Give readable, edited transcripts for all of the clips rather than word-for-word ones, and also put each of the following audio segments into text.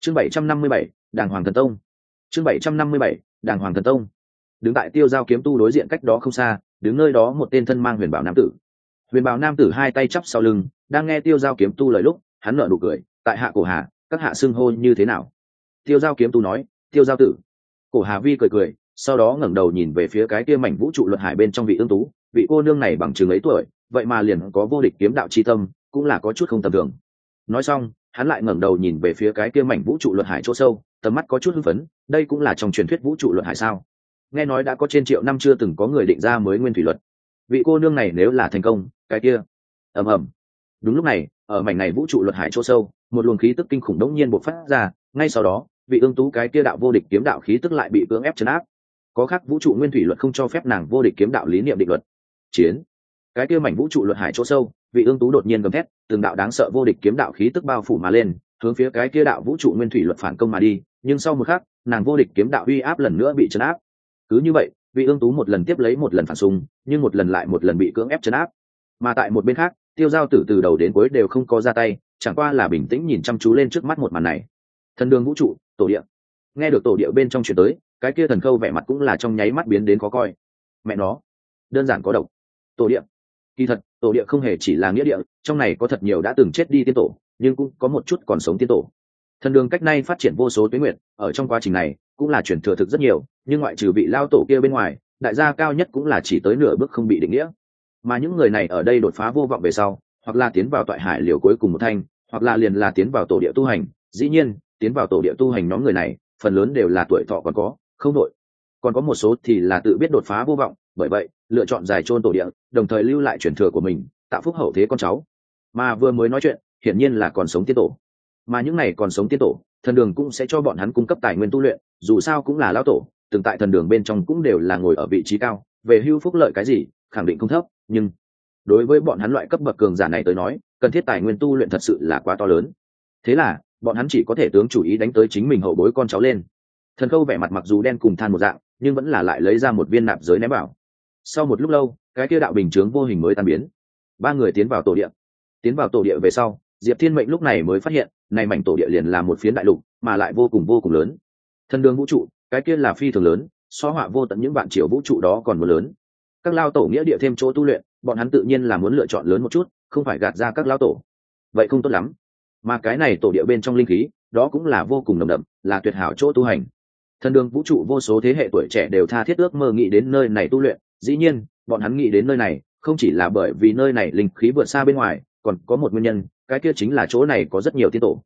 Chương 757, Đàng Hoàng Thần Tông. Chương 757, Đàng Hoàng Thần Tông. Đứng tại Tiêu Giao kiếm tu đối diện cách đó không xa, đứng nơi đó một tên thân mang huyền bảo nam tử. Huyền bảo nam tử hai tay chắp sau lưng, đang nghe Tiêu Giao kiếm tu lời lúc, hắn nở nụ cười, tại hạ Cổ Hà, các hạ xưng hô như thế nào? Tiêu Giao kiếm tu nói, Tiêu Giao tử. Cổ Hà Vi cười cười, sau đó ngẩng đầu nhìn về phía cái kia mảnh vũ trụ luật hải bên trong vị ương tú, vị cô nương này bằng chừng ấy tuổi, vậy mà liền có vô địch kiếm đạo chi tâm, cũng là có chút không tầm thường. Nói xong, hắn lại ngẩng đầu nhìn về phía cái kia mảnh vũ trụ luật hải chỗ sâu, tầm mắt có chút hưng phấn, đây cũng là trong truyền thuyết vũ trụ luật hải sao? Nghe nói đã có trên triệu năm chưa từng có người định ra mới nguyên thủy luật. Vị cô nương này nếu là thành công, cái kia, ầm ầm. Đúng lúc này, ở mảnh này vũ trụ luật hải chỗ sâu, một luồng khí tức kinh khủng đống nhiên bộc phát ra, ngay sau đó, vị ương tú cái kia đạo vô địch kiếm đạo khí tức lại bị cưỡng ép trấn áp. Có khác vũ trụ nguyên thủy luật không cho phép nàng vô địch kiếm đạo lý niệm định luật. Chiến. Cái kia mảnh vũ trụ luật hải chỗ sâu, vị ương tú đột nhiên gầm thét, từng đạo đáng sợ vô địch kiếm đạo khí tức bao phủ mà lên, hướng phía cái kia đạo vũ trụ nguyên thủy luật phản công mà đi, nhưng sau một khắc, nàng vô địch kiếm đạo uy áp lần nữa bị trấn áp. Cứ như vậy, vị ương tú một lần tiếp lấy một lần phản xung, nhưng một lần lại một lần bị cưỡng ép trấn áp. Mà tại một bên khác, Tiêu Giao tử từ đầu đến cuối đều không có ra tay, chẳng qua là bình tĩnh nhìn chăm chú lên trước mắt một màn này. Thần đường vũ trụ, tổ địa. Nghe được tổ địa bên trong truyền tới, cái kia thần khâu vẻ mặt cũng là trong nháy mắt biến đến khó coi. Mẹ nó, đơn giản có độc. Tổ địa. Kỳ thật, tổ địa không hề chỉ là nghĩa địa, trong này có thật nhiều đã từng chết đi tiên tổ, nhưng cũng có một chút còn sống tiên tổ. Thần đường cách nay phát triển vô số tuế nguyệt, ở trong quá trình này cũng là chuyển thừa thực rất nhiều, nhưng ngoại trừ vị lao tổ kia bên ngoài, đại gia cao nhất cũng là chỉ tới nửa bước không bị định nghĩa. Mà những người này ở đây đột phá vô vọng về sau, hoặc là tiến vào toại hải liều cuối cùng một thanh, hoặc là liền là tiến vào tổ địa tu hành. Dĩ nhiên, tiến vào tổ địa tu hành nhóm người này, phần lớn đều là tuổi thọ còn có, không đội. Còn có một số thì là tự biết đột phá vô vọng, bởi vậy lựa chọn giải chôn tổ địa, đồng thời lưu lại truyền thừa của mình, tạo phúc hậu thế con cháu. Mà vừa mới nói chuyện, hiển nhiên là còn sống tiên tổ. Mà những này còn sống tiên tổ, thần đường cũng sẽ cho bọn hắn cung cấp tài nguyên tu luyện, dù sao cũng là lão tổ, từng tại thần đường bên trong cũng đều là ngồi ở vị trí cao, về hưu phúc lợi cái gì, khẳng định không thấp, nhưng đối với bọn hắn loại cấp bậc cường giả này tới nói, cần thiết tài nguyên tu luyện thật sự là quá to lớn. Thế là, bọn hắn chỉ có thể tướng chủ ý đánh tới chính mình hậu bối con cháu lên. Thần Khâu vẻ mặt mặc dù đen cùng than một dạng, nhưng vẫn là lại lấy ra một viên nạp giới ném vào. Sau một lúc lâu, cái kia đạo bình chướng vô hình mới tan biến. Ba người tiến vào tổ địa. Tiến vào tổ địa về sau, Diệp Thiên Mệnh lúc này mới phát hiện, này mảnh tổ địa liền là một phiến đại lục, mà lại vô cùng lớn. Thần đường vũ trụ, cái kia là phi thường lớn, so họa vô tận những vạn triệu vũ trụ đó còn muốn lớn. Các lao tổ nghĩa địa thêm chỗ tu luyện, bọn hắn tự nhiên là muốn lựa chọn lớn một chút, không phải gạt ra các lao tổ. Vậy không tốt lắm. Mà cái này tổ địa bên trong linh khí, đó cũng là vô cùng nồng đậm, là tuyệt hảo chỗ tu hành. Thần đường vũ trụ vô số thế hệ tuổi trẻ đều tha thiết ước mơ nghĩ đến nơi này tu luyện, dĩ nhiên, bọn hắn nghĩ đến nơi này, không chỉ là bởi vì nơi này linh khí vượt xa bên ngoài, còn có một nguyên nhân, cái kia chính là chỗ này có rất nhiều tiên tổ.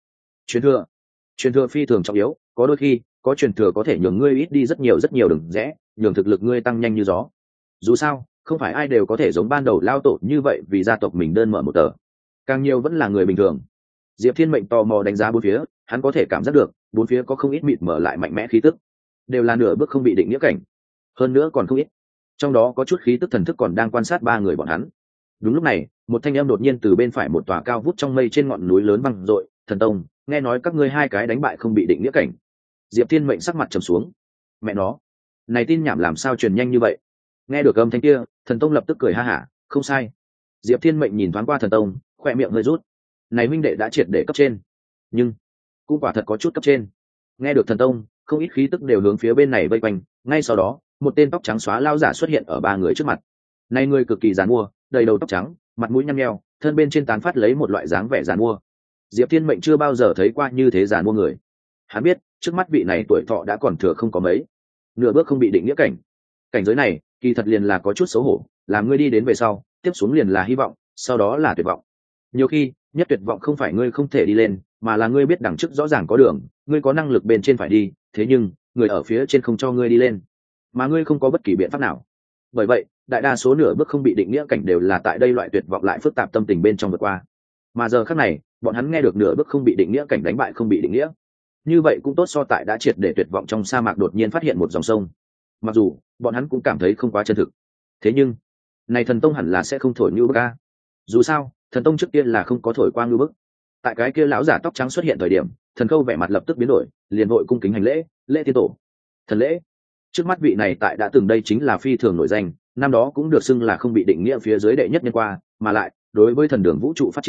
Truyền thừa phi thường trọng yếu, có đôi khi, có truyền thừa có thể nhường ngươi ít đi rất nhiều đường rẽ, nhường thực lực ngươi tăng nhanh như gió. Dù sao, không phải ai đều có thể giống ban đầu lao tổ như vậy vì gia tộc mình đơn mở một tờ. Càng nhiều vẫn là người bình thường. Diệp Thiên Mệnh tò mò đánh giá bốn phía, hắn có thể cảm giác được, bốn phía có không ít mịt mở lại mạnh mẽ khí tức, đều là nửa bước không bị định nghĩa cảnh. Hơn nữa còn không ít. Trong đó có chút khí tức thần thức còn đang quan sát ba người bọn hắn. Đúng lúc này, một thanh âm đột nhiên từ bên phải một tòa cao vút trong mây trên ngọn núi lớn vang dội, "Thần Tông, nghe nói các ngươi hai cái đánh bại không bị định nghĩa cảnh." Diệp Thiên Mệnh sắc mặt trầm xuống. Mẹ nó, này tin nhảm làm sao truyền nhanh như vậy? Nghe được âm thanh kia, Thần Tông lập tức cười ha hả, "Không sai." Diệp Thiên Mệnh nhìn thoáng qua Thần Tông, khỏe miệng hơi rút. Này huynh đệ đã triệt để cấp trên, nhưng cũng quả thật có chút cấp trên. Nghe được Thần Tông, không ít khí tức đều hướng phía bên này vây quanh, ngay sau đó, một tên tóc trắng xóa lao giả xuất hiện ở ba người trước mặt. Này người cực kỳ giàn mua, đầy đầu tóc trắng, mặt mũi nhăn nheo, thân bên trên tán phát lấy một loại dáng vẻ giàn mua. Diệp Thiên Mệnh chưa bao giờ thấy qua như thế giàn mua người. Hắn biết, trước mắt vị này tuổi thọ đã còn thừa không có mấy, nửa bước không bị định nghĩa cảnh. Cảnh giới này, kỳ thật liền là có chút xấu hổ, làm ngươi đi đến về sau, tiếp xuống liền là hy vọng, sau đó là tuyệt vọng. Nhiều khi, nhất tuyệt vọng không phải ngươi không thể đi lên, mà là ngươi biết đằng trước rõ ràng có đường, ngươi có năng lực bên trên phải đi, thế nhưng người ở phía trên không cho ngươi đi lên, mà ngươi không có bất kỳ biện pháp nào. Bởi vậy, đại đa số nửa bước không bị định nghĩa cảnh đều là tại đây loại tuyệt vọng lại phức tạp tâm tình bên trong vượt qua. Mà giờ khắc này, bọn hắn nghe được nửa bước không bị định nghĩa cảnh đánh bại không bị định nghĩa, như vậy cũng tốt so tại đã triệt để tuyệt vọng trong sa mạc đột nhiên phát hiện một dòng sông. Mặc dù bọn hắn cũng cảm thấy không quá chân thực, thế nhưng này Thần Tông hẳn là sẽ không thổi như bức a. Dù sao, Thần Tông trước kia là không có thổi qua như bức. Tại cái kia lão giả tóc trắng xuất hiện thời điểm, Thần Khâu vẻ mặt lập tức biến đổi, liền vội cung kính hành lễ, "Lễ tiên tổ." Thần lễ. Trước mắt vị này tại đã từng đây chính là phi thường nổi danh, năm đó cũng được xưng là không bị định nghĩa phía dưới đệ nhất nhân qua, mà lại đối với thần đường vũ trụ phát triển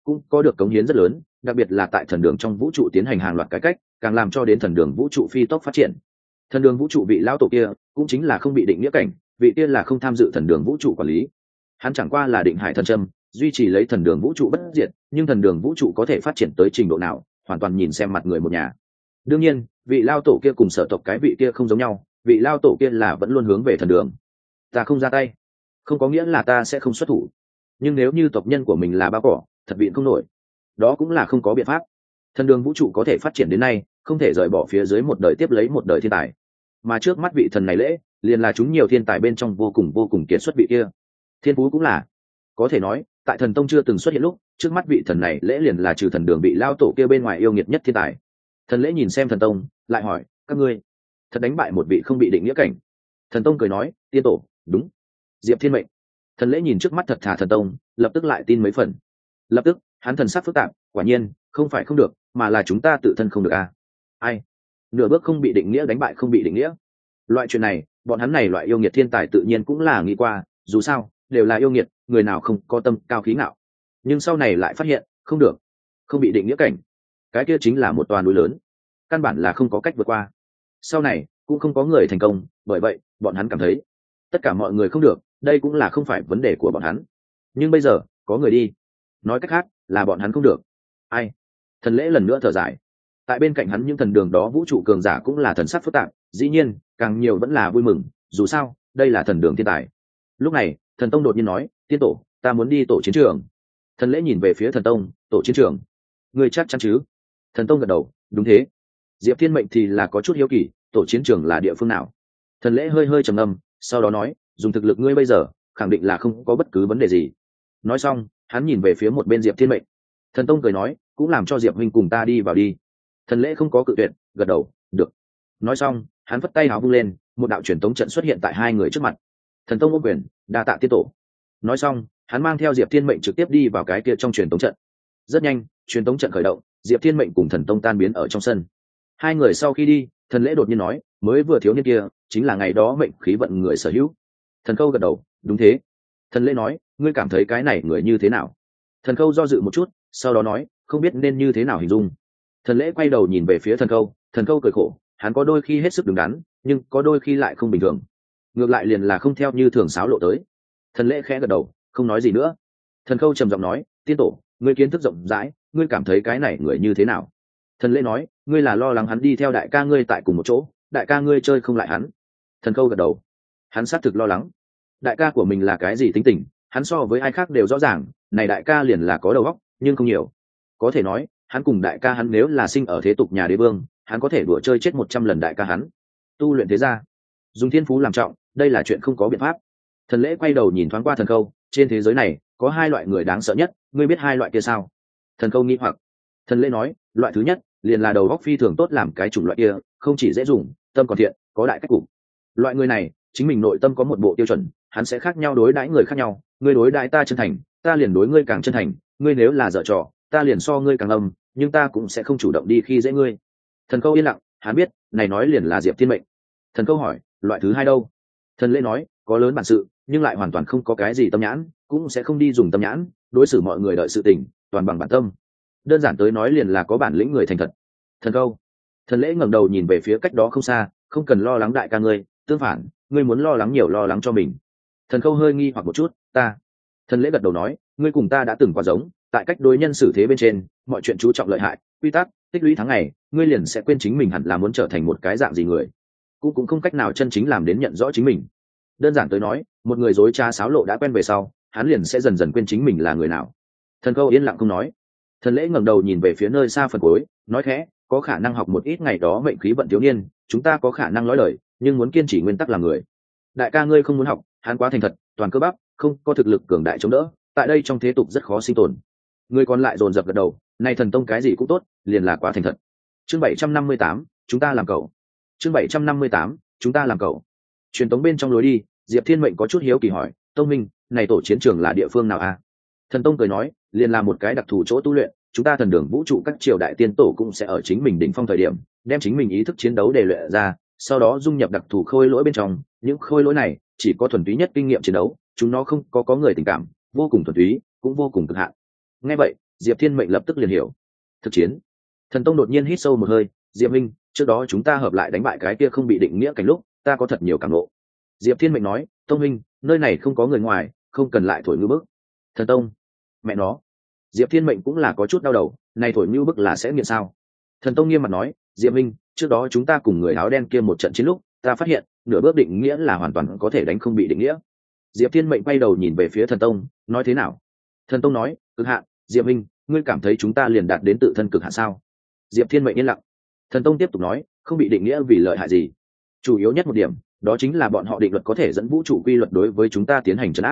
cũng có được cống hiến rất lớn, đặc biệt là tại thần đường trong vũ trụ tiến hành hàng loạt cải cách, càng làm cho đến thần đường vũ trụ phi tốc phát triển. Thần đường vũ trụ vị lão tổ kia cũng chính là không bị định nghĩa cảnh, vị kia là không tham dự thần đường vũ trụ quản lý. Hắn chẳng qua là định hải thần trâm, duy trì lấy thần đường vũ trụ bất diệt, nhưng thần đường vũ trụ có thể phát triển tới trình độ nào, hoàn toàn nhìn xem mặt người một nhà. Đương nhiên, vị lao tổ kia cùng sở tộc cái vị kia không giống nhau, vị lao tổ kia là vẫn luôn hướng về thần đường. Ta không ra tay, không có nghĩa là ta sẽ không xuất thủ, nhưng nếu như tộc nhân của mình là bao cỏ, thật vịn không nổi, đó cũng là không có biện pháp. Thần đường vũ trụ có thể phát triển đến nay, không thể rời bỏ phía dưới một đời tiếp lấy một đời thiên tài, mà trước mắt vị thần này lễ liền là chúng nhiều thiên tài bên trong vô cùng kiệt xuất vị kia. Thiên phú cũng là, có thể nói tại thần tông chưa từng xuất hiện lúc, trước mắt vị thần này lễ liền là trừ thần đường bị lao tổ kia bên ngoài yêu nghiệt nhất thiên tài. Thần lễ nhìn xem thần tông, lại hỏi, các ngươi thật đánh bại một vị không bị định nghĩa cảnh? Thần tông cười nói, tiên tổ, đúng. Diệp Thiên mệnh. Thần lễ nhìn trước mắt thật thà thần tông, lập tức lại tin mấy phần. Lập tức hắn thần sắc phức tạp, quả nhiên không phải không được, mà là chúng ta tự thân không được à? Ai? Nửa bước không bị định nghĩa đánh bại không bị định nghĩa, loại chuyện này bọn hắn này loại yêu nghiệt thiên tài tự nhiên cũng là nghĩ qua, dù sao đều là yêu nghiệt, người nào không có tâm cao khí ngạo. Nhưng sau này lại phát hiện không được, không bị định nghĩa cảnh, cái kia chính là một toà núi lớn, căn bản là không có cách vượt qua. Sau này cũng không có người thành công, bởi vậy bọn hắn cảm thấy tất cả mọi người không được, đây cũng là không phải vấn đề của bọn hắn. Nhưng bây giờ có người đi, nói cách khác là bọn hắn không được. Ai? Thần lễ lần nữa thở dài. Tại bên cạnh hắn những thần đường đó vũ trụ cường giả cũng là thần sắc phức tạp, dĩ nhiên càng nhiều vẫn là vui mừng, dù sao đây là thần đường thiên tài. Lúc này thần tông đột nhiên nói, tiên tổ, ta muốn đi tổ chiến trường. Thần lễ nhìn về phía thần tông, tổ chiến trường, ngươi chắc chắn chứ? Thần tông gật đầu, đúng thế. Diệp Thiên mệnh thì là có chút hiếu kỳ, tổ chiến trường là địa phương nào? Thần lễ hơi trầm ngâm, sau đó nói, dùng thực lực ngươi bây giờ khẳng định là không có bất cứ vấn đề gì. Nói xong hắn nhìn về phía một bên Diệp Thiên mệnh. Thần tông cười nói, cũng làm cho Diệp huynh cùng ta đi vào đi. Thần lễ không có cự tuyệt, gật đầu, được. Nói xong hắn vất tay áo vung lên, một đạo truyền tống trận xuất hiện tại hai người trước mặt. Thần tông ôm quyền, đa tạ tiên tổ. Nói xong hắn mang theo Diệp Thiên mệnh trực tiếp đi vào cái kia trong truyền tống trận. Rất nhanh truyền tống trận khởi động, Diệp Thiên mệnh cùng thần tông tan biến ở trong sân. Hai người sau khi đi, thần lễ đột nhiên nói, mới vừa thiếu niên kia chính là ngày đó mệnh khí vận người sở hữu. Thần khâu gật đầu, đúng thế. Thần lễ nói, ngươi cảm thấy cái này người như thế nào? Thần khâu do dự một chút, sau đó nói, không biết nên như thế nào hình dung. Thần lễ quay đầu nhìn về phía thần khâu cười khổ, hắn có đôi khi hết sức đứng đắn, nhưng có đôi khi lại không bình thường, ngược lại liền là không theo như thường sáo lộ tới. Thần lễ khẽ gật đầu, không nói gì nữa. Thần khâu trầm giọng nói, tiên tổ, ngươi kiến thức rộng rãi, ngươi cảm thấy cái này người như thế nào? Thần lễ nói, ngươi là lo lắng hắn đi theo đại ca ngươi tại cùng một chỗ, đại ca ngươi chơi không lại hắn. Thần khâu gật đầu, hắn xác thực lo lắng. Đại ca của mình là cái gì tính tình, hắn so với ai khác đều rõ ràng, này đại ca liền là có đầu óc, nhưng không nhiều. Có thể nói hắn cùng đại ca hắn nếu là sinh ở thế tục nhà đế vương, hắn có thể đùa chơi chết 100 lần đại ca hắn. Tu luyện thế gia, dùng thiên phú làm trọng, đây là chuyện không có biện pháp. Thần lễ quay đầu nhìn thoáng qua thần khâu, trên thế giới này có hai loại người đáng sợ nhất, ngươi biết hai loại kia sao? Thần khâu nghi hoặc. Thần lễ nói, loại thứ nhất liền là đầu óc phi thường tốt, làm cái chủng loại kia, không chỉ dễ dùng, tâm còn thiện, có đại cách cục. Loại người này chính mình nội tâm có một bộ tiêu chuẩn, hắn sẽ khác nhau đối đãi người khác nhau, ngươi đối đãi ta chân thành, ta liền đối ngươi càng chân thành, ngươi nếu là dở trò, ta liền so ngươi càng âm, nhưng ta cũng sẽ không chủ động đi khi dễ ngươi. Thần khâu yên lặng, hắn biết này nói liền là Diệp Thiên mệnh. Thần khâu hỏi, loại thứ hai đâu? Thần lễ nói, có lớn bản sự nhưng lại hoàn toàn không có cái gì tâm nhãn, cũng sẽ không đi dùng tâm nhãn đối xử mọi người đợi sự tình, toàn bằng bản tâm. Đơn giản tới nói liền là có bản lĩnh người thành thật. Thần khâu. Thần lễ ngẩng đầu nhìn về phía cách đó không xa, không cần lo lắng đại ca ngươi, tương phản ngươi muốn lo lắng nhiều, lo lắng cho mình. Thần khâu hơi nghi hoặc một chút, ta. Thần lễ gật đầu nói, ngươi cùng ta đã từng qua giống, tại cách đối nhân xử thế bên trên, mọi chuyện chú trọng lợi hại, quy tắc, tích lũy tháng ngày, ngươi liền sẽ quên chính mình hẳn là muốn trở thành một cái dạng gì người, cũng không cách nào chân chính làm đến nhận rõ chính mình. Đơn giản tới nói, một người dối trá xáo lộ đã quen về sau, hắn liền sẽ dần dần quên chính mình là người nào. Thần khâu yên lặng không nói. Thần lễ ngẩng đầu nhìn về phía nơi xa phần cuối, nói khẽ, có khả năng học một ít ngày đó mệnh khí vận thiếu niên, chúng ta có khả năng nói lời, nhưng muốn kiên trì nguyên tắc làm người. Đại ca ngươi không muốn học, hắn quá thành thật, toàn cơ bắp, không có thực lực cường đại chống đỡ, tại đây trong thế tục rất khó sinh tồn. Người còn lại dồn dập gật đầu, này thần tông cái gì cũng tốt, liền là quá thành thật. Chương 758, chúng ta làm cậu. Chương 758, chúng ta làm cậu. Truyền tống bên trong lối đi, Diệp Thiên mệnh có chút hiếu kỳ hỏi, tông minh, này tổ chiến trường là địa phương nào a? Thần tông cười nói, liền là một cái đặc thù chỗ tu luyện, chúng ta thần đường vũ trụ các triều đại tiên tổ cũng sẽ ở chính mình đỉnh phong thời điểm, đem chính mình ý thức chiến đấu để luyện ra, sau đó dung nhập đặc thù khôi lỗi bên trong, những khôi lỗi này chỉ có thuần túy nhất kinh nghiệm chiến đấu, chúng nó không có người tình cảm, vô cùng thuần túy, cũng vô cùng cực hạn. Nghe vậy, Diệp Thiên Mệnh lập tức liền hiểu. Thực chiến. Thần Tông đột nhiên hít sâu một hơi, Diệp Minh, trước đó chúng ta hợp lại đánh bại cái kia không bị định nghĩa cảnh lúc, ta có thật nhiều cảm ngộ. Diệp Thiên Mệnh nói, Tông Minh, nơi này không có người ngoài, không cần lại thổi ngư bức. Thần Tông, mẹ nó. Diệp Thiên Mệnh cũng là có chút đau đầu, này thổi ngư bức là sẽ nghiện sao? Thần Tông nghiêm mặt nói, Diệp Minh, trước đó chúng ta cùng người áo đen kia một trận chiến lúc, ta phát hiện nửa bước định nghĩa là hoàn toàn có thể đánh không bị định nghĩa. Diệp Thiên Mệnh quay đầu nhìn về phía Thần Tông, nói thế nào? Thần Tông nói, cực hạn. Diệp Minh, ngươi cảm thấy chúng ta liền đạt đến tự thân cực hạn sao? Diệp Thiên Mệnh yên lặng. Thần Tông tiếp tục nói, không bị định nghĩa vì lợi hại gì, chủ yếu nhất một điểm đó chính là bọn họ định luật có thể dẫn vũ trụ quy luật đối với chúng ta tiến hành trấn áp,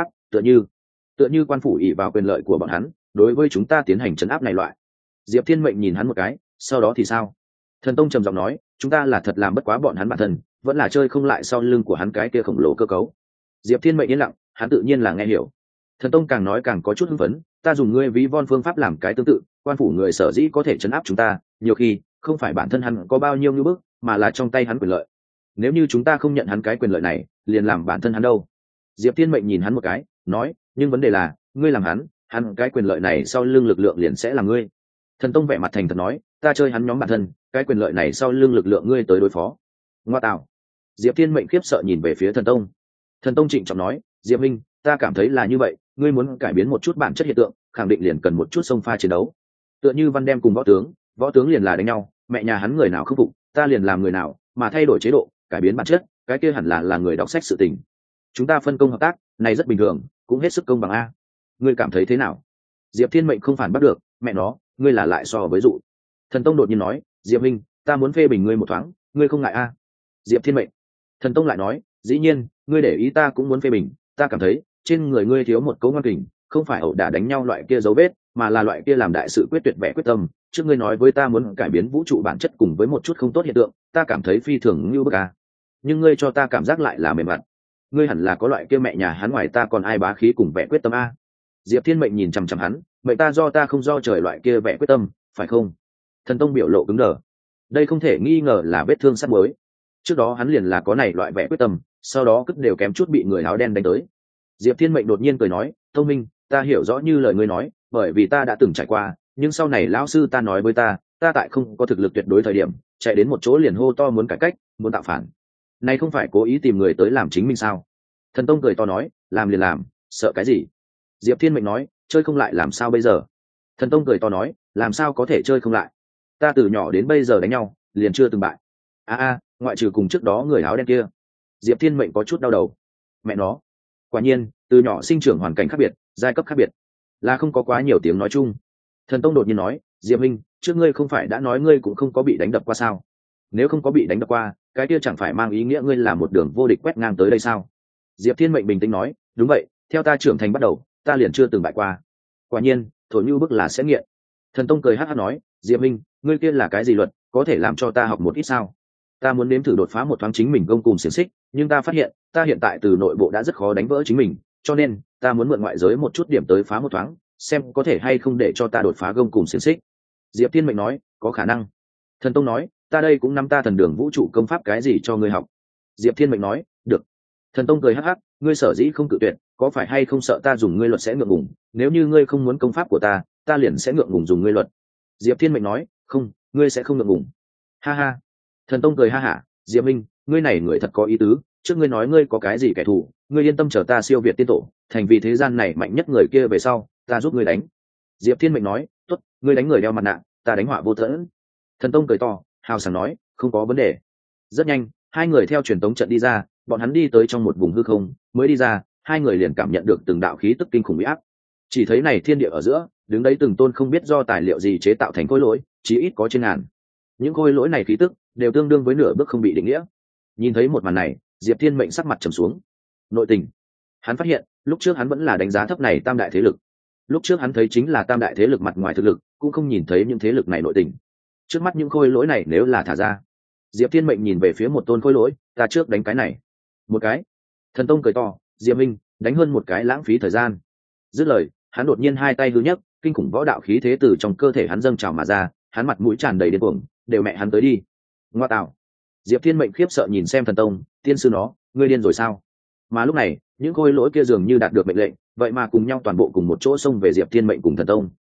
tựa như quan phủ ỷ vào quyền lợi của bọn hắn đối với chúng ta tiến hành trấn áp này loại. Diệp Thiên Mệnh nhìn hắn một cái, sau đó thì sao? Thần Tông trầm giọng nói, chúng ta là thật làm bất quá bọn hắn bản thân, vẫn là chơi không lại sau lưng của hắn cái kia khổng lồ cơ cấu. Diệp Thiên Mệnh yên lặng, hắn tự nhiên là nghe hiểu. Thần Tông càng nói càng có chút hưng phấn, ta dùng ngươi ví von phương pháp làm cái tương tự, quan phủ người sở dĩ có thể trấn áp chúng ta, nhiều khi không phải bản thân hắn có bao nhiêu ngưỡng bức, mà là trong tay hắn quyền lợi. Nếu như chúng ta không nhận hắn cái quyền lợi này, liền làm bản thân hắn đâu? Diệp Thiên Mệnh nhìn hắn một cái, nói, nhưng vấn đề là, ngươi làm hắn cái quyền lợi này sau lưng lực lượng liền sẽ là ngươi. Thần Tông vẻ mặt thành thật nói, ta chơi hắn nhóm bản thân, cái quyền lợi này sau lưng lực lượng ngươi tới đối phó. Ngoa tạo. Diệp Thiên Mệnh khiếp sợ nhìn về phía Thần Tông. Thần Tông trịnh trọng nói, Diệp Minh, ta cảm thấy là như vậy, ngươi muốn cải biến một chút bản chất hiện tượng, khẳng định liền cần một chút xông pha chiến đấu. Tựa như Văn Đem cùng võ tướng liền là đánh nhau, mẹ nhà hắn người nào không phục, ta liền làm người nào, mà thay đổi chế độ, cải biến bản chất, cái kia hẳn là người đọc sách sự tình. Chúng ta phân công hợp tác, này rất bình thường, cũng hết sức công bằng a. Ngươi cảm thấy thế nào? Diệp Thiên Mệnh không phản bắt được, mẹ nó, ngươi là lại so với dụ. Thần Tông đột nhiên nói, Diệp Minh, ta muốn phê bình ngươi một thoáng, ngươi không ngại a? Diệp Thiên Mệnh. Thần Tông lại nói, dĩ nhiên, ngươi để ý ta cũng muốn phê bình, ta cảm thấy trên người ngươi thiếu một cấu ngoan kình, không phải ẩu đả đánh nhau loại kia dấu vết, mà là loại kia làm đại sự quyết tuyệt vẻ quyết tâm. Trước ngươi nói với ta muốn cải biến vũ trụ bản chất cùng với một chút không tốt hiện tượng, ta cảm thấy phi thường như bức a. Nhưng ngươi cho ta cảm giác lại là mềm mặt. Ngươi hẳn là có loại kia mẹ nhà hắn ngoài ta còn ai bá khí cùng vẻ quyết tâm a. Diệp Thiên Mệnh nhìn chằm chằm hắn, mệnh ta do ta không do trời loại kia vẻ quyết tâm, phải không? Thần Tông biểu lộ cứng đờ. Đây không thể nghi ngờ là vết thương sắt mới. Trước đó hắn liền là có này loại vẻ quyết tâm, sau đó cất đều kém chút bị người áo đen đánh tới. Diệp Thiên Mệnh đột nhiên cười nói, Thông Minh, ta hiểu rõ như lời ngươi nói, bởi vì ta đã từng trải qua, nhưng sau này lão sư ta nói với ta tại không có thực lực tuyệt đối thời điểm, chạy đến một chỗ liền hô to muốn cải cách, muốn tạo phản. Này không phải cố ý tìm người tới làm chính mình sao? Thần Tông cười to nói, làm liền làm, sợ cái gì? Diệp Thiên Mệnh nói, chơi không lại làm sao bây giờ? Thần Tông cười to nói, làm sao có thể chơi không lại? Ta từ nhỏ đến bây giờ đánh nhau, liền chưa từng bại. Ngoại trừ cùng trước đó người áo đen kia. Diệp Thiên Mệnh có chút đau đầu. Mẹ nó, quả nhiên, từ nhỏ sinh trưởng hoàn cảnh khác biệt, giai cấp khác biệt, là không có quá nhiều tiếng nói chung. Thần Tông đột nhiên nói, Diệp Minh, trước ngươi không phải đã nói ngươi cũng không có bị đánh đập qua sao? Nếu không có bị đánh đập qua, cái kia chẳng phải mang ý nghĩa ngươi là một đường vô địch quét ngang tới đây sao? Diệp Thiên Mệnh bình tĩnh nói, đúng vậy, theo ta trưởng thành bắt đầu, ta liền chưa từng bại qua. Quả nhiên, thổi như bức là sẽ nghiện. Thần Tông cười hắc hắc nói, Diệp Minh, ngươi kia là cái gì luật, có thể làm cho ta học một ít sao? Ta muốn nếm thử đột phá một thoáng chính mình gông cùng xiềng xích, nhưng ta phát hiện ta hiện tại từ nội bộ đã rất khó đánh vỡ chính mình, cho nên ta muốn mượn ngoại giới một chút điểm tới phá một thoáng, xem có thể hay không để cho ta đột phá gông cùng xiềng xích. Diệp Thiên Mệnh nói, có khả năng. Thần Tông nói, ta đây cũng nắm ta thần đường vũ trụ công pháp cái gì cho ngươi học. Diệp Thiên Mệnh nói, được. Thần Tông cười hắc hắc, ngươi sở dĩ không cự tuyệt, có phải hay không sợ ta dùng ngươi luật sẽ ngượng ngùng? Nếu như ngươi không muốn công pháp của ta liền sẽ ngượng ngùng dùng ngươi luật. Diệp Thiên Mệnh nói, không, ngươi sẽ không ngượng ngùng. Ha ha. Thần Tông cười ha hả, Diệp Minh, ngươi này người thật có ý tứ, trước ngươi nói ngươi có cái gì kẻ thù, ngươi yên tâm chờ ta siêu việt tiên tổ, thành vì thế gian này mạnh nhất người kia về sau, ta giúp ngươi đánh. Diệp Thiên Mệnh nói, tốt, ngươi đánh người đeo mặt nạ, ta đánh họa vô tẫn. Thần Tông cười to, hào sảng nói, không có vấn đề. Rất nhanh, hai người theo truyền tống trận đi ra, bọn hắn đi tới trong một vùng hư không, mới đi ra, hai người liền cảm nhận được từng đạo khí tức kinh khủng uy áp. Chỉ thấy này thiên địa ở giữa, đứng đấy từng tôn không biết do tài liệu gì chế tạo thành khối lỗi, chí ít có trên ngàn. Những khối lỗi này khí tức đều tương đương với nửa bước không bị định nghĩa. Nhìn thấy một màn này, Diệp Thiên Mệnh sắc mặt trầm xuống. Nội tình. Hắn phát hiện, lúc trước hắn vẫn là đánh giá thấp này tam đại thế lực. Lúc trước hắn thấy chính là tam đại thế lực mặt ngoài thực lực, cũng không nhìn thấy những thế lực này nội tình. Trước mắt những khối lỗi này nếu là thả ra. Diệp Thiên Mệnh nhìn về phía một tôn khối lỗi, ta trước đánh cái này. Một cái. Thần Tông cười to, Diệp Minh, đánh hơn một cái lãng phí thời gian. Dứt lời, hắn đột nhiên hai tay hư nhấc, kinh khủng võ đạo khí thế từ trong cơ thể hắn dâng trào mà ra, hắn mặt mũi tràn đầy điên cuồng, đều mẹ hắn tới đi. Ngoa tạo. Diệp Thiên Mệnh khiếp sợ nhìn xem Thần Tông, tiên sư nó, ngươi điên rồi sao? Mà lúc này, những khối lỗi kia dường như đạt được mệnh lệnh, vậy mà cùng nhau toàn bộ cùng một chỗ xông về Diệp Thiên Mệnh cùng Thần Tông.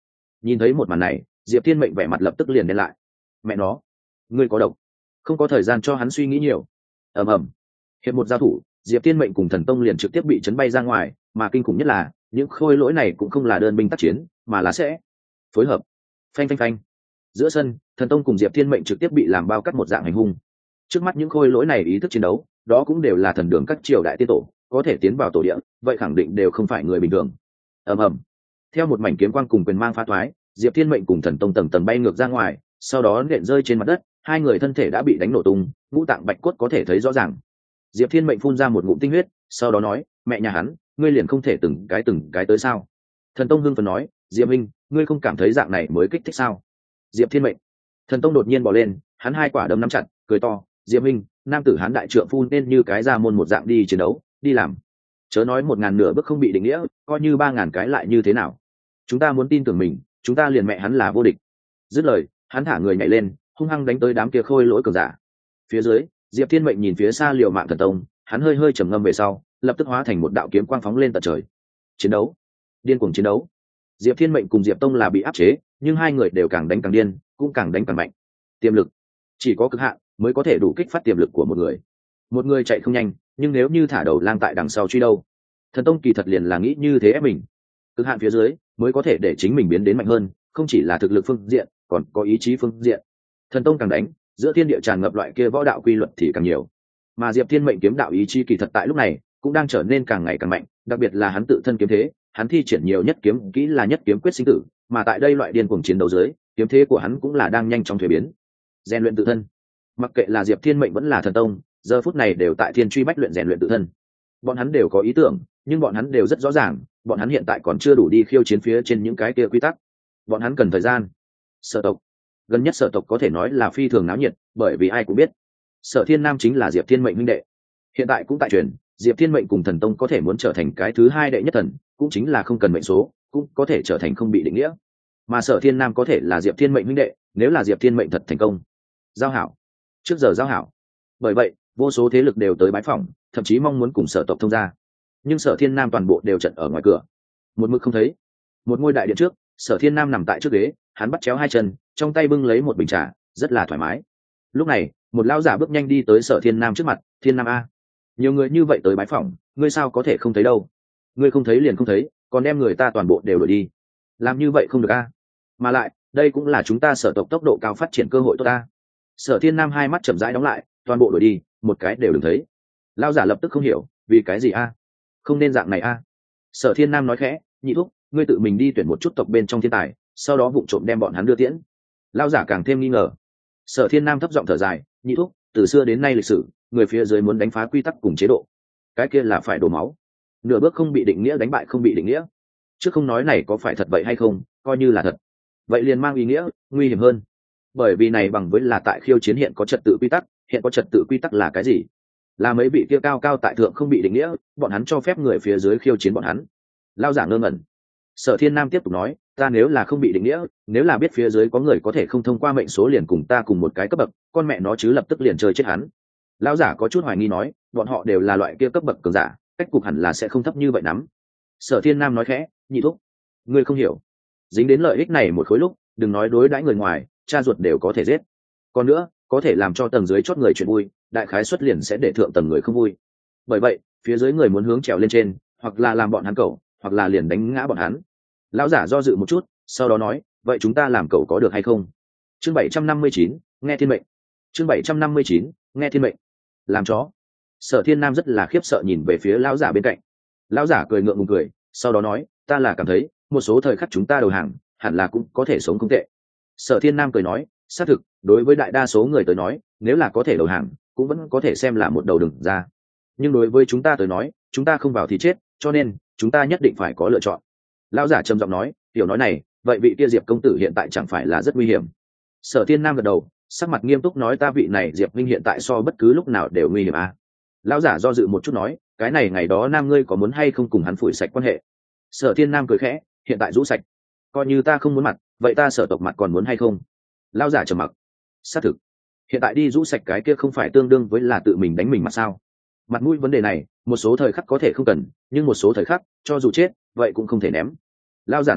Nhìn thấy một màn này, Diệp Thiên Mệnh vẻ mặt lập tức liền đen lại. Mẹ nó, ngươi có độc. Không có thời gian cho hắn suy nghĩ nhiều. Ầm ầm. Hiệp một giao thủ, Diệp Thiên Mệnh cùng Thần Tông liền trực tiếp bị chấn bay ra ngoài, mà kinh khủng nhất là những khôi lỗi này cũng không là đơn binh tác chiến, mà là sẽ phối hợp. Phanh phanh phanh. Giữa sân, Thần Tông cùng Diệp Thiên Mệnh trực tiếp bị làm bao cắt một dạng hành hung. Trước mắt những khôi lỗi này ý thức chiến đấu, đó cũng đều là thần đường các triều đại tiên tổ, có thể tiến vào tổ địa, vậy khẳng định đều không phải người bình thường. Ầm ầm. Theo một mảnh kiếm quang cùng quyền mang phá thoái, Diệp Thiên Mệnh cùng Thần Tông tầng tầng bay ngược ra ngoài, sau đó nện rơi trên mặt đất, hai người thân thể đã bị đánh nổ tung, ngũ tạng bạch cốt có thể thấy rõ ràng. Diệp Thiên Mệnh phun ra một ngụm tinh huyết, sau đó nói, mẹ nhà hắn, ngươi liền không thể từng cái tới sao? Thần Tông hưng phấn nói, Diệp Minh, ngươi không cảm thấy dạng này mới kích thích sao? Diệp Thiên Mệnh. Thần Tông đột nhiên bò lên, hắn hai quả đấm nắm chặt, cười to, Diệp Minh, nam tử hán đại trượng phu nên như cái ra môn một dạng đi chiến đấu, đi làm. Chớ nói 1000 nửa bước không bị định nghĩa, coi như 3000 cái lại như thế nào? Chúng ta muốn tin tưởng mình, chúng ta liền mẹ hắn là vô địch. Dứt lời, hắn thả người nhảy lên, hung hăng đánh tới đám kia khôi lỗi cường giả. Phía dưới, Diệp Thiên Mệnh nhìn phía xa liều mạng Thần Tông, hắn hơi hơi trầm ngâm về sau, lập tức hóa thành một đạo kiếm quang phóng lên tận trời. Chiến đấu, điên cuồng chiến đấu. Diệp Thiên Mệnh cùng Diệp Tông là bị áp chế, nhưng hai người đều càng đánh càng điên, cũng càng đánh càng mạnh. Tiềm lực chỉ có cực hạn mới có thể đủ kích phát tiềm lực của một người. Một người chạy không nhanh, nhưng nếu như thả đầu lang tại đằng sau truy đâu. Thần Tông kỳ thật liền là nghĩ như thế ép mình. Cực hạn phía dưới mới có thể để chính mình biến đến mạnh hơn, không chỉ là thực lực phương diện, còn có ý chí phương diện. Thần Tông càng đánh, giữa thiên địa tràn ngập loại kia võ đạo quy luật thì càng nhiều. Mà Diệp Thiên Mệnh kiếm đạo ý chí kỳ thật tại lúc này cũng đang trở nên càng ngày càng mạnh, đặc biệt là hắn tự thân kiếm thế, hắn thi triển nhiều nhất kiếm kỹ là nhất kiếm quyết sinh tử, mà tại đây loại điên cuồng chiến đấu dưới, kiếm thế của hắn cũng là đang nhanh chóng thay biến. Rèn luyện tự thân. Mặc kệ là Diệp Thiên Mệnh vẫn là Thần Tông, giờ phút này đều tại thiên truy bách luyện rèn luyện tự thân. Bọn hắn đều có ý tưởng, nhưng bọn hắn đều rất rõ ràng, bọn hắn hiện tại còn chưa đủ đi khiêu chiến phía trên những cái kia quy tắc. Bọn hắn cần thời gian. Sở tộc, gần nhất Sở tộc có thể nói là phi thường náo nhiệt, bởi vì ai cũng biết Sở Thiên Nam chính là Diệp Thiên Mệnh huynh đệ. Hiện tại cũng tại truyền, Diệp Thiên Mệnh cùng Thần Tông có thể muốn trở thành cái thứ hai đệ nhất thần, cũng chính là không cần mệnh số, cũng có thể trở thành không bị định nghĩa. Mà Sở Thiên Nam có thể là Diệp Thiên Mệnh huynh đệ, nếu là Diệp Thiên Mệnh thật thành công. Giao hảo, trước giờ giao hảo. Bởi vậy, vô số thế lực đều tới bái phỏng, thậm chí mong muốn cùng Sở tộc thông gia. Nhưng Sở Thiên Nam toàn bộ đều trận ở ngoài cửa, một mực không thấy. Một ngôi đại điện trước, Sở Thiên Nam nằm tại trước ghế, hắn bắt chéo hai chân, trong tay bưng lấy một bình trà, rất là thoải mái. Lúc này, một lão giả bước nhanh đi tới Sở Thiên Nam trước mặt, Thiên Nam a, nhiều người như vậy tới bái phỏng, ngươi sao có thể không thấy đâu? Ngươi không thấy liền không thấy, còn đem người ta toàn bộ đều đuổi đi, làm như vậy không được a. Mà lại, đây cũng là chúng ta Sở tộc tốc độ cao phát triển cơ hội tốt ta. Sở Thiên Nam hai mắt chậm rãi đóng lại, toàn bộ đuổi đi, một cái đều đừng thấy. Lão giả lập tức không hiểu, vì cái gì a? Không nên dạng này a. Sở Thiên Nam nói khẽ, nhị thúc, ngươi tự mình đi tuyển một chút tộc bên trong thiên tài, sau đó vụng trộm đem bọn hắn đưa tiễn. Lão giả càng thêm nghi ngờ. Sở Thiên Nam thấp giọng thở dài, nhị thúc, từ xưa đến nay lịch sử, người phía dưới muốn đánh phá quy tắc cùng chế độ, cái kia là phải đổ máu. Nửa bước không bị định nghĩa đánh bại không bị định nghĩa. Chứ không nói này có phải thật vậy hay không, coi như là thật, vậy liền mang ý nghĩa nguy hiểm hơn. Bởi vì này bằng với là tại khiêu chiến hiện có trật tự quy tắc, hiện có trật tự quy tắc là cái gì? Là mấy vị kia cao cao tại thượng không bị định nghĩa, bọn hắn cho phép người phía dưới khiêu chiến bọn hắn. Lão giả ngơ ngẩn. Sở Thiên Nam tiếp tục nói, ta nếu là không bị định nghĩa, nếu là biết phía dưới có người có thể không thông qua mệnh số liền cùng ta cùng một cái cấp bậc, con mẹ nó chứ lập tức liền chơi chết hắn. Lão giả có chút hoài nghi nói, bọn họ đều là loại kia cấp bậc cường giả, cách cục hẳn là sẽ không thấp như vậy lắm. Sở Thiên Nam nói khẽ, nhị thúc, ngươi không hiểu, dính đến lợi ích này một khối lúc, đừng nói đối đãi người ngoài, cha ruột đều có thể giết. Còn nữa, có thể làm cho tầng dưới chót người chuyện vui, đại khái xuất liền sẽ để thượng tầng người không vui. Bởi vậy, phía dưới người muốn hướng trèo lên trên, hoặc là làm bọn hắn cẩu, hoặc là liền đánh ngã bọn hắn. Lão giả do dự một chút, sau đó nói, vậy chúng ta làm cẩu có được hay không? Chương 759, nghe thiên mệnh. Chương 759, nghe thiên mệnh. Làm chó. Sở Thiên Nam rất là khiếp sợ nhìn về phía lão giả bên cạnh. Lão giả cười ngượng ngùng cười, sau đó nói, ta là cảm thấy, một số thời khắc chúng ta đầu hàng, hẳn là cũng có thể sống không tệ. Sở Thiên Nam cười nói, xác thực, đối với đại đa số người tới nói, nếu là có thể đầu hàng, cũng vẫn có thể xem là một đầu đường ra. Nhưng đối với chúng ta tới nói, chúng ta không vào thì chết, cho nên chúng ta nhất định phải có lựa chọn. Lão giả trầm giọng nói, tiểu nói này, vậy vị kia Diệp công tử hiện tại chẳng phải là rất nguy hiểm? Sở Thiên Nam gật đầu, sắc mặt nghiêm túc nói, ta vị này Diệp Minh hiện tại so bất cứ lúc nào đều nguy hiểm à? Lão giả do dự một chút nói, cái này ngày đó Nam ngươi có muốn hay không cùng hắn phủi sạch quan hệ? Sở Thiên Nam cười khẽ, hiện tại rũ sạch, coi như ta không muốn mặt, vậy ta Sở tộc mặt còn muốn hay không? Lão giả trầm mặc, xác thực, hiện tại đi rũ sạch cái kia không phải tương đương với là tự mình đánh mình mà sao? Mặt mũi vấn đề này, một số thời khắc có thể không cần, nhưng một số thời khắc, cho dù chết, vậy cũng không thể ném. Lão giả nói,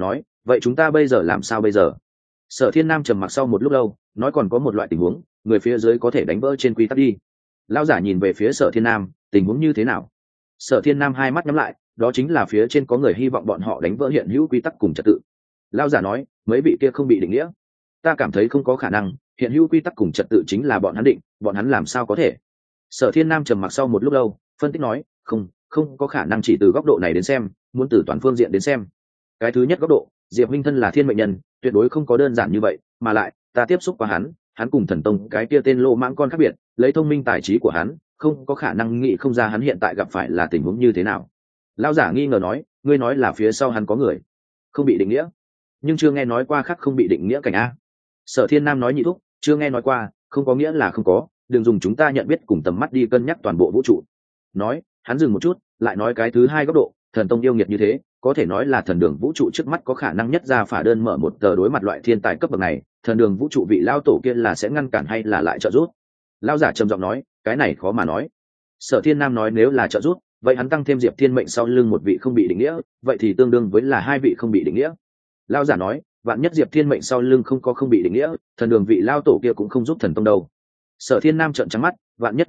vậy chúng ta bây giờ làm sao bây giờ? Sở Thiên Nam trầm mặc sau một lúc lâu, nói còn có một loại tình huống, người phía dưới có thể đánh vỡ trên quy tắc đi. Lão giả nhìn về phía Sở Thiên Nam, tình huống như thế nào? Sở Thiên Nam hai mắt nhắm lại, đó chính là phía trên có người hy vọng bọn họ đánh vỡ hiện hữu quy tắc cùng trật tự. Lão giả nói, mấy vị kia không bị định nghĩa. Ta cảm thấy không có khả năng, hiện hữu quy tắc cùng trật tự chính là bọn hắn định, bọn hắn làm sao có thể? Sở Thiên Nam trầm mặc sau một lúc lâu, phân tích nói, không có khả năng chỉ từ góc độ này đến xem, muốn từ toàn phương diện đến xem. Cái thứ nhất góc độ, Diệp Minh thân là thiên mệnh nhân, tuyệt đối không có đơn giản như vậy, mà lại, ta tiếp xúc qua hắn cùng thần tông cái kia tên lô mãng con khác biệt, lấy thông minh tài trí của hắn, không có khả năng nghĩ không ra hắn hiện tại gặp phải là tình huống như thế nào. Lão giả nghi ngờ nói, ngươi nói là phía sau hắn có người không bị định nghĩa, nhưng chưa nghe nói qua khác không bị định nghĩa cảnh a. Sở Thiên Nam nói nhị thúc, chưa nghe nói qua, không có nghĩa là không có, đừng dùng chúng ta nhận biết cùng tầm mắt đi cân nhắc toàn bộ vũ trụ. Nói, hắn dừng một chút, lại nói cái thứ hai góc độ, thần tông yêu nghiệt như thế, có thể nói là thần đường vũ trụ trước mắt có khả năng nhất ra phả đơn mở một tờ đối mặt loại thiên tài cấp bậc này, thần đường vũ trụ vị lao tổ kia là sẽ ngăn cản hay là lại trợ giúp? Lao giả trầm giọng nói, cái này khó mà nói. Sở Thiên Nam nói nếu là trợ giúp, vậy hắn tăng thêm Diệp Thiên mệnh sau lưng một vị không bị định nghĩa, vậy thì tương đương với là hai vị không bị định nghĩa. Lao giả nói, vạn nhất Diệp Thiên mệnh sau lưng không bị định nghĩa, thần đường vị lao tổ kia cũng không giúp thần tông đâu. Sở Thiên Nam trợn trắng mắt,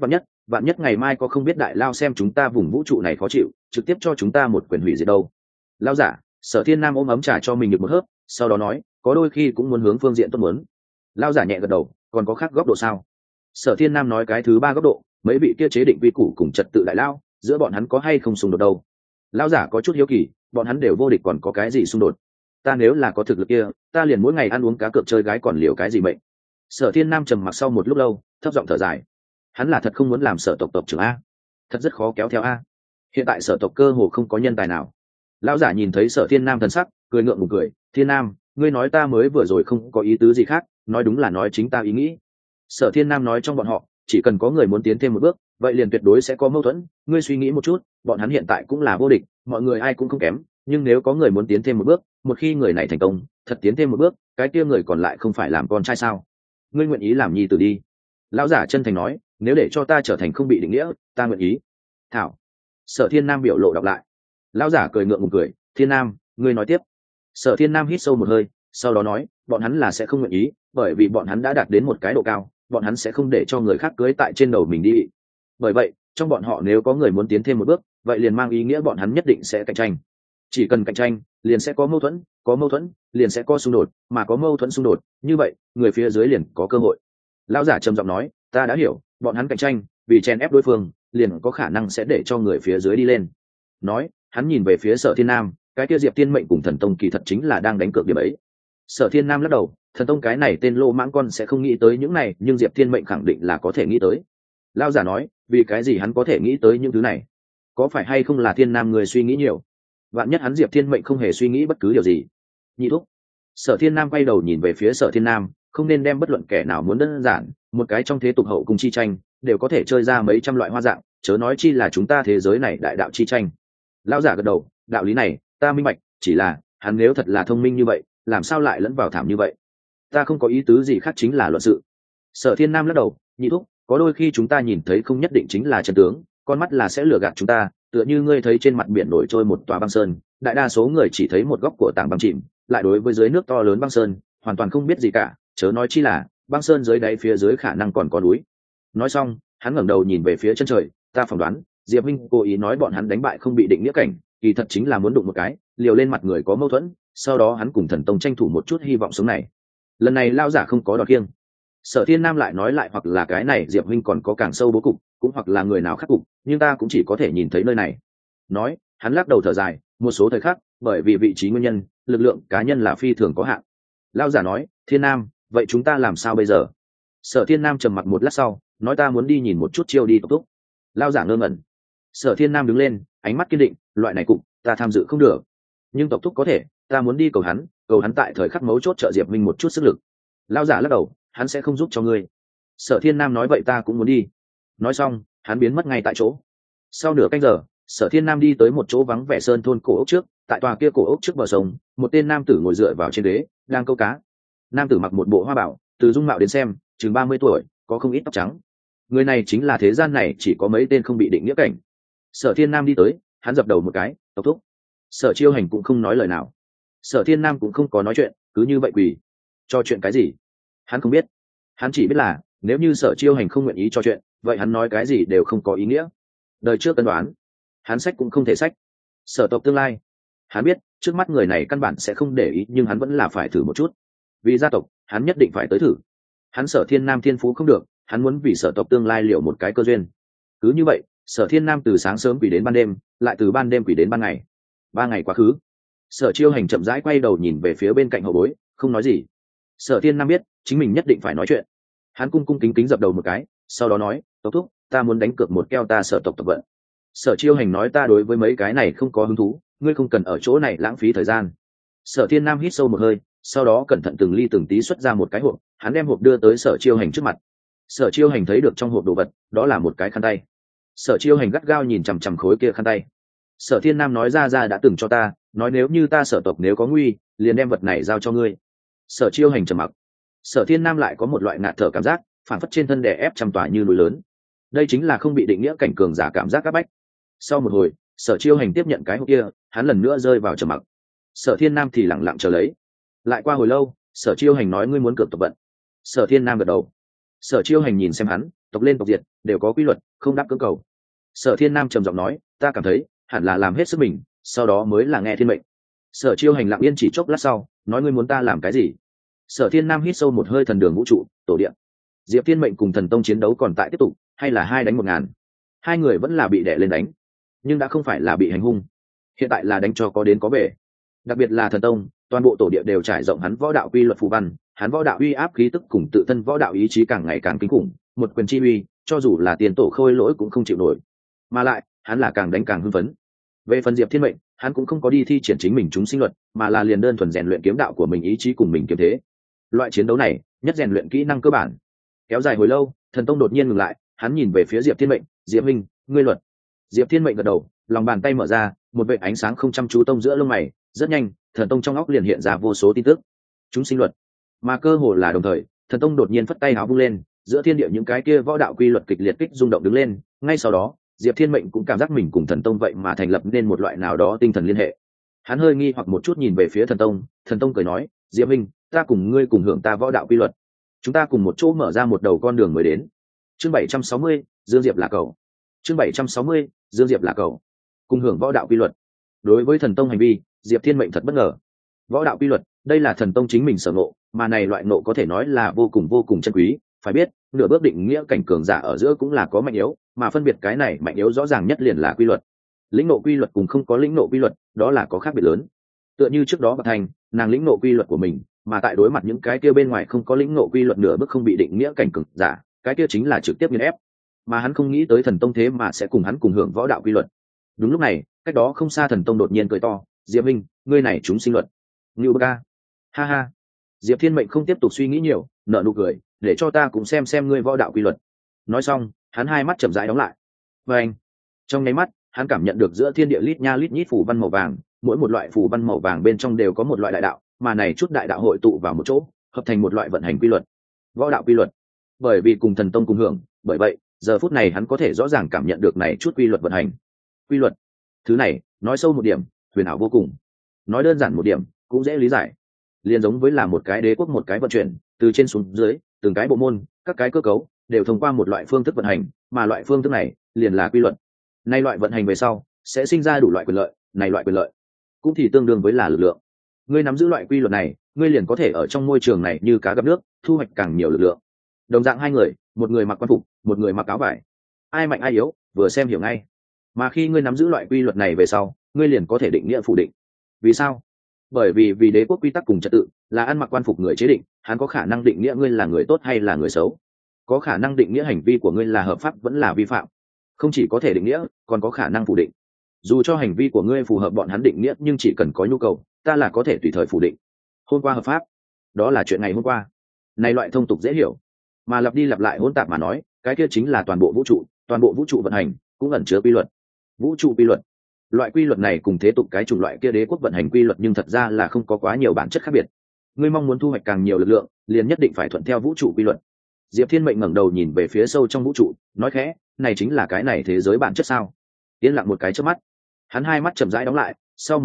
vạn nhất ngày mai có không biết đại lao xem chúng ta vùng vũ trụ này khó chịu, trực tiếp cho chúng ta một quyền hủy diệt đâu. Lao giả, Sở Thiên Nam ôm ấm trà cho mình được một hớp, sau đó nói, có đôi khi cũng muốn hướng phương diện tốt muốn. Lao giả nhẹ gật đầu, còn có khác góc độ sao? Sở Thiên Nam nói cái thứ ba góc độ, mấy vị kia chế định quy củ cùng trật tự đại lao, giữa bọn hắn có hay không xung đột đâu? Lao giả có chút hiếu kỳ, bọn hắn đều vô địch còn có cái gì xung đột? Ta nếu là có thực lực kia, ta liền mỗi ngày ăn uống cá cược chơi gái còn liều cái gì mệnh? Sở Thiên Nam trầm mặc sau một lúc lâu, thấp giọng thở dài. Hắn là thật không muốn làm sở tộc tộc trưởng a, thật rất khó kéo theo a. Hiện tại sở tộc cơ hồ không có nhân tài nào. Lão giả nhìn thấy Sở Thiên Nam thần sắc, cười ngượng ngùng cười, Thiên Nam, ngươi nói ta mới vừa rồi không có ý tứ gì khác, nói đúng là nói chính ta ý nghĩ. Sở Thiên Nam nói trong bọn họ, chỉ cần có người muốn tiến thêm một bước, vậy liền tuyệt đối sẽ có mâu thuẫn. Ngươi suy nghĩ một chút, bọn hắn hiện tại cũng là vô địch, mọi người ai cũng không kém, nhưng nếu có người muốn tiến thêm một bước, một khi người này thành công, thật tiến thêm một bước, cái kia người còn lại không phải làm con trai sao? Ngươi nguyện ý làm nhi tử đi. Lão giả chân thành nói, nếu để cho ta trở thành không bị định nghĩa, ta nguyện ý. Thảo. Sở Thiên Nam biểu lộ đọc lại. Lão giả cười ngượng ngùng cười, Thiên Nam, ngươi nói tiếp. Sở Thiên Nam hít sâu một hơi, sau đó nói, bọn hắn là sẽ không nguyện ý, bởi vì bọn hắn đã đạt đến một cái độ cao, bọn hắn sẽ không để cho người khác cưới tại trên đầu mình đi. Bởi vậy, trong bọn họ nếu có người muốn tiến thêm một bước, vậy liền mang ý nghĩa bọn hắn nhất định sẽ cạnh tranh. Chỉ cần cạnh tranh, liền sẽ có mâu thuẫn, liền sẽ có xung đột, mà có mâu thuẫn xung đột, như vậy, người phía dưới liền có cơ hội. Lão giả trầm giọng nói, ta đã hiểu, bọn hắn cạnh tranh, vì chen ép đối phương, liền có khả năng sẽ để cho người phía dưới đi lên. Nói, hắn nhìn về phía Sở Thiên Nam, cái kia Diệp Thiên mệnh cùng thần tông kỳ thật chính là đang đánh cược điểm ấy. Sở Thiên Nam lắc đầu, thần tông cái này tên lô mãng con sẽ không nghĩ tới những này, nhưng Diệp Thiên mệnh khẳng định là có thể nghĩ tới. Lão giả nói, vì cái gì hắn có thể nghĩ tới những thứ này? Có phải hay không là Thiên Nam người suy nghĩ nhiều? Vạn nhất hắn Diệp Thiên mệnh không hề suy nghĩ bất cứ điều gì. Nhị thúc. Sở Thiên Nam quay đầu nhìn về phía Sở Thiên Nam, không nên đem bất luận kẻ nào muốn đơn giản, một cái trong thế tục hậu cung chi tranh, đều có thể chơi ra mấy trăm loại hoa dạng, chớ nói chi là chúng ta thế giới này đại đạo chi tranh. Lão giả gật đầu, đạo lý này, ta minh bạch, chỉ là, hắn nếu thật là thông minh như vậy, làm sao lại lẫn vào thảm như vậy? Ta không có ý tứ gì khác chính là luận sự. Sở Thiên Nam lắc đầu, nhị thúc, có đôi khi chúng ta nhìn thấy không nhất định chính là chân tướng, con mắt là sẽ lừa gạt chúng ta, tựa như ngươi thấy trên mặt biển nổi trôi một tòa băng sơn, đại đa số người chỉ thấy một góc của tảng băng chìm, lại đối với dưới nước to lớn băng sơn hoàn toàn không biết gì cả, chớ nói chi là băng sơn dưới đáy phía dưới khả năng còn có núi. Nói xong, hắn ngẩng đầu nhìn về phía chân trời, ta phỏng đoán, Diệp Minh cố ý nói bọn hắn đánh bại không bị định nghĩa cảnh, kỳ thật chính là muốn đụng một cái, liều lên mặt người có mâu thuẫn, sau đó hắn cùng thần tông tranh thủ một chút hy vọng sống này. Lần này lao giả không có đọt kiêng. Sở Thiên Nam lại nói lại, hoặc là cái này Diệp Minh còn có càng sâu bố cục, cũng hoặc là người nào khác cục, nhưng ta cũng chỉ có thể nhìn thấy nơi này. Nói, hắn lắc đầu thở dài, một số thời khắc, bởi vì vị trí nguyên nhân, lực lượng cá nhân là phi thường có hạn. Lao giả nói, Thiên Nam, vậy chúng ta làm sao bây giờ? Sở Thiên Nam trầm mặc một lát sau, nói ta muốn đi nhìn một chút chiêu đi tộc túc. Lao giả ngơ ngẩn. Sở Thiên Nam đứng lên, ánh mắt kiên định, loại này cục, ta tham dự không được. Nhưng tộc túc có thể, ta muốn đi cầu hắn tại thời khắc mấu chốt trợ Diệp Minh một chút sức lực. Lao giả lắc đầu, hắn sẽ không giúp cho ngươi. Sở Thiên Nam nói vậy ta cũng muốn đi. Nói xong, hắn biến mất ngay tại chỗ. Sau nửa canh giờ, Sở Thiên Nam đi tới một chỗ vắng vẻ sơn thôn cổ ốc trước, tại tòa kia cổ ốc trước bờ sông, một tên nam tử ngồi dựa vào trên ghế, đang câu cá. Nam tử mặc một bộ hoa bảo, từ dung mạo đến xem, chừng 30 tuổi, có không ít tóc trắng. Người này chính là thế gian này chỉ có mấy tên không bị định nghĩa cảnh. Sở Thiên Nam đi tới, hắn dập đầu một cái, tộc thúc. Sở Chiêu Hành cũng không nói lời nào. Sở Thiên Nam cũng không có nói chuyện, cứ như vậy quỳ. Cho chuyện cái gì? Hắn không biết. Hắn chỉ biết là nếu như Sở Chiêu Hành không nguyện ý cho chuyện, vậy hắn nói cái gì đều không có ý nghĩa. Đời trước cân đoán, hắn sách cũng không thể sách. Sở tộc tương lai, hắn biết trước mắt người này căn bản sẽ không để ý, nhưng hắn vẫn là phải thử một chút. Vì gia tộc, hắn nhất định phải tới thử. Hắn Sở Thiên Nam thiên phú không được, hắn muốn vì sở tộc tương lai liệu một cái cơ duyên. Cứ như vậy, Sở Thiên Nam từ sáng sớm quỷ đến ban đêm, lại từ ban đêm quỷ đến ban ngày. 3 ngày quá khứ, Sở Chiêu Hành chậm rãi quay đầu nhìn về phía bên cạnh hậu bối, không nói gì. Sở Thiên Nam biết chính mình nhất định phải nói chuyện. Hắn cung cung kính kính dập đầu một cái, sau đó nói, tộc thúc, ta muốn đánh cược một keo ta sở tộc tộc vận. Sở Chiêu Hành nói, ta đối với mấy cái này không có hứng thú, ngươi không cần ở chỗ này lãng phí thời gian. Sở Thiên Nam hít sâu một hơi, sau đó cẩn thận từng ly từng tí xuất ra một cái hộp, hắn đem hộp đưa tới Sở Chiêu Hành trước mặt. Sở Chiêu Hành thấy được trong hộp đồ vật, đó là một cái khăn tay. Sở Chiêu Hành gắt gao nhìn chằm chằm khối kia khăn tay. Sở Thiên Nam nói, ra đã từng cho ta, nói nếu như ta sở tộc nếu có nguy, liền đem vật này giao cho ngươi. Sở Chiêu Hành trầm mặc. Sở Thiên Nam lại có một loại ngạt thở cảm giác, phản phất trên thân đè ép trăm tòa như núi lớn. Đây chính là không bị định nghĩa cảnh cường giả cảm giác áp bách. Sau một hồi, Sở Chiêu Hành tiếp nhận cái hộp kia, hắn lần nữa rơi vào trầm mặc. Sở Thiên Nam thì lặng lặng chờ lấy. Lại qua hồi lâu, Sở Chiêu Hành nói, ngươi muốn cược tộc vận. Sở Thiên Nam gật đầu. Sở Chiêu Hành nhìn xem hắn, tộc lên tộc diệt đều có quy luật, không đáp cưỡng cầu. Sở Thiên Nam trầm giọng nói, ta cảm thấy hẳn là làm hết sức mình, sau đó mới là nghe thiên mệnh. Sở Chiêu Hành lặng yên chỉ chốc lát sau, nói, ngươi muốn ta làm cái gì? Sở Thiên Nam hít sâu một hơi, thần đường vũ trụ, tổ điện. Diệp Thiên Mệnh cùng Thần Tông chiến đấu còn tại tiếp tục, hay là 2-1.000? Hai người vẫn là bị đè lên đánh, nhưng đã không phải là bị hành hung, hiện tại là đánh cho có đến có về. Đặc biệt là Thần Tông, toàn bộ tổ địa đều trải rộng hắn võ đạo quy luật phù văn, hắn võ đạo uy áp khí tức cùng tự thân võ đạo ý chí càng ngày càng kinh khủng, một quyền chi uy, cho dù là tiền tổ Khôi Lỗi cũng không chịu nổi. Mà lại, hắn là càng đánh càng hưng phấn. Về phần Diệp Thiên Mệnh, hắn cũng không có đi thi triển chính mình chúng sinh luật, mà là liền đơn thuần rèn luyện kiếm đạo của mình, ý chí cùng mình kiếm thế. Loại chiến đấu này, nhất rèn luyện kỹ năng cơ bản. Kéo dài hồi lâu, Thần Tông đột nhiên ngừng lại, hắn nhìn về phía Diệp Thiên Mệnh, Diệp minh, ngươi luật. Diệp Thiên Mệnh gật đầu, lòng bàn tay mở ra, một vệt ánh sáng không chăm chú tông giữa lông mày, rất nhanh, Thần Tông trong óc liền hiện ra vô số tin tức. Chúng sinh luật, mà cơ hồ là đồng thời, Thần Tông đột nhiên phất tay áo vung lên, giữa thiên địa những cái kia võ đạo quy luật kịch liệt kích rung động đứng lên, ngay sau đó, Diệp Thiên Mệnh cũng cảm giác mình cùng Thần Tông vậy mà thành lập nên một loại nào đó tinh thần liên hệ. Hắn hơi nghi hoặc một chút nhìn về phía Thần Tông cười nói, Diệp minh, ta cùng ngươi cùng hưởng ta võ đạo quy luật, chúng ta cùng một chỗ mở ra một đầu con đường mới đến. Chương 760, Dương Diệp là cầu. Chương 760, Dương Diệp là cầu. Cùng hưởng võ đạo quy luật. Đối với Thần Tông hành vi, Diệp Thiên Mệnh thật bất ngờ. Võ đạo quy luật, đây là Thần Tông chính mình sở ngộ, mà này loại ngộ có thể nói là vô cùng chân quý. Phải biết, nửa bước định nghĩa cảnh cường giả ở giữa cũng là có mạnh yếu, mà phân biệt cái này mạnh yếu rõ ràng nhất liền là quy luật. Lĩnh ngộ quy luật cùng không có lĩnh ngộ quy luật, đó là có khác biệt lớn. Tựa như trước đó Bạc Thành, nàng lĩnh ngộ quy luật của mình, mà tại đối mặt những cái kia bên ngoài không có lĩnh ngộ quy luật nửa bước không bị định nghĩa cảnh cường giả, cái kia chính là trực tiếp nghiền ép. Mà hắn không nghĩ tới Thần Tông thế mà sẽ cùng hắn cùng hưởng võ đạo quy luật. Đúng lúc này, cách đó không xa Thần Tông đột nhiên cười to, Diệp minh, ngươi này chúng sinh luật. Ngưu Bơ Ca. Ha ha. Diệp Thiên Mệnh không tiếp tục suy nghĩ nhiều, nở nụ cười, để cho ta cũng xem ngươi võ đạo quy luật. Nói xong, hắn hai mắt chậm rãi đóng lại. Và anh, trong nháy mắt, hắn cảm nhận được giữa thiên địa lít nha lít nhít phù văn màu vàng, mỗi một loại phù văn màu vàng bên trong đều có một loại đại đạo, mà này chút đại đạo hội tụ vào một chỗ, hợp thành một loại vận hành quy luật. Võ đạo quy luật. Bởi vì cùng Thần Tông cùng hưởng, bởi vậy, giờ phút này hắn có thể rõ ràng cảm nhận được này chút quy luật vận hành. Quy luật. Thứ này, nói sâu một điểm, huyền ảo vô cùng. Nói đơn giản một điểm, cũng dễ lý giải. Liên giống với là một cái đế quốc một cái vận chuyển, từ trên xuống dưới, từng cái bộ môn, các cái cơ cấu đều thông qua một loại phương thức vận hành, mà loại phương thức này liền là quy luật. Nay loại vận hành về sau sẽ sinh ra đủ loại quyền lợi, này loại quyền lợi cũng thì tương đương với là lực lượng. Ngươi nắm giữ loại quy luật này, ngươi liền có thể ở trong môi trường này như cá gặp nước, thu hoạch càng nhiều lực lượng. Đồng dạng hai người, một người mặc quan phục, một người mặc áo vải, ai mạnh ai yếu vừa xem hiểu ngay. Mà khi ngươi nắm giữ loại quy luật này về sau, ngươi liền có thể định nghĩa phủ định. Vì sao? Bởi vì đế quốc quy tắc cùng trật tự là ăn mặc quan phục người chế định, hắn có khả năng định nghĩa ngươi là người tốt hay là người xấu, có khả năng định nghĩa hành vi của ngươi là hợp pháp vẫn là vi phạm. Không chỉ có thể định nghĩa, còn có khả năng phủ định. Dù cho hành vi của ngươi phù hợp bọn hắn định nghĩa, nhưng chỉ cần có nhu cầu, ta là có thể tùy thời phủ định. Hôm qua hợp pháp, đó là chuyện ngày hôm qua. Này loại thông tục dễ hiểu, mà lặp đi lặp lại hỗn tạp mà nói, cái kia chính là toàn bộ vũ trụ vận hành cũng ẩn chứa quy luật. Vũ trụ quy luật, loại quy luật này cùng thế tục cái chủng loại kia đế quốc vận hành quy luật nhưng thật ra là không có quá nhiều bản chất khác biệt. Ngươi mong muốn thu hoạch càng nhiều lực lượng, liền nhất định phải thuận theo vũ trụ quy luật. Diệp Thiên Mệnh ngẩng đầu nhìn về phía sâu trong vũ trụ, nói khẽ, này chính là cái này thế giới bản chất sao? Yên lặng một cái trước mắt, hắn hai mắt chậm rãi đóng lại, sau một khắc,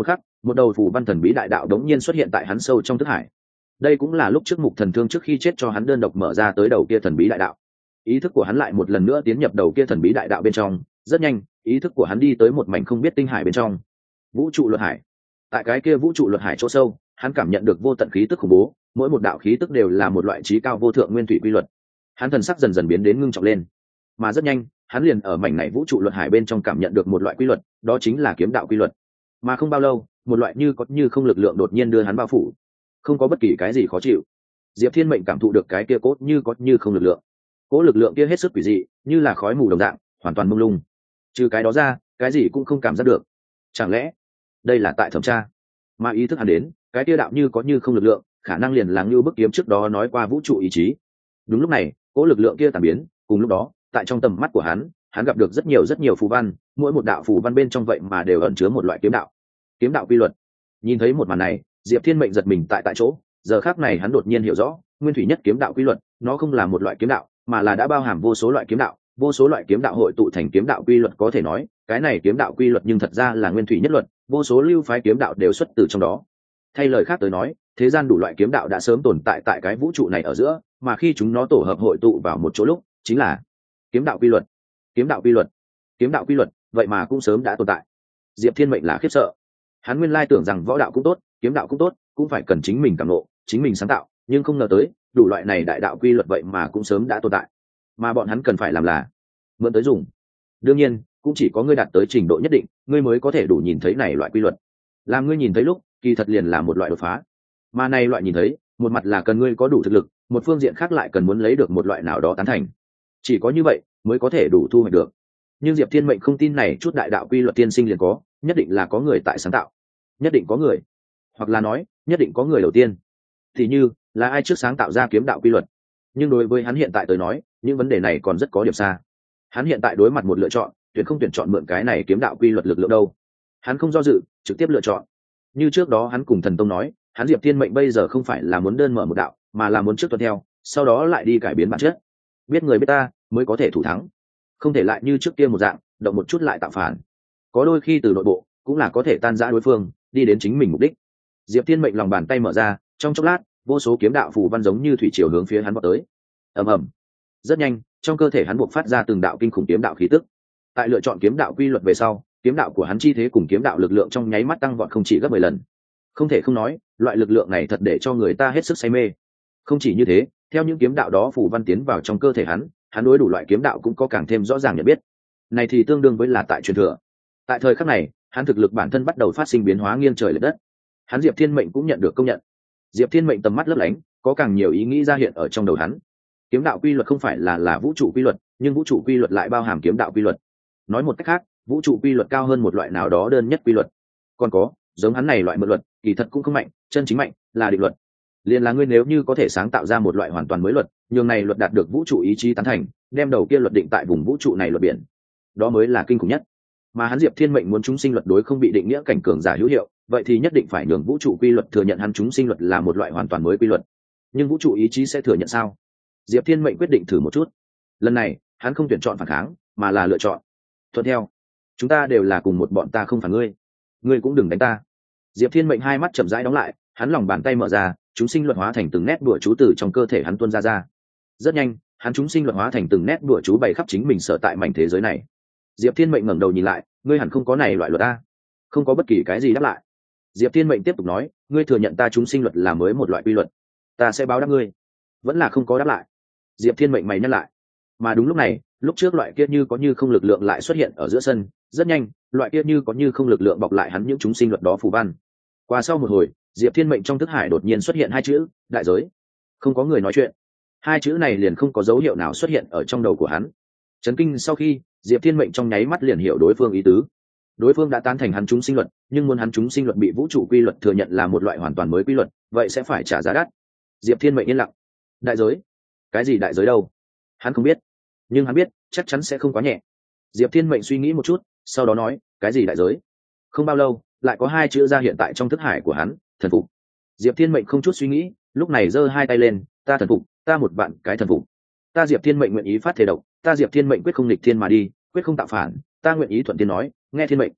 một đầu phù văn thần bí đại đạo đống nhiên xuất hiện tại hắn sâu trong thức hải. Đây cũng là lúc trước Mục Thần Thương trước khi chết cho hắn đơn độc mở ra tới đầu kia thần bí đại đạo. Ý thức của hắn lại một lần nữa tiến nhập đầu kia thần bí đại đạo bên trong, rất nhanh, ý thức của hắn đi tới một mảnh không biết tinh hải bên trong. Vũ trụ luật hải. Tại cái kia vũ trụ luật hải chỗ sâu, hắn cảm nhận được vô tận khí tức khủng bố, mỗi một đạo khí tức đều là một loại trí cao vô thượng nguyên thủy quy luật. Hắn thần sắc dần dần biến đến ngưng trọng lên, mà rất nhanh, hắn liền ở mảnh này vũ trụ luật hải bên trong cảm nhận được một loại quy luật, đó chính là kiếm đạo quy luật. Mà không bao lâu, một loại như có như không lực lượng đột nhiên đưa hắn bao phủ. Không có bất kỳ cái gì khó chịu. Diệp Thiên Mệnh cảm thụ được cái kia cốt như có như không lực lượng. Cỗ lực lượng kia hết sức quỷ dị, như là khói mù đồng dạng, hoàn toàn mông lung. Trừ cái đó ra, cái gì cũng không cảm giác được. Chẳng lẽ đây là tại thẩm tra? Mà ý thức hắn đến, cái kia đạo như có như không lực lượng, khả năng liền là như bức kiếm trước đó nói qua vũ trụ ý chí. Đúng lúc này, cỗ lực lượng kia tàn biến, cùng lúc đó, tại trong tầm mắt của hắn gặp được rất nhiều phù văn, mỗi một đạo phù văn bên trong vậy mà đều ẩn chứa một loại kiếm đạo. Kiếm đạo quy luật. Nhìn thấy một màn này, Diệp Thiên Mệnh giật mình tại chỗ, giờ khắc này hắn đột nhiên hiểu rõ, nguyên thủy nhất kiếm đạo quy luật, nó không là một loại kiếm đạo, mà là đã bao hàm vô số loại kiếm đạo, vô số loại kiếm đạo hội tụ thành kiếm đạo quy luật, có thể nói, cái này kiếm đạo quy luật nhưng thật ra là nguyên thủy nhất luật, vô số lưu phái kiếm đạo đều xuất từ trong đó. Thay lời khác tới nói, thế gian đủ loại kiếm đạo đã sớm tồn tại tại cái vũ trụ này ở giữa, mà khi chúng nó tổ hợp hội tụ vào một chỗ lúc, chính là kiếm đạo quy luật. Kiếm đạo quy luật, kiếm đạo quy luật, vậy mà cũng sớm đã tồn tại. Diệp Thiên Mệnh là khiếp sợ. Hắn nguyên lai tưởng rằng võ đạo cũng tốt, kiếm đạo cũng tốt, cũng phải cần chính mình cảm ngộ, chính mình sáng tạo, nhưng không ngờ tới, đủ loại này đại đạo quy luật vậy mà cũng sớm đã tồn tại. Mà bọn hắn cần phải làm là mượn tới dùng. Đương nhiên, cũng chỉ có ngươi đạt tới trình độ nhất định, ngươi mới có thể đủ nhìn thấy này loại quy luật. Làm ngươi nhìn thấy lúc, kỳ thật liền là một loại đột phá. Mà này loại nhìn thấy, một mặt là cần ngươi có đủ thực lực, một phương diện khác lại cần muốn lấy được một loại nào đó tán thành. Chỉ có như vậy mới có thể đủ thu hoạch được. Nhưng Diệp Thiên Mệnh không tin này chút đại đạo quy luật tiên sinh liền có, nhất định là có người tại sáng tạo. Nhất định có người, hoặc là nói, nhất định có người đầu tiên. Thì như, là ai trước sáng tạo ra kiếm đạo quy luật. Nhưng đối với hắn hiện tại tới nói, những vấn đề này còn rất có điểm xa. Hắn hiện tại đối mặt một lựa chọn, tuyển không tuyển chọn mượn cái này kiếm đạo quy luật lực lượng đâu. Hắn không do dự, trực tiếp lựa chọn. Như trước đó hắn cùng Thần Tông nói, hắn Diệp Thiên Mệnh bây giờ không phải là muốn đơn mở một đạo, mà là muốn trước tuân theo, sau đó lại đi cải biến bản chất. Biết người biết ta, mới có thể thủ thắng. Không thể lại như trước kia một dạng, động một chút lại tạo phản. Có đôi khi từ nội bộ, cũng là có thể tan rã đối phương, đi đến chính mình mục đích. Diệp Thiên Mệnh lòng bàn tay mở ra, trong chốc lát, vô số kiếm đạo phù văn giống như thủy triều hướng phía hắn vọt tới. Ầm ầm. Rất nhanh, trong cơ thể hắn buộc phát ra từng đạo kinh khủng kiếm đạo khí tức. Tại lựa chọn kiếm đạo quy luật về sau, kiếm đạo của hắn chi thế cùng kiếm đạo lực lượng trong nháy mắt tăng vọt không chỉ gấp 10 lần. Không thể không nói, loại lực lượng này thật để cho người ta hết sức say mê. Không chỉ như thế, theo những kiếm đạo đó phù văn tiến vào trong cơ thể hắn đối đủ loại kiếm đạo cũng có càng thêm rõ ràng nhận biết. Này thì tương đương với là tại truyền thừa. Tại thời khắc này, hắn thực lực bản thân bắt đầu phát sinh biến hóa nghiêng trời lệch đất. Hắn Diệp Thiên Mệnh cũng nhận được công nhận. Diệp Thiên Mệnh tầm mắt lấp lánh, có càng nhiều ý nghĩ ra hiện ở trong đầu hắn. Kiếm đạo quy luật không phải là vũ trụ quy luật, nhưng vũ trụ quy luật lại bao hàm kiếm đạo quy luật. Nói một cách khác, vũ trụ quy luật cao hơn một loại nào đó đơn nhất quy luật. Còn có, giống hắn này loại mượn luật, kỳ thật cũng không mạnh, chân chính mạnh là định luật. Liền là ngươi nếu như có thể sáng tạo ra một loại hoàn toàn mới luật, nhường này luật đạt được vũ trụ ý chí tán thành, đem đầu kia luật định tại vùng vũ trụ này luật biển, đó mới là kinh khủng nhất. Mà hắn Diệp Thiên Mệnh muốn chúng sinh luật đối không bị định nghĩa cảnh cường giả hữu hiệu, vậy thì nhất định phải nhường vũ trụ quy luật thừa nhận hắn chúng sinh luật là một loại hoàn toàn mới quy luật. Nhưng vũ trụ ý chí sẽ thừa nhận sao? Diệp Thiên Mệnh quyết định thử một chút. Lần này, hắn không tuyển chọn phản kháng, mà là lựa chọn thuận theo. Chúng ta đều là cùng một bọn, ta không phản ngươi, ngươi cũng đừng đánh ta. Diệp Thiên Mệnh hai mắt chậm rãi đóng lại, hắn lòng bàn tay mở ra, chúng sinh luật hóa thành từng nét đùa chú từ trong cơ thể hắn tuôn ra. Rất nhanh, hắn chúng sinh luật hóa thành từng nét đùa chú bày khắp chính mình sở tại mảnh thế giới này. Diệp Thiên Mệnh ngẩng đầu nhìn lại, ngươi hẳn không có này loại luật ta. Không có bất kỳ cái gì đáp lại. Diệp Thiên Mệnh tiếp tục nói, ngươi thừa nhận ta chúng sinh luật là mới một loại quy luật, ta sẽ báo đáp ngươi. Vẫn là không có đáp lại. Diệp Thiên Mệnh mày nhắc lại. Mà đúng lúc này, lúc trước loại kia như có như không lực lượng lại xuất hiện ở giữa sân, rất nhanh, loại kia như có như không lực lượng bọc lại hắn những chúng sinh luật đó phù văn. Qua sau một hồi, Diệp Thiên Mệnh trong thức hải đột nhiên xuất hiện hai chữ, đại giới. Không có người nói chuyện. Hai chữ này liền không có dấu hiệu nào xuất hiện ở trong đầu của hắn. Chấn kinh sau khi, Diệp Thiên Mệnh trong nháy mắt liền hiểu đối phương ý tứ. Đối phương đã tán thành hắn chúng sinh luật, nhưng muốn hắn chúng sinh luật bị vũ trụ quy luật thừa nhận là một loại hoàn toàn mới quy luật, vậy sẽ phải trả giá đắt. Diệp Thiên Mệnh yên lặng. Đại giới? Cái gì đại giới đâu? Hắn không biết, nhưng hắn biết chắc chắn sẽ không quá nhẹ. Diệp Thiên Mệnh suy nghĩ một chút, sau đó nói, cái gì đại giới? Không bao lâu, lại có hai chữ ra hiện tại trong thức hải của hắn, thần phục. Diệp Thiên Mệnh không chút suy nghĩ, lúc này giơ hai tay lên, ta thần phục, ta một vạn cái thần phục. Ta Diệp Thiên Mệnh nguyện ý phát thể độc, ta Diệp Thiên Mệnh quyết không nghịch thiên mà đi, quyết không tạo phản, ta nguyện ý thuận thiên nói, nghe thiên mệnh.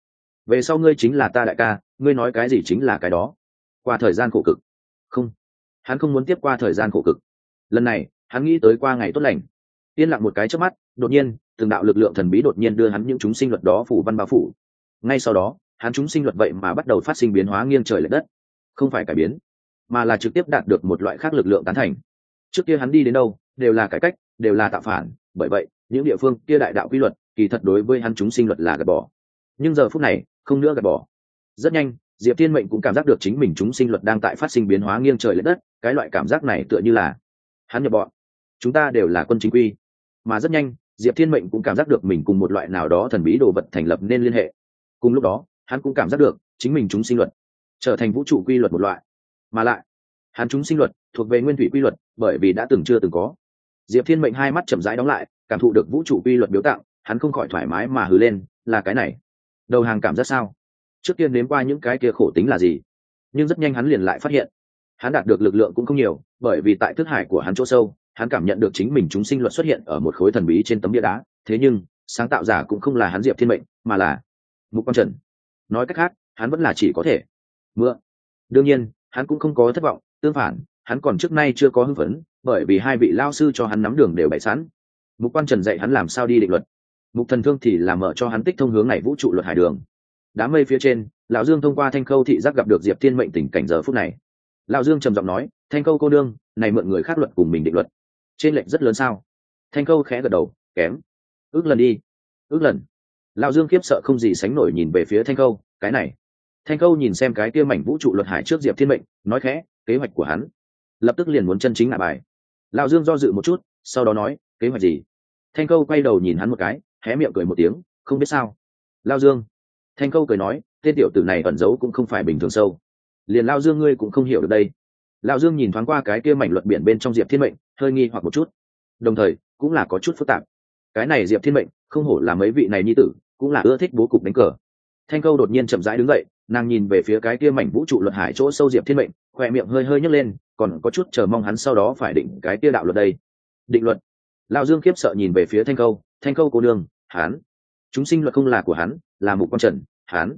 về sau ngươi chính là ta đại ca, ngươi nói cái gì chính là cái đó. Qua thời gian khổ cực. Không, hắn không muốn tiếp qua thời gian khổ cực. Lần này hắn nghĩ tới qua ngày tốt lành. Yên lặng một cái chớp mắt, đột nhiên từng đạo lực lượng thần bí đột nhiên đưa hắn những chúng sinh luật đó phủ văn bao phủ. Ngay sau đó hắn chúng sinh luật vậy mà bắt đầu phát sinh biến hóa nghiêng trời lệch đất. Không phải cải biến, mà là trực tiếp đạt được một loại khác lực lượng tán thành. Trước kia hắn đi đến đâu đều là cải cách, đều là tạo phản, bởi vậy những địa phương kia đại đạo quy luật kỳ thật đối với hắn chúng sinh luật là gạt bỏ. Nhưng giờ phút này không nữa gạt bỏ. Rất nhanh Diệp Thiên Mệnh cũng cảm giác được chính mình chúng sinh luật đang tại phát sinh biến hóa nghiêng trời lệch đất. Cái loại cảm giác này tựa như là hắn nhập bọn, chúng ta đều là quân chính quy. Mà rất nhanh Diệp Thiên Mệnh cũng cảm giác được mình cùng một loại nào đó thần bí đồ vật thành lập nên liên hệ. Cùng lúc đó hắn cũng cảm giác được chính mình chúng sinh luật trở thành vũ trụ quy luật một loại, mà lại hắn chúng sinh luật thuộc về nguyên thủy quy luật, bởi vì đã từng chưa từng có. Diệp Thiên Mệnh hai mắt chậm rãi đóng lại, cảm thụ được vũ trụ quy luật biểu tặng, hắn không khỏi thoải mái mà hừ lên, là cái này đầu hàng cảm giác sao? Trước tiên nếm qua những cái kia khổ tính là gì, nhưng rất nhanh hắn liền lại phát hiện hắn đạt được lực lượng cũng không nhiều, bởi vì tại thức hải của hắn chỗ sâu hắn cảm nhận được chính mình chúng sinh luật xuất hiện ở một khối thần bí trên tấm bia đá. Thế nhưng sáng tạo giả cũng không là hắn Diệp Thiên Mệnh, mà là Mục Quang Trần. Nói cách khác hắn vẫn là chỉ có thể mượn. Đương nhiên hắn cũng không có thất vọng, tương phản hắn còn trước nay chưa có hưng phấn, bởi vì hai vị lao sư cho hắn nắm đường đều bày sẵn. Mục Quang Trần dạy hắn làm sao đi định luật, Mục Thần Thương thì làm mở cho hắn tích thông hướng này vũ trụ luật hải đường. Đám mây phía trên, lão Dương thông qua thanh khâu thị giác gặp được Diệp Thiên Mệnh tình cảnh giờ phút này. Lão Dương trầm giọng nói, thanh khâu cô đương này mượn người khác luật cùng mình định luật, trên lệnh rất lớn sao? Thanh khâu khẽ gật đầu, kém ước lần đi, ước lần. Lão Dương khiếp sợ không gì sánh nổi nhìn về phía thanh khâu, cái này. Thanh khâu nhìn xem cái kia mảnh vũ trụ luật hải trước Diệp Thiên Mệnh, nói khẽ, kế hoạch của hắn lập tức liền muốn chân chính ngả bài. Lão Dương do dự một chút, sau đó nói, kế hoạch gì? Thanh khâu quay đầu nhìn hắn một cái, hé miệng cười một tiếng, không biết sao. Lão Dương. Thanh khâu cười nói, tên tiểu tử này ẩn giấu cũng không phải bình thường sâu, liền Lão Dương ngươi cũng không hiểu được đây. Lão Dương nhìn thoáng qua cái kia mảnh luật biển bên trong Diệp Thiên Mệnh, hơi nghi hoặc một chút, đồng thời cũng là có chút phức tạp. Cái này Diệp Thiên Mệnh không hổ là mấy vị này nhi tử, cũng là ưa thích bố cục đánh cờ. Thanh khâu đột nhiên chậm rãi đứng dậy, nàng nhìn về phía cái kia mảnh vũ trụ luật hải chỗ sâu Diệp Thiên Mệnh, khoe miệng hơi hơi nhếch lên, còn có chút chờ mong hắn sau đó phải định cái kia đạo luật đây. Định luật? Lão Dương khiếp sợ nhìn về phía Thanh khâu cô nương, hắn chúng sinh luật không là của hắn, là Mục Quang Trần,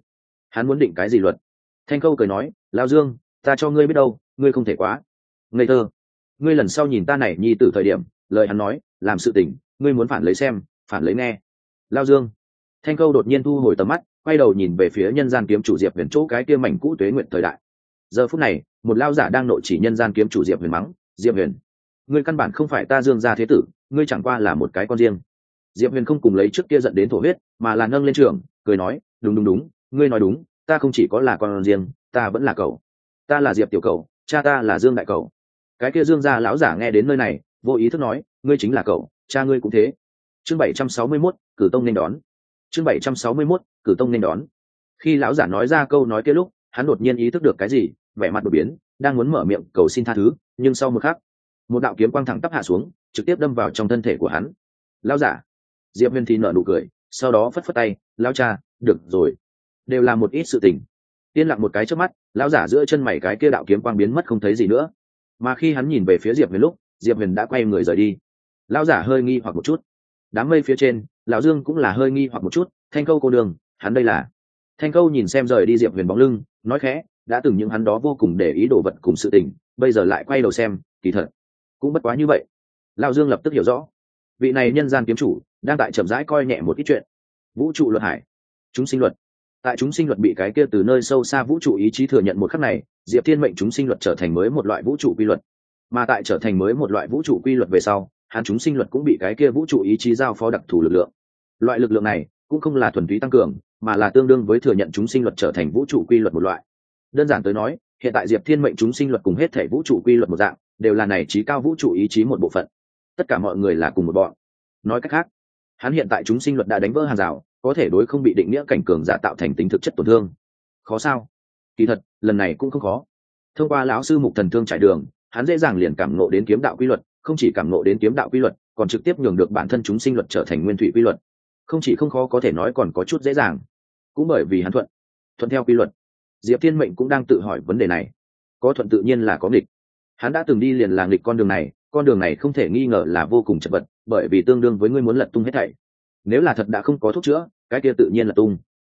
hắn muốn định cái gì luật? Thanh khâu cười nói, Lão Dương, ta cho ngươi biết đâu, ngươi không thể quá ngây thơ. Ngươi lần sau nhìn ta này nhi tử thời điểm, lời hắn nói làm sự tình ngươi muốn phản lấy xem, phản lấy nghe. Lão Dương. Thanh khâu đột nhiên thu hồi tầm mắt, quay đầu nhìn về phía nhân gian kiếm chủ Diệp Huyền chỗ cái kia mảnh cũ tuế nguyện thời đại. Giờ phút này một lao giả đang nội chỉ nhân gian kiếm chủ Diệp Huyền mắng, Diệp Huyền, ngươi căn bản không phải ta Dương gia thế tử, ngươi chẳng qua là một cái con riêng. Diệp Huyền không cùng lấy trước kia giận đến thổ huyết, mà là nâng lên trường cười nói, đúng, ngươi nói đúng, ta không chỉ có là con riêng, ta vẫn là cậu, ta là Diệp tiểu cậu, cha ta là Dương đại cậu. Cái kia Dương gia lão giả nghe đến nơi này vô ý thức nói, ngươi chính là cậu, cha ngươi cũng thế. Chương 761, cử tông nên đón. Chương 761, cử tông nên đón. Khi lão giả nói ra câu nói kia lúc, hắn đột nhiên ý thức được cái gì, vẻ mặt đột biến, đang muốn mở miệng cầu xin tha thứ, nhưng sau một khắc, một đạo kiếm quang thẳng tắp hạ xuống, trực tiếp đâm vào trong thân thể của hắn. Lão giả. Diệp Huyền thì nở nụ cười, sau đó phất phất tay, lão cha, được rồi, đều là một ít sự tình. Yên lặng một cái trước mắt, lão giả giữa chân mày cái kia đạo kiếm quang biến mất không thấy gì nữa. Mà khi hắn nhìn về phía Diệp Huyền lúc, Diệp Huyền đã quay người rời đi. Lão giả hơi nghi hoặc một chút. Đám mây phía trên, lão Dương cũng là hơi nghi hoặc một chút, Thanh khâu cô đường, hắn đây là. Thanh khâu nhìn xem rời đi Diệp Huyền bóng lưng, nói khẽ, đã từng những hắn đó vô cùng để ý đồ vật cùng sự tình, bây giờ lại quay đầu xem, kỳ thật cũng bất quá như vậy. Lão Dương lập tức hiểu rõ, vị này nhân gian kiếm chủ đang tại chậm rãi coi nhẹ một ít chuyện. Vũ trụ luật hải, chúng sinh luật. Tại chúng sinh luật bị cái kia từ nơi sâu xa vũ trụ ý chí thừa nhận một khắc này, Diệp Thiên Mệnh chúng sinh luật trở thành mới một loại vũ trụ quy luật. Mà tại trở thành mới một loại vũ trụ quy luật về sau, hắn chúng sinh luật cũng bị cái kia vũ trụ ý chí giao phó đặc thù lực lượng. Loại lực lượng này cũng không là thuần túy tăng cường, mà là tương đương với thừa nhận chúng sinh luật trở thành vũ trụ quy luật một loại. Đơn giản tới nói, hiện tại Diệp Thiên Mệnh chúng sinh luật cùng hết thể vũ trụ quy luật một dạng, đều là này trí cao vũ trụ ý chí một bộ phận. Tất cả mọi người là cùng một bọn. Nói cách khác, hắn hiện tại chúng sinh luật đã đánh vỡ hàng rào, có thể đối không bị định nghĩa cảnh cường giả tạo thành tính thực chất tổn thương. Khó sao? Kỳ thật, lần này cũng không khó. Thông qua lão sư Mục Thần Thương trải đường, hắn dễ dàng liền cảm ngộ đến kiếm đạo quy luật, không chỉ cảm ngộ đến kiếm đạo quy luật, còn trực tiếp nhường được bản thân chúng sinh luật trở thành nguyên thủy quy luật. Không chỉ không khó, có thể nói còn có chút dễ dàng. Cũng bởi vì hắn thuận theo quy luật. Diệp Thiên Mệnh cũng đang tự hỏi vấn đề này. Có thuận tự nhiên là có nghịch. Hắn đã từng đi liền là nghịch con đường này không thể nghi ngờ là vô cùng chật vật, bởi vì tương đương với ngươi muốn lật tung hết thảy. Nếu là thật đã không có thuốc chữa, cái kia tự nhiên là tung.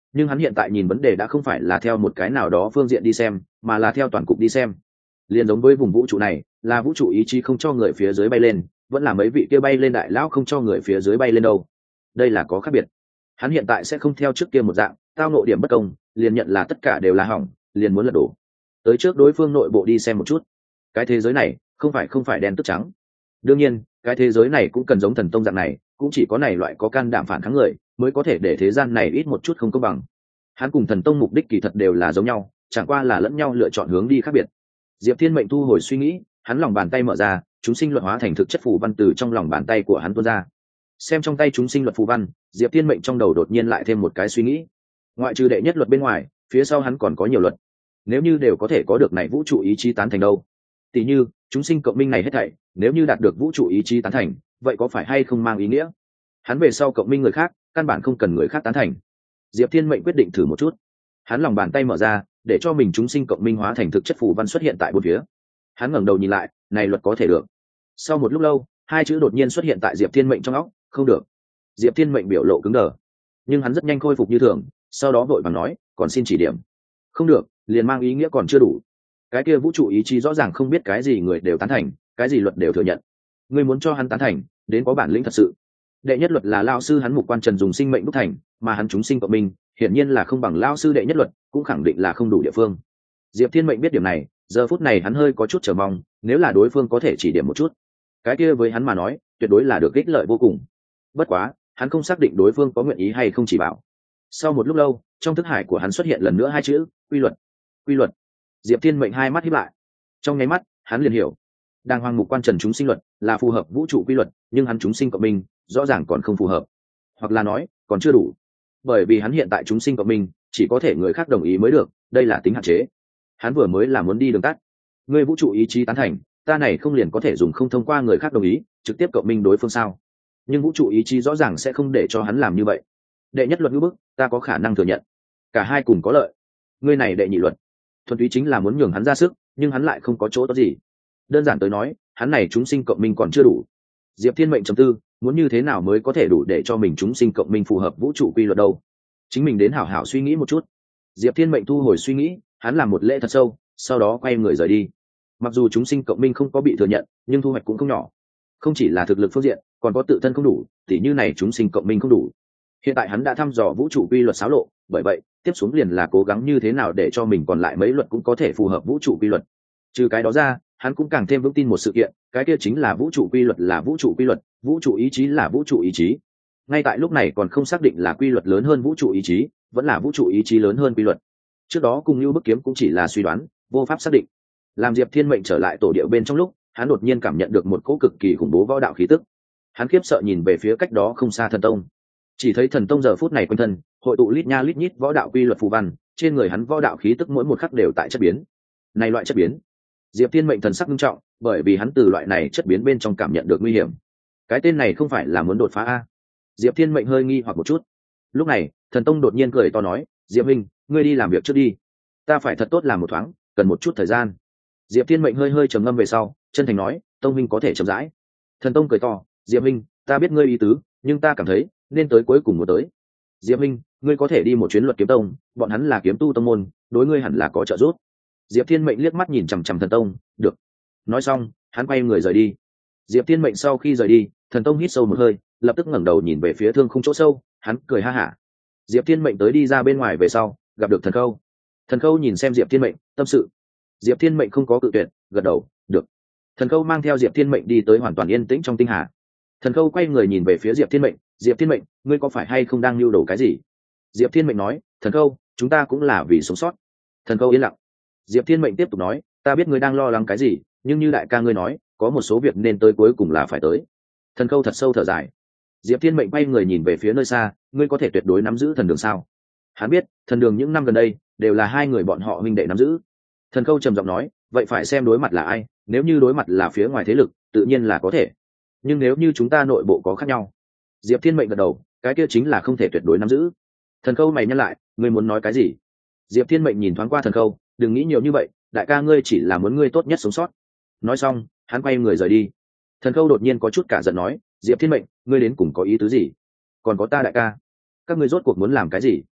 nhưng hắn hiện tại nhìn vấn đề đã không phải là theo một cái nào đó phương diện đi xem, mà là theo toàn cục đi xem. Liền giống với vùng vũ trụ này, là vũ trụ ý chí không cho người phía dưới bay lên, vẫn là mấy vị kia bay lên đại lão không cho người phía dưới bay lên đâu. Đây là có khác biệt. Hắn hiện tại sẽ không theo trước kia một dạng tao nộ điểm bất công liền nhận là tất cả đều là hỏng, liền muốn lật đổ. Tới trước đối phương nội bộ đi xem một chút. Cái thế giới này không phải đen tức trắng. Đương nhiên cái thế giới này cũng cần giống thần tông dạng này, cũng chỉ có này loại có can đảm phản kháng người mới có thể để thế gian này ít một chút không công bằng. Hắn cùng thần tông mục đích kỳ thật đều là giống nhau, chẳng qua là lẫn nhau lựa chọn hướng đi khác biệt. Diệp Thiên Mệnh thu hồi suy nghĩ, hắn lòng bàn tay mở ra, chúng sinh luật hóa thành thực chất phù văn từ trong lòng bàn tay của hắn tuôn ra. Xem trong tay chúng sinh luật phù văn, Diệp Thiên Mệnh trong đầu đột nhiên lại thêm một cái suy nghĩ. Ngoại trừ đệ nhất luật bên ngoài, phía sau hắn còn có nhiều luật. Nếu như đều có thể có được này vũ trụ ý chí tán thành đâu? Tỷ như chúng sinh cộng minh này hết thảy, nếu như đạt được vũ trụ ý chí tán thành, vậy có phải hay không mang ý nghĩa hắn về sau cộng minh người khác căn bản không cần người khác tán thành? Diệp Thiên Mệnh quyết định thử một chút. Hắn lòng bàn tay mở ra, để cho mình chúng sinh cộng minh hóa thành thực chất phù văn xuất hiện tại bốn phía. Hắn ngẩng đầu nhìn lại, này luật có thể được. Sau một lúc lâu, hai chữ đột nhiên xuất hiện tại Diệp Thiên Mệnh trong óc, không được. Diệp Thiên Mệnh biểu lộ cứng đờ, nhưng hắn rất nhanh khôi phục như thường, sau đó vội vàng nói, còn xin chỉ điểm. Không được, liền mang ý nghĩa còn chưa đủ. Cái kia vũ trụ ý chí rõ ràng không biết cái gì người đều tán thành, cái gì luật đều thừa nhận. Ngươi muốn cho hắn tán thành, đến có bản lĩnh thật sự. Đệ nhất luật là lao sư hắn Mục Quan Trần dùng sinh mệnh đúc thành, mà hắn chúng sinh cộng minh hiển nhiên là không bằng lao sư đệ nhất luật, cũng khẳng định là không đủ địa phương. Diệp Thiên Mệnh biết điểm này, giờ phút này hắn hơi có chút chờ mong, nếu là đối phương có thể chỉ điểm một chút, cái kia với hắn mà nói tuyệt đối là được ích lợi vô cùng. Bất quá hắn không xác định đối phương có nguyện ý hay không chỉ bảo. Sau một lúc lâu, trong thức hải của hắn xuất hiện lần nữa hai chữ quy luật. Quy luật. Diệp Thiên Mệnh hai mắt híp lại, trong nháy mắt hắn liền hiểu, đàng hoàng Mục Quan Trần chúng sinh luật là phù hợp vũ trụ quy luật, nhưng hắn chúng sinh cộng minh rõ ràng còn không phù hợp, hoặc là nói còn chưa đủ. Bởi vì hắn hiện tại chúng sinh cộng minh chỉ có thể người khác đồng ý mới được, đây là tính hạn chế. Hắn vừa mới là muốn đi đường tắt. Người vũ trụ ý chí tán thành, ta này không liền có thể dùng không thông qua người khác đồng ý trực tiếp cộng minh đối phương sao? Nhưng vũ trụ ý chí rõ ràng sẽ không để cho hắn làm như vậy. Đệ nhất luật ngữ bức, ta có khả năng thừa nhận, cả hai cùng có lợi. Ngươi này đệ nhị luật thuần túy chính là muốn nhường hắn ra sức, nhưng hắn lại không có chỗ tốt gì. Đơn giản tới nói, hắn này chúng sinh cộng minh còn chưa đủ. Diệp Thiên Mệnh trầm tư, muốn như thế nào mới có thể đủ để cho mình chúng sinh cộng minh phù hợp vũ trụ quy luật đâu? Chính mình đến hảo hảo suy nghĩ một chút. Diệp Thiên Mệnh thu hồi suy nghĩ, hắn làm một lễ thật sâu, sau đó quay người rời đi. Mặc dù chúng sinh cộng minh không có bị thừa nhận, nhưng thu hoạch cũng không nhỏ. Không chỉ là thực lực phương diện, còn có tự thân không đủ, tỉ như này chúng sinh cộng minh không đủ. Hiện tại hắn đã thăm dò vũ trụ quy luật xáo lộ, bởi vậy tiếp xuống liền là cố gắng như thế nào để cho mình còn lại mấy luật cũng có thể phù hợp vũ trụ quy luật. Trừ cái đó ra, hắn cũng càng thêm vững tin một sự kiện, cái kia chính là vũ trụ quy luật là vũ trụ quy luật, vũ trụ ý chí là vũ trụ ý chí. Ngay tại lúc này còn không xác định là quy luật lớn hơn vũ trụ ý chí, vẫn là vũ trụ ý chí lớn hơn quy luật. Trước đó cùng Nưu Bức Kiếm cũng chỉ là suy đoán, vô pháp xác định. Làm Diệp Thiên Mệnh trở lại tổ địa bên trong lúc, hắn đột nhiên cảm nhận được một cỗ cực kỳ khủng bố võ đạo khí tức. Hắn khiếp sợ nhìn về phía cách đó không xa thần tông, chỉ thấy thần tông giờ phút này quanh thân hội tụ lít nha lít nhít võ đạo quy luật phù văn, trên người hắn võ đạo khí tức mỗi một khắc đều tại chất biến. Này loại chất biến, Diệp Thiên Mệnh thần sắc nghiêm trọng, bởi vì hắn từ loại này chất biến bên trong cảm nhận được nguy hiểm. Cái tên này không phải là muốn đột phá a? Diệp Thiên Mệnh hơi nghi hoặc một chút. Lúc này thần tông đột nhiên cười to nói, Diệp Minh, ngươi đi làm việc trước đi, ta phải thật tốt làm một thoáng, cần một chút thời gian. Diệp Thiên Mệnh hơi trầm ngâm về sau chân thành nói, tông minh có thể chậm rãi. Thần tông cười to, Diệp Minh, ta biết ngươi ý tứ, nhưng ta cảm thấy nên tới cuối cùng muốn tới. Diệp Minh, ngươi có thể đi một chuyến Luật Kiếm Tông, bọn hắn là kiếm tu tông môn, đối ngươi hẳn là có trợ giúp. Diệp Thiên Mệnh liếc mắt nhìn chằm chằm thần tông, được. Nói xong hắn quay người rời đi. Diệp Thiên Mệnh sau khi rời đi, thần tông hít sâu một hơi, lập tức ngẩng đầu nhìn về phía thương khung chỗ sâu, hắn cười ha hả. Diệp Thiên Mệnh tới đi ra bên ngoài về sau gặp được thần khâu. Thần khâu nhìn xem Diệp Thiên Mệnh, tâm sự. Diệp Thiên Mệnh không có cự tuyệt, gật đầu, được. Thần khâu mang theo Diệp Thiên Mệnh đi tới hoàn toàn yên tĩnh trong tinh hà. Thần khâu quay người nhìn về phía Diệp Thiên Mệnh, Diệp Thiên Mệnh, ngươi có phải hay không đang lưu đồ cái gì? Diệp Thiên Mệnh nói, thần khâu, chúng ta cũng là vì sống sót. Thần khâu yên lặng. Diệp Thiên Mệnh tiếp tục nói, ta biết ngươi đang lo lắng cái gì, nhưng như đại ca ngươi nói, có một số việc nên tới cuối cùng là phải tới. Thần khâu thật sâu thở dài. Diệp Thiên Mệnh quay người nhìn về phía nơi xa, ngươi có thể tuyệt đối nắm giữ thần đường sao? Hắn biết thần đường những năm gần đây đều là hai người bọn họ huynh đệ nắm giữ. Thần khâu trầm giọng nói, vậy phải xem đối mặt là ai, nếu như đối mặt là phía ngoài thế lực tự nhiên là có thể, nhưng nếu như chúng ta nội bộ có khác nhau. Diệp Thiên Mệnh gật đầu, cái kia chính là không thể tuyệt đối nắm giữ. Thần khâu mày nhắc lại, ngươi muốn nói cái gì? Diệp Thiên Mệnh nhìn thoáng qua thần khâu, đừng nghĩ nhiều như vậy, đại ca ngươi chỉ là muốn ngươi tốt nhất sống sót. Nói xong hắn quay người rời đi. Thần khâu đột nhiên có chút cả giận nói, Diệp Thiên Mệnh, ngươi đến cùng có ý tứ gì? Còn có ta đại ca, các ngươi rốt cuộc muốn làm cái gì?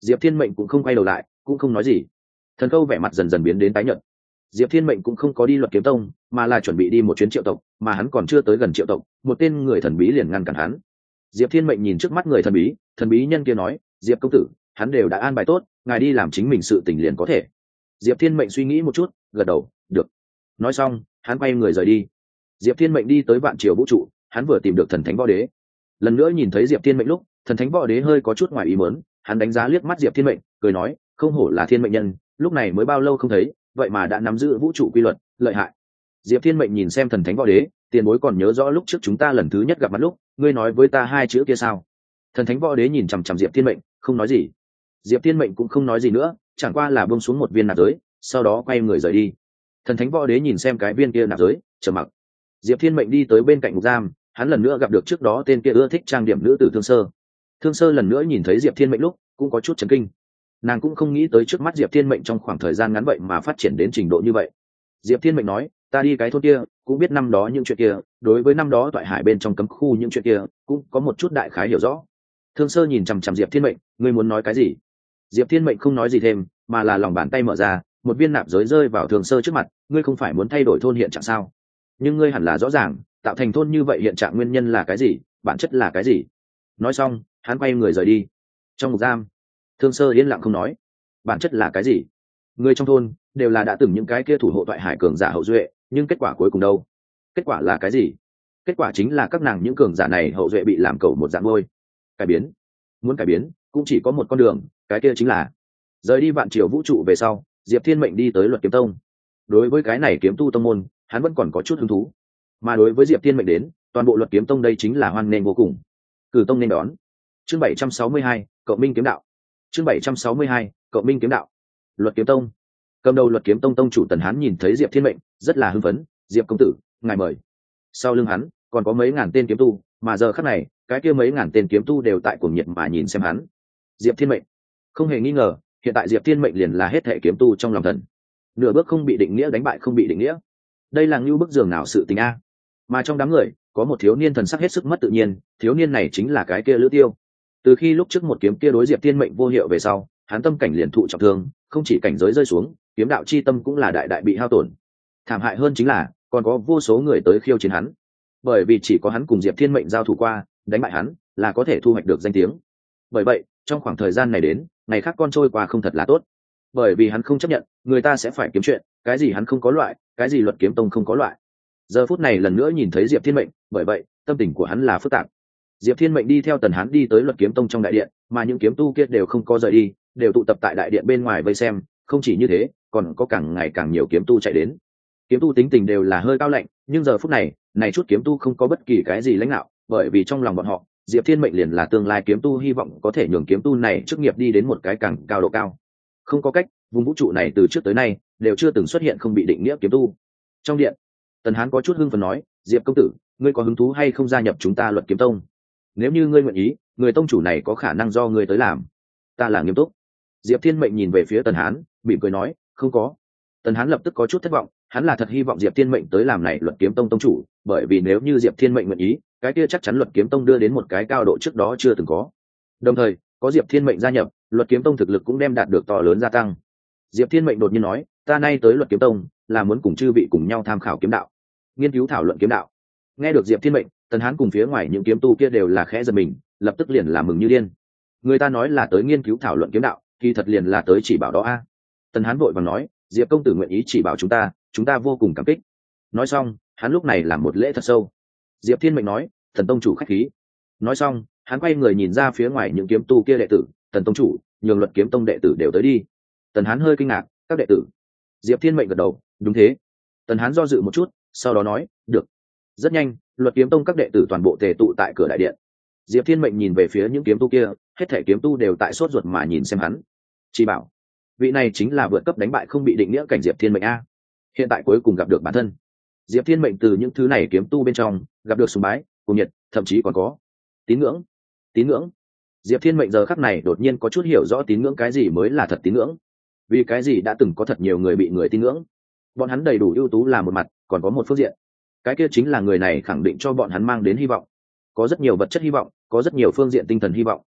Diệp Thiên Mệnh cũng không quay đầu lại, cũng không nói gì. Thần Khâu vẻ mặt dần dần biến đến tái nhợt. Diệp Thiên Mệnh cũng không có đi Luật Kiếm Tông, mà là chuẩn bị đi một chuyến Triệu tộc, mà hắn còn chưa tới gần Triệu tộc, một tên người thần bí liền ngăn cản hắn. Diệp Thiên Mệnh nhìn trước mắt người thần bí nhân kia nói, Diệp công tử, hắn đều đã an bài tốt, ngài đi làm chính mình sự tình liền có thể. Diệp Thiên Mệnh suy nghĩ một chút, gật đầu, được. Nói xong, hắn quay người rời đi. Diệp Thiên Mệnh đi tới Vạn Triều Vũ trụ, hắn vừa tìm được Thần Thánh Võ Đế. Lần nữa nhìn thấy Diệp Thiên Mệnh lúc, Thần Thánh Võ Đế hơi có chút ngoài ý muốn, hắn đánh giá liếc mắt Diệp Thiên Mệnh, cười nói, không hổ là thiên mệnh nhân, lúc này mới bao lâu không thấy, vậy mà đã nắm giữ vũ trụ quy luật, lợi hại. Diệp Thiên Mệnh nhìn xem Thần Thánh Võ Đế, tiền bối còn nhớ rõ lúc trước chúng ta lần thứ nhất gặp mặt lúc, ngươi nói với ta hai chữ kia sao? Thần Thánh Võ Đế nhìn chằm chằm Diệp Thiên Mệnh, không nói gì. Diệp Thiên Mệnh cũng không nói gì nữa, chẳng qua là buông xuống một viên nạp giới, sau đó quay người rời đi. Thần Thánh Võ Đế nhìn xem cái viên kia nạp giới, trầm mặc. Diệp Thiên Mệnh đi tới bên cạnh ngục giam, hắn lần nữa gặp được trước đó tên kia ưa thích trang điểm nữ tử Thương Sơ. Thương Sơ lần nữa nhìn thấy Diệp Thiên Mệnh lúc, cũng có chút chấn kinh. Nàng cũng không nghĩ tới trước mắt Diệp Thiên Mệnh trong khoảng thời gian ngắn vậy mà phát triển đến trình độ như vậy. Diệp Thiên Mệnh nói, ta đi cái thôn kia, cũng biết năm đó những chuyện kia, đối với năm đó toại hải bên trong cấm khu những chuyện kia, cũng có một chút đại khái hiểu rõ. Thương Sơ nhìn chằm chằm Diệp Thiên Mệnh, ngươi muốn nói cái gì? Diệp Thiên Mệnh không nói gì thêm, mà là lòng bàn tay mở ra, một viên nạp giới rơi vào Thương Sơ trước mặt, ngươi không phải muốn thay đổi thôn hiện trạng sao? Nhưng ngươi hẳn là rõ ràng, tạo thành thôn như vậy hiện trạng nguyên nhân là cái gì, bản chất là cái gì? Nói xong, hắn quay người rời đi. Trong ngục giam, Thương Sơ yên lặng không nói. Bản chất là cái gì? Người trong thôn đều là đã từng những cái kia thủ hộ toại hải cường giả hậu duệ, nhưng kết quả cuối cùng đâu? Kết quả là cái gì? Kết quả chính là các nàng những cường giả này hậu duệ bị làm cầu một dạng ngôi. Cải biến, muốn cải biến cũng chỉ có một con đường, cái kia chính là rời đi Vạn Triều Vũ trụ về sau, Diệp Thiên Mệnh đi tới Luật Kiếm Tông. Đối với cái này kiếm tu tông môn, hắn vẫn còn có chút hứng thú. Mà đối với Diệp Thiên Mệnh đến, toàn bộ Luật Kiếm Tông đây chính là hoan nghênh vô cùng. Cử tông nên đón. Chương 762, Cộng minh kiếm đạo. Chương 762, Cộng minh kiếm đạo. Luật Kiếm Tông. Cầm đầu Luật Kiếm Tông tông chủ Tần Hán nhìn thấy Diệp Thiên Mệnh, rất là hưng phấn, "Diệp công tử, ngài mời." Sau lưng hắn còn có mấy ngàn tên kiếm tu, mà giờ khắc này, cái kia mấy ngàn tên kiếm tu đều tại cuồng nhiệt mà nhìn xem hắn. Diệp Thiên Mệnh, không hề nghi ngờ, hiện tại Diệp Thiên Mệnh liền là hết thể kiếm tu trong lòng thần. Nửa bước không bị định nghĩa, đánh bại không bị định nghĩa. Đây là ngưu bức giường nào sự tình a. Mà trong đám người, có một thiếu niên thần sắc hết sức mất tự nhiên, thiếu niên này chính là cái kia Lữ Tiêu. Từ khi lúc trước một kiếm kia đối Diệp Thiên Mệnh vô hiệu về sau, hắn tâm cảnh liền thụ trọng thương, không chỉ cảnh giới rơi xuống, kiếm đạo chi tâm cũng là đại đại bị hao tổn. Thảm hại hơn chính là, còn có vô số người tới khiêu chiến hắn. Bởi vì chỉ có hắn cùng Diệp Thiên Mệnh giao thủ qua, đánh bại hắn là có thể thu hoạch được danh tiếng. Bởi vậy, trong khoảng thời gian này đến, ngày khác con trôi qua không thật là tốt. Bởi vì hắn không chấp nhận, người ta sẽ phải kiếm chuyện, cái gì hắn không có loại, cái gì Luật Kiếm Tông không có loại. Giờ phút này lần nữa nhìn thấy Diệp Thiên Mệnh, bởi vậy, tâm tình của hắn là phức tạp. Diệp Thiên Mệnh đi theo Tần Hán đi tới Luật Kiếm Tông trong đại điện, mà những kiếm tu kia đều không có rời đi, đều tụ tập tại đại điện bên ngoài vây xem. Không chỉ như thế, còn có càng ngày càng nhiều kiếm tu chạy đến. Kiếm tu tính tình đều là hơi cao lạnh, nhưng giờ phút này, này chút kiếm tu không có bất kỳ cái gì lãnh đạo, bởi vì trong lòng bọn họ, Diệp Thiên Mệnh liền là tương lai kiếm tu, hy vọng có thể nhường kiếm tu này chức nghiệp đi đến một cái càng cao độ cao. Không có cách, vùng vũ trụ này từ trước tới nay đều chưa từng xuất hiện không bị định nghĩa kiếm tu. Trong điện, Tần Hán có chút hưng phấn nói, "Diệp công tử, ngươi có hứng thú hay không gia nhập chúng ta Luật Kiếm Tông? Nếu như ngươi nguyện ý, người tông chủ này có khả năng do ngươi tới làm." "Ta là nghiêm túc." Diệp Thiên Mệnh nhìn về phía Tần Hán, mỉm cười nói, "Không có." Tần Hán lập tức có chút thất vọng, hắn là thật hy vọng Diệp Thiên Mệnh tới làm này Luật Kiếm Tông tông chủ, bởi vì nếu như Diệp Thiên Mệnh nguyện ý, cái kia chắc chắn Luật Kiếm Tông đưa đến một cái cao độ trước đó chưa từng có. Đồng thời, có Diệp Thiên Mệnh gia nhập, Luật Kiếm Tông thực lực cũng đem đạt được to lớn gia tăng. Diệp Thiên Mệnh đột nhiên nói, "Ta nay tới Luật Kiếm Tông, là muốn cùng chư vị cùng nhau tham khảo kiếm đạo, nghiên cứu thảo luận kiếm đạo." Nghe được Diệp Thiên Mệnh, Tần Hán cùng phía ngoài những kiếm tu kia đều là khẽ giật mình, lập tức liền là mừng như điên. Người ta nói là tới nghiên cứu thảo luận kiếm đạo, kỳ thật liền là tới chỉ bảo đó a. Tần Hán vội vàng nói, "Diệp công tử nguyện ý chỉ bảo chúng ta vô cùng cảm kích." Nói xong, hắn lúc này làm một lễ thật sâu. Diệp Thiên Mệnh nói, "Thần tông chủ khách khí." Nói xong, hắn quay người nhìn ra phía ngoài những kiếm tu kia đệ tử, "Tần tông chủ, nhường Luật Kiếm Tông đệ tử đều tới đi." Tần Hán hơi kinh ngạc, "Các đệ tử?" Diệp Thiên Mệnh gật đầu, "Đúng thế." Tần Hán do dự một chút, sau đó nói, "Được." Rất nhanh, Luật Kiếm Tông các đệ tử toàn bộ tề tụ tại cửa đại điện. Diệp Thiên Mệnh nhìn về phía những kiếm tu kia, hết thảy kiếm tu đều tại sốt ruột mà nhìn xem hắn. Chỉ bảo, vị này chính là vượt cấp đánh bại không bị định nghĩa cảnh Diệp Thiên Mệnh a. Hiện tại cuối cùng gặp được bản thân. Diệp Thiên Mệnh từ những thứ này kiếm tu bên trong gặp được sùng bái, cùng nhiệt, thậm chí còn có tín ngưỡng. Tín ngưỡng. Diệp Thiên Mệnh giờ khắc này đột nhiên có chút hiểu rõ tín ngưỡng cái gì mới là thật tín ngưỡng. Vì cái gì đã từng có thật nhiều người bị người tín ngưỡng. Bọn hắn đầy đủ ưu tú là một mặt, còn có một phương diện. Cái kia chính là người này khẳng định cho bọn hắn mang đến hy vọng. Có rất nhiều vật chất hy vọng, có rất nhiều phương diện tinh thần hy vọng.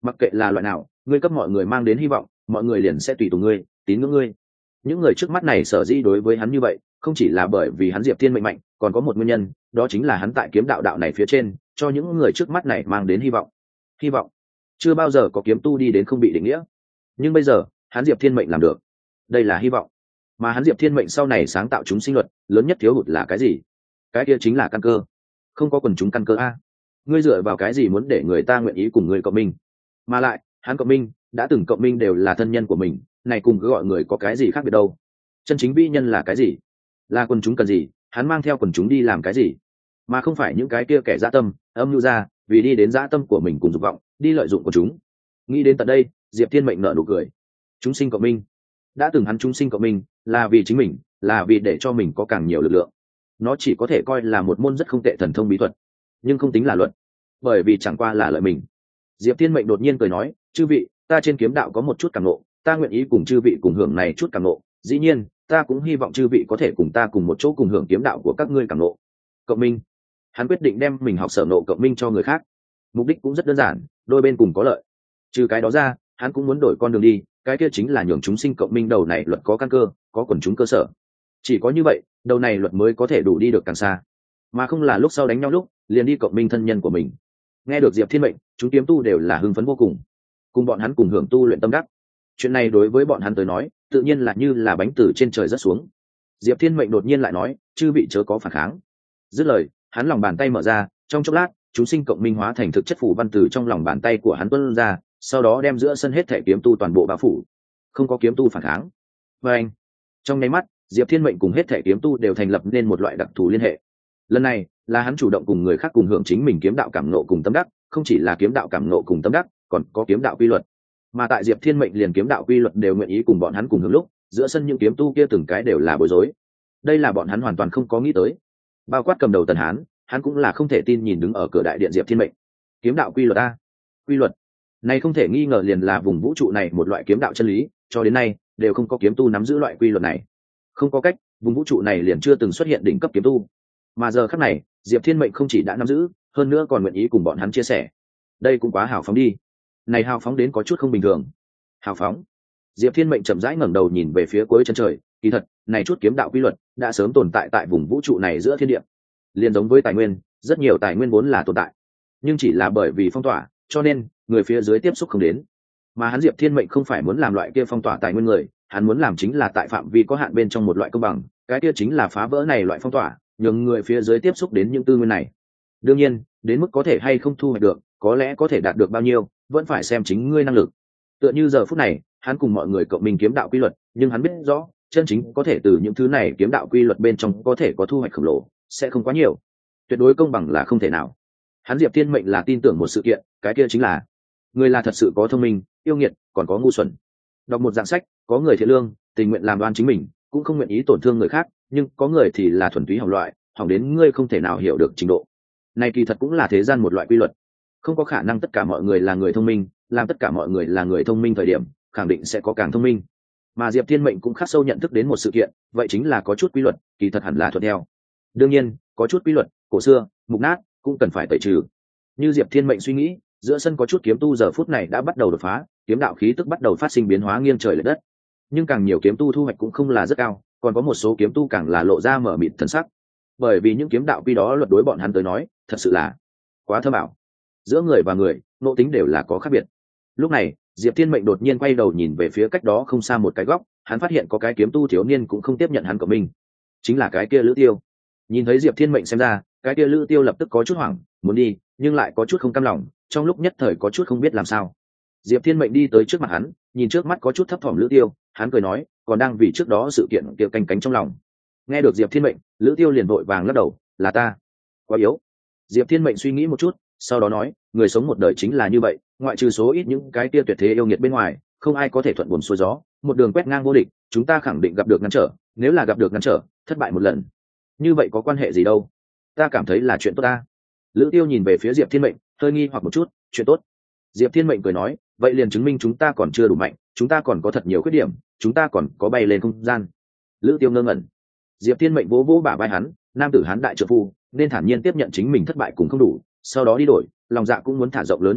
mặc kệ là loại nào, ngươi cấp mọi người mang đến hy vọng, mọi người liền sẽ tùy tùng ngươi, tín ngưỡng ngươi. Những người trước mắt này sở dĩ đối với hắn như vậy, không chỉ là bởi vì hắn Diệp Thiên mệnh mạnh, còn có một nguyên nhân, đó chính là hắn tại kiếm đạo đạo này phía trên, cho những người trước mắt này mang đến hy vọng. Hy vọng. Chưa bao giờ có kiếm tu đi đến không bị định nghĩa, nhưng bây giờ, hắn Diệp Thiên mệnh làm được. Đây là hy vọng. Mà hắn Diệp Thiên mệnh sau này sáng tạo chúng sinh luật, lớn nhất thiếu hụt là cái gì? Cái kia chính là căn cơ. Không có quần chúng căn cơ a. Ngươi dựa vào cái gì muốn để người ta nguyện ý cùng ngươi cộng minh? Mà lại, hắn cộng minh, đã từng cộng minh đều là thân nhân của mình, này cùng cứ gọi người có cái gì khác biệt đâu? Chân chính vi nhân là cái gì? Là quần chúng cần gì, hắn mang theo quần chúng đi làm cái gì? Mà không phải những cái kia kẻ dã tâm, âm mưu ra, vì đi đến dã tâm của mình cùng dục vọng, đi lợi dụng của chúng. Nghĩ đến tận đây, Diệp Thiên mệnh nở nụ cười. Chúng sinh cộng minh. Đã từng hắn chúng sinh cộng minh, là vì chính mình, là vì để cho mình có càng nhiều lực lượng. Nó chỉ có thể coi là một môn rất không tệ thần thông bí thuật, nhưng không tính là luận, bởi vì chẳng qua là lợi mình. Diệp Thiên mệnh đột nhiên cười nói, chư vị, ta trên kiếm đạo có một chút cảm ngộ, ta nguyện ý cùng chư vị cùng hưởng này chút cảm ngộ. Dĩ nhiên, ta cũng hy vọng chư vị có thể cùng ta cùng một chỗ cùng hưởng kiếm đạo của các ngươi cảm ngộ. Cộng minh. Hắn quyết định đem mình học sở ngộ cộng minh cho người khác. Mục đích cũng rất đơn giản, đôi bên cùng có lợi. Trừ cái đó ra, hắn cũng muốn đổi con đường đi, cái kia chính là nhường chúng sinh cộng minh đầu này luật có căn cơ, có quần chúng cơ sở. Chỉ có như vậy, đầu này luật mới có thể đủ đi được càng xa, mà không là lúc sau đánh nhau lúc liền đi cộng minh thân nhân của mình. Nghe được Diệp Thiên mệnh, chúng kiếm tu đều là hưng phấn vô cùng bọn hắn cùng hưởng tu luyện tâm đắc. Chuyện này đối với bọn hắn tới nói, tự nhiên là như là bánh từ trên trời rớt xuống. Diệp Thiên mệnh đột nhiên lại nói, chư vị chớ có phản kháng. Dứt lời, hắn lòng bàn tay mở ra, trong chốc lát, chúng sinh cộng minh hóa thành thực chất phù văn từ trong lòng bàn tay của hắn tuôn ra, sau đó đem giữa sân hết thể kiếm tu toàn bộ bao phủ. Không có kiếm tu phản kháng. Và anh, trong nháy mắt, Diệp Thiên mệnh cùng hết thể kiếm tu đều thành lập nên một loại đặc thù liên hệ. Lần này là hắn chủ động cùng người khác cùng hưởng chính mình kiếm đạo cảm nộ cùng tâm đắc, không chỉ là kiếm đạo cảm nộ cùng tâm đắc, còn có kiếm đạo quy luật. Mà tại Diệp Thiên mệnh liền kiếm đạo quy luật đều nguyện ý cùng bọn hắn cùng hưởng lúc, giữa sân những kiếm tu kia từng cái đều là bối rối. Đây là bọn hắn hoàn toàn không có nghĩ tới. Bao quát cầm đầu Tần Hán, hắn cũng là không thể tin nhìn đứng ở cửa đại điện Diệp Thiên mệnh. Kiếm đạo quy luật a, quy luật này không thể nghi ngờ liền là vùng vũ trụ này một loại kiếm đạo chân lý, cho đến nay đều không có kiếm tu nắm giữ loại quy luật này. Không có cách, vùng vũ trụ này liền chưa từng xuất hiện đỉnh cấp kiếm tu. Mà giờ khắc này, Diệp Thiên mệnh không chỉ đã nắm giữ, hơn nữa còn nguyện ý cùng bọn hắn chia sẻ. Đây cũng quá hào phóng đi. Này hào phóng đến có chút không bình thường. Hào phóng. Diệp Thiên mệnh chậm rãi ngẩng đầu nhìn về phía cuối chân trời, kỳ thật, này chút kiếm đạo quy luật đã sớm tồn tại tại vùng vũ trụ này giữa thiên địa. Liên giống với tài nguyên, rất nhiều tài nguyên vốn là tồn tại, nhưng chỉ là bởi vì phong tỏa, cho nên người phía dưới tiếp xúc không đến. Mà hắn Diệp Thiên mệnh không phải muốn làm loại kia phong tỏa tài nguyên người, hắn muốn làm chính là tại phạm vi có hạn bên trong một loại công bằng, cái kia chính là phá vỡ này loại phong tỏa, nhường người phía dưới tiếp xúc đến những tư nguyên này. Đương nhiên, đến mức có thể hay không thu hoạch được, có lẽ có thể đạt được bao nhiêu, vẫn phải xem chính ngươi năng lực. Tựa như giờ phút này, hắn cùng mọi người cộng mình kiếm đạo quy luật, nhưng hắn biết rõ, chân chính có thể từ những thứ này kiếm đạo quy luật bên trong có thể có thu hoạch khổng lồ, sẽ không quá nhiều. Tuyệt đối công bằng là không thể nào. Hắn Diệp Thiên mệnh là tin tưởng một sự kiện, cái kia chính là người là thật sự có thông minh, yêu nghiệt, còn có ngu xuẩn. Đọc một dạng sách, có người thiện lương, tình nguyện làm đoan chính mình, cũng không nguyện ý tổn thương người khác, nhưng có người thì là thuần túy hỏng loại, hỏng đến ngươi không thể nào hiểu được trình độ. Này kỳ thật cũng là thế gian một loại quy luật. Không có khả năng tất cả mọi người là người thông minh, làm tất cả mọi người là người thông minh thời điểm, khẳng định sẽ có càng thông minh. Mà Diệp Thiên mệnh cũng khắc sâu nhận thức đến một sự kiện, vậy chính là có chút quy luật, kỳ thật hẳn là thuận theo. Đương nhiên, có chút quy luật, cổ xưa, mục nát, cũng cần phải tẩy trừ. Như Diệp Thiên mệnh suy nghĩ, giữa sân có chút kiếm tu giờ phút này đã bắt đầu đột phá, kiếm đạo khí tức bắt đầu phát sinh biến hóa nghiêng trời lệch đất. Nhưng càng nhiều kiếm tu thu hoạch cũng không là rất cao, còn có một số kiếm tu càng là lộ ra mở mịt thần sắc. Bởi vì những kiếm đạo quy đó luật đối bọn hắn tới nói, thật sự là quá thơ bảo. Giữa người và người, ngộ tính đều là có khác biệt. Lúc này, Diệp Thiên mệnh đột nhiên quay đầu nhìn về phía cách đó không xa một cái góc, hắn phát hiện có cái kiếm tu thiếu niên cũng không tiếp nhận hắn của mình, chính là cái kia Lữ Tiêu. Nhìn thấy Diệp Thiên mệnh xem ra, cái kia Lữ Tiêu lập tức có chút hoảng, muốn đi, nhưng lại có chút không cam lòng, trong lúc nhất thời có chút không biết làm sao. Diệp Thiên mệnh đi tới trước mặt hắn, nhìn trước mắt có chút thấp thỏm Lữ Tiêu, hắn cười nói, còn đang vì trước đó sự kiện kia canh cánh trong lòng. Nghe được Diệp Thiên mệnh, Lữ Tiêu liền vội vàng lắc đầu, là ta quá yếu. Diệp Thiên mệnh suy nghĩ một chút, sau đó nói, người sống một đời chính là như vậy, ngoại trừ số ít những cái kia tuyệt thế yêu nghiệt bên ngoài, không ai có thể thuận buồm xuôi gió, một đường quét ngang vô địch, chúng ta khẳng định gặp được ngăn trở, nếu là gặp được ngăn trở, thất bại một lần, như vậy có quan hệ gì đâu, ta cảm thấy là chuyện tốt ta. Lữ Tiêu nhìn về phía Diệp Thiên mệnh, hơi nghi hoặc một chút, chuyện tốt. Diệp Thiên mệnh cười nói, vậy liền chứng minh chúng ta còn chưa đủ mạnh, chúng ta còn có thật nhiều khuyết điểm, chúng ta còn có bay lên không gian. Lữ Tiêu ngơ ngẩn. Diệp Thiên mệnh vỗ vỗ bả vai hắn, nam tử hán đại trợ phu, nên thản nhiên tiếp nhận chính mình thất bại cũng không đủ, sau đó đi đổi, lòng dạ cũng muốn thả rộng lớn một chút,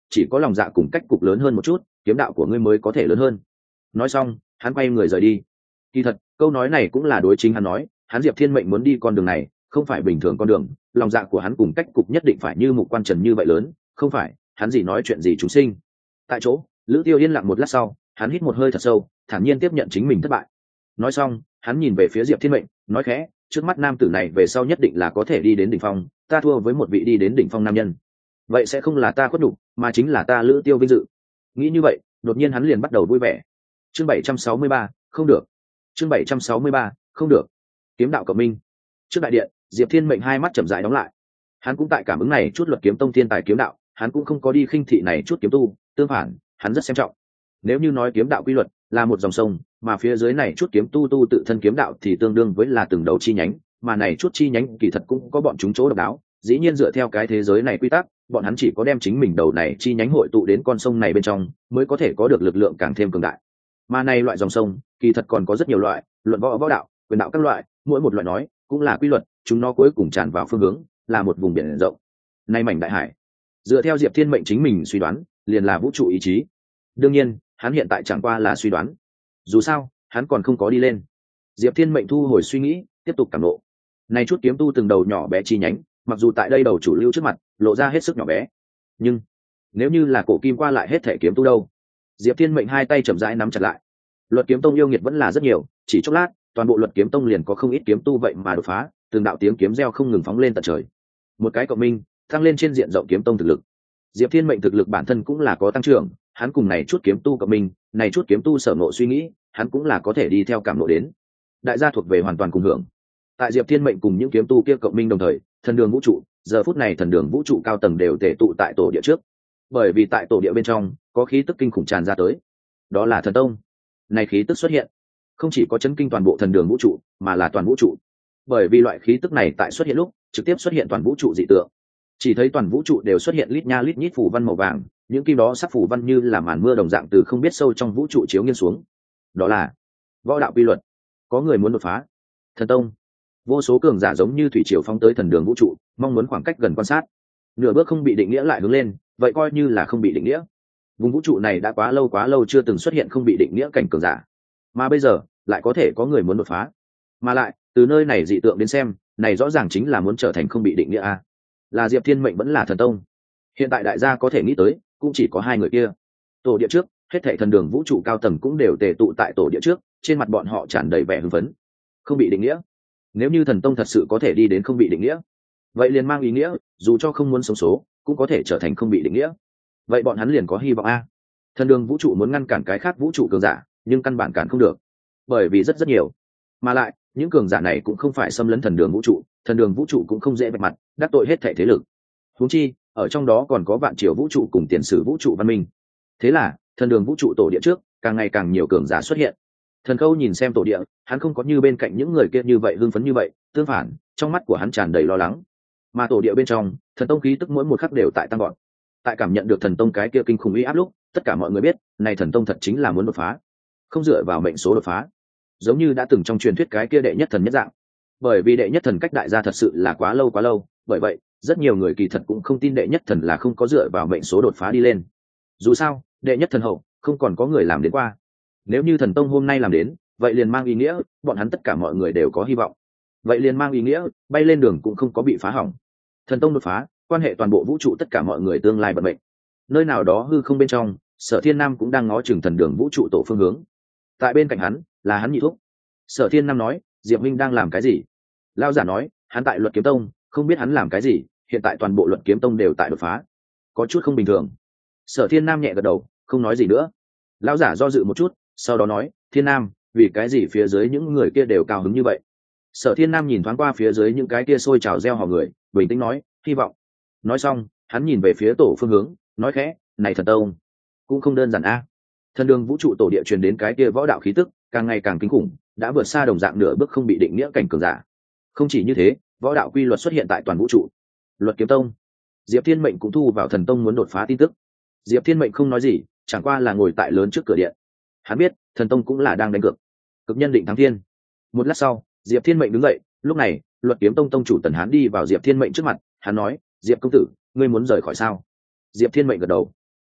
chỉ có lòng dạ cùng cách cục lớn hơn một chút, kiếm đạo của ngươi mới có thể lớn hơn. Nói xong hắn quay người rời đi. Kỳ thật câu nói này cũng là đối chính hắn nói, hắn Diệp Thiên Mệnh muốn đi con đường này không phải bình thường con đường, lòng dạ của hắn cùng cách cục nhất định phải như Mục Quan Trần như vậy lớn, không phải hắn gì nói chuyện gì chúng sinh. Tại chỗ Lữ Tiêu yên lặng một lát sau, hắn hít một hơi thật sâu, thản nhiên tiếp nhận chính mình thất bại. Nói xong hắn nhìn về phía Diệp Thiên Mệnh, nói khẽ, trước mắt nam tử này về sau nhất định là có thể đi đến đỉnh phong, ta thua với một vị đi đến đỉnh phong nam nhân, vậy sẽ không là ta khuất nhục, mà chính là ta Lữ Tiêu vinh dự. Nghĩ như vậy đột nhiên hắn liền bắt đầu vui vẻ. Chương 763, không được. Chương 763, không được. Kiếm đạo cộng minh. Trước đại điện, Diệp Thiên Mệnh hai mắt chậm rãi đóng lại. Hắn cũng tại cảm ứng này chút luật kiếm tông thiên tài kiếm đạo, hắn cũng không có đi khinh thị này chút kiếm tu, tương phản hắn rất xem trọng. Nếu như nói kiếm đạo quy luật là một dòng sông, mà phía dưới này chút kiếm tu tự thân kiếm đạo thì tương đương với là từng đầu chi nhánh, mà này chút chi nhánh kỳ thật cũng có bọn chúng chỗ độc đáo. Dĩ nhiên dựa theo cái thế giới này quy tắc, bọn hắn chỉ có đem chính mình đầu này chi nhánh hội tụ đến con sông này bên trong, mới có thể có được lực lượng càng thêm cường đại. Mà này loại dòng sông kỳ thật còn có rất nhiều loại, luận võ đạo, quyền đạo các loại, mỗi một loại nói cũng là quy luật, chúng nó cuối cùng tràn vào phương hướng là một vùng biển rộng. Nay mảnh đại hải, dựa theo Diệp Thiên Mệnh chính mình suy đoán, liền là vũ trụ ý chí. Đương nhiên hắn hiện tại chẳng qua là suy đoán, dù sao hắn còn không có đi lên. Diệp Thiên Mệnh thu hồi suy nghĩ, tiếp tục cảm nộ. Này chút kiếm tu từng đầu nhỏ bé chi nhánh, mặc dù tại đây đầu chủ lưu trước mặt lộ ra hết sức nhỏ bé, nhưng nếu như là cổ kim qua lại hết thể kiếm tu đâu? Diệp Thiên Mệnh hai tay chậm rãi nắm chặt lại. Luật kiếm tông yêu nghiệt vẫn là rất nhiều, chỉ chốc lát toàn bộ luật kiếm tông liền có không ít kiếm tu vậy mà đột phá, từng đạo tiếng kiếm reo không ngừng phóng lên tận trời. Một cái cộng minh tăng lên trên diện rộng kiếm tông thực lực. Diệp Thiên Mệnh thực lực bản thân cũng là có tăng trưởng, hắn cùng này chút kiếm tu cộng minh, này chút kiếm tu sở ngộ suy nghĩ, hắn cũng là có thể đi theo cảm ngộ đến. Đại gia thuộc về hoàn toàn cùng hưởng. Tại Diệp Thiên Mệnh cùng những kiếm tu kia cộng minh đồng thời, thần đường vũ trụ, giờ phút này thần đường vũ trụ cao tầng đều tề tụ tại tổ địa trước. Bởi vì tại tổ địa bên trong có khí tức kinh khủng tràn ra tới, đó là thần tông. Này khí tức xuất hiện, không chỉ có chấn kinh toàn bộ thần đường vũ trụ, mà là toàn vũ trụ. Bởi vì loại khí tức này tại xuất hiện lúc, trực tiếp xuất hiện toàn vũ trụ dị tượng. Chỉ thấy toàn vũ trụ đều xuất hiện lít nha lít nhít phù văn màu vàng, những kim đó sắc phù văn như là màn mưa đồng dạng từ không biết sâu trong vũ trụ chiếu nghiêng xuống. Đó là võ đạo quy luật. Có người muốn đột phá. Thần tông. Vô số cường giả giống như thủy triều phóng tới thần đường vũ trụ, mong muốn khoảng cách gần quan sát. Nửa bước không bị định nghĩa lại hướng lên, vậy coi như là không bị định nghĩa. Vùng vũ trụ này đã quá lâu chưa từng xuất hiện không bị định nghĩa cảnh cường giả, mà bây giờ lại có thể có người muốn đột phá. Mà lại từ nơi này dị tượng đến xem, này rõ ràng chính là muốn trở thành không bị định nghĩa a. Là Diệp Thiên Mệnh vẫn là thần tông. Hiện tại đại gia có thể nghĩ tới cũng chỉ có hai người kia. Tổ địa trước, hết thảy thần đường vũ trụ cao tầng cũng đều tề tụ tại tổ địa trước, trên mặt bọn họ tràn đầy vẻ hưng phấn. Không bị định nghĩa. Nếu như thần tông thật sự có thể đi đến không bị định nghĩa, vậy liền mang ý nghĩa dù cho không muốn sống số cũng có thể trở thành không bị định nghĩa. Vậy bọn hắn liền có hy vọng a. Thần đường vũ trụ muốn ngăn cản cái khác vũ trụ cường giả, nhưng căn bản cản không được, bởi vì rất nhiều, mà lại những cường giả này cũng không phải xâm lấn thần đường vũ trụ, thần đường vũ trụ cũng không dễ vạch mặt đắc tội hết thể thế lực. Huống chi ở trong đó còn có vạn triều vũ trụ cùng tiền sử vũ trụ văn minh. Thế là thần đường vũ trụ tổ địa trước càng ngày càng nhiều cường giả xuất hiện. Thần Khâu nhìn xem tổ địa, hắn không có như bên cạnh những người kia như vậy hưng phấn như vậy, tương phản trong mắt của hắn tràn đầy lo lắng. Mà tổ địa bên trong, thần tông khí tức mỗi một khắc đều tại tăng gọn. Tại cảm nhận được thần tông cái kia kinh khủng uy áp lúc, tất cả mọi người biết này thần tông thật chính là muốn đột phá, không dựa vào mệnh số đột phá, giống như đã từng trong truyền thuyết cái kia đệ nhất thần nhất dạng. Bởi vì đệ nhất thần cách đại gia thật sự là quá lâu, bởi vậy rất nhiều người kỳ thật cũng không tin đệ nhất thần là không có dựa vào mệnh số đột phá đi lên. Dù sao đệ nhất thần hậu không còn có người làm đến qua, nếu như thần tông hôm nay làm đến, vậy liền mang ý nghĩa bọn hắn tất cả mọi người đều có hy vọng, vậy liền mang ý nghĩa bay lên đường cũng không có bị phá hỏng. Thần tông đột phá quan hệ toàn bộ vũ trụ tất cả mọi người tương lai vận mệnh. Nơi nào đó hư không bên trong, Sở Thiên Nam cũng đang ngó chừng thần đường vũ trụ tổ phương hướng. Tại bên cạnh hắn là hắn nhị thúc. Sở Thiên Nam nói, Diệp Minh đang làm cái gì? Lão giả nói, hắn tại luật kiếm tông, không biết hắn làm cái gì, hiện tại toàn bộ luật kiếm tông đều tại đột phá, có chút không bình thường. Sở Thiên Nam nhẹ gật đầu, không nói gì nữa. Lão giả do dự một chút, sau đó nói, Thiên Nam, vì cái gì phía dưới những người kia đều cao hứng như vậy? Sở Thiên Nam nhìn thoáng qua phía dưới những cái kia sôi trào reo hò người, bình tĩnh nói, hy vọng. Nói xong hắn nhìn về phía tổ phương hướng, nói khẽ, này thần tông cũng không đơn giản a. Thần đường vũ trụ tổ địa truyền đến cái kia võ đạo khí tức càng ngày càng kinh khủng, đã vượt xa đồng dạng nửa bước không bị định nghĩa cảnh cường giả. Không chỉ như thế, võ đạo quy luật xuất hiện tại toàn vũ trụ. Luật kiếm tông, Diệp Thiên Mệnh cũng thu vào thần tông muốn đột phá tin tức. Diệp Thiên Mệnh không nói gì, chẳng qua là ngồi tại lớn trước cửa điện. Hắn biết thần tông cũng là đang đánh cược, cực nhân định thắng thiên. Một lát sau Diệp Thiên Mệnh đứng dậy, lúc này luật kiếm tông tông chủ Tần Hán đi vào Diệp Thiên Mệnh trước mặt, hắn nói, Diệp công tử, ngươi muốn rời khỏi sao? Diệp Thiên Mệnh gật đầu.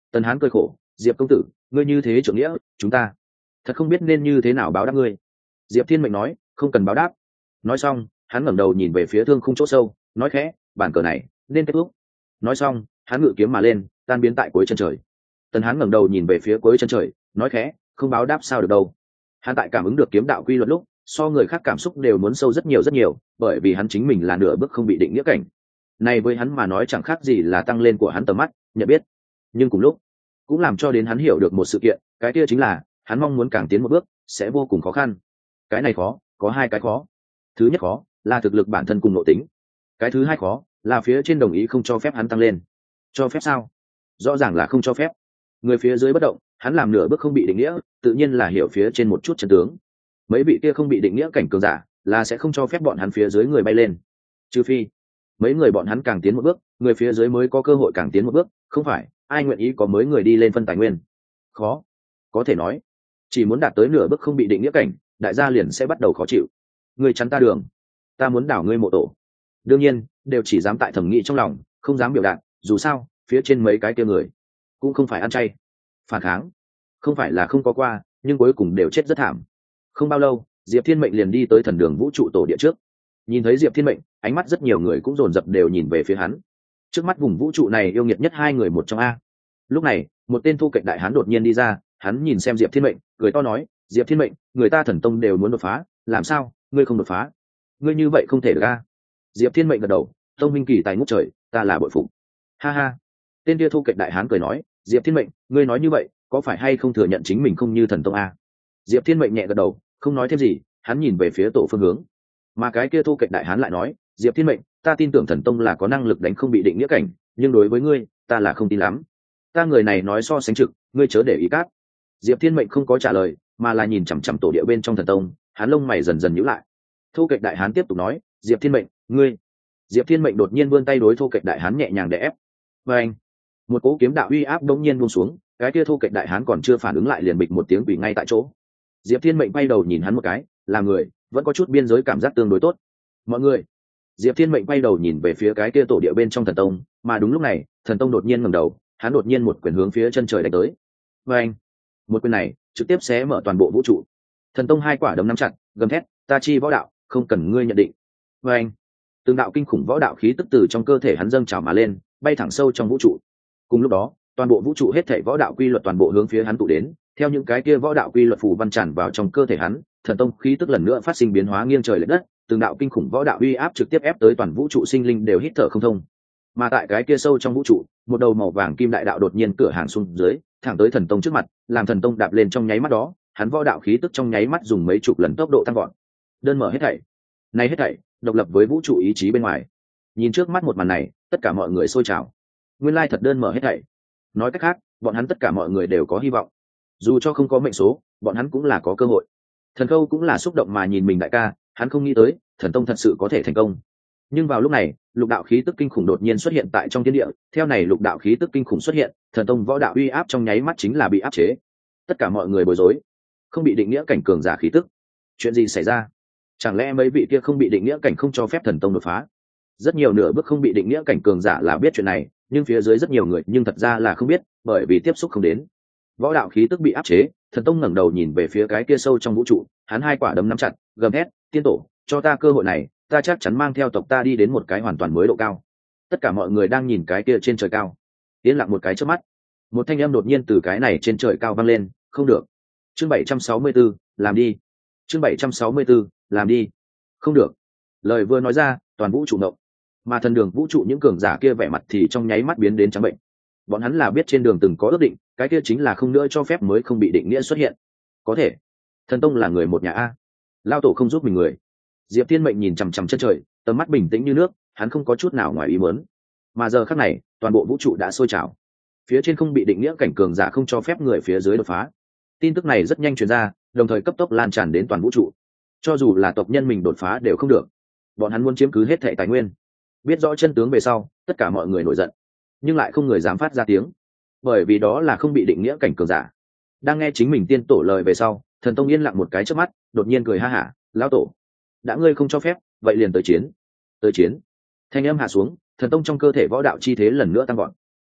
Tần Hán cười khổ, Diệp công tử, ngươi như thế trưởng nghĩa, chúng ta thật không biết nên như thế nào báo đáp ngươi. Diệp Thiên Mệnh nói, không cần báo đáp. Nói xong, hắn ngẩng đầu nhìn về phía thương khung chỗ sâu, nói khẽ, bản cờ này nên kết thúc. Nói xong, hắn ngự kiếm mà lên, tan biến tại cuối chân trời. Tần Hán ngẩng đầu nhìn về phía cuối chân trời, nói khẽ, không báo đáp sao được đâu. Hắn tại cảm ứng được kiếm đạo quy luật lúc, so người khác cảm xúc đều muốn sâu rất nhiều, bởi vì hắn chính mình là nửa bước không bị định nghĩa cảnh. Này với hắn mà nói chẳng khác gì là tăng lên của hắn tầm mắt, nhận biết. Nhưng cùng lúc, cũng làm cho đến hắn hiểu được một sự kiện, cái kia chính là hắn mong muốn càng tiến một bước sẽ vô cùng khó khăn. Cái này khó, có hai cái khó. Thứ nhất khó là thực lực bản thân cùng nội tính. Cái thứ hai khó là phía trên đồng ý không cho phép hắn tăng lên. Cho phép sao? Rõ ràng là không cho phép. Người phía dưới bất động, hắn làm nửa bước không bị định nghĩa, tự nhiên là hiểu phía trên một chút chân tướng. Mấy vị kia không bị định nghĩa cảnh cường giả là sẽ không cho phép bọn hắn phía dưới người bay lên, trừ phi mấy người bọn hắn càng tiến một bước, người phía dưới mới có cơ hội càng tiến một bước, không phải ai nguyện ý có mới người đi lên phân tài nguyên. Khó, có thể nói chỉ muốn đạt tới nửa bước không bị định nghĩa cảnh, đại gia liền sẽ bắt đầu khó chịu. Người chắn ta đường, ta muốn đảo ngươi mộ tổ. Đương nhiên đều chỉ dám tại thẩm nghĩ trong lòng, không dám biểu đạt, dù sao phía trên mấy cái kia người cũng không phải ăn chay. Phản kháng không phải là không có qua, nhưng cuối cùng đều chết rất thảm. Không bao lâu, Diệp Thiên Mệnh liền đi tới thần đường vũ trụ tổ địa trước. Nhìn thấy Diệp Thiên Mệnh, ánh mắt rất nhiều người cũng dồn dập đều nhìn về phía hắn. Trước mắt vùng vũ trụ này yêu nghiệt nhất hai người một trong a. Lúc này, một tên thu kệch đại hán đột nhiên đi ra, hắn nhìn xem Diệp Thiên Mệnh, cười to nói, Diệp Thiên Mệnh, người ta thần tông đều muốn đột phá, làm sao ngươi không đột phá? Ngươi như vậy không thể được a. Diệp Thiên Mệnh gật đầu, tông minh kỳ tài ngút trời, ta là bội phục. Ha ha. Tên kia thu kệch đại hán cười nói, Diệp Thiên Mệnh, ngươi nói như vậy có phải hay không thừa nhận chính mình không như thần tông a? Diệp Thiên Mệnh nhẹ gật đầu, không nói thêm gì, hắn nhìn về phía tổ phương hướng. Mà cái kia thu kệch đại hán lại nói, Diệp Thiên Mệnh, ta tin tưởng thần tông là có năng lực đánh không bị định nghĩa cảnh, nhưng đối với ngươi ta là không tin lắm. Ta người này nói so sánh trực, ngươi chớ để ý cát. Diệp Thiên Mệnh không có trả lời, mà là nhìn chằm chằm tổ địa bên trong thần tông, hắn lông mày dần dần nhíu lại. Thu kệch đại hán tiếp tục nói, Diệp Thiên Mệnh, ngươi. Diệp Thiên Mệnh đột nhiên vươn tay đối thu kệch đại hán nhẹ nhàng đè ép. Và anh, một cỗ kiếm đạo uy áp đống nhiên buông xuống, cái kia thu kệch đại hán còn chưa phản ứng lại liền bịch một tiếng quỳ ngay tại chỗ. Diệp Thiên Mệnh bay đầu nhìn hắn một cái, là người vẫn có chút biên giới cảm giác tương đối tốt. Mọi người. Diệp Thiên Mệnh bay đầu nhìn về phía cái kia tổ địa bên trong thần tông, mà đúng lúc này thần tông đột nhiên ngẩng đầu, hắn đột nhiên một quyền hướng phía chân trời đánh tới. Và anh, một quyền này trực tiếp xé mở toàn bộ vũ trụ. Thần tông hai quả đấm nắm chặt, gầm thét, ta chi võ đạo không cần ngươi nhận định. Và anh, từng đạo kinh khủng võ đạo khí tức từ trong cơ thể hắn dâng trào mà lên, bay thẳng sâu trong vũ trụ. Cùng lúc đó toàn bộ vũ trụ hết thảy võ đạo quy luật toàn bộ hướng phía hắn tụ đến, theo những cái kia võ đạo quy luật phù văn tràn vào trong cơ thể hắn, thần tông khí tức lần nữa phát sinh biến hóa nghiêng trời lệch đất, từng đạo kinh khủng võ đạo uy áp trực tiếp ép tới toàn vũ trụ sinh linh đều hít thở không thông. Mà tại cái kia sâu trong vũ trụ, một đầu màu vàng kim đại đạo đột nhiên cửa hàng xuống dưới, thẳng tới thần tông trước mặt, làm thần tông đạp lên trong nháy mắt đó, hắn võ đạo khí tức trong nháy mắt dùng mấy chục lần tốc độ tăng vọt. Đơn mở hết thảy, này hết thảy độc lập với vũ trụ ý chí bên ngoài. Nhìn trước mắt một màn này, tất cả mọi người sôi trào. Nguyên lai thật đơn mở hết thảy. Nói cách khác, bọn hắn tất cả mọi người đều có hy vọng. Dù cho không có mệnh số, bọn hắn cũng là có cơ hội. Thần Khâu cũng là xúc động mà nhìn mình đại ca, hắn không nghĩ tới thần tông thật sự có thể thành công. Nhưng vào lúc này, lục đạo khí tức kinh khủng đột nhiên xuất hiện tại trong thiên địa, theo này lục đạo khí tức kinh khủng xuất hiện, thần tông võ đạo uy áp trong nháy mắt chính là bị áp chế. Tất cả mọi người bối rối, không bị định nghĩa cảnh cường giả khí tức. Chuyện gì xảy ra? Chẳng lẽ mấy vị kia không bị định nghĩa cảnh không cho phép thần tông đột phá? Rất nhiều nửa bước không bị định nghĩa cảnh cường giả là biết chuyện này, nhưng phía dưới rất nhiều người nhưng thật ra là không biết, bởi vì tiếp xúc không đến. Võ đạo khí tức bị áp chế, thần tông ngẩng đầu nhìn về phía cái kia sâu trong vũ trụ, hắn hai quả đấm nắm chặt, gầm thét, tiên tổ, cho ta cơ hội này, ta chắc chắn mang theo tộc ta đi đến một cái hoàn toàn mới độ cao. Tất cả mọi người đang nhìn cái kia trên trời cao, yên lặng một cái trước mắt, một thanh âm đột nhiên từ cái này trên trời cao vang lên, không được. Chương 764, làm đi. Chương 764, làm đi. Không được. Lời vừa nói ra, toàn vũ trụ động, mà thần đường vũ trụ những cường giả kia vẻ mặt thì trong nháy mắt biến đến trắng bệnh. Bọn hắn là biết trên đường từng có ước định, cái kia chính là không nữa cho phép mới không bị định nghĩa xuất hiện. Có thể thần tông là người một nhà a, lao tổ không giúp mình người. Diệp Thiên Mệnh nhìn chằm chằm chân trời, tầm mắt bình tĩnh như nước, hắn không có chút nào ngoài ý muốn. Mà giờ khắc này toàn bộ vũ trụ đã sôi trào, phía trên không bị định nghĩa cảnh cường giả không cho phép người phía dưới đột phá. Tin tức này rất nhanh truyền ra, đồng thời cấp tốc lan tràn đến toàn vũ trụ. Cho dù là tộc nhân mình đột phá đều không được, bọn hắn muốn chiếm cứ hết thảy tài nguyên. Biết rõ chân tướng về sau, tất cả mọi người nổi giận, nhưng lại không người dám phát ra tiếng, bởi vì đó là không bị định nghĩa cảnh cường giả. Đang nghe chính mình tiên tổ lời về sau, thần tông yên lặng một cái trước mắt, đột nhiên cười ha hả, lão tổ, đã ngươi không cho phép, vậy liền tới chiến. Tới chiến. Thanh âm hạ xuống, thần tông trong cơ thể võ đạo chi thế lần nữa tăng gọn.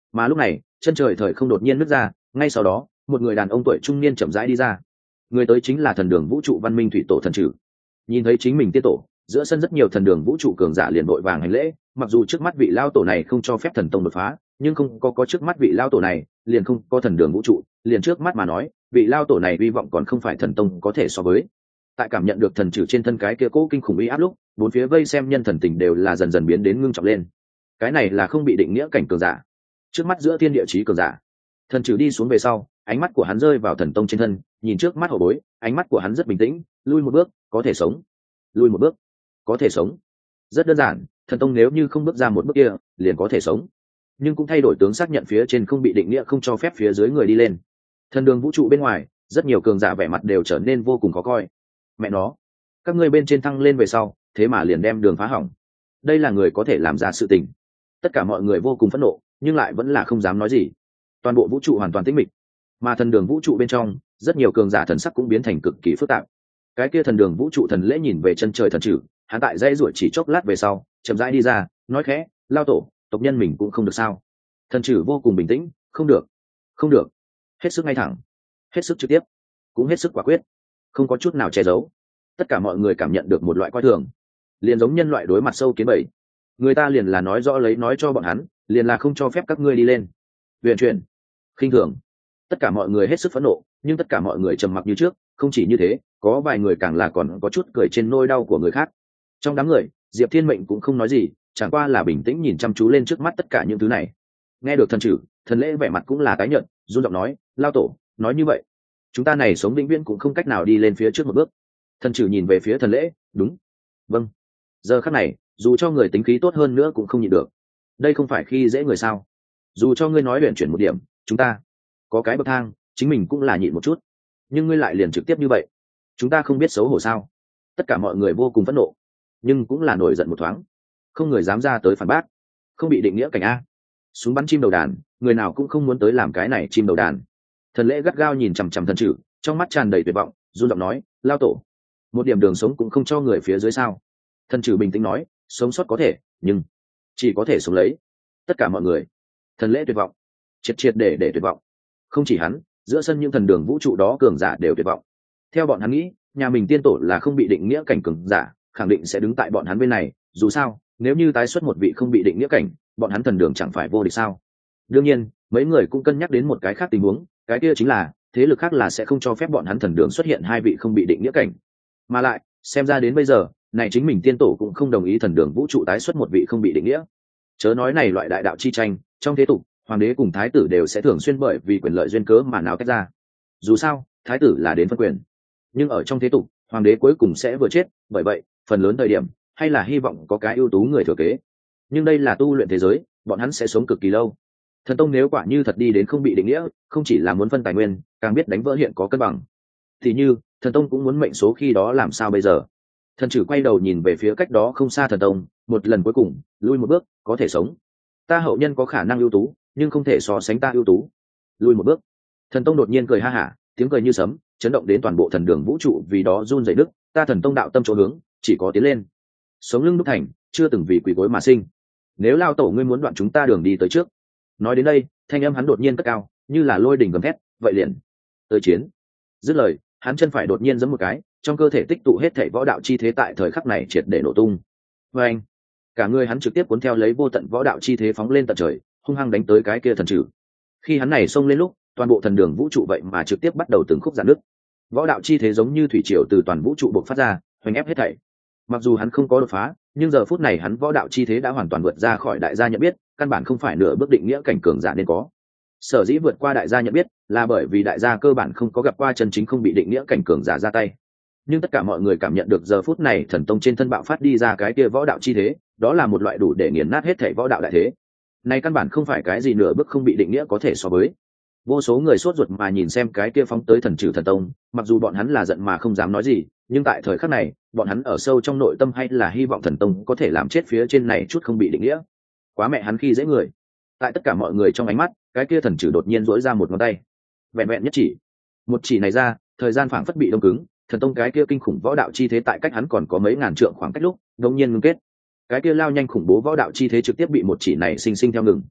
Mà lúc này chân trời thời không đột nhiên nứt ra, ngay sau đó một người đàn ông tuổi trung niên chậm rãi đi ra. Người tới chính là thần đường vũ trụ văn minh thủy tổ thần trừ. Nhìn thấy chính mình tiết tổ, giữa sân rất nhiều thần đường vũ trụ cường giả liền vội vàng hành lễ. Mặc dù trước mắt vị lao tổ này không cho phép thần tông đột phá, nhưng không có trước mắt vị lao tổ này liền không có thần đường vũ trụ, liền trước mắt mà nói vị lao tổ này hy vọng còn không phải thần tông có thể so với. Tại cảm nhận được thần trừ trên thân cái kia cố kinh khủng uy áp lúc, bốn phía vây xem nhân thần tình đều là dần dần biến đến ngưng trọng lên. Cái này là không bị định nghĩa cảnh cường giả, trước mắt giữa thiên địa chí cường giả. Thần trừ đi xuống về sau, ánh mắt của hắn rơi vào thần tông trên thân, nhìn trước mắt hậu bối, ánh mắt của hắn rất bình tĩnh. Lui một bước có thể sống, lui một bước có thể sống. Rất đơn giản, thần tông nếu như không bước ra một bước kia liền có thể sống, nhưng cũng thay đổi tướng xác nhận phía trên không bị định nghĩa không cho phép phía dưới người đi lên. Thần đường vũ trụ bên ngoài rất nhiều cường giả vẻ mặt đều trở nên vô cùng khó coi. Mẹ nó, các ngươi bên trên thăng lên về sau thế mà liền đem đường phá hỏng, đây là người có thể làm ra sự tình. Tất cả mọi người vô cùng phẫn nộ, nhưng lại vẫn là không dám nói gì. Toàn bộ vũ trụ hoàn toàn tĩnh mịch, mà thần đường vũ trụ bên trong rất nhiều cường giả thần sắc cũng biến thành cực kỳ phức tạp. Cái kia thần đường vũ trụ thần lễ nhìn về chân trời thần trừ, hắn tại dãy ruột chỉ chốc lát về sau chậm rãi đi ra, nói khẽ: lao tổ, tộc nhân mình cũng không được sao? Thần trừ vô cùng bình tĩnh: không được, không được. Hết sức ngay thẳng, hết sức trực tiếp, cũng hết sức quả quyết, không có chút nào che giấu. Tất cả mọi người cảm nhận được một loại coi thường, liền giống nhân loại đối mặt sâu kiến bầy. Người ta liền là nói rõ lấy nói cho bọn hắn, liền là không cho phép các ngươi đi lên. Huyền truyền, khinh thường. Tất cả mọi người hết sức phẫn nộ, nhưng tất cả mọi người trầm mặc như trước. Không chỉ như thế, có vài người càng là còn có chút cười trên nỗi đau của người khác. Trong đám người, Diệp Thiên Mệnh cũng không nói gì, chẳng qua là bình tĩnh nhìn chăm chú lên trước mắt tất cả những thứ này. Nghe được thần trừ, thần lễ vẻ mặt cũng là tái nhợt, run giọng nói: lao tổ, nói như vậy chúng ta này sống vĩnh viễn cũng không cách nào đi lên phía trước một bước. Thần trừ nhìn về phía thần lễ: đúng, vâng. Giờ khắc này, dù cho người tính khí tốt hơn nữa cũng không nhịn được. Đây không phải khi dễ người sao? Dù cho ngươi nói luyện chuyển một điểm, chúng ta có cái bậc thang, chính mình cũng là nhịn một chút, nhưng ngươi lại liền trực tiếp như vậy, chúng ta không biết xấu hổ sao? Tất cả mọi người vô cùng phẫn nộ, nhưng cũng là nổi giận một thoáng, không người dám ra tới phản bác. Không bị định nghĩa cảnh a, súng bắn chim đầu đàn, người nào cũng không muốn tới làm cái này chim đầu đàn. Thần lễ gắt gao nhìn chằm chằm thần trừ, trong mắt tràn đầy tuyệt vọng, run giọng nói: lao tổ, một điểm đường sống cũng không cho người phía dưới sao? Thần trừ bình tĩnh nói: sống sót có thể, nhưng chỉ có thể sống lấy. Tất cả mọi người, thần lễ tuyệt vọng, triệt triệt để tuyệt vọng. Không chỉ hắn, giữa sân những thần đường vũ trụ đó cường giả đều tuyệt vọng. Theo bọn hắn nghĩ, nhà mình tiên tổ là không bị định nghĩa cảnh cường giả, khẳng định sẽ đứng tại bọn hắn bên này. Dù sao, nếu như tái xuất một vị không bị định nghĩa cảnh, bọn hắn thần đường chẳng phải vô địch sao? Đương nhiên, mấy người cũng cân nhắc đến một cái khác tình huống, cái kia chính là thế lực khác là sẽ không cho phép bọn hắn thần đường xuất hiện hai vị không bị định nghĩa cảnh. Mà lại, xem ra đến bây giờ, này chính mình tiên tổ cũng không đồng ý thần đường vũ trụ tái xuất một vị không bị định nghĩa. Chớ nói này loại đại đạo chi tranh, trong thế tục, hoàng đế cùng thái tử đều sẽ thường xuyên bởi vì quyền lợi duyên cớ mà nào tách ra. Dù sao, thái tử là đến phân quyền, nhưng ở trong thế tục, hoàng đế cuối cùng sẽ vừa chết, bởi vậy, phần lớn thời điểm hay là hy vọng có cái ưu tú người thừa kế. Nhưng đây là tu luyện thế giới, bọn hắn sẽ sống cực kỳ lâu. Thần tông nếu quả như thật đi đến không bị định nghĩa, không chỉ là muốn phân tài nguyên, càng biết đánh vỡ hiện có cân bằng. Thì như, thần tông cũng muốn mệnh số khi đó làm sao bây giờ? Thần trừ quay đầu nhìn về phía cách đó không xa thần tông, một lần cuối cùng, lui một bước, có thể sống. Ta hậu nhân có khả năng ưu tú, nhưng không thể so sánh ta ưu tú. Lui một bước. Thần tông đột nhiên cười ha hả, tiếng cười như sấm, chấn động đến toàn bộ thần đường vũ trụ, vì đó run rẩy đức. Ta thần tông đạo tâm chỗ hướng, chỉ có tiến lên. Sống lưng đúc thành, chưa từng vì quỷ gối mà sinh. Nếu lao tổ ngươi muốn đoạn chúng ta đường đi tới trước. Nói đến đây, thanh âm hắn đột nhiên cất cao, như là lôi đỉnh gầm thét, vậy liền tới chiến. Dứt lời, hắn chân phải đột nhiên giẫm một cái, trong cơ thể tích tụ hết thảy võ đạo chi thế tại thời khắc này triệt để nổ tung. Và anh, cả người hắn trực tiếp cuốn theo lấy vô tận võ đạo chi thế phóng lên tận trời, hung hăng đánh tới cái kia thần trừ. Khi hắn này xông lên lúc, toàn bộ thần đường vũ trụ vậy mà trực tiếp bắt đầu từng khúc giãn nứt. Võ đạo chi thế giống như thủy triều từ toàn vũ trụ bộc phát ra, hoành ép hết thảy. Mặc dù hắn không có đột phá, nhưng giờ phút này hắn võ đạo chi thế đã hoàn toàn vượt ra khỏi đại gia nhận biết, căn bản không phải nửa bước định nghĩa cảnh cường giả nên có. Sở dĩ vượt qua đại gia nhận biết là bởi vì đại gia cơ bản không có gặp qua chân chính không bị định nghĩa cảnh cường giả ra tay. Nhưng tất cả mọi người cảm nhận được giờ phút này thần tông trên thân bạo phát đi ra cái kia võ đạo chi thế, đó là một loại đủ để nghiền nát hết thảy võ đạo đại thế. Này căn bản không phải cái gì nửa bước không bị định nghĩa có thể so với. Vô số người sốt ruột mà nhìn xem cái kia phóng tới thần trừ thần tông, mặc dù bọn hắn là giận mà không dám nói gì, nhưng tại thời khắc này, bọn hắn ở sâu trong nội tâm hay là hy vọng thần tông có thể làm chết phía trên này chút không bị định nghĩa. Quá mẹ hắn khi dễ người. Tại tất cả mọi người trong ánh mắt, cái kia thần trừ đột nhiên duỗi ra một ngón tay, vẹn vẹn nhất chỉ. Một chỉ này ra, thời gian phảng phất bị đông cứng, thần tông cái kia kinh khủng võ đạo chi thế tại cách hắn còn có mấy ngàn trượng khoảng cách lúc, đột nhiên ngưng kết. Cái kia lao nhanh khủng bố võ đạo chi thế trực tiếp bị một chỉ này sinh sinh theo ngừng.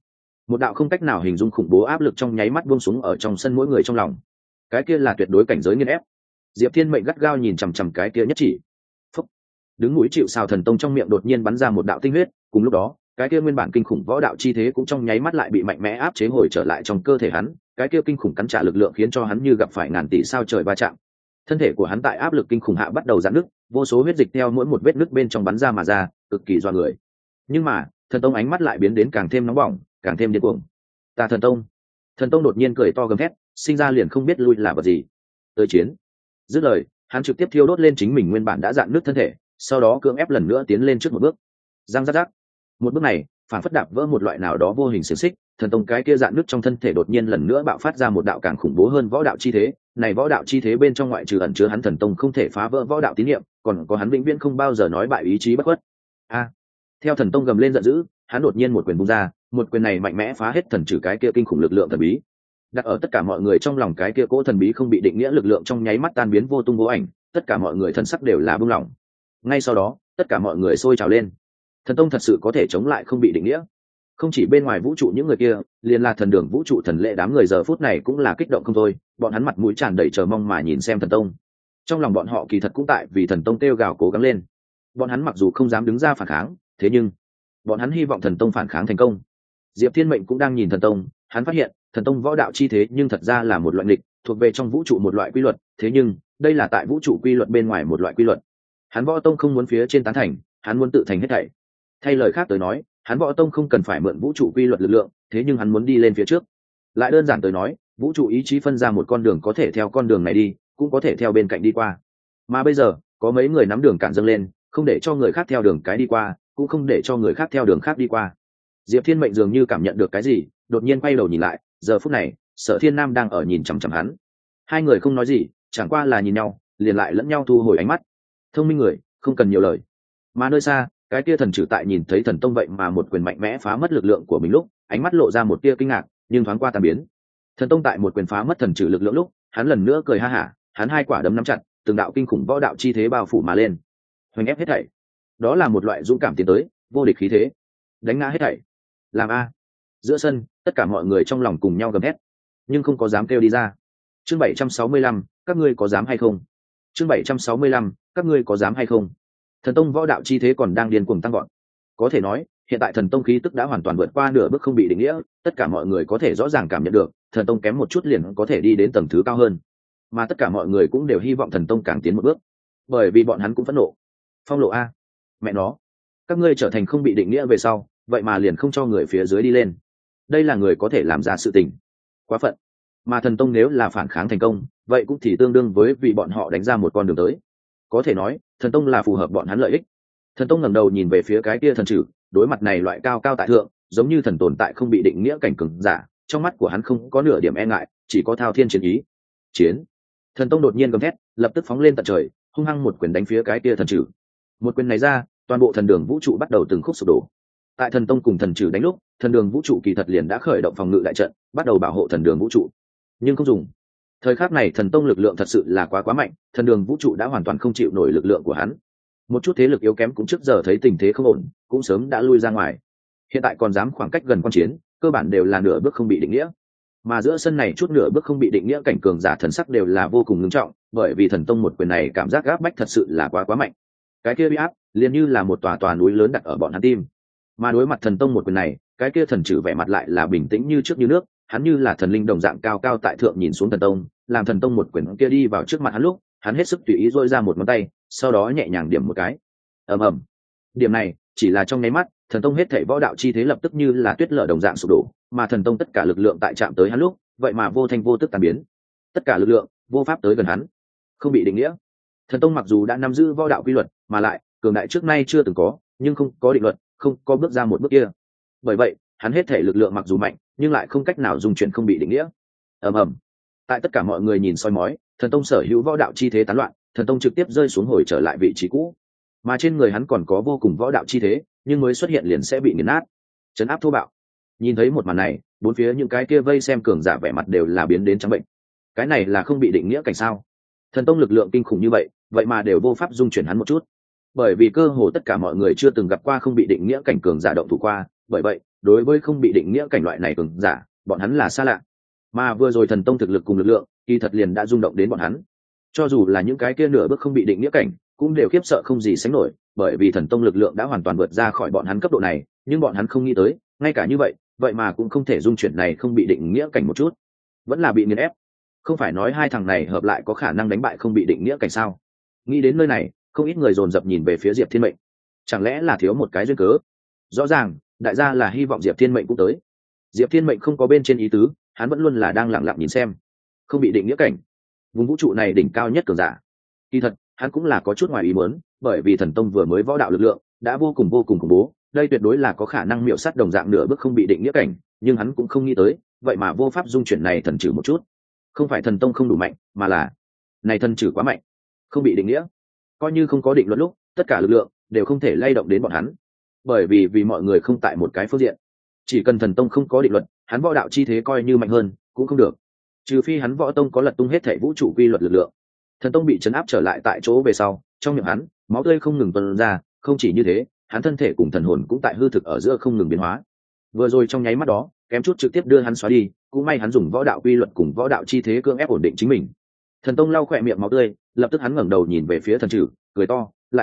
một đạo không cách nào hình dung khủng bố áp lực trong nháy mắt buông xuống ở trong sân mỗi người trong lòng. Cái kia là tuyệt đối cảnh giới nghiền ép. Diệp Thiên Mệnh gắt gao nhìn chằm chằm cái kia nhất chỉ. Phúc. Đứng núi chịu sào thần tông trong miệng đột nhiên bắn ra một đạo tinh huyết, cùng lúc đó cái kia nguyên bản kinh khủng võ đạo chi thế cũng trong nháy mắt lại bị mạnh mẽ áp chế hồi trở lại trong cơ thể hắn. Cái kia kinh khủng cắn trả lực lượng khiến cho hắn như gặp phải ngàn tỷ sao trời va chạm. Thân thể của hắn tại áp lực kinh khủng hạ bắt đầu giãn nứt, vô số huyết dịch theo mỗi một vết nứt bên trong bắn ra mà ra, cực kỳ doa người. Nhưng mà thần tông ánh mắt lại biến đến càng thêm nóng bỏng, càng thêm điên cuồng. Ta thần tông đột nhiên cười to gầm thét, sinh ra liền không biết lui là vật gì. Tới chiến. Dứt lời, hắn trực tiếp thiêu đốt lên chính mình nguyên bản đã dạn nứt thân thể, sau đó cưỡng ép lần nữa tiến lên trước một bước. Răng rắc rắc. Một bước này phản phất đạp vỡ một loại nào đó vô hình xiềng xích, thần tông cái kia dạn nứt trong thân thể đột nhiên lần nữa bạo phát ra một đạo càng khủng bố hơn võ đạo chi thế. Này võ đạo chi thế bên trong ngoại trừ ẩn chứa hắn thần tông không thể phá vỡ võ đạo tín niệm, còn có hắn vĩnh viễn không bao giờ nói bại ý chí bất khuất. Theo thần tông gầm lên giận dữ, hắn đột nhiên một quyền vung ra, một quyền này mạnh mẽ phá hết thần trừ cái kia kinh khủng lực lượng thần bí. Đặt ở tất cả mọi người trong lòng cái kia cỗ thần bí không bị định nghĩa lực lượng trong nháy mắt tan biến vô tung vô ảnh, tất cả mọi người thân sắc đều là buông lỏng. Ngay sau đó, tất cả mọi người sôi trào lên. Thần tông thật sự có thể chống lại không bị định nghĩa. Không chỉ bên ngoài vũ trụ những người kia, liền là thần đường vũ trụ thần lệ đám người giờ phút này cũng là kích động không thôi, bọn hắn mặt mũi tràn đầy chờ mong mà nhìn xem thần tông. Trong lòng bọn họ kỳ thật cũng tại vì thần tông kêu gào cố gắng lên. Bọn hắn mặc dù không dám đứng ra phản kháng, thế nhưng bọn hắn hy vọng thần tông phản kháng thành công. Diệp Thiên Mệnh cũng đang nhìn thần tông, hắn phát hiện thần tông võ đạo chi thế nhưng thật ra là một loại nghịch, thuộc về trong vũ trụ một loại quy luật, thế nhưng đây là tại vũ trụ quy luật bên ngoài một loại quy luật. Hắn võ tông không muốn phía trên tán thành, hắn muốn tự thành hết thảy. Thay lời khác tới nói, hắn võ tông không cần phải mượn vũ trụ quy luật lực lượng, thế nhưng hắn muốn đi lên phía trước. Lại đơn giản tới nói, vũ trụ ý chí phân ra một con đường, có thể theo con đường này đi, cũng có thể theo bên cạnh đi qua. Mà bây giờ có mấy người nắm đường cản dâng lên, không để cho người khác theo đường cái đi qua, cũng không để cho người khác theo đường khác đi qua. Diệp Thiên Mệnh dường như cảm nhận được cái gì, đột nhiên quay đầu nhìn lại, giờ phút này Sở Thiên Nam đang ở nhìn chằm chằm hắn. Hai người không nói gì, chẳng qua là nhìn nhau, liền lại lẫn nhau thu hồi ánh mắt. Thông minh người không cần nhiều lời. Mà nơi xa, cái kia thần trừ tại nhìn thấy thần tông vậy mà một quyền mạnh mẽ phá mất lực lượng của mình lúc, ánh mắt lộ ra một tia kinh ngạc, nhưng thoáng qua tan biến. Thần tông tại một quyền phá mất thần trừ lực lượng lúc, hắn lần nữa cười ha hả, hắn hai quả đấm nắm chặt, từng đạo kinh khủng võ đạo chi thế bao phủ mà lên, hoành ép hết thảy. Đó là một loại dũng cảm tiến tới, vô địch khí thế, đánh ngã hết thảy. Làm a. Giữa sân, tất cả mọi người trong lòng cùng nhau gầm hét, nhưng không có dám kêu đi ra. Chương 765, các ngươi có dám hay không? Chương 765, các ngươi có dám hay không? Thần tông võ đạo chi thế còn đang điên cuồng tăng vọt. Có thể nói, hiện tại thần tông khí tức đã hoàn toàn vượt qua nửa bước không bị định nghĩa, tất cả mọi người có thể rõ ràng cảm nhận được, thần tông kém một chút liền có thể đi đến tầng thứ cao hơn. Mà tất cả mọi người cũng đều hy vọng thần tông càng tiến một bước, bởi vì bọn hắn cũng phẫn nộ. Phong lộ a, mẹ nó, các ngươi trở thành không bị định nghĩa về sau, vậy mà liền không cho người phía dưới đi lên. Đây là người có thể làm ra sự tình, quá phận. Mà thần tông nếu là phản kháng thành công, vậy cũng thì tương đương với vì bọn họ đánh ra một con đường tới. Có thể nói, thần tông là phù hợp bọn hắn lợi ích. Thần tông ngẩng đầu nhìn về phía cái kia thần trừ, đối mặt này loại cao cao tại thượng, giống như thần tồn tại không bị định nghĩa cảnh cường giả, trong mắt của hắn không có nửa điểm e ngại, chỉ có thao thiên chiến ý. Chiến! Thần tông đột nhiên gầm thét, lập tức phóng lên tận trời, hung hăng một quyền đánh phía cái kia thần trừ. Một quyền này ra, toàn bộ thần đường vũ trụ bắt đầu từng khúc sụp đổ. Tại thần tông cùng thần trừ đánh lúc, thần đường vũ trụ kỳ thật liền đã khởi động phòng ngự đại trận, bắt đầu bảo hộ thần đường vũ trụ, nhưng không dùng. Thời khắc này thần tông lực lượng thật sự là quá mạnh, thần đường vũ trụ đã hoàn toàn không chịu nổi lực lượng của hắn. Một chút thế lực yếu kém cũng trước giờ thấy tình thế không ổn, cũng sớm đã lui ra ngoài. Hiện tại còn dám khoảng cách gần quan chiến, cơ bản đều là nửa bước không bị định nghĩa. Mà giữa sân này chút nửa bước không bị định nghĩa cảnh cường giả thần sắc đều là vô cùng nghiêm trọng, bởi vì thần tông một quyền này cảm giác áp bách thật sự là quá mạnh. Cái kia bị áp, liền như là một tòa núi lớn đặt ở bọn hắn tim. Mà đối mặt thần tông một quyền này, cái kia thần trừ vẻ mặt lại là bình tĩnh như trước như nước, hắn như là thần linh đồng dạng cao cao tại thượng nhìn xuống thần tông, làm thần tông một quyền kia đi vào trước mặt hắn lúc, hắn hết sức tùy ý dôi ra một ngón tay, sau đó nhẹ nhàng điểm một cái. Ầm ầm. Điểm này chỉ là trong nháy mắt, thần tông hết thảy võ đạo chi thế lập tức như là tuyết lở đồng dạng sụp đổ, mà thần tông tất cả lực lượng tại chạm tới hắn lúc, vậy mà vô thanh vô tức tan biến. Tất cả lực lượng vô pháp tới gần hắn, không bị định nghĩa. Thần tông mặc dù đã nắm giữ võ đạo quy luật, mà lại cường đại trước nay chưa từng có, nhưng không có định luật, không có bước ra một bước kia. Bởi vậy, hắn hết thể lực lượng mặc dù mạnh, nhưng lại không cách nào dùng chuyển không bị định nghĩa. Ầm ầm. Tại tất cả mọi người nhìn soi mói, thần tông sở hữu võ đạo chi thế tán loạn, thần tông trực tiếp rơi xuống hồi trở lại vị trí cũ. Mà trên người hắn còn có vô cùng võ đạo chi thế, nhưng mới xuất hiện liền sẽ bị nghiền nát, trấn áp thô bạo. Nhìn thấy một màn này, bốn phía những cái kia vây xem cường giả vẻ mặt đều là biến đến trắng bệnh. Cái này là không bị định nghĩa cảnh sao? Thần tông lực lượng kinh khủng như vậy, vậy mà đều vô pháp dung chuyển hắn một chút. Bởi vì cơ hồ tất cả mọi người chưa từng gặp qua không bị định nghĩa cảnh cường giả động thủ qua, bởi vậy đối với không bị định nghĩa cảnh loại này cường giả bọn hắn là xa lạ, mà vừa rồi thần tông thực lực cùng lực lượng kỳ thật liền đã rung động đến bọn hắn. Cho dù là những cái kia nửa bước không bị định nghĩa cảnh cũng đều khiếp sợ không gì sánh nổi, bởi vì thần tông lực lượng đã hoàn toàn vượt ra khỏi bọn hắn cấp độ này, nhưng bọn hắn không nghĩ tới ngay cả như vậy mà cũng không thể dung chuyển này không bị định nghĩa cảnh một chút, vẫn là bị nghiền ép. Không phải nói hai thằng này hợp lại có khả năng đánh bại không bị định nghĩa cảnh sao? Nghĩ đến nơi này, không ít người dồn dập nhìn về phía Diệp Thiên Mệnh. Chẳng lẽ là thiếu một cái duyên cớ? Rõ ràng đại gia là hy vọng Diệp Thiên Mệnh cũng tới. Diệp Thiên Mệnh không có bên trên ý tứ, hắn vẫn luôn là đang lặng lặng nhìn xem. Không bị định nghĩa cảnh, vùng vũ trụ này đỉnh cao nhất cường giả. Kỳ thật hắn cũng là có chút ngoài ý muốn, bởi vì thần tông vừa mới võ đạo lực lượng đã vô cùng khủng bố, đây tuyệt đối là có khả năng miểu sát đồng dạng nửa bước không bị định nghĩa cảnh, nhưng hắn cũng không nghĩ tới vậy mà vô pháp dung chuyển này thần trừ một chút. Không phải thần tông không đủ mạnh, mà là này thần trừ quá mạnh, không bị định nghĩa. Coi như không có định luật lúc, tất cả lực lượng đều không thể lay động đến bọn hắn, bởi vì mọi người không tại một cái phương diện. Chỉ cần thần tông không có định luật, hắn võ đạo chi thế coi như mạnh hơn cũng không được, trừ phi hắn võ tông có lật tung hết thể vũ trụ quy luật lực lượng. Thần tông bị chấn áp trở lại tại chỗ về sau, trong miệng hắn máu tươi không ngừng tuôn ra, không chỉ như thế, hắn thân thể cùng thần hồn cũng tại hư thực ở giữa không ngừng biến hóa. Vừa rồi trong nháy mắt đó kém chút trực tiếp đưa hắn xóa đi, cũng may hắn dùng võ đạo quy luật cùng võ đạo chi thế cưỡng ép ổn định chính mình. Thần tông lau khỏe miệng máu tươi, lập tức hắn ngẩng đầu nhìn về phía thần trừ, cười to, lại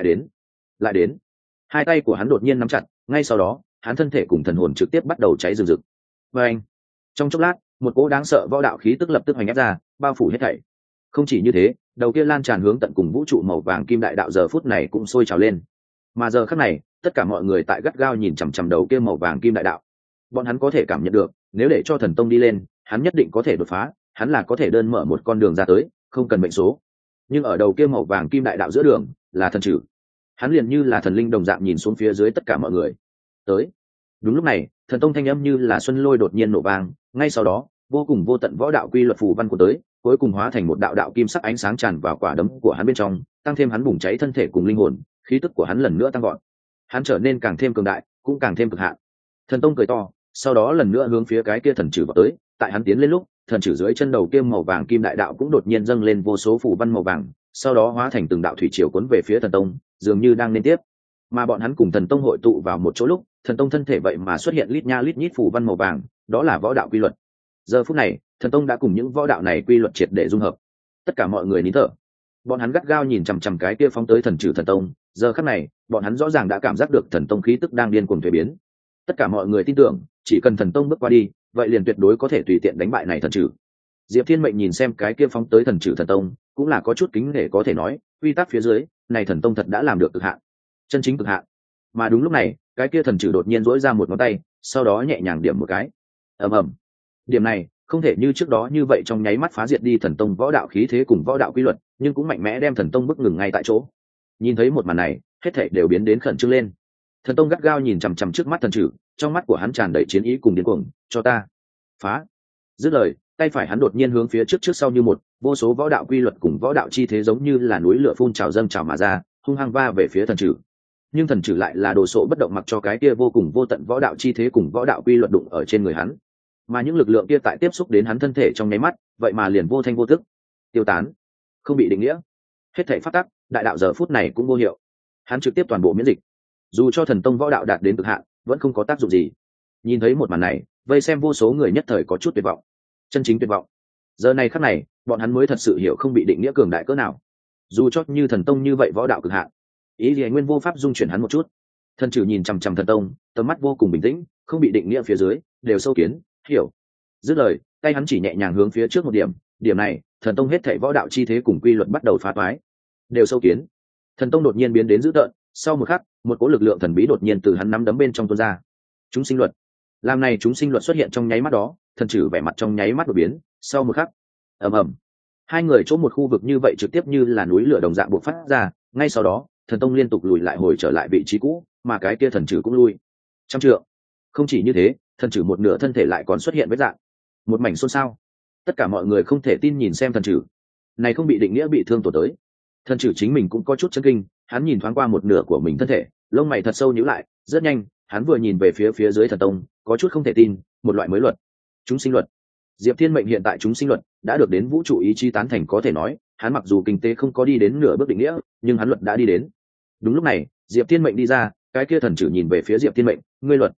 đến. Hai tay của hắn đột nhiên nắm chặt, ngay sau đó hắn thân thể cùng thần hồn trực tiếp bắt đầu cháy rừng rực. Và anh, trong chốc lát một cỗ đáng sợ võ đạo khí tức lập tức hoành ép ra, bao phủ hết thảy. Không chỉ như thế, đầu kia lan tràn hướng tận cùng vũ trụ màu vàng kim đại đạo giờ phút này cũng sôi trào lên. Mà giờ khắc này tất cả mọi người tại gắt gao nhìn chằm chằm đầu kia màu vàng kim đại đạo. Bọn hắn có thể cảm nhận được, nếu để cho thần tông đi lên, hắn nhất định có thể đột phá, hắn là có thể đơn mở một con đường ra tới, không cần mệnh số. Nhưng ở đầu kia màu vàng kim đại đạo giữa đường là thần trừ, hắn liền như là thần linh đồng dạng nhìn xuống phía dưới tất cả mọi người. Tới. Đúng lúc này, thần tông thanh âm như là xuân lôi đột nhiên nổ vang, ngay sau đó vô cùng vô tận võ đạo quy luật phù văn của tới, cuối cùng hóa thành một đạo đạo kim sắc ánh sáng tràn vào quả đấm của hắn bên trong, tăng thêm hắn bùng cháy thân thể cùng linh hồn, khí tức của hắn lần nữa tăng vọt. Hắn trở nên càng thêm cường đại, cũng càng thêm cực hạn. Thần tông cười to, sau đó lần nữa hướng phía cái kia thần trừ vào tới. Tại hắn tiến lên lúc, thần trừ dưới chân đầu kia màu vàng kim đại đạo cũng đột nhiên dâng lên vô số phù văn màu vàng, sau đó hóa thành từng đạo thủy triều cuốn về phía thần tông, dường như đang liên tiếp. Mà bọn hắn cùng thần tông hội tụ vào một chỗ lúc, thần tông thân thể vậy mà xuất hiện lít nha lít nhít phù văn màu vàng, đó là võ đạo quy luật. Giờ phút này, thần tông đã cùng những võ đạo này quy luật triệt để dung hợp. Tất cả mọi người nín thở. Bọn hắn gắt gao nhìn chằm chằm cái kia phóng tới thần trừ thần tông, giờ khắc này bọn hắn rõ ràng đã cảm giác được thần tông khí tức đang điên cuồng thay biến. Tất cả mọi người tin tưởng, chỉ cần thần tông bước qua đi, vậy liền tuyệt đối có thể tùy tiện đánh bại này thần trừ. Diệp Thiên Mệnh nhìn xem cái kia phóng tới thần trừ thần tông, cũng là có chút kính nể, có thể nói quy tắc phía dưới này thần tông thật đã làm được cực hạn, chân chính cực hạn. Mà đúng lúc này, cái kia thần trừ đột nhiên duỗi ra một ngón tay, sau đó nhẹ nhàng điểm một cái. Ầm ầm. Điểm này không thể như trước đó như vậy trong nháy mắt phá diệt đi thần tông võ đạo khí thế cùng võ đạo quy luật, nhưng cũng mạnh mẽ đem thần tông bức ngừng ngay tại chỗ. Nhìn thấy một màn này, hết thảy đều biến đến khẩn trương lên. Thần tông gắt gao nhìn chằm chằm trước mắt thần trừ, trong mắt của hắn tràn đầy chiến ý cùng điên cuồng, cho ta phá. Dứt lời, tay phải hắn đột nhiên hướng phía trước sau như một, vô số võ đạo quy luật cùng võ đạo chi thế giống như là núi lửa phun trào dâng trào mà ra, hung hăng va về phía thần trừ. Nhưng thần trừ lại là đồ sộ bất động, mặc cho cái kia vô cùng vô tận võ đạo chi thế cùng võ đạo quy luật đụng ở trên người hắn. Mà những lực lượng kia tại tiếp xúc đến hắn thân thể trong nháy mắt, vậy mà liền vô thanh vô tức tiêu tán, không bị định nghĩa. Hết thảy phát tắc, đại đạo giờ phút này cũng vô hiệu. Hắn trực tiếp toàn bộ miễn dịch. Dù cho thần tông võ đạo đạt đến cực hạn, vẫn không có tác dụng gì. Nhìn thấy một màn này, vây xem vô số người nhất thời có chút tuyệt vọng, chân chính tuyệt vọng. Giờ này khắc này, bọn hắn mới thật sự hiểu không bị định nghĩa cường đại cỡ nào. Dù cho như thần tông như vậy võ đạo cực hạn, ý gì nguyên vô pháp dung chuyển hắn một chút. Thần trừ nhìn chằm chằm thần tông, tầm mắt vô cùng bình tĩnh, không bị định nghĩa phía dưới đều sâu kiến, hiểu. Dứt lời, tay hắn chỉ nhẹ nhàng hướng phía trước một điểm, điểm này thần tông hết thảy võ đạo chi thế cùng quy luật bắt đầu phá toái, đều sâu kiến. Thần tông đột nhiên biến đến dữ tợn, sau một khắc một cỗ lực lượng thần bí đột nhiên từ hắn nắm đấm bên trong tuôn ra. Chúng sinh luật. Làm này chúng sinh luật xuất hiện trong nháy mắt đó, thần trừ vẻ mặt trong nháy mắt đột biến, sau một khắc ầm ầm, hai người chỗ một khu vực như vậy trực tiếp như là núi lửa đồng dạng bộc phát ra. Ngay sau đó thần tông liên tục lùi lại hồi trở lại vị trí cũ, mà cái kia thần trừ cũng lui trăm trượng. Không chỉ như thế, thần trừ một nửa thân thể lại còn xuất hiện vết dạng. Một mảnh xôn xao, tất cả mọi người không thể tin nhìn xem thần trừ này không bị định nghĩa bị thương tổn tới. Thần trừ chính mình cũng có chút chấn kinh, hắn nhìn thoáng qua một nửa của mình thân thể, lông mày thật sâu nhíu lại. Rất nhanh hắn vừa nhìn về phía dưới thần tông, có chút không thể tin, một loại mới luật, chúng sinh luật. Diệp Thiên Mệnh hiện tại chúng sinh luật đã được đến vũ trụ ý chí tán thành, có thể nói hắn mặc dù kinh tế không có đi đến nửa bước định nghĩa, nhưng hắn luật đã đi đến. Đúng lúc này Diệp Thiên Mệnh đi ra, cái kia thần trừ nhìn về phía Diệp Thiên Mệnh, ngươi luật.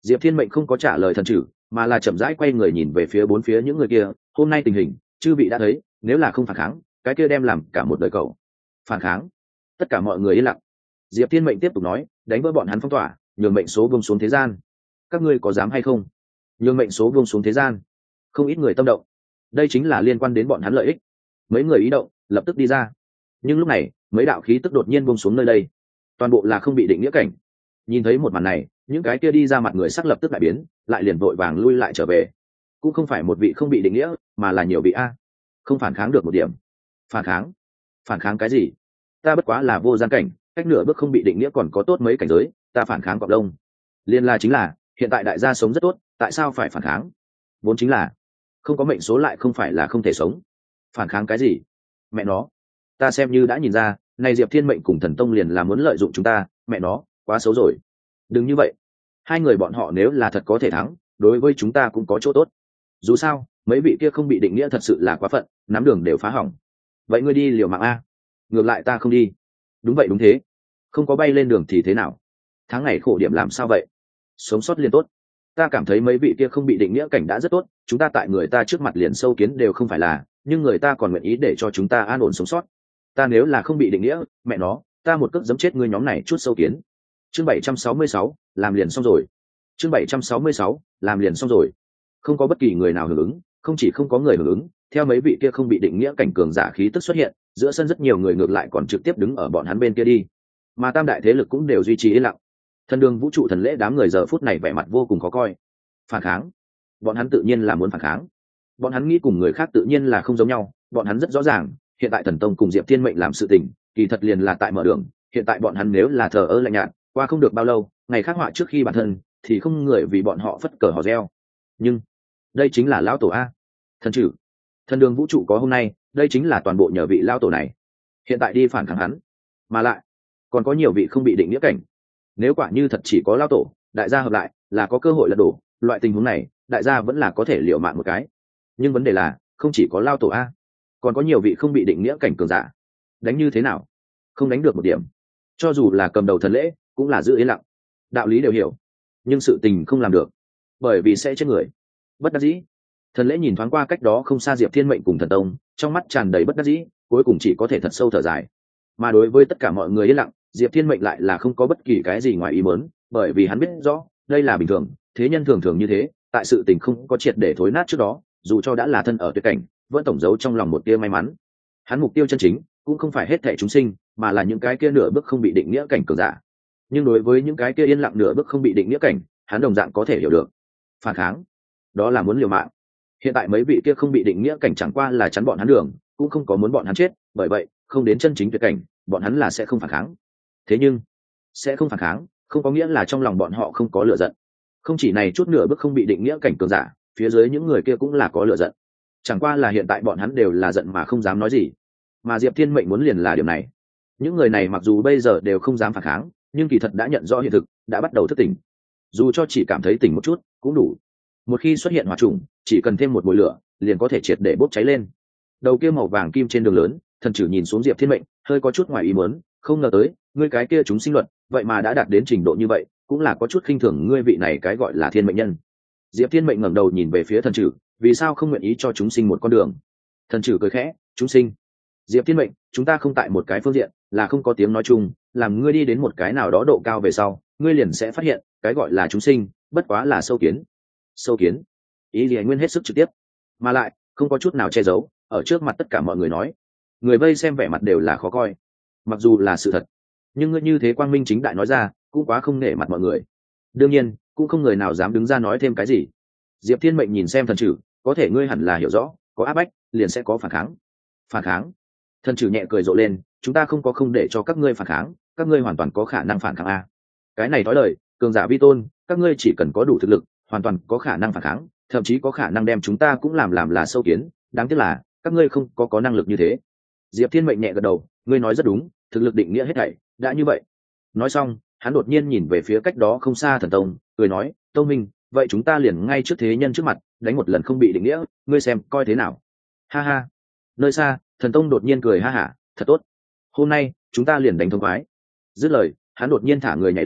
Diệp Thiên Mệnh không có trả lời thần chử, mà là chậm rãi quay người nhìn về phía bốn phía những người kia. Hôm nay tình hình chư vị đã thấy, nếu là không phản kháng, cái kia đem làm cả một đời cậu. Phản kháng. Tất cả mọi người im lặng. Diệp Thiên Mệnh tiếp tục nói, đánh vỡ bọn hắn phong tỏa, nhường mệnh số buông xuống thế gian. Các ngươi có dám hay không? Nhường mệnh số buông xuống thế gian. Không ít người tâm động. Đây chính là liên quan đến bọn hắn lợi ích. Mấy người ý động, lập tức đi ra. Nhưng lúc này, mấy đạo khí tức đột nhiên buông xuống nơi đây. Toàn bộ là không bị định nghĩa cảnh. Nhìn thấy một màn này, những cái kia đi ra mặt người sắc lập tức đại biến, lại liền vội vàng lui lại trở về. Cũng không phải một vị không bị định nghĩa, mà là nhiều vị a. Không phản kháng được một điểm. Phản kháng? Phản kháng cái gì? Ta bất quá là vô gian cảnh, cách nửa bước không bị định nghĩa còn có tốt mấy cảnh giới, ta phản kháng cọp lông. Liên la chính là, hiện tại đại gia sống rất tốt, tại sao phải phản kháng? Vốn chính là, không có mệnh số lại không phải là không thể sống. Phản kháng cái gì? Mẹ nó, ta xem như đã nhìn ra, này Diệp Thiên Mệnh cùng Thần Tông liền là muốn lợi dụng chúng ta, mẹ nó, quá xấu rồi. Đừng như vậy, hai người bọn họ nếu là thật có thể thắng, đối với chúng ta cũng có chỗ tốt. Dù sao, mấy vị kia không bị định nghĩa thật sự là quá phận, nắm đường đều phá hỏng. Vậy ngươi đi liều mạng a? Ngược lại ta không đi. Đúng vậy đúng thế, không có bay lên đường thì thế nào? Tháng ngày khổ điểm làm sao vậy? Sống sót liền tốt. Ta cảm thấy mấy vị kia không bị định nghĩa cảnh đã rất tốt, chúng ta tại người ta trước mặt liền sâu kiến đều không phải là, nhưng người ta còn nguyện ý để cho chúng ta an ổn sống sót. Ta nếu là không bị định nghĩa, mẹ nó, ta một cước giẫm chết ngươi nhóm này chút sâu kiến. Chương 766, làm liền xong rồi. Chương 766, làm liền xong rồi. Không có bất kỳ người nào hưởng ứng, không chỉ không có người hưởng ứng, theo mấy vị kia không bị định nghĩa cảnh cường giả khí tức xuất hiện, giữa sân rất nhiều người ngược lại còn trực tiếp đứng ở bọn hắn bên kia đi. Mà tam đại thế lực cũng đều duy trì yên lặng. Thần đường vũ trụ thần lễ đám người giờ phút này vẻ mặt vô cùng khó coi. Phản kháng? Bọn hắn tự nhiên là muốn phản kháng. Bọn hắn nghĩ cùng người khác tự nhiên là không giống nhau, bọn hắn rất rõ ràng, hiện tại Thần Tông cùng Diệp Thiên Mệnh làm sự tình, kỳ thật liền là tại mở đường, hiện tại bọn hắn nếu là thờ ơ lạnh nhạt, qua không được bao lâu, ngày khắc họa trước khi bản thân, thì không người vì bọn họ phất cờ hò reo. Nhưng đây chính là lão tổ a. Thần chử, thần đường vũ trụ có hôm nay, đây chính là toàn bộ nhờ vị lão tổ này. Hiện tại đi phản kháng hắn, mà lại còn có nhiều vị không bị định nghĩa cảnh. Nếu quả như thật chỉ có lão tổ, đại gia hợp lại là có cơ hội lật đổ, loại tình huống này, đại gia vẫn là có thể liều mạng một cái. Nhưng vấn đề là, không chỉ có lão tổ a, còn có nhiều vị không bị định nghĩa cảnh cường giả. Đánh như thế nào? Không đánh được một điểm. Cho dù là cầm đầu thần lễ, cũng là giữ yên lặng. Đạo lý đều hiểu, nhưng sự tình không làm được, bởi vì sẽ chết người. Bất đắc dĩ, thần lễ nhìn thoáng qua cách đó không xa Diệp Thiên Mệnh cùng Thần Tông, trong mắt tràn đầy bất đắc dĩ, cuối cùng chỉ có thể thật sâu thở dài. Mà đối với tất cả mọi người yên lặng, Diệp Thiên Mệnh lại là không có bất kỳ cái gì ngoài ý muốn, bởi vì hắn biết rõ đây là bình thường, thế nhân thường thường như thế, tại sự tình không có triệt để thối nát trước đó, dù cho đã là thân ở tuyệt cảnh, vẫn tổng giấu trong lòng một tia may mắn. Hắn mục tiêu chân chính cũng không phải hết thảy chúng sinh, mà là những cái kia nửa bước không bị định nghĩa cảnh cường giả. Nhưng đối với những cái kia yên lặng nửa bước không bị định nghĩa cảnh, hắn đồng dạng có thể hiểu được. Phản kháng, đó là muốn liều mạng. Hiện tại mấy vị kia không bị định nghĩa cảnh chẳng qua là chắn bọn hắn đường, cũng không có muốn bọn hắn chết, bởi vậy không đến chân chính tuyệt cảnh, bọn hắn là sẽ không phản kháng. Thế nhưng sẽ không phản kháng không có nghĩa là trong lòng bọn họ không có lửa giận. Không chỉ này chút nửa bước không bị định nghĩa cảnh cường giả, phía dưới những người kia cũng là có lửa giận. Chẳng qua là hiện tại bọn hắn đều là giận mà không dám nói gì. Mà Diệp Thiên Mệnh muốn liền là điều này. Những người này mặc dù bây giờ đều không dám phản kháng, nhưng kỳ thật đã nhận rõ hiện thực, đã bắt đầu thức tỉnh. Dù cho chỉ cảm thấy tỉnh một chút cũng đủ. Một khi xuất hiện hỏa trùng, chỉ cần thêm một mùi lửa liền có thể triệt để bốc cháy lên. Đầu kia màu vàng kim trên đường lớn, thần chử nhìn xuống Diệp Thiên Mệnh, hơi có chút ngoài ý muốn, không ngờ tới ngươi cái kia chúng sinh luật vậy mà đã đạt đến trình độ như vậy, cũng là có chút khinh thường ngươi vị này cái gọi là thiên mệnh nhân. Diệp Thiên Mệnh ngẩng đầu nhìn về phía thần chử, vì sao không nguyện ý cho chúng sinh một con đường? Thần chử cười khẽ, chúng sinh. Diệp Thiên Mệnh, chúng ta không tại một cái phương diện, là không có tiếng nói chung, làm ngươi đi đến một cái nào đó độ cao về sau, ngươi liền sẽ phát hiện, cái gọi là chúng sinh, bất quá là sâu kiến. Sâu kiến? Ý gì Nguyên hết sức trực tiếp, mà lại không có chút nào che giấu, ở trước mặt tất cả mọi người nói. Người vây xem vẻ mặt đều là khó coi. Mặc dù là sự thật, nhưng ngươi như thế quang minh chính đại nói ra, cũng quá không nể mặt mọi người. Đương nhiên, cũng không người nào dám đứng ra nói thêm cái gì. Diệp Thiên Mệnh nhìn xem thần chử, có thể ngươi hẳn là hiểu rõ, có áp bách liền sẽ có phản kháng. Phản kháng? Thần chử nhẹ cười rộ lên, chúng ta không có không để cho các ngươi phản kháng, các ngươi hoàn toàn có khả năng phản kháng a. Cái này nói lời, cường giả vi tôn, các ngươi chỉ cần có đủ thực lực, hoàn toàn có khả năng phản kháng, thậm chí có khả năng đem chúng ta cũng làm là sâu kiến, đáng tiếc là các ngươi không có năng lực như thế. Diệp Thiên Mệnh nhẹ gật đầu, ngươi nói rất đúng, thực lực định nghĩa hết thảy, đã như vậy. Nói xong, hắn đột nhiên nhìn về phía cách đó không xa Thần Tông, cười nói, Tông Minh, vậy chúng ta liền ngay trước thế nhân trước mặt, đánh một lần không bị định nghĩa, ngươi xem coi thế nào. Ha ha. Nơi xa, Thần Tông đột nhiên cười ha hả, thật tốt. Hôm nay, chúng ta liền đánh thông khoái. Dứt lời, hắn đột nhiên thả người nhảy lên,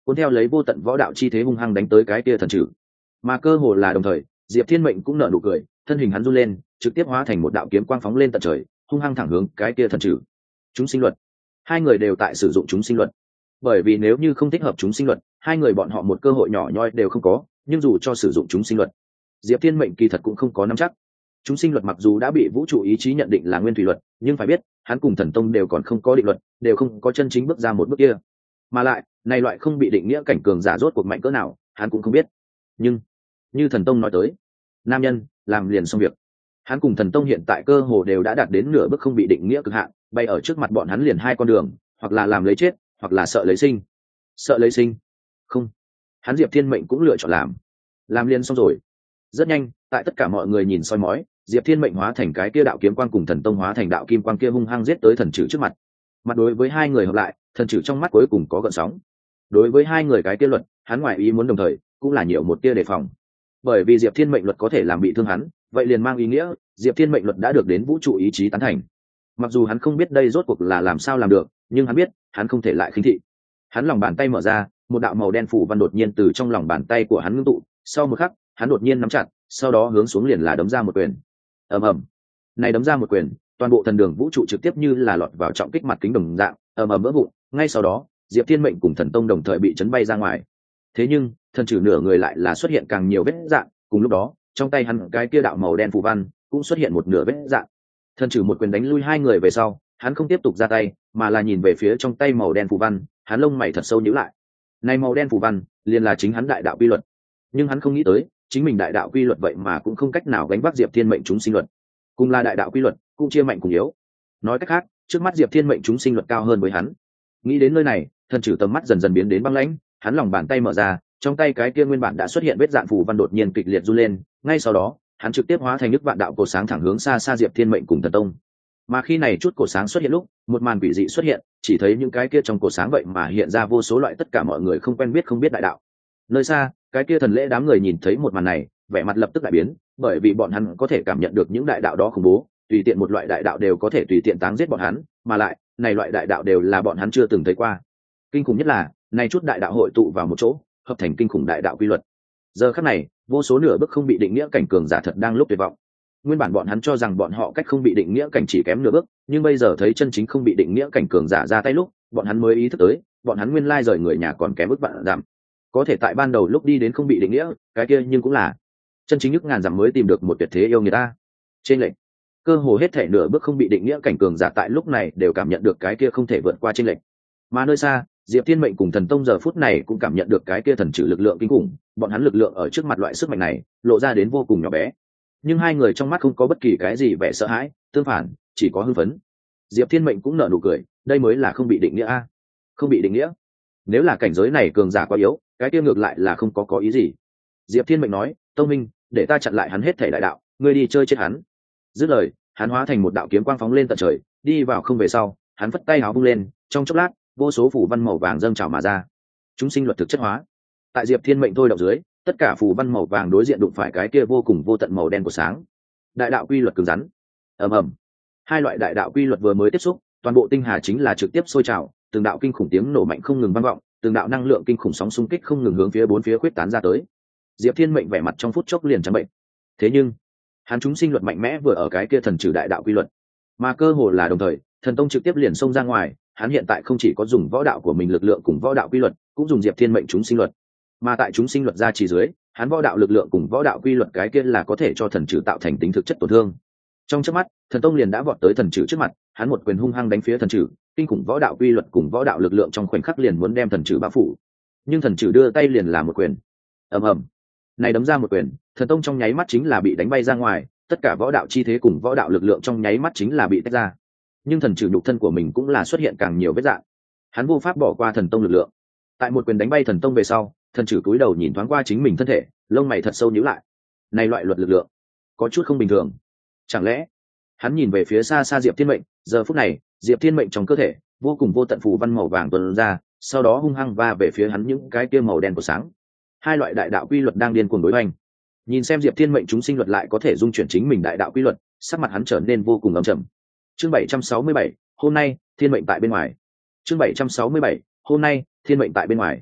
cuốn theo lấy vô tận võ đạo chi thế hung hăng đánh tới cái kia thần trừ. Mà cơ hồ là đồng thời, Diệp Thiên Mệnh cũng nở nụ cười, thân hình hắn run lên, trực tiếp hóa thành một đạo kiếm quang phóng lên tận trời, hung hăng thẳng hướng cái kia thần trừ. Chúng sinh luật, hai người đều tại sử dụng chúng sinh luật, bởi vì nếu như không thích hợp chúng sinh luật, hai người bọn họ một cơ hội nhỏ nhoi đều không có. Nhưng dù cho sử dụng chúng sinh luật, Diệp Thiên Mệnh kỳ thật cũng không có nắm chắc. Chúng sinh luật mặc dù đã bị vũ trụ ý chí nhận định là nguyên thủy luật, nhưng phải biết hắn cùng thần tông đều còn không có định luật, đều không có chân chính bước ra một bước kia. Mà lại này loại không bị định nghĩa cảnh cường giả rốt cuộc mạnh cỡ nào hắn cũng không biết. Nhưng như thần tông nói tới, nam nhân làm liền xong việc. Hắn cùng thần tông hiện tại cơ hồ đều đã đạt đến nửa bước không bị định nghĩa cực hạn, bay ở trước mặt bọn hắn liền hai con đường, hoặc là làm lấy chết, hoặc là sợ lấy sinh. Sợ lấy sinh? Không. Hắn Diệp Thiên Mệnh cũng lựa chọn làm liền xong rồi. Rất nhanh, tại tất cả mọi người nhìn soi mói, Diệp Thiên Mệnh hóa thành cái kia đạo kiếm quang cùng thần tông hóa thành đạo kim quang kia hung hăng giết tới thần trừ trước mặt. Mặt đối với hai người hợp lại, thần trừ trong mắt cuối cùng có gợn sóng. Đối với hai người cái kia luật, hắn ngoại ý muốn đồng thời cũng là nhiều một tia đề phòng. Bởi vì Diệp Thiên Mệnh luật có thể làm bị thương hắn, vậy liền mang ý nghĩa Diệp Thiên Mệnh luật đã được đến vũ trụ ý chí tán thành. Mặc dù hắn không biết đây rốt cuộc là làm sao làm được, nhưng hắn biết hắn không thể lại khinh thị. Hắn lòng bàn tay mở ra, một đạo màu đen phủ văn đột nhiên từ trong lòng bàn tay của hắn ngưng tụ, sau một khắc hắn đột nhiên nắm chặt, sau đó hướng xuống liền là đấm ra một quyền. Ầm ầm. Này đấm ra một quyền, toàn bộ thần đường vũ trụ trực tiếp như là lọt vào trọng kích mặt kính đồng dạng, ầm ầm vỡ vụn. Ngay sau đó, Diệp Thiên Mệnh cùng thần tông đồng thời bị chấn bay ra ngoài. Thế nhưng thần trừ nửa người lại là xuất hiện càng nhiều vết rạn, cùng lúc đó trong tay hắn cái kia đạo màu đen phù văn cũng xuất hiện một nửa vết rạn. Thần trừ một quyền đánh lui hai người về sau, hắn không tiếp tục ra tay mà là nhìn về phía trong tay màu đen phù văn, hắn lông mày thật sâu nhíu lại. Này màu đen phù văn liền là chính hắn đại đạo quy luật, nhưng hắn không nghĩ tới chính mình đại đạo quy luật vậy mà cũng không cách nào gánh vác Diệp Thiên Mệnh chúng sinh luật. Cùng là đại đạo quy luật, cũng chia mạnh cùng yếu. Nói cách khác, trước mắt Diệp Thiên Mệnh chúng sinh luật cao hơn với hắn. Nghĩ đến nơi này, thần trừ tầm mắt dần dần biến đến băng lãnh, hắn lòng bàn tay mở ra, trong tay cái kia nguyên bản đã xuất hiện vết dạn phù văn đột nhiên kịch liệt run lên, ngay sau đó hắn trực tiếp hóa thành nước vạn đạo cổ sáng thẳng hướng xa xa Diệp Thiên Mệnh cùng thần tông. Mà khi này chút cổ sáng xuất hiện lúc, một màn quỷ dị xuất hiện, chỉ thấy những cái kia trong cổ sáng vậy mà hiện ra vô số loại tất cả mọi người không quen biết không biết đại đạo. Nơi xa, cái kia thần lễ đám người nhìn thấy một màn này, vẻ mặt lập tức đại biến, bởi vì bọn hắn có thể cảm nhận được những đại đạo đó khủng bố, tùy tiện một loại đại đạo đều có thể tùy tiện táng giết bọn hắn, mà lại, này loại đại đạo đều là bọn hắn chưa từng thấy qua. Kinh khủng nhất là, này chút đại đạo hội tụ vào một chỗ, hợp thành kinh khủng đại đạo quy luật. Giờ khắc này, vô số nửa bước không bị định nghĩa cảnh cường giả thật đang lúc tuyệt vọng. Nguyên bản bọn hắn cho rằng bọn họ cách không bị định nghĩa cảnh chỉ kém nửa bước, nhưng bây giờ thấy chân chính không bị định nghĩa cảnh cường giả ra tay lúc, bọn hắn mới ý thức tới, bọn hắn nguyên lai rời người nhà còn kém ức vạn dặm. Có thể tại ban đầu lúc đi đến không bị định nghĩa, cái kia nhưng cũng là chân chính ức ngàn dặm mới tìm được một tuyệt thế yêu người ta. Trên lệnh, cơ hồ hết thể nửa bước không bị định nghĩa cảnh cường giả tại lúc này đều cảm nhận được cái kia không thể vượt qua trên lệnh. Mà nơi xa, Diệp Thiên Mệnh cùng thần tông giờ phút này cũng cảm nhận được cái kia thần trừ lực lượng kinh khủng, bọn hắn lực lượng ở trước mặt loại sức mạnh này lộ ra đến vô cùng nhỏ bé. Nhưng hai người trong mắt không có bất kỳ cái gì vẻ sợ hãi, tương phản chỉ có hưng phấn. Diệp Thiên Mệnh cũng nở nụ cười, đây mới là không bị định nghĩa a. Không bị định nghĩa? Nếu là cảnh giới này cường giả quá yếu, cái kia ngược lại là không có ý gì. Diệp Thiên Mệnh nói, tông minh, để ta chặn lại hắn hết thể đại đạo, ngươi đi chơi chết hắn. Dứt lời, hắn hóa thành một đạo kiếm quang phóng lên tận trời, đi vào không về sau, hắn vất tay áo vung lên, trong chốc lát vô số phù văn màu vàng dâng trào mà ra. Chúng sinh luật thực chất hóa. Tại Diệp Thiên Mệnh thôi động dưới, tất cả phù văn màu vàng đối diện đụng phải cái kia vô cùng vô tận màu đen của sáng. Đại đạo quy luật cứng rắn. Ầm ầm. Hai loại đại đạo quy luật vừa mới tiếp xúc, toàn bộ tinh hà chính là trực tiếp sôi trào, từng đạo kinh khủng tiếng nổ mạnh không ngừng vang vọng, từng đạo năng lượng kinh khủng sóng xung kích không ngừng hướng phía bốn phía khuếch tán ra tới. Diệp Thiên Mệnh vẻ mặt trong phút chốc liền trắng bệnh. Thế nhưng, hắn chúng sinh luật mạnh mẽ vừa ở cái kia thần trừ đại đạo quy luật, mà cơ hồ là đồng thời, thần tông trực tiếp liền xông ra ngoài. Hắn hiện tại không chỉ có dùng võ đạo của mình lực lượng cùng võ đạo quy luật, cũng dùng Diệp Thiên Mệnh chúng sinh luật. Mà tại chúng sinh luật ra chỉ dưới, hắn võ đạo lực lượng cùng võ đạo quy luật cái kia là có thể cho thần trừ tạo thành tính thực chất tổn thương. Trong chớp mắt, thần tông liền đã vọt tới thần trừ trước mặt, hắn một quyền hung hăng đánh phía thần trừ, kinh khủng võ đạo quy luật cùng võ đạo lực lượng trong khoảnh khắc liền muốn đem thần trừ bao phủ. Nhưng thần trừ đưa tay liền làm một quyền. Ầm ầm. Này đấm ra một quyền, thần tông trong nháy mắt chính là bị đánh bay ra ngoài, tất cả võ đạo chi thế cùng võ đạo lực lượng trong nháy mắt chính là bị tách ra. Nhưng thần trừ nhục thân của mình cũng là xuất hiện càng nhiều vết rạn. Hắn vô pháp bỏ qua thần tông lực lượng. Tại một quyền đánh bay thần tông về sau, thần trừ cúi đầu nhìn thoáng qua chính mình thân thể, lông mày thật sâu nhíu lại. Này loại luật lực lượng có chút không bình thường. Chẳng lẽ? Hắn nhìn về phía xa xa Diệp Thiên Mệnh, giờ phút này, Diệp Thiên Mệnh trong cơ thể vô cùng vô tận phù văn màu vàng tuôn ra, sau đó hung hăng va về phía hắn những cái kia màu đen của sáng. Hai loại đại đạo quy luật đang điên cuồng đối hoành. Nhìn xem Diệp Thiên Mệnh chúng sinh luật lại có thể dung chuyển chính mình đại đạo quy luật, sắc mặt hắn trở nên vô cùng âm trầm. Chương 767, hôm nay thiên mệnh tại bên ngoài. Chương 767, hôm nay thiên mệnh tại bên ngoài.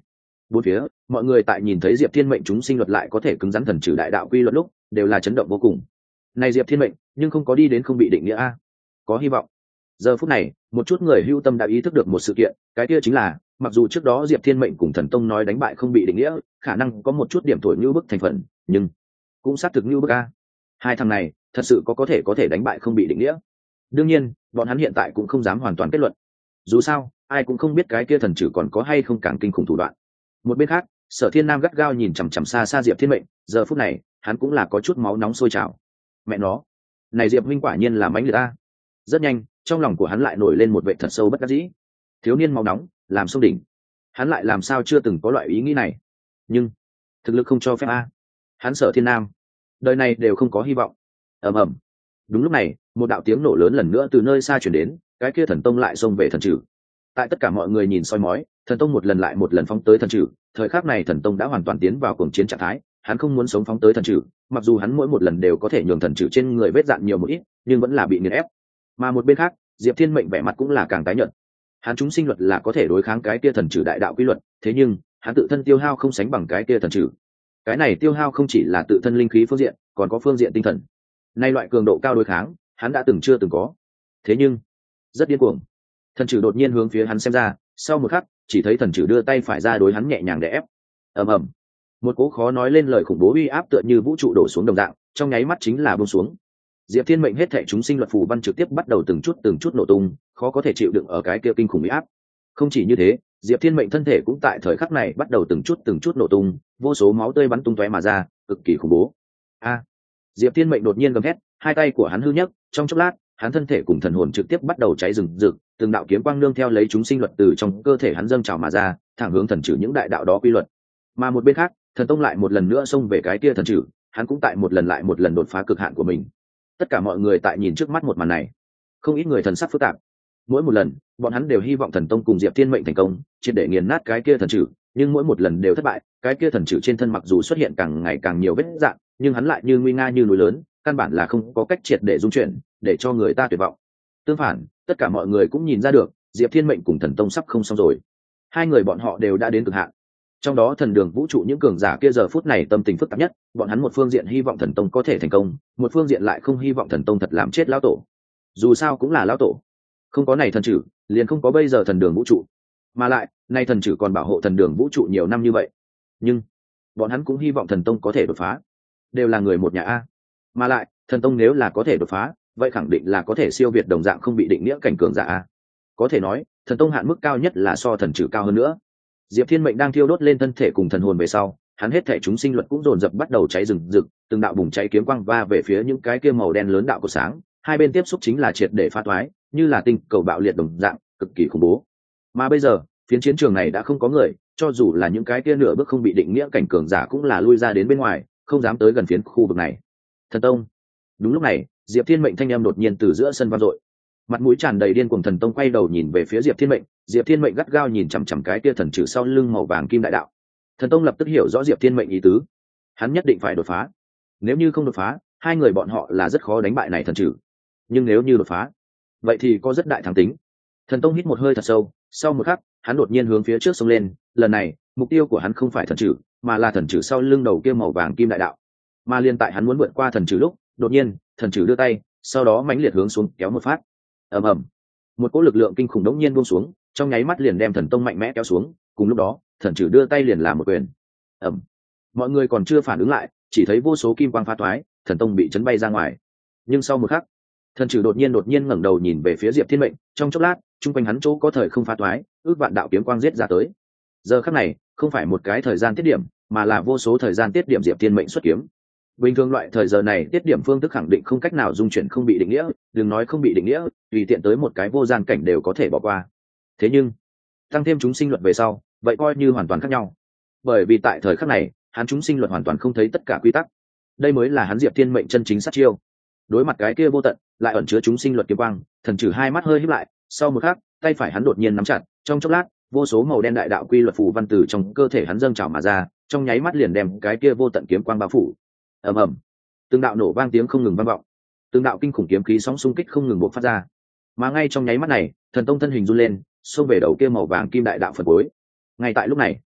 Bốn phía mọi người tại nhìn thấy Diệp Thiên Mệnh chúng sinh luật lại có thể cứng rắn thần trừ đại đạo quy luật lúc đều là chấn động vô cùng. Này Diệp Thiên Mệnh nhưng không có đi đến không bị định nghĩa a, có hy vọng. Giờ phút này một chút người hưu tâm đã ý thức được một sự kiện, cái kia chính là mặc dù trước đó Diệp Thiên Mệnh cùng Thần Tông nói đánh bại không bị định nghĩa khả năng có một chút điểm thổi như bức thành phần, nhưng cũng xác thực như bức a. Hai thằng này thật sự có thể đánh bại không bị định nghĩa. Đương nhiên bọn hắn hiện tại cũng không dám hoàn toàn kết luận, dù sao ai cũng không biết cái kia thần trừ còn có hay không càng kinh khủng thủ đoạn. Một bên khác Sở Thiên Nam gắt gao nhìn chằm chằm xa xa Diệp Thiên Mệnh, giờ phút này hắn cũng là có chút máu nóng sôi trào. Mẹ nó, này Diệp huynh quả nhiên là mãnh liệt a. Rất nhanh trong lòng của hắn lại nổi lên một vệ thật sâu bất đắc dĩ. Thiếu niên máu nóng làm sông đỉnh, hắn lại làm sao chưa từng có loại ý nghĩ này, nhưng thực lực không cho phép a. Hắn Sở Thiên Nam đời này đều không có hy vọng. Ầm ầm. Đúng lúc này một đạo tiếng nổ lớn lần nữa từ nơi xa chuyển đến, cái kia thần tông lại xông về thần trừ. Tại tất cả mọi người nhìn soi mói, thần tông một lần lại một lần phóng tới thần trừ. Thời khắc này thần tông đã hoàn toàn tiến vào cuồng chiến trạng thái, hắn không muốn sống phóng tới thần trừ, mặc dù hắn mỗi một lần đều có thể nhường thần trừ trên người vết dạn nhiều một ít, nhưng vẫn là bị nghiền ép. Mà một bên khác Diệp Thiên Mệnh vẻ mặt cũng là càng tái nhợt. Hắn chúng sinh luật là có thể đối kháng cái kia thần trừ đại đạo quy luật, thế nhưng hắn tự thân tiêu hao không sánh bằng cái kia thần trừ. Cái này tiêu hao không chỉ là tự thân linh khí phương diện, còn có phương diện tinh thần. Nay loại cường độ cao đối kháng hắn đã từng chưa từng có. Thế nhưng rất điên cuồng, thần trừ đột nhiên hướng phía hắn xem ra, sau một khắc chỉ thấy thần trừ đưa tay phải ra đối hắn nhẹ nhàng đè ép. Ầm ầm. Một cỗ khó nói lên lời khủng bố uy áp tựa như vũ trụ đổ xuống đồng dạng, trong nháy mắt chính là buông xuống. Diệp Thiên Mệnh hết thảy chúng sinh luật phù văn trực tiếp bắt đầu từng chút nổ tung, khó có thể chịu đựng ở cái kia kinh khủng uy áp. Không chỉ như thế, Diệp Thiên Mệnh thân thể cũng tại thời khắc này bắt đầu từng chút nổ tung, vô số máu tươi bắn tung tóe mà ra, cực kỳ khủng bố. A! Diệp Thiên Mệnh đột nhiên gầm hét, hai tay của hắn hư nhấc, trong chốc lát, hắn thân thể cùng thần hồn trực tiếp bắt đầu cháy rừng rực, từng đạo kiếm quang nương theo lấy chúng sinh luật từ trong cơ thể hắn dâng trào mà ra, thẳng hướng thần trừ những đại đạo đó quy luật. Mà một bên khác, thần tông lại một lần nữa xông về cái kia thần trừ, hắn cũng tại một lần lại một lần đột phá cực hạn của mình. Tất cả mọi người tại nhìn trước mắt một màn này, không ít người thần sắc phức tạp. Mỗi một lần bọn hắn đều hy vọng thần tông cùng Diệp Thiên Mệnh thành công triệt để nghiền nát cái kia thần trừ, nhưng mỗi một lần đều thất bại. Cái kia thần trừ trên thân mặc dù xuất hiện càng ngày càng nhiều vết dạn, nhưng hắn lại như nguy nga như núi lớn, căn bản là không có cách triệt để dung chuyển, để cho người ta tuyệt vọng. Tương phản, tất cả mọi người cũng nhìn ra được Diệp Thiên Mệnh cùng thần tông sắp không xong rồi. Hai người bọn họ đều đã đến cực hạn. Trong đó thần đường vũ trụ những cường giả kia giờ phút này tâm tình phức tạp nhất, bọn hắn một phương diện hy vọng thần tông có thể thành công, một phương diện lại không hy vọng thần tông thật làm chết lão tổ. Dù sao cũng là lão tổ, không có này thần trừ liền không có bây giờ thần đường vũ trụ, mà lại nay thần trừ còn bảo hộ thần đường vũ trụ nhiều năm như vậy. Nhưng bọn hắn cũng hy vọng thần tông có thể đột phá, đều là người một nhà a, mà lại thần tông nếu là có thể đột phá, vậy khẳng định là có thể siêu việt đồng dạng không bị định nghĩa cảnh cường giả a. Có thể nói thần tông hạn mức cao nhất là so thần trừ cao hơn nữa. Diệp Thiên Mệnh đang thiêu đốt lên thân thể cùng thần hồn về sau, hắn hết thể chúng sinh luật cũng dồn dập bắt đầu cháy rừng rực, từng đạo bùng cháy kiếm quang va về phía những cái kia màu đen lớn đạo của sáng, hai bên tiếp xúc chính là triệt để phá toái, như là tinh cầu bạo liệt đồng dạng, cực kỳ khủng bố. Mà bây giờ, phiến chiến trường này đã không có người, cho dù là những cái kia nửa bước không bị định nghĩa cảnh cường giả cũng là lui ra đến bên ngoài, không dám tới gần phiến khu vực này. Thần tông. Đúng lúc này, Diệp Thiên Mệnh thanh âm đột nhiên từ giữa sân vang dội. Mặt mũi tràn đầy điên cuồng thần tông quay đầu nhìn về phía Diệp Thiên Mệnh, Diệp Thiên Mệnh gắt gao nhìn chằm chằm cái kia thần trừ sau lưng màu vàng kim đại đạo. Thần tông lập tức hiểu rõ Diệp Thiên Mệnh ý tứ, hắn nhất định phải đột phá. Nếu như không đột phá, hai người bọn họ là rất khó đánh bại này thần trừ. Nhưng nếu như đột phá, vậy thì có rất đại thắng tính. Thần tông hít một hơi thật sâu, sau một khắc, hắn đột nhiên hướng phía trước xông lên, lần này, mục tiêu của hắn không phải thần trừ, mà là thần trừ sau lưng đầu kia màu vàng kim đại đạo. Mà liên tại hắn muốn vượt qua thần trừ lúc, đột nhiên, thần trừ đưa tay, sau đó mãnh liệt hướng xuống kéo một phát. Ầm ầm. Một cỗ lực lượng kinh khủng đống nhiên buông xuống, trong nháy mắt liền đem thần tông mạnh mẽ kéo xuống, cùng lúc đó, thần trừ đưa tay liền làm một quyền. Ầm. Mọi người còn chưa phản ứng lại, chỉ thấy vô số kim quang phá toái, thần tông bị chấn bay ra ngoài. Nhưng sau một khắc, thần trừ đột nhiên ngẩng đầu nhìn về phía Diệp Thiên Mệnh, trong chốc lát, trung quanh hắn chỗ có thời không phá toái, ước vạn đạo kiếm quang giết ra tới. Giờ khắc này, không phải một cái thời gian tiết điểm, mà là vô số thời gian tiết điểm Diệp Thiên Mệnh xuất kiếm. Bình thường loại thời giờ này tiết điểm phương thức khẳng định không cách nào dung chuyển không bị định nghĩa, đừng nói không bị định nghĩa, tùy tiện tới một cái vô gian cảnh đều có thể bỏ qua. Thế nhưng tăng thêm chúng sinh luật về sau, vậy coi như hoàn toàn khác nhau. Bởi vì tại thời khắc này, hắn chúng sinh luật hoàn toàn không thấy tất cả quy tắc. Đây mới là hắn Diệp Thiên Mệnh chân chính sát chiêu. Đối mặt cái kia vô tận, lại ẩn chứa chúng sinh luật kiếm quang, thần trừ hai mắt hơi híp lại, sau một khắc, tay phải hắn đột nhiên nắm chặt, trong chốc lát, vô số màu đen đại đạo quy luật phù văn từ trong cơ thể hắn dâng trào mà ra, trong nháy mắt liền đem cái kia vô tận kiếm quang bao phủ. Ầm ầm. Từng đạo nổ vang tiếng không ngừng vang vọng, từng đạo kinh khủng kiếm khí sóng xung kích không ngừng bộc phát ra. Mà ngay trong nháy mắt này, thần tông thân hình run lên, xông về đầu kia màu vàng kim đại đạo phần cuối. Ngay tại lúc này,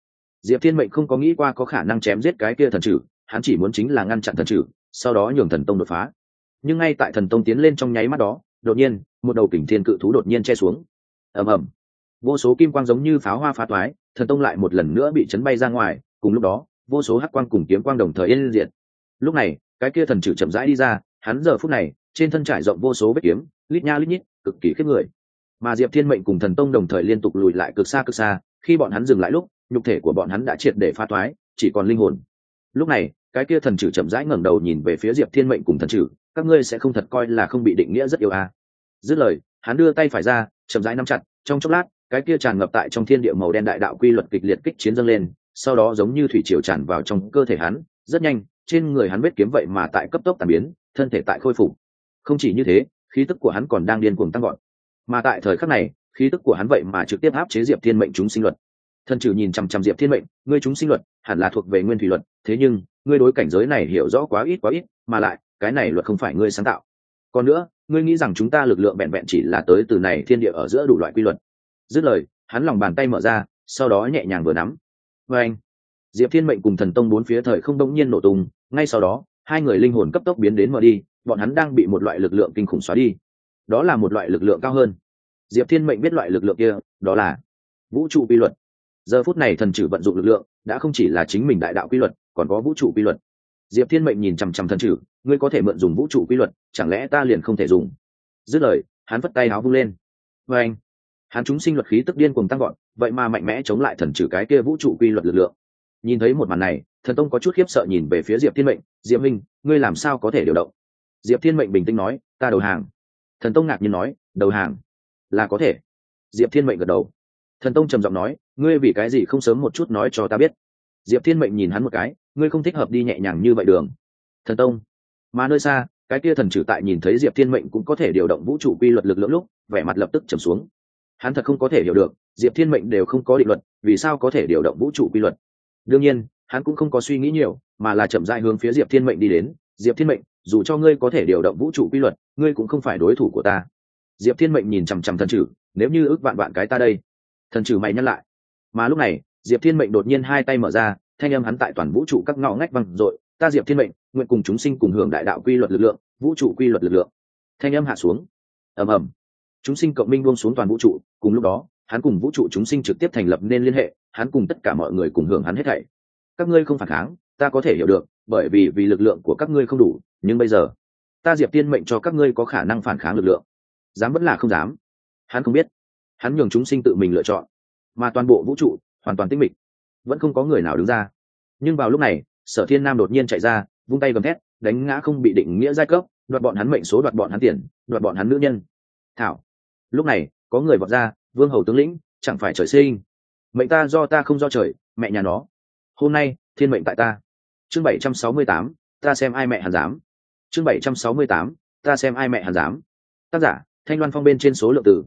Diệp Thiên Mệnh không có nghĩ qua có khả năng chém giết cái kia thần trừ, hắn chỉ muốn chính là ngăn chặn thần trừ, sau đó nhường thần tông đột phá. Nhưng ngay tại thần tông tiến lên trong nháy mắt đó, đột nhiên một đầu kình thiên cự thú đột nhiên che xuống. Ầm ầm, vô số kim quang giống như pháo hoa phá toái, thần tông lại một lần nữa bị chấn bay ra ngoài. Cùng lúc đó, vô số hắc quang cùng kiếm quang đồng thời yên diệt. Lúc này, cái kia thần trừ chậm rãi đi ra, hắn giờ phút này trên thân trải rộng vô số vết kiếm, lít nha lít nhít, cực kỳ khiếp người. Mà Diệp Thiên Mệnh cùng thần tông đồng thời liên tục lùi lại cực xa, khi bọn hắn dừng lại lúc, nhục thể của bọn hắn đã triệt để phá toái, chỉ còn linh hồn. Lúc này, cái kia thần trừ chậm rãi ngẩng đầu nhìn về phía Diệp Thiên Mệnh cùng thần trừ, các ngươi sẽ không thật coi là không bị định nghĩa rất yêu à? Dứt lời, hắn đưa tay phải ra, chậm rãi nắm chặt, trong chốc lát, cái kia tràn ngập tại trong thiên địa màu đen đại đạo quy luật kịch liệt kích chiến dâng lên, sau đó giống như thủy triều tràn vào trong cơ thể hắn, rất nhanh, trên người hắn vết kiếm vậy mà tại cấp tốc tàn biến, thân thể tại khôi phục. Không chỉ như thế, khí tức của hắn còn đang điên cuồng tăng vọt. Mà tại thời khắc này, khí tức của hắn vậy mà trực tiếp áp chế Diệp Thiên Mệnh chúng sinh luật. Thần trừ nhìn chằm chằm Diệp Thiên Mệnh, ngươi chúng sinh luật hẳn là thuộc về nguyên thủy luật, thế nhưng ngươi đối cảnh giới này hiểu rõ quá ít, mà lại cái này luật không phải ngươi sáng tạo. Còn nữa, ngươi nghĩ rằng chúng ta lực lượng vẹn vẹn chỉ là tới từ này thiên địa ở giữa đủ loại quy luật. Dứt lời, hắn lòng bàn tay mở ra, sau đó nhẹ nhàng vừa nắm. Và anh, Diệp Thiên Mệnh cùng thần tông bốn phía thời không đống nhiên nổ tung, ngay sau đó, hai người linh hồn cấp tốc biến đến mở đi, bọn hắn đang bị một loại lực lượng kinh khủng xóa đi. Đó là một loại lực lượng cao hơn. Diệp Thiên Mệnh biết loại lực lượng kia, đó là vũ trụ quy luật. Giờ phút này thần trừ vận dụng lực lượng đã không chỉ là chính mình đại đạo quy luật, còn có vũ trụ quy luật. Diệp Thiên Mệnh nhìn chằm chằm thần trừ, ngươi có thể mượn dùng vũ trụ quy luật, chẳng lẽ ta liền không thể dùng? Dứt lời, hắn vất tay áo vung lên. Và anh, hắn chúng sinh luật khí tức điên cuồng tăng gọn, vậy mà mạnh mẽ chống lại thần trừ cái kia vũ trụ quy luật lực lượng. Nhìn thấy một màn này, thần tông có chút khiếp sợ nhìn về phía Diệp Thiên Mệnh, Diệp Minh, ngươi làm sao có thể điều động? Diệp Thiên Mệnh bình tĩnh nói, ta đầu hàng. Thần tông ngạc nhiên nói, đầu hàng là có thể? Diệp Thiên Mệnh gật đầu. Thần tông trầm giọng nói, ngươi vì cái gì không sớm một chút nói cho ta biết? Diệp Thiên Mệnh nhìn hắn một cái, ngươi không thích hợp đi nhẹ nhàng như vậy đường. Thần tông. Mà nơi xa, cái kia thần trừ tại nhìn thấy Diệp Thiên Mệnh cũng có thể điều động vũ trụ quy luật lực lượng lúc, vẻ mặt lập tức trầm xuống. Hắn thật không có thể hiểu được, Diệp Thiên Mệnh đều không có định luật, vì sao có thể điều động vũ trụ quy luật? Đương nhiên, hắn cũng không có suy nghĩ nhiều, mà là chậm rãi hướng phía Diệp Thiên Mệnh đi đến. Diệp Thiên Mệnh, dù cho ngươi có thể điều động vũ trụ quy luật, ngươi cũng không phải đối thủ của ta. Diệp Thiên Mệnh nhìn chằm chằm thần trừ, nếu như ước vạn cái ta đây. Thần trừ mày nhăn lại. Mà lúc này, Diệp Thiên Mệnh đột nhiên hai tay mở ra, thanh âm hắn tại toàn vũ trụ các ngõ ngách vang dội, ta Diệp Thiên Mệnh, nguyện cùng chúng sinh cùng hưởng đại đạo quy luật lực lượng, vũ trụ quy luật lực lượng. Thanh âm hạ xuống. Ầm ầm. Chúng sinh cộng minh buông xuống toàn vũ trụ, cùng lúc đó, hắn cùng vũ trụ chúng sinh trực tiếp thành lập nên liên hệ, hắn cùng tất cả mọi người cùng hưởng hắn hết thảy. Các ngươi không phản kháng, ta có thể hiểu được, bởi vì lực lượng của các ngươi không đủ, nhưng bây giờ, ta Diệp Thiên Mệnh cho các ngươi có khả năng phản kháng lực lượng. Dám vẫn là không dám? Hắn không biết, hắn nhường chúng sinh tự mình lựa chọn, mà toàn bộ vũ trụ hoàn toàn tĩnh mịch, vẫn không có người nào đứng ra. Nhưng vào lúc này, Sở Thiên Nam đột nhiên chạy ra, vung tay gầm thét, đánh ngã không bị định nghĩa giai cấp, đoạt bọn hắn mệnh số, đoạt bọn hắn tiền, đoạt bọn hắn nữ nhân. Thảo. Lúc này, có người vọt ra, vương hầu tướng lĩnh, chẳng phải trời sinh. Mệnh ta do ta không do trời, mẹ nhà nó. Hôm nay, thiên mệnh tại ta. Chương 768, ta xem ai mẹ hắn dám. Chương 768, ta xem ai mẹ hắn dám. Tác giả, Thanh Loan Phong bên trên số lượng từ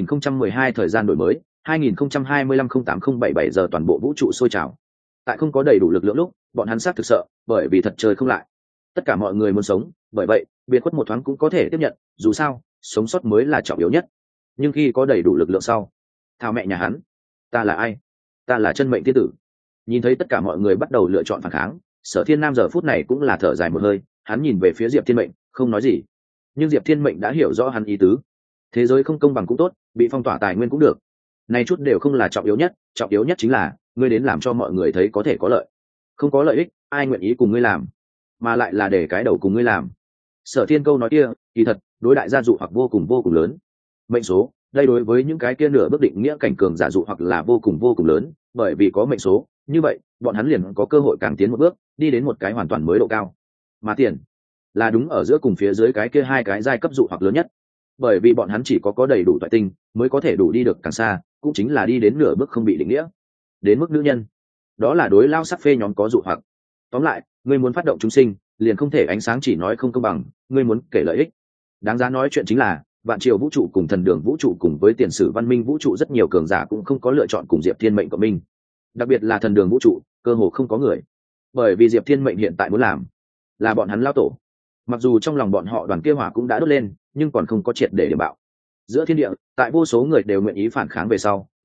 3012 thời gian đổi mới, 2025-08-077 giờ toàn bộ vũ trụ sôi trào. Tại không có đầy đủ lực lượng lúc, bọn hắn xác thực sợ, bởi vì thật trời không lại. Tất cả mọi người muốn sống, bởi vậy, biệt khuất một thoáng cũng có thể tiếp nhận, dù sao, sống sót mới là trọng yếu nhất. Nhưng khi có đầy đủ lực lượng sau, thao mẹ nhà hắn, ta là ai? Ta là chân mệnh thiên tử. Nhìn thấy tất cả mọi người bắt đầu lựa chọn phản kháng, Sở Thiên Nam giờ phút này cũng là thở dài một hơi, hắn nhìn về phía Diệp Thiên Mệnh, không nói gì. Nhưng Diệp Thiên Mệnh đã hiểu rõ hắn ý tứ. Thế giới không công bằng cũng tốt, bị phong tỏa tài nguyên cũng được. Này chút đều không là trọng yếu nhất chính là ngươi đến làm cho mọi người thấy có thể có lợi. Không có lợi ích, ai nguyện ý cùng ngươi làm, mà lại là để cái đầu cùng ngươi làm. Sở Thiên câu nói kia, kỳ thật, đối đại gia dụ hoặc vô cùng lớn. Mệnh số, đây đối với những cái kia nửa bước định nghĩa cảnh cường giả dụ hoặc là vô cùng lớn, bởi vì có mệnh số, như vậy, bọn hắn liền có cơ hội càng tiến một bước, đi đến một cái hoàn toàn mới độ cao. Mà tiền là đúng ở giữa cùng phía dưới cái kia hai cái giai cấp dụ hoặc lớn nhất, bởi vì bọn hắn chỉ có đầy đủ toại tinh mới có thể đủ đi được càng xa, cũng chính là đi đến nửa bước không bị định nghĩa. Đến mức nữ nhân, đó là đối lao sắc phê nhóm có dụ hoặc. Tóm lại, ngươi muốn phát động chúng sinh, liền không thể ánh sáng chỉ nói không công bằng, ngươi muốn kể lợi ích. Đáng giá nói chuyện chính là, vạn triều vũ trụ cùng thần đường vũ trụ cùng với tiền sử văn minh vũ trụ rất nhiều cường giả cũng không có lựa chọn cùng Diệp Thiên Mệnh của mình. Đặc biệt là thần đường vũ trụ, cơ hồ không có người. Bởi vì Diệp Thiên Mệnh hiện tại muốn làm là bọn hắn lao tổ. Mặc dù trong lòng bọn họ đoàn kia hỏa cũng đã đốt lên, nhưng còn không có triệt để điểm bạo. Giữa thiên địa, tại vô số người đều nguyện ý phản kháng về sau,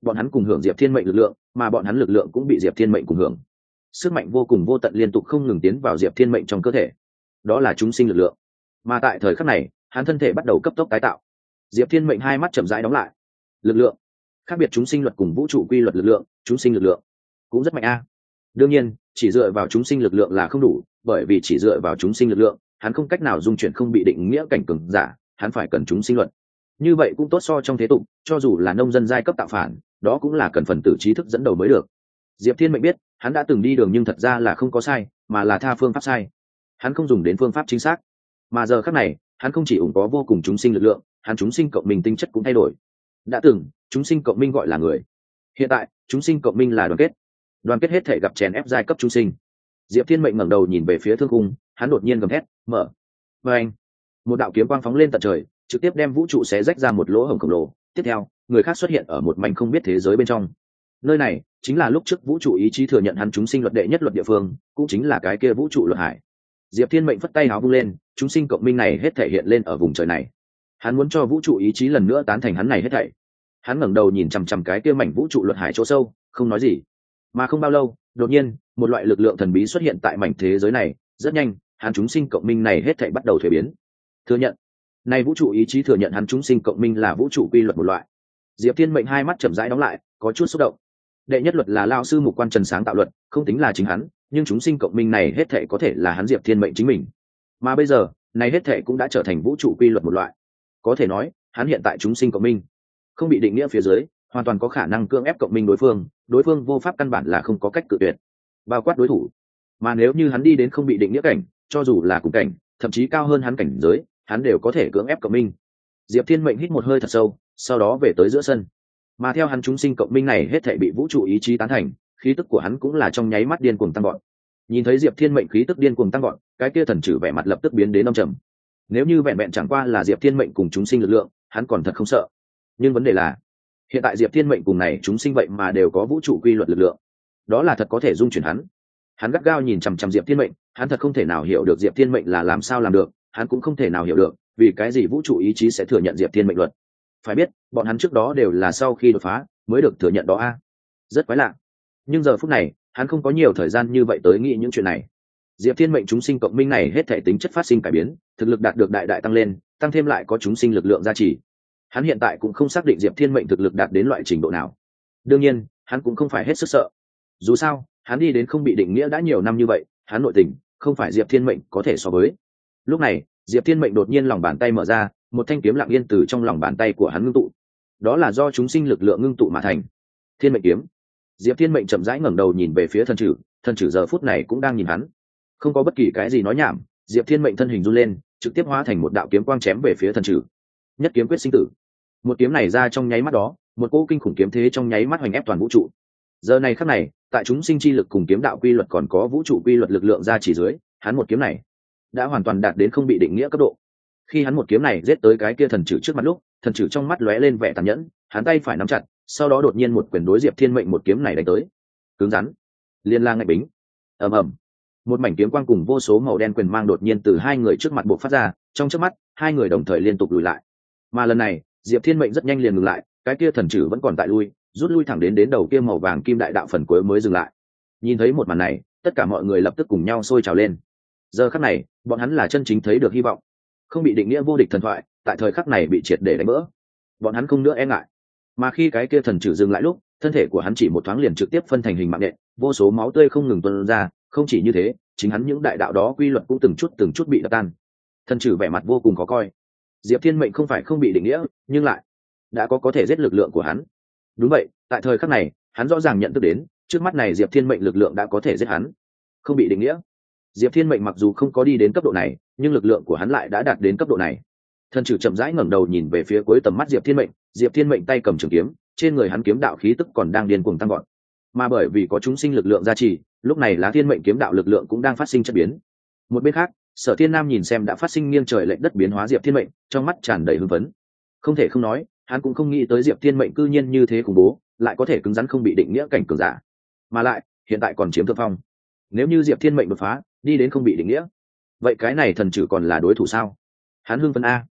bọn hắn cùng hưởng diệp thiên mệnh lực lượng, mà bọn hắn lực lượng cũng bị diệp thiên mệnh cùng hưởng. Sức mạnh vô cùng vô tận liên tục không ngừng tiến vào diệp thiên mệnh trong cơ thể, đó là chúng sinh lực lượng. Mà tại thời khắc này, hắn thân thể bắt đầu cấp tốc tái tạo. Diệp thiên mệnh hai mắt chậm rãi đóng lại. Lực lượng khác biệt, chúng sinh luật cùng vũ trụ quy luật lực lượng, chúng sinh lực lượng cũng rất mạnh a. Đương nhiên, chỉ dựa vào chúng sinh lực lượng là không đủ, bởi vì chỉ dựa vào chúng sinh lực lượng, hắn không cách nào dung chuyển không bị định nghĩa cảnh cường giả, hắn phải cần chúng sinh luật. Như vậy cũng tốt, so trong thế tục, cho dù là nông dân giai cấp tạo phản, đó cũng là cần phần tử trí thức dẫn đầu mới được. Diệp thiên mệnh biết, hắn đã từng đi đường nhưng thật ra là không có sai, mà là tha phương pháp sai. Hắn không dùng đến phương pháp chính xác, mà giờ khắc này, hắn không chỉ ủng có vô cùng chúng sinh lực lượng, hắn chúng sinh cộng minh tinh chất cũng thay đổi. Đã từng, chúng sinh cộng minh gọi là người, hiện tại chúng sinh cộng minh là đoàn kết. Đoàn kết hết thể gặp chèn ép giai cấp chúng sinh. Diệp thiên mệnh ngẩng đầu nhìn về phía thương cung, hắn đột nhiên gầm thét, mở. Và anh, một đạo kiếm quang phóng lên tận trời, trực tiếp đem vũ trụ xé rách ra một lỗ hổng khổng lồ. Tiếp theo, người khác xuất hiện ở một mảnh không biết thế giới bên trong. Nơi này chính là lúc trước vũ trụ ý chí thừa nhận hắn chúng sinh luật đệ nhất luật địa phương, cũng chính là cái kia vũ trụ luật hải. Diệp thiên mệnh phất tay háo vung lên, chúng sinh cộng minh này hết thể hiện lên ở vùng trời này. Hắn muốn cho vũ trụ ý chí lần nữa tán thành hắn này hết thảy. Hắn ngẩng đầu nhìn chằm chằm cái kia mảnh vũ trụ luật hải chỗ sâu, không nói gì. Mà không bao lâu, đột nhiên, một loại lực lượng thần bí xuất hiện tại mảnh thế giới này. Rất nhanh, hắn chúng sinh cộng minh này hết thảy bắt đầu thuế biến. Thừa nhận, này vũ trụ ý chí thừa nhận hắn chúng sinh cộng minh là vũ trụ quy luật một loại. Diệp thiên mệnh hai mắt chậm rãi đóng lại, có chút xúc động. Đệ nhất luật là lao sư Mục Quan Trần sáng tạo luật, không tính là chính hắn, nhưng chúng sinh cộng minh này hết thảy có thể là hắn Diệp thiên mệnh chính mình. Mà bây giờ, này hết thảy cũng đã trở thành vũ trụ quy luật một loại. Có thể nói, hắn hiện tại chúng sinh cộng minh, không bị định nghĩa phía dưới, hoàn toàn có khả năng cưỡng ép cộng minh đối phương vô pháp căn bản là không có cách cự tuyệt, bao quát đối thủ. Mà nếu như hắn đi đến không bị định nghĩa cảnh, cho dù là cùng cảnh, thậm chí cao hơn hắn cảnh giới, hắn đều có thể cưỡng ép cộng minh. Diệp thiên mệnh hít một hơi thật sâu, sau đó về tới giữa sân. Mà theo hắn chúng sinh cộng minh này hết thảy bị vũ trụ ý chí tán thành, khí tức của hắn cũng là trong nháy mắt điên cuồng tăng vọt. Nhìn thấy Diệp thiên mệnh khí tức điên cuồng tăng vọt, cái kia thần trừ vẻ mặt lập tức biến đến âm trầm. Nếu như vẹn vẹn chẳng qua là Diệp thiên mệnh cùng chúng sinh lực lượng, hắn còn thật không sợ. Nhưng vấn đề là, hiện tại Diệp thiên mệnh cùng này chúng sinh vậy mà đều có vũ trụ quy luật lực lượng, đó là thật có thể dung chuyển hắn. Hắn gắt gao nhìn chằm chằm Diệp thiên mệnh, hắn thật không thể nào hiểu được Diệp thiên mệnh là làm sao làm được, hắn cũng không thể nào hiểu được vì cái gì vũ trụ ý chí sẽ thừa nhận Diệp thiên mệnh luật. Phải biết, bọn hắn trước đó đều là sau khi đột phá mới được thừa nhận đó a. Rất quái lạ. Nhưng giờ phút này, hắn không có nhiều thời gian như vậy tới nghĩ những chuyện này. Diệp thiên mệnh chúng sinh cộng minh này hết thể tính chất phát sinh cải biến, thực lực đạt được đại đại tăng lên, tăng thêm lại có chúng sinh lực lượng gia trì. Hắn hiện tại cũng không xác định Diệp thiên mệnh thực lực đạt đến loại trình độ nào. Đương nhiên, hắn cũng không phải hết sức sợ. Dù sao, hắn đi đến không bị định nghĩa đã nhiều năm như vậy, hắn nội tình không phải Diệp thiên mệnh có thể so với. Lúc này, Diệp thiên mệnh đột nhiên lòng bàn tay mở ra, một thanh kiếm lặng yên từ trong lòng bàn tay của hắn ngưng tụ. Đó là do chúng sinh lực lượng ngưng tụ mà thành thiên mệnh kiếm. Diệp thiên mệnh chậm rãi ngẩng đầu nhìn về phía thần trừ giờ phút này cũng đang nhìn hắn. Không có bất kỳ cái gì nói nhảm, Diệp thiên mệnh thân hình run lên, trực tiếp hóa thành một đạo kiếm quang chém về phía thần trừ. Nhất kiếm quyết sinh tử. Một kiếm này ra trong nháy mắt đó, một cỗ kinh khủng kiếm thế trong nháy mắt hoành ép toàn vũ trụ. Giờ này khắc này, tại chúng sinh chi lực cùng kiếm đạo quy luật còn có vũ trụ quy luật lực lượng ra chỉ dưới, hắn một kiếm này đã hoàn toàn đạt đến không bị định nghĩa cấp độ. Khi hắn một kiếm này giết tới cái kia thần trừ trước mặt lúc, thần trừ trong mắt lóe lên vẻ tàn nhẫn, hắn tay phải nắm chặt, sau đó đột nhiên một quyền đối Diệp thiên mệnh một kiếm này đánh tới. Cứng rắn, liên la ngạch bính. Ầm ầm, một mảnh kiếm quang cùng vô số màu đen quyền mang đột nhiên từ hai người trước mặt bộc phát ra, trong chớp mắt hai người đồng thời liên tục lùi lại. Mà lần này Diệp thiên mệnh rất nhanh liền ngừng lại, cái kia thần trừ vẫn còn tại lui, rút lui thẳng đến đầu kia màu vàng kim đại đạo phần cuối mới dừng lại. Nhìn thấy một màn này, tất cả mọi người lập tức cùng nhau sôi trào lên. Giờ khắc này, bọn hắn là chân chính thấy được hy vọng. Không bị định nghĩa vô địch thần thoại, tại thời khắc này bị triệt để đánh vỡ. Bọn hắn không nữa e ngại. Mà khi cái kia thần trừ dừng lại lúc, thân thể của hắn chỉ một thoáng liền trực tiếp phân thành hình mạng nhện, vô số máu tươi không ngừng tuôn ra. Không chỉ như thế, chính hắn những đại đạo đó quy luật cũng từng chút bị đập tan. Thần trừ vẻ mặt vô cùng khó coi. Diệp thiên mệnh không phải không bị định nghĩa, nhưng lại đã có thể giết lực lượng của hắn. Đúng vậy, tại thời khắc này, hắn rõ ràng nhận thức đến, trước mắt này Diệp thiên mệnh lực lượng đã có thể giết hắn. Không bị định nghĩa. Diệp thiên mệnh mặc dù không có đi đến cấp độ này, nhưng lực lượng của hắn lại đã đạt đến cấp độ này. Thần trừ chậm rãi ngẩng đầu nhìn về phía cuối tầm mắt Diệp thiên mệnh tay cầm trường kiếm, trên người hắn kiếm đạo khí tức còn đang điên cuồng tăng vọt. Mà bởi vì có chúng sinh lực lượng gia trì, lúc này Lá Thiên mệnh kiếm đạo lực lượng cũng đang phát sinh chất biến. Một bên khác, Sở Thiên Nam nhìn xem đã phát sinh nghiêng trời lệch đất biến hóa Diệp thiên mệnh, trong mắt tràn đầy hưng phấn. Không thể không nói, hắn cũng không nghĩ tới Diệp thiên mệnh cư nhiên như thế khủng bố, lại có thể cứng rắn không bị định nghĩa cảnh cường giả, mà lại hiện tại còn chiếm thượng phong. Nếu như Diệp thiên mệnh đột phá, đi đến không bị định nghĩa, vậy cái này thần trừ còn là đối thủ sao? Hắn hưng phấn a.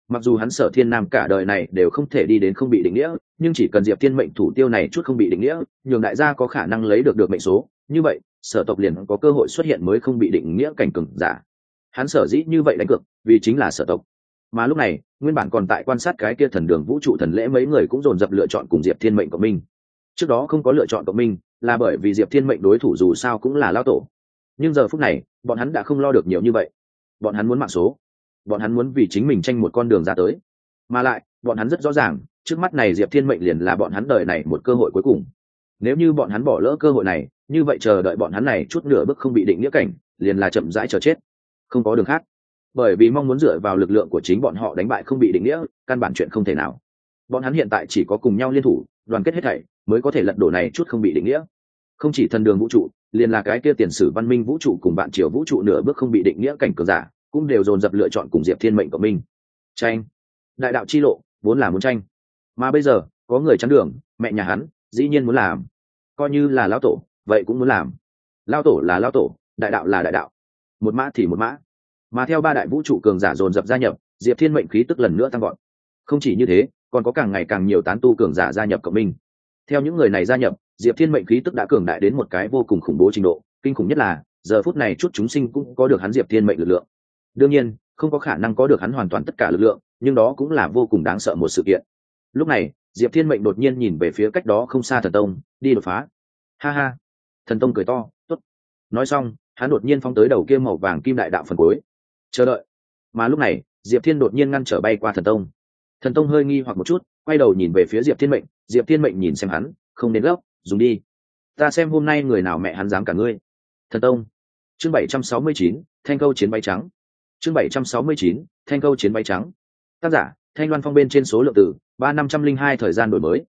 Mặc dù hắn Sở Thiên Nam cả đời này đều không thể đi đến không bị định nghĩa, nhưng chỉ cần Diệp Thiên mệnh thủ tiêu này chút không bị định nghĩa, nhường đại gia có khả năng lấy được mệnh số, như vậy Sở tộc liền có cơ hội xuất hiện mới không bị định nghĩa cảnh cường giả. Hắn sở dĩ như vậy đánh cược, vì chính là Sở tộc. Mà lúc này, nguyên bản còn tại quan sát cái kia thần đường vũ trụ thần lễ mấy người cũng dồn dập lựa chọn cùng Diệp Thiên mệnh cộng minh. Trước đó không có lựa chọn cộng minh, là bởi vì Diệp Thiên mệnh đối thủ dù sao cũng là lão tổ. Nhưng giờ phút này, bọn hắn đã không lo được nhiều như vậy. Bọn hắn muốn mạng số, bọn hắn muốn vì chính mình tranh một con đường ra tới. Mà lại, bọn hắn rất rõ ràng, trước mắt này Diệp Thiên mệnh liền là bọn hắn đời này một cơ hội cuối cùng. Nếu như bọn hắn bỏ lỡ cơ hội này, như vậy chờ đợi bọn hắn này chút nửa bước không bị định nghĩa cảnh, liền là chậm rãi chờ chết, không có đường khác. Bởi vì mong muốn dựa vào lực lượng của chính bọn họ đánh bại không bị định nghĩa, căn bản chuyện không thể nào. Bọn hắn hiện tại chỉ có cùng nhau liên thủ, đoàn kết hết thảy, mới có thể lật đổ này chút không bị định nghĩa. Không chỉ thần đường vũ trụ, liền là cái kia tiền sử văn minh vũ trụ cùng bạn triều vũ trụ nửa bước không bị định nghĩa cảnh cường giả, cũng đều dồn dập lựa chọn cùng Diệp Thiên mệnh của mình. Tranh, đại đạo chi lộ, vốn là muốn tranh, mà bây giờ có người chắn đường, mẹ nhà hắn, dĩ nhiên muốn làm. Coi như là lão tổ, vậy cũng muốn làm. Lão tổ là lão tổ, đại đạo là đại đạo, một mã thì một mã. Mà theo ba đại vũ trụ cường giả dồn dập gia nhập, Diệp Thiên mệnh khí tức lần nữa tăng gọn. Không chỉ như thế, còn có càng ngày càng nhiều tán tu cường giả gia nhập cộng minh. Theo những người này gia nhập, Diệp Thiên mệnh khí tức đã cường đại đến một cái vô cùng khủng bố trình độ, kinh khủng nhất là giờ phút này chút chúng sinh cũng có được hắn Diệp Thiên mệnh lực lượng. Đương nhiên, không có khả năng có được hắn hoàn toàn tất cả lực lượng, nhưng đó cũng là vô cùng đáng sợ một sự kiện. Lúc này, Diệp Thiên mệnh đột nhiên nhìn về phía cách đó không xa thần tông, đi đột phá. Ha ha. Thần tông cười to, tốt. Nói xong, hắn đột nhiên phóng tới đầu kia màu vàng kim đại đạo phần cuối. Chờ đợi. Mà lúc này, Diệp Thiên đột nhiên ngăn trở bay qua thần tông. Thần tông hơi nghi hoặc một chút, quay đầu nhìn về phía Diệp Thiên mệnh. Diệp Thiên mệnh nhìn xem hắn, không nên gấp, dùng đi. Ta xem hôm nay người nào mẹ hắn dám cả ngươi. Thần tông. Chương 769, thanh câu chiến bay trắng. Chương 769, thanh câu chiến bay trắng. Tác giả: Thanh Loan Phong bên trên số lượng từ 3502 thời gian đổi mới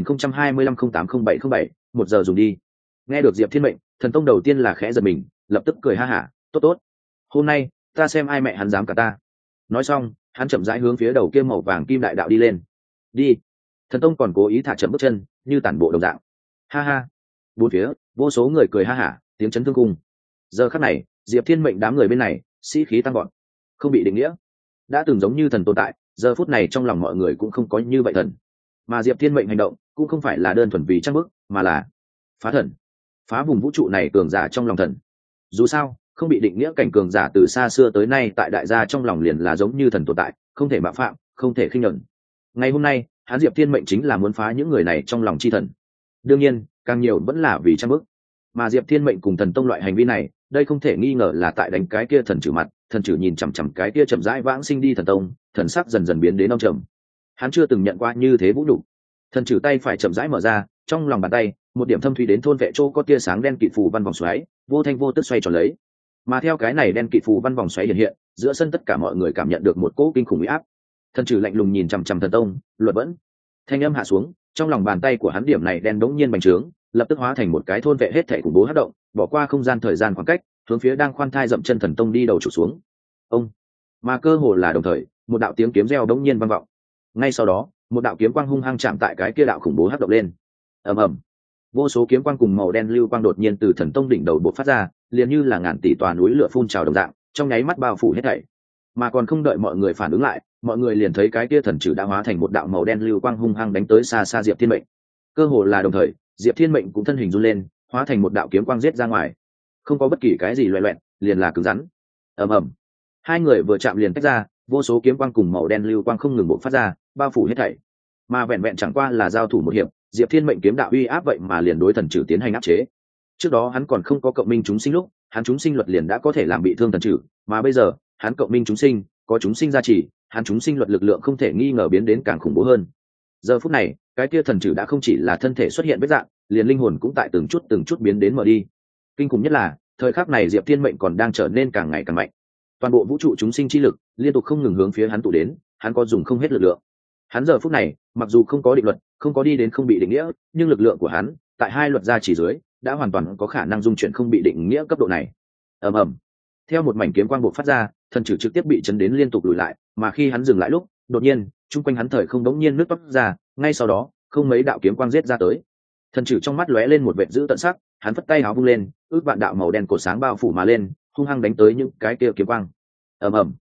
2025-08-0707, 1 giờ dùng đi. Nghe được Diệp Thiên mệnh, thần tông đầu tiên là khẽ giật mình, lập tức cười ha hả, tốt tốt. Hôm nay, ta xem ai mẹ hắn dám cả ta. Nói xong, hắn chậm rãi hướng phía đầu kia màu vàng kim đại đạo đi lên. Đi. Thần tông còn cố ý thả chậm bước chân, như tản bộ đồng dạng. Ha ha. Bốn phía, vô số người cười ha hả, tiếng chấn thương cung. Giờ khắc này, Diệp Thiên mệnh đám người bên này, sĩ khí tăng gọn. Không bị định nghĩa, đã từng giống như thần tồn tại, giờ phút này trong lòng mọi người cũng không có như vậy thần. Mà Diệp Thiên mệnh hành động cũng không phải là đơn thuần vì trang bức, mà là phá thần, phá vùng vũ trụ này cường giả trong lòng thần. Dù sao, không bị định nghĩa cảnh cường giả từ xa xưa tới nay tại đại gia trong lòng liền là giống như thần tồn tại, không thể mạo phạm, không thể khinh nhẫn. Ngày hôm nay, hắn Diệp Thiên mệnh chính là muốn phá những người này trong lòng chi thần. Đương nhiên, càng nhiều vẫn là vì trang bức. Mà Diệp Thiên mệnh cùng thần tông loại hành vi này, đây không thể nghi ngờ là tại đánh cái kia thần trừ mặt. Thần trừ nhìn chằm chằm cái kia chậm rãi vãng sinh đi thần tông, thần sắc dần dần biến đến âm trầm. Hắn chưa từng nhận qua như thế vũ nhục. Thần trừ tay phải chậm rãi mở ra, trong lòng bàn tay, một điểm thâm thúy đến thôn vệ chỗ có tia sáng đen kịt phù văn vòng xoáy, vô thanh vô tức xoay tròn lấy. Mà theo cái này đen kịt phù văn vòng xoáy hiện hiện, giữa sân tất cả mọi người cảm nhận được một cỗ kinh khủng uy áp. Thần trừ lạnh lùng nhìn chằm chằm thần tông, luật vẫn. Thanh âm hạ xuống, trong lòng bàn tay của hắn điểm này đen đống nhiên bành trướng, lập tức hóa thành một cái thôn vệ hết thảy khủng bố hất động, bỏ qua không gian thời gian khoảng cách, hướng phía đang khoan thai dậm chân thần tông đi đầu trụ xuống. Ông. Mà cơ hồ là đồng thời, một đạo tiếng kiếm reo đống nhiên vang vọng. Ngay sau đó, một đạo kiếm quang hung hăng chạm tại cái kia đạo khủng bố hất động lên. Ầm ầm. Vô số kiếm quang cùng màu đen lưu quang đột nhiên từ thần tông đỉnh đầu bộc phát ra, liền như là ngàn tỷ tòa núi lửa phun trào đồng dạng, trong nháy mắt bao phủ hết thảy. Mà còn không đợi mọi người phản ứng lại, mọi người liền thấy cái kia thần trừ đã hóa thành một đạo màu đen lưu quang hung hăng đánh tới xa xa Diệp Thiên mệnh. Cơ hồ là đồng thời, Diệp Thiên mệnh cũng thân hình run lên, hóa thành một đạo kiếm quang giết ra ngoài. Không có bất kỳ cái gì loè loẹt, liền là cứng rắn. Ầm ầm. Hai người vừa chạm liền tách ra, vô số kiếm quang cùng màu đen lưu quang không ngừng bộc phát ra, bao phủ hết thảy. Mà vẹn vẹn chẳng qua là giao thủ một hiệp, Diệp Thiên mệnh kiếm đạo uy áp vậy mà liền đối thần trừ tiến hành áp chế. Trước đó hắn còn không có cộng minh chúng sinh lúc, hắn chúng sinh luật liền đã có thể làm bị thương thần trừ, mà bây giờ, hắn cộng minh chúng sinh, có chúng sinh gia trì, hắn chúng sinh luật lực lượng không thể nghi ngờ biến đến càng khủng bố hơn. Giờ phút này, cái kia thần trừ đã không chỉ là thân thể xuất hiện vết dạng, liền linh hồn cũng tại từng chút biến đến mở đi. Kinh khủng nhất là, thời khắc này Diệp Thiên mệnh còn đang trở nên càng ngày càng mạnh. Toàn bộ vũ trụ chúng sinh chi lực liên tục không ngừng hướng phía hắn tụ đến, hắn có dùng không hết lực lượng. Hắn giờ phút này, mặc dù không có định luật, không có đi đến không bị định nghĩa, nhưng lực lượng của hắn, tại hai luật gia chỉ dưới, đã hoàn toàn có khả năng dung chuyển không bị định nghĩa cấp độ này. Ầm ầm. Theo một mảnh kiếm quang bộc phát ra, thần trừ trực tiếp bị chấn đến liên tục lùi lại, mà khi hắn dừng lại lúc, đột nhiên, chung quanh hắn thời không đống nhiên nước toát ra, ngay sau đó, không mấy đạo kiếm quang giết ra tới. Thần trừ trong mắt lóe lên một vệt dữ tận sắc, hắn phất tay áo vung lên, ước vạn đạo màu đen cột sáng bao phủ mà lên, hung hăng đánh tới những cái kia kiếm quang. Ầm ầm.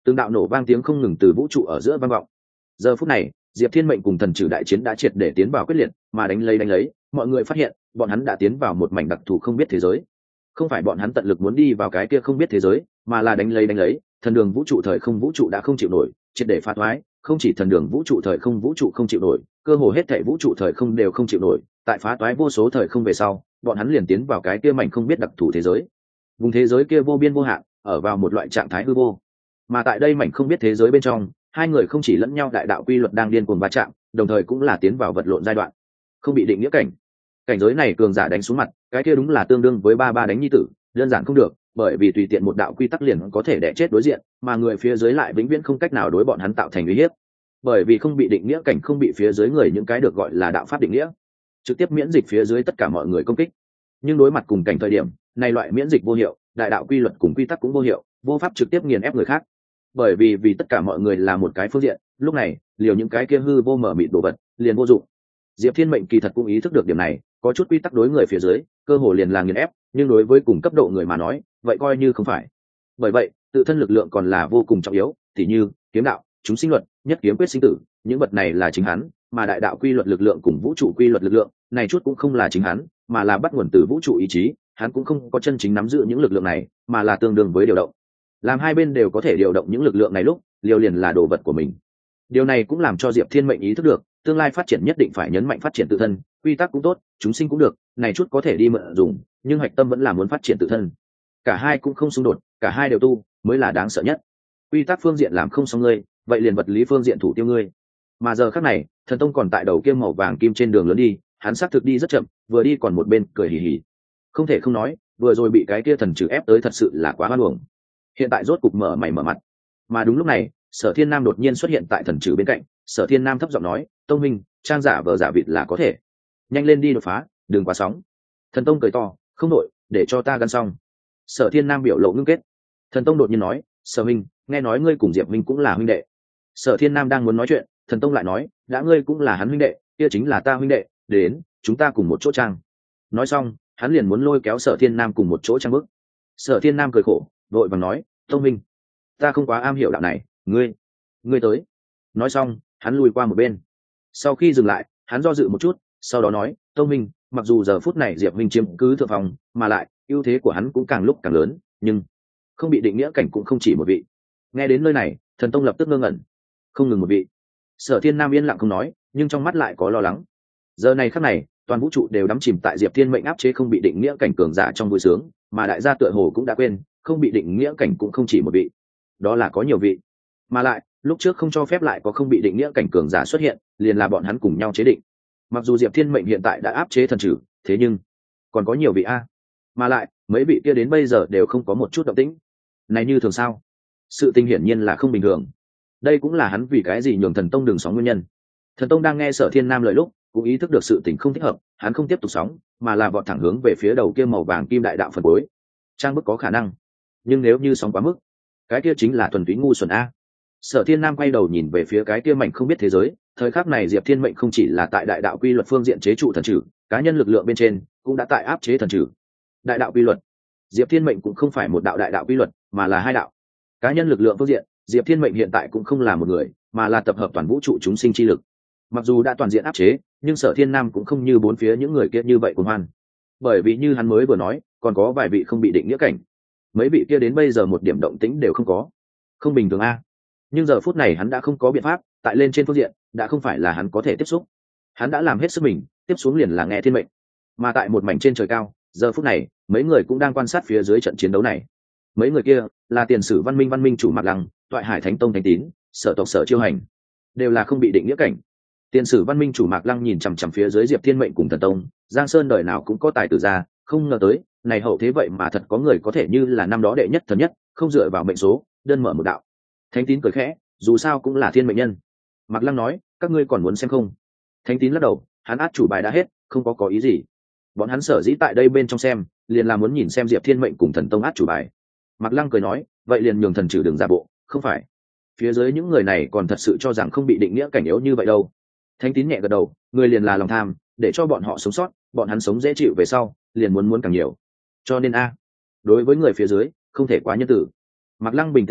từng đạo nổ vang tiếng không ngừng từ vũ trụ ở giữa vang vọng. Giờ phút này Diệp Thiên Mệnh cùng thần trừ đại chiến đã triệt để tiến vào quyết liệt, mà đánh lấy mọi người phát hiện bọn hắn đã tiến vào một mảnh đặc thù không biết thế giới. Không phải bọn hắn tận lực muốn đi vào cái kia không biết thế giới, mà là đánh lấy thần đường vũ trụ thời không vũ trụ đã không chịu nổi, triệt để phá thoái. Không chỉ thần đường vũ trụ thời không vũ trụ không chịu nổi, cơ hồ hết thảy vũ trụ thời không đều không chịu nổi. Tại phá toái vô số thời không về sau, bọn hắn liền tiến vào cái kia mảnh không biết đặc thù thế giới. Vùng thế giới kia vô biên vô hạn, ở vào một loại trạng thái hư vô. Mà tại đây mảnh không biết thế giới bên trong, hai người không chỉ lẫn nhau đại đạo quy luật đang điên cuồng va chạm, đồng thời cũng là tiến vào vật lộn giai đoạn. Không bị định nghĩa cảnh. Cảnh giới này cường giả đánh xuống mặt, cái kia đúng là tương đương với ba đánh nhi tử, đơn giản không được, bởi vì tùy tiện một đạo quy tắc liền có thể đè chết đối diện, mà người phía dưới lại vĩnh viễn không cách nào đối bọn hắn tạo thành uy hiếp. Bởi vì không bị định nghĩa cảnh không bị phía dưới người những cái được gọi là đạo pháp định nghĩa, trực tiếp miễn dịch phía dưới tất cả mọi người công kích. Nhưng đối mặt cùng cảnh thời điểm, này loại miễn dịch vô hiệu, đại đạo quy luật cùng quy tắc cũng vô hiệu, vô pháp trực tiếp nghiền ép người khác. Bởi vì tất cả mọi người là một cái phương diện, lúc này liều những cái kia hư vô mở mịt đồ vật liền vô dụng. Diệp Thiên Mệnh kỳ thật cũng ý thức được điểm này, có chút quy tắc đối người phía dưới cơ hồ liền là nghiền ép, nhưng đối với cùng cấp độ người mà nói vậy coi như không phải. Bởi vậy tự thân lực lượng còn là vô cùng trọng yếu, tỉ như kiếm đạo, chúng sinh luật, nhất kiếm quyết sinh tử, những vật này là chính hắn, mà đại đạo quy luật lực lượng cùng vũ trụ quy luật lực lượng này chút cũng không là chính hắn, mà là bắt nguồn từ vũ trụ ý chí. Hắn cũng không có chân chính nắm giữ những lực lượng này, mà là tương đương với điều động. Làm hai bên đều có thể điều động những lực lượng này lúc liều liền là đồ vật của mình. Điều này cũng làm cho Diệp Thiên Mệnh ý thức được tương lai phát triển nhất định phải nhấn mạnh phát triển tự thân, quy tắc cũng tốt, chúng sinh cũng được, này chút có thể đi mượn dùng, nhưng hạch tâm vẫn là muốn phát triển tự thân. Cả hai cũng không xung đột, cả hai đều tu mới là đáng sợ nhất. Quy tắc phương diện làm không xong ngươi, vậy liền vật lý phương diện thủ tiêu ngươi. Mà giờ khắc này thần tông còn tại đầu kia màu vàng kim trên đường lớn đi, hắn xác thực đi rất chậm, vừa đi còn một bên cười hì hì. Không thể không nói, vừa rồi bị cái kia thần trừ ép tới thật sự là quá hoan uổng. Hiện tại rốt cục mở mày mở mặt. Mà đúng lúc này Sở Thiên Nam đột nhiên xuất hiện tại thần trừ bên cạnh. Sở Thiên Nam thấp giọng nói, tông minh, trang giả vờ giả vịt là có thể, nhanh lên đi đột phá, đừng quá sóng. Thần tông cười to, không nội, để cho ta gắn xong. Sở Thiên Nam biểu lộ ngưng kết. Thần tông đột nhiên nói, Sở minh, nghe nói ngươi cùng Diệp minh cũng là huynh đệ. Sở Thiên Nam đang muốn nói chuyện, thần tông lại nói, đã ngươi cũng là hắn huynh đệ, kia chính là ta huynh đệ, đến chúng ta cùng một chỗ trang. Nói xong hắn liền muốn lôi kéo Sở Thiên Nam cùng một chỗ trang bước. Sở Thiên Nam cười khổ, vội vàng nói, tông minh, ta không quá am hiểu đạo này, ngươi tới. Nói xong hắn lùi qua một bên. Sau khi dừng lại hắn do dự một chút, sau đó nói, tông minh, mặc dù giờ phút này Diệp minh chiếm cứ thượng phòng, mà lại ưu thế của hắn cũng càng lúc càng lớn, nhưng không bị định nghĩa cảnh cũng không chỉ một vị. Nghe đến nơi này thần tông lập tức ngơ ngẩn. Không ngừng một vị. Sở Thiên Nam yên lặng không nói, nhưng trong mắt lại có lo lắng. Giờ này khắc này toàn vũ trụ đều đắm chìm tại Diệp Thiên Mệnh áp chế không bị định nghĩa cảnh cường giả trong vui sướng, mà đại gia tựa hồ cũng đã quên không bị định nghĩa cảnh cũng không chỉ một vị, đó là có nhiều vị. Mà lại lúc trước không cho phép lại có không bị định nghĩa cảnh cường giả xuất hiện, liền là bọn hắn cùng nhau chế định. Mặc dù Diệp Thiên Mệnh hiện tại đã áp chế thần trừ, thế nhưng còn có nhiều vị a. Mà lại mấy vị kia đến bây giờ đều không có một chút động tĩnh. Này như thường sao? Sự tình hiển nhiên là không bình thường. Đây cũng là hắn vì cái gì nhường thần tông đường sóng nguyên nhân. Thần tông đang nghe Sở Thiên Nam lời lúc cũng ý thức được sự tình không thích hợp, hắn không tiếp tục sóng, mà là vọt thẳng hướng về phía đầu kia màu vàng kim đại đạo phần cuối. Trang bức có khả năng, nhưng nếu như sóng quá mức, cái kia chính là thuần túy ngu xuẩn a. Sở Thiên Nam quay đầu nhìn về phía cái kia mảnh không biết thế giới. Thời khắc này Diệp Thiên Mệnh không chỉ là tại đại đạo quy luật phương diện chế trụ thần trừ, cá nhân lực lượng bên trên cũng đã tại áp chế thần trừ. Đại đạo quy luật, Diệp Thiên Mệnh cũng không phải một đạo đại đạo quy luật, mà là hai đạo. Cá nhân lực lượng phương diện, Diệp Thiên Mệnh hiện tại cũng không là một người, mà là tập hợp toàn vũ trụ chúng sinh chi lực. Mặc dù đã toàn diện áp chế, nhưng Sở Thiên Nam cũng không như bốn phía những người kia như vậy cuồng hoan. Bởi vì như hắn mới vừa nói, còn có vài vị không bị định nghĩa cảnh. Mấy vị kia đến bây giờ một điểm động tĩnh đều không có. Không bình thường a. Nhưng giờ phút này hắn đã không có biện pháp, tại lên trên phương diện đã không phải là hắn có thể tiếp xúc. Hắn đã làm hết sức mình, tiếp xuống liền là nghe thiên mệnh. Mà tại một mảnh trên trời cao, giờ phút này mấy người cũng đang quan sát phía dưới trận chiến đấu này. Mấy người kia là tiền sử văn minh chủ Mạc Lăng, Toại Hải Thánh Tông Thánh Tín, Sở tộc Sở Chiêu Hành, đều là không bị định nghĩa cảnh. Tiền sử văn minh chủ Mạc Lăng nhìn chằm chằm phía dưới Diệp Thiên Mệnh cùng thần tông, Giang Sơn đời nào cũng có tài tử ra, không ngờ tới này hậu thế vậy mà thật có người có thể như là năm đó đệ nhất thần nhất, không dựa vào mệnh số, đơn mở một đạo. Thánh Tín cười khẽ, dù sao cũng là thiên mệnh nhân. Mạc Lăng nói, các ngươi còn muốn xem không? Thánh Tín lắc đầu, hắn át chủ bài đã hết, không có ý gì. Bọn hắn sở dĩ tại đây bên trong xem, liền là muốn nhìn xem Diệp Thiên Mệnh cùng thần tông át chủ bài. Mạc Lăng cười nói, vậy liền nhường thần trừ đường ra bộ, không phải? Phía dưới những người này còn thật sự cho rằng không bị định nghĩa cảnh yếu như vậy đâu. Thánh Tín nhẹ gật đầu, người liền là lòng tham, để cho bọn họ sống sót, bọn hắn sống dễ chịu về sau, liền muốn càng nhiều. Cho nên đối với người phía dưới, không thể quá nhân tử. Mạc Lăng bình tĩnh nói,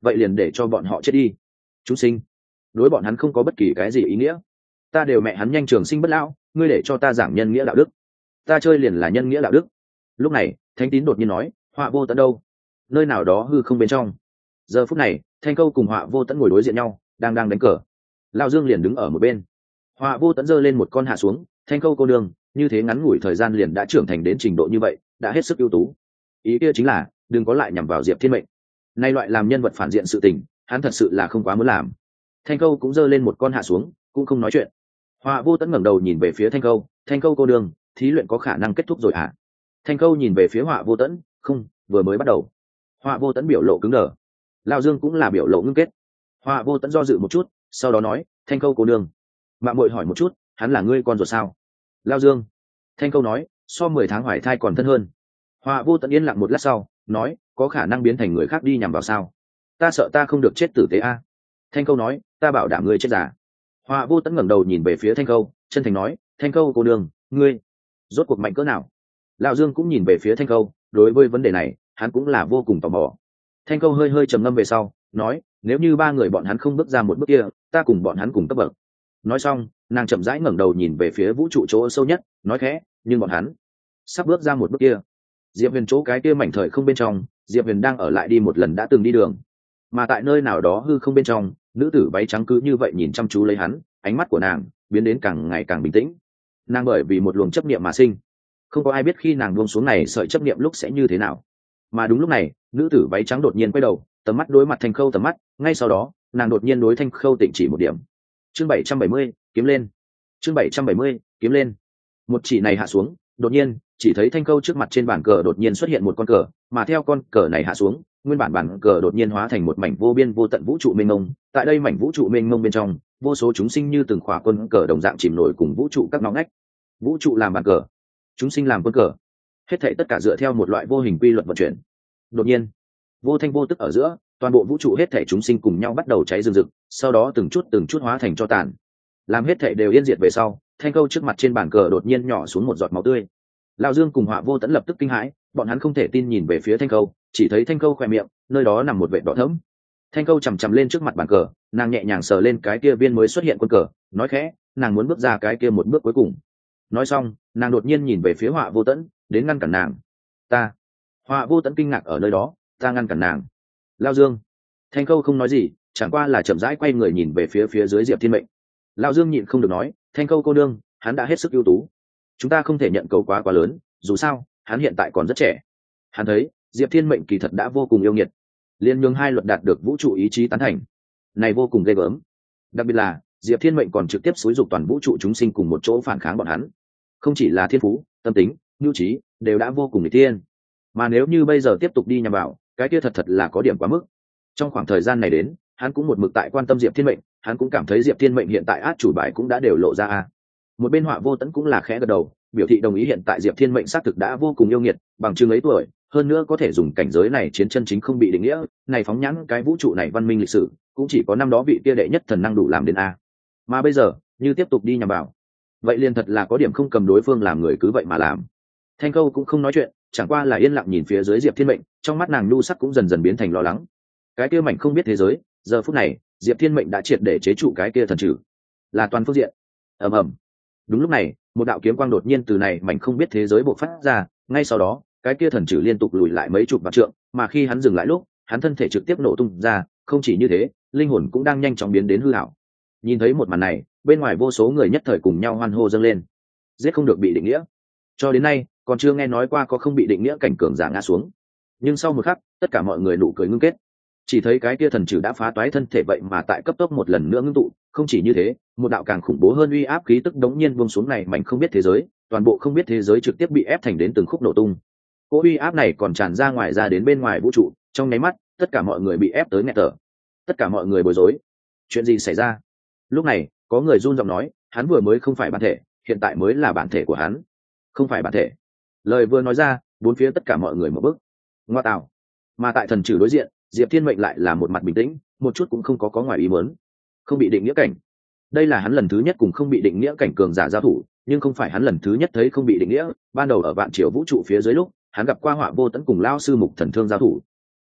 vậy liền để cho bọn họ chết đi. Chúng sinh đối bọn hắn không có bất kỳ cái gì ý nghĩa, ta đều mẹ hắn nhanh trường sinh bất lão, ngươi để cho ta giảng nhân nghĩa đạo đức, ta chơi liền là nhân nghĩa đạo đức. Lúc này Thánh Tín đột nhiên nói, Họa Vô Tẫn đâu? Nơi nào đó hư không bên trong. Giờ phút này Thanh Câu cùng Họa Vô Tẫn ngồi đối diện nhau, đang đánh cờ. Lao Dương liền đứng ở một bên. Họa Vô Tẫn giơ lên một con hạ xuống, Thanh Câu cô nương, như thế ngắn ngủi thời gian liền đã trưởng thành đến trình độ như vậy, đã hết sức ưu tú. Ý kia chính là đừng có lại nhằm vào Diệp Thiên Mệnh. Nay loại làm nhân vật phản diện sự tình, hắn thật sự là không quá muốn làm. Thanh Câu cũng giơ lên một con hạ xuống, cũng không nói chuyện. Họa Vô Tẫn ngẩng đầu nhìn về phía Thanh Câu cô nương, thí luyện có khả năng kết thúc rồi hả? Thanh Câu nhìn về phía Họa Vô Tẫn, không, vừa mới bắt đầu. Họa Vô Tẫn biểu lộ cứng đờ. Lao Dương cũng là biểu lộ ngưng kết. Họa Vô Tẫn do dự một chút, sau đó nói, Thanh Câu cô nương, mạng muội hỏi một chút, hắn là ngươi con ruột sao? Lao Dương. Thanh Câu nói, so 10 tháng hoài thai còn thân hơn. Họa Vô Tẫn yên lặng một lát sau, nói, có khả năng biến thành người khác đi nhằm vào sao? Ta sợ ta không được chết tử tế a. Thanh Câu nói, ta bảo đảm ngươi chết giả. Họa Vô Tẫn ngẩng đầu nhìn về phía Thanh Câu, chân thành nói, Thanh Câu cô nương, ngươi rốt cuộc mạnh cỡ nào? Lão Dương cũng nhìn về phía Thanh Câu, đối với vấn đề này hắn cũng là vô cùng tò mò. Thanh Câu hơi hơi trầm ngâm về sau, nói, nếu như ba người bọn hắn không bước ra một bước kia, ta cùng bọn hắn cùng cấp bậc. Nói xong, nàng chậm rãi ngẩng đầu nhìn về phía vũ trụ chỗ sâu nhất, nói khẽ, nhưng bọn hắn sắp bước ra một bước kia. Diệp Huyền chỗ cái kia mảnh thời không bên trong, Diệp Huyền đang ở lại đi một lần đã từng đi đường, mà tại nơi nào đó hư không bên trong, nữ tử váy trắng cứ như vậy nhìn chăm chú lấy hắn, ánh mắt của nàng biến đến càng ngày càng bình tĩnh. Nàng bởi vì một luồng chấp niệm mà sinh, không có ai biết khi nàng buông xuống này sợi chấp niệm lúc sẽ như thế nào. Mà đúng lúc này, nữ tử váy trắng đột nhiên quay đầu, tầm mắt đối mặt Thanh Khâu tầm mắt, ngay sau đó nàng đột nhiên đối Thanh Khâu tịnh chỉ một điểm. Chương 770, kiếm lên. Chương 770, kiếm lên. Một chỉ này hạ xuống, đột nhiên chỉ thấy Thanh Khâu trước mặt trên bàn cờ đột nhiên xuất hiện một con cờ, mà theo con cờ này hạ xuống, nguyên bản bàn cờ đột nhiên hóa thành một mảnh vô biên vô tận vũ trụ mênh mông. Tại đây mảnh vũ trụ mênh mông bên trong, vô số chúng sinh như từng khỏa quân cờ đồng dạng chìm nổi cùng vũ trụ các ngõ ngách. Vũ trụ làm bàn cờ, chúng sinh làm quân cờ, hết thảy tất cả dựa theo một loại vô hình quy luật vận chuyển. Đột nhiên, vô thanh vô tức ở giữa, toàn bộ vũ trụ hết thảy chúng sinh cùng nhau bắt đầu cháy rừng rực, sau đó từng chút hóa thành tro tàn. Làm hết thảy đều yên diệt về sau, Thanh Câu trước mặt trên bàn cờ đột nhiên nhỏ xuống một giọt máu tươi. Lão Dương cùng Họa Vô Tẫn lập tức kinh hãi, bọn hắn không thể tin nhìn về phía Thanh Câu, chỉ thấy Thanh Câu khỏe miệng, nơi đó nằm một vệt đỏ thẫm. Thanh Câu chằm chằm lên trước mặt bàn cờ, nàng nhẹ nhàng sờ lên cái kia viên mới xuất hiện quân cờ, nói khẽ, nàng muốn bước ra cái kia một bước cuối cùng. Nói xong, nàng đột nhiên nhìn về phía Họa Vô Tẫn, đến ngăn cản nàng. Ta. Họa Vô Tẫn kinh ngạc ở nơi đó, ta ngăn cản nàng? Lão Dương. Thanh Câu không nói gì, chẳng qua là chậm rãi quay người nhìn về phía dưới Diệp Thiên Mệnh. Lão Dương nhịn không được nói, Thanh Câu cô nương, hắn đã hết sức ưu tú, chúng ta không thể nhận cầu quá lớn, dù sao hắn hiện tại còn rất trẻ. Hắn thấy Diệp Thiên Mệnh kỳ thật đã vô cùng yêu nghiệt, liên nhường hai luật đạt được vũ trụ ý chí tán thành, này vô cùng ghê gớm. Đặc biệt là Diệp Thiên Mệnh còn trực tiếp xúi dục toàn vũ trụ chúng sinh cùng một chỗ phản kháng bọn hắn, không chỉ là thiên phú, tâm tính, nhu trí đều đã vô cùng người tiên, mà nếu như bây giờ tiếp tục đi nhằm vào, cái kia thật là có điểm quá mức. Trong khoảng thời gian này đến, hắn cũng một mực tại quan tâm Diệp Thiên Mệnh, hắn cũng cảm thấy Diệp Thiên Mệnh hiện tại át chủ bài cũng đã đều lộ ra a. Một bên Họa Vô Tẫn cũng là khẽ gật đầu, biểu thị đồng ý hiện tại Diệp Thiên Mệnh xác thực đã vô cùng yêu nghiệt, bằng chứng ấy tuổi, hơn nữa có thể dùng cảnh giới này chiến chân chính không bị định nghĩa, này phóng nhãn cái vũ trụ này văn minh lịch sử, cũng chỉ có năm đó vị kia đệ nhất thần năng đủ làm đến a. Mà bây giờ, như tiếp tục đi nhằm vào, vậy liền thật là có điểm không cầm đối phương làm người cứ vậy mà làm. Thanh Câu cũng không nói chuyện, chẳng qua là yên lặng nhìn phía dưới Diệp Thiên Mệnh, trong mắt nàng nhu sắc cũng dần dần biến thành lo lắng. Cái kia mảnh không biết thế giới, giờ phút này, Diệp Thiên Mệnh đã triệt để chế trụ cái kia thần trừ, là toàn phương diện. Ầm ầm. Đúng lúc này, một đạo kiếm quang đột nhiên từ này mảnh không biết thế giới bộc phát ra, ngay sau đó, cái kia thần trừ liên tục lùi lại mấy chục vạn trượng, mà khi hắn dừng lại lúc, hắn thân thể trực tiếp nổ tung ra, không chỉ như thế, linh hồn cũng đang nhanh chóng biến đến hư ảo. Nhìn thấy một màn này, bên ngoài vô số người nhất thời cùng nhau hoan hô dâng lên. Giết không được bị định nghĩa. Cho đến nay, còn chưa nghe nói qua có không bị định nghĩa cảnh cường giả ngã xuống. Nhưng sau một khắc, tất cả mọi người nụ cười ngưng kết. Chỉ thấy cái kia thần trừ đã phá toái thân thể vậy mà tại cấp tốc một lần nữa ngưng tụ, không chỉ như thế, một đạo càng khủng bố hơn uy áp khí tức đống nhiên buông xuống này mảnh không biết thế giới, toàn bộ không biết thế giới trực tiếp bị ép thành đến từng khúc nổ tung. Cỗ uy áp này còn tràn ra ngoài ra đến bên ngoài vũ trụ, trong nháy mắt, tất cả mọi người bị ép tới nghẹt thở. Tất cả mọi người bối rối. Chuyện gì xảy ra? Lúc này, có người run giọng nói, hắn vừa mới không phải bản thể, hiện tại mới là bản thể của hắn. Không phải bản thể. Lời vừa nói ra, bốn phía tất cả mọi người một bước. Ngoa tạo. Mà tại thần trừ đối diện, Diệp Thiên Mệnh lại là một mặt bình tĩnh, một chút cũng không có ngoài ý muốn. Không bị định nghĩa cảnh. Đây là hắn lần thứ nhất cùng không bị định nghĩa cảnh cường giả giao thủ, nhưng không phải hắn lần thứ nhất thấy không bị định nghĩa, ban đầu ở vạn triều vũ trụ phía dưới lúc, hắn gặp qua Họa Vô Tẫn cùng lão sư Mục Thần Thương giao thủ.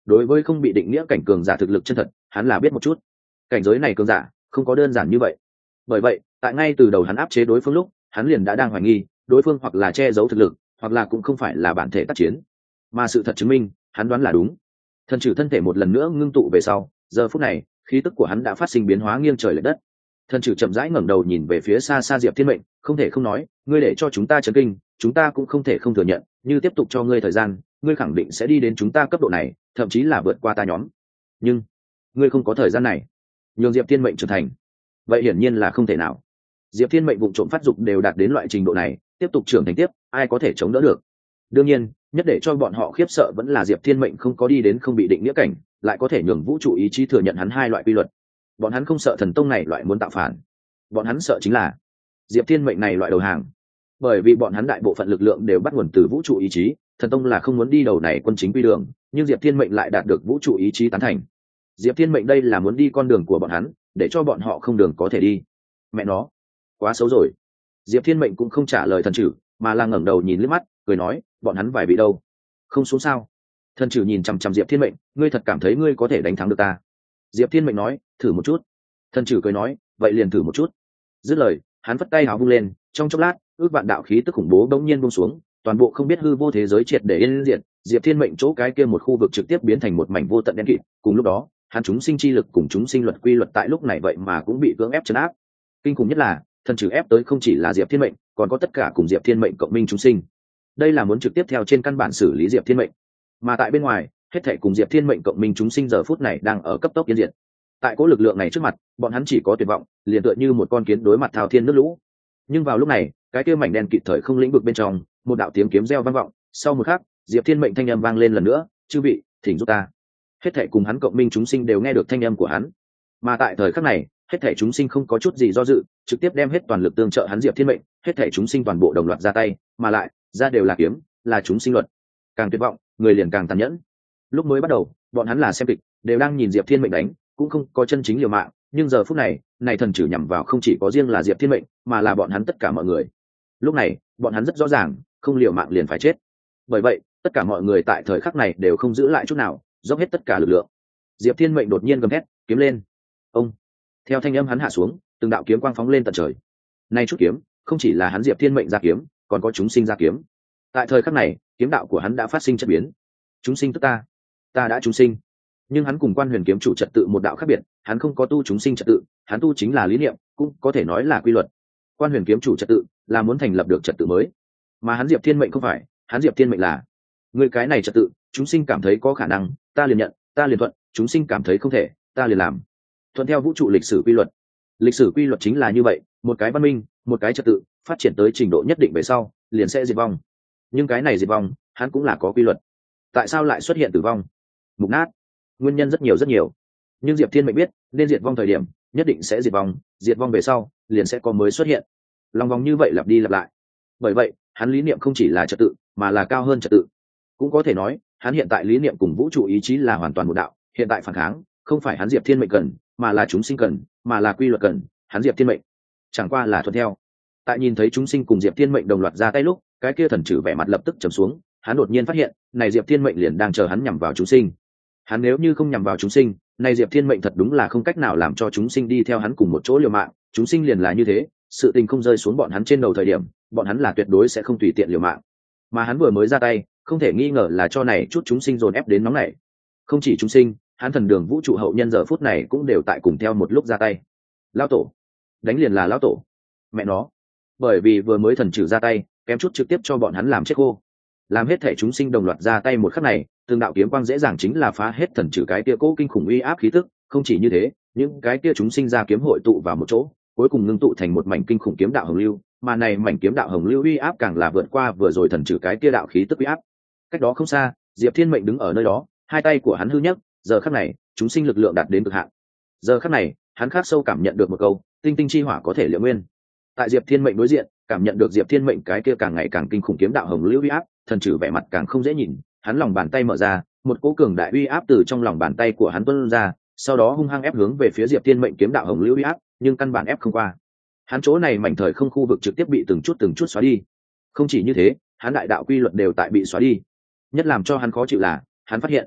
đối với không bị định nghĩa cảnh cường giả thực lực chân thật hắn là biết một chút. Cảnh giới này cường giả không có đơn giản như vậy. Bởi vậy tại ngay từ đầu hắn áp chế đối phương lúc, hắn liền đã đang hoài nghi đối phương hoặc là che giấu thực lực, hoặc là cũng không phải là bản thể tác chiến. Mà sự thật chứng minh hắn đoán là đúng. Thần trừ thân thể một lần nữa ngưng tụ về sau, giờ phút này khí tức của hắn đã phát sinh biến hóa nghiêng trời lệch đất. Thần trừ chậm rãi ngẩng đầu nhìn về phía xa xa Diệp Thiên Mệnh, không thể không nói, ngươi để cho chúng ta chấn kinh, chúng ta cũng không thể không thừa nhận, như tiếp tục cho ngươi thời gian, ngươi khẳng định sẽ đi đến chúng ta cấp độ này, thậm chí là vượt qua ta nhóm. Nhưng ngươi không có thời gian này nhường Diệp Thiên Mệnh trưởng thành, vậy hiển nhiên là không thể nào. Diệp Thiên Mệnh vụng trộm phát dục đều đạt đến loại trình độ này, tiếp tục trưởng thành tiếp, ai có thể chống đỡ được? Đương nhiên, nhất để cho bọn họ khiếp sợ vẫn là Diệp Thiên Mệnh không có đi đến không bị định nghĩa cảnh, lại có thể nhường vũ trụ ý chí thừa nhận hắn hai loại quy luật. Bọn hắn không sợ thần tông này loại muốn tạo phản, bọn hắn sợ chính là Diệp Thiên Mệnh này loại đầu hàng. Bởi vì bọn hắn đại bộ phận lực lượng đều bắt nguồn từ vũ trụ ý chí, thần tông là không muốn đi đầu này quân chính quy đường, nhưng Diệp Thiên Mệnh lại đạt được vũ trụ ý chí tán thành. Diệp Thiên Mệnh đây là muốn đi con đường của bọn hắn, để cho bọn họ không đường có thể đi. Mẹ nó, quá xấu rồi. Diệp Thiên Mệnh cũng không trả lời thần trừ, mà là ngẩng đầu nhìn liếc mắt, cười nói, bọn hắn vài vị đâu? Không xuống sao? Thần trừ nhìn chằm chằm Diệp Thiên Mệnh, ngươi thật cảm thấy ngươi có thể đánh thắng được ta? Diệp Thiên Mệnh nói, thử một chút. Thần trừ cười nói, vậy liền thử một chút. Dứt lời, hắn vất tay hào vung lên, trong chốc lát, ước vạn đạo khí tức khủng bố bỗng nhiên buông xuống, toàn bộ không biết hư vô thế giới triệt để yên diệt. Diệp Thiên Mệnh chỗ cái kia một khu vực trực tiếp biến thành một mảnh vô tận đen kịt. Cùng lúc đó, hắn chúng sinh chi lực cùng chúng sinh luật quy luật tại lúc này vậy mà cũng bị cưỡng ép trấn áp. Kinh khủng nhất là, thần trừ ép tới không chỉ là Diệp Thiên Mệnh, còn có tất cả cùng Diệp Thiên Mệnh cộng minh chúng sinh. Đây là muốn trực tiếp theo trên căn bản xử lý Diệp Thiên Mệnh. Mà tại bên ngoài, hết thảy cùng Diệp Thiên Mệnh cộng minh chúng sinh giờ phút này đang ở cấp tốc yên diệt. Tại cỗ lực lượng này trước mặt, bọn hắn chỉ có tuyệt vọng, liền tựa như một con kiến đối mặt thao thiên nước lũ. Nhưng vào lúc này, cái kia mảnh đen kịt thời không lĩnh vực bên trong, một đạo tiếng kiếm reo vang vọng, sau một khắc, Diệp Thiên Mệnh thanh âm vang lên lần nữa, "Chư vị, thỉnh giúp ta." Hết thảy cùng hắn cộng minh chúng sinh đều nghe được thanh âm của hắn. Mà tại thời khắc này, hết thảy chúng sinh không có chút gì do dự, trực tiếp đem hết toàn lực tương trợ hắn Diệp Thiên Mệnh, hết thảy chúng sinh toàn bộ đồng loạt ra tay, mà lại, ra đều là kiếm, là chúng sinh luật. Càng tuyệt vọng, người liền càng tàn nhẫn. Lúc mới bắt đầu, bọn hắn là xem kịch, đều đang nhìn Diệp Thiên Mệnh đánh, cũng không có chân chính liều mạng, nhưng giờ phút này, này thần trừ nhằm vào không chỉ có riêng là Diệp Thiên Mệnh, mà là bọn hắn tất cả mọi người. Lúc này, bọn hắn rất rõ ràng, không liều mạng liền phải chết. Bởi vậy, tất cả mọi người tại thời khắc này đều không giữ lại chút nào, dốc hết tất cả lực lượng. Diệp Thiên Mệnh đột nhiên gầm thét, kiếm lên. Ông. Theo thanh âm hắn hạ xuống, từng đạo kiếm quang phóng lên tận trời. Nay chút kiếm, không chỉ là hắn Diệp Thiên Mệnh ra kiếm, còn có chúng sinh ra kiếm. Tại thời khắc này, kiếm đạo của hắn đã phát sinh chất biến. Chúng sinh tức ta, ta đã chúng sinh. Nhưng hắn cùng Quan Huyền kiếm chủ trật tự một đạo khác biệt, hắn không có tu chúng sinh trật tự, hắn tu chính là lý niệm, cũng có thể nói là quy luật. Quan Huyền kiếm chủ trật tự là muốn thành lập được trật tự mới, mà hắn Diệp Thiên Mệnh không phải, hắn Diệp Thiên Mệnh là người cái này trật tự, chúng sinh cảm thấy có khả năng, ta liền nhận, ta liền thuận, chúng sinh cảm thấy không thể, ta liền làm. Thuận theo vũ trụ lịch sử quy luật. Lịch sử quy luật chính là như vậy, một cái văn minh, một cái trật tự phát triển tới trình độ nhất định về sau, liền sẽ diệt vong. Nhưng cái này diệt vong, hắn cũng là có quy luật. Tại sao lại xuất hiện tử vong? Mục nát. Nguyên nhân rất nhiều rất nhiều. Nhưng Diệp Thiên Mệnh biết, nên diệt vong thời điểm, nhất định sẽ diệt vong về sau, liền sẽ có mới xuất hiện. Lòng vòng như vậy lặp đi lặp lại. Bởi vậy, hắn lý niệm không chỉ là trật tự, mà là cao hơn trật tự. Cũng có thể nói, hắn hiện tại lý niệm cùng vũ trụ ý chí là hoàn toàn một đạo, hiện tại phản kháng, không phải hắn Diệp Thiên Mệnh cần, mà là chúng sinh cần, mà là quy luật cần, hắn Diệp Thiên Mệnh chẳng qua là thuận theo. Tại nhìn thấy chúng sinh cùng Diệp Thiên Mệnh đồng loạt ra tay lúc, cái kia thần trừ vẻ mặt lập tức trầm xuống, hắn đột nhiên phát hiện, này Diệp Thiên Mệnh liền đang chờ hắn nhằm vào chúng sinh. Hắn nếu như không nhằm vào chúng sinh, này Diệp Thiên Mệnh thật đúng là không cách nào làm cho chúng sinh đi theo hắn cùng một chỗ liều mạng, chúng sinh liền là như thế, sự tình không rơi xuống bọn hắn trên đầu thời điểm, bọn hắn là tuyệt đối sẽ không tùy tiện liều mạng. Mà hắn vừa mới ra tay, không thể nghi ngờ là cho này chút chúng sinh dồn ép đến nóng này. Không chỉ chúng sinh, hắn thần đường vũ trụ hậu nhân giờ phút này cũng đều tại cùng theo một lúc ra tay. Lão tổ, đánh liền là lão tổ. Mẹ nó, bởi vì vừa mới thần trừ ra tay, kém chút trực tiếp cho bọn hắn làm chết khô. Làm hết thể chúng sinh đồng loạt ra tay một khắc này, từng đạo kiếm quang dễ dàng chính là phá hết thần trừ cái kia cố kinh khủng uy áp khí tức. Không chỉ như thế, những cái kia chúng sinh ra kiếm hội tụ vào một chỗ, cuối cùng ngưng tụ thành một mảnh kinh khủng kiếm đạo hồng lưu, mà này mảnh kiếm đạo hồng lưu uy áp càng là vượt qua vừa rồi thần trừ cái kia đạo khí tức uy áp. Cách đó không xa, Diệp Thiên Mệnh đứng ở nơi đó, hai tay của hắn hư nhất, giờ khắc này, chúng sinh lực lượng đạt đến cực hạn. Giờ khắc này, hắn khắc sâu cảm nhận được một câu, tinh tinh chi hỏa có thể liệu nguyên. Tại Diệp Thiên Mệnh đối diện, cảm nhận được Diệp Thiên Mệnh cái kia càng ngày càng kinh khủng kiếm đạo hồng lưu uy áp, thần trừ vẻ mặt càng không dễ nhìn, hắn lòng bàn tay mở ra, một cỗ cường đại uy áp từ trong lòng bàn tay của hắn tuôn ra, sau đó hung hăng ép hướng về phía Diệp Thiên Mệnh kiếm đạo hồng lưu uy áp, nhưng căn bản ép không qua. Hắn chỗ này mảnh thời không khu vực trực tiếp bị từng chút xóa đi. Không chỉ như thế, hắn đại đạo quy luật đều tại bị xóa đi. Nhất làm cho hắn khó chịu là, hắn phát hiện,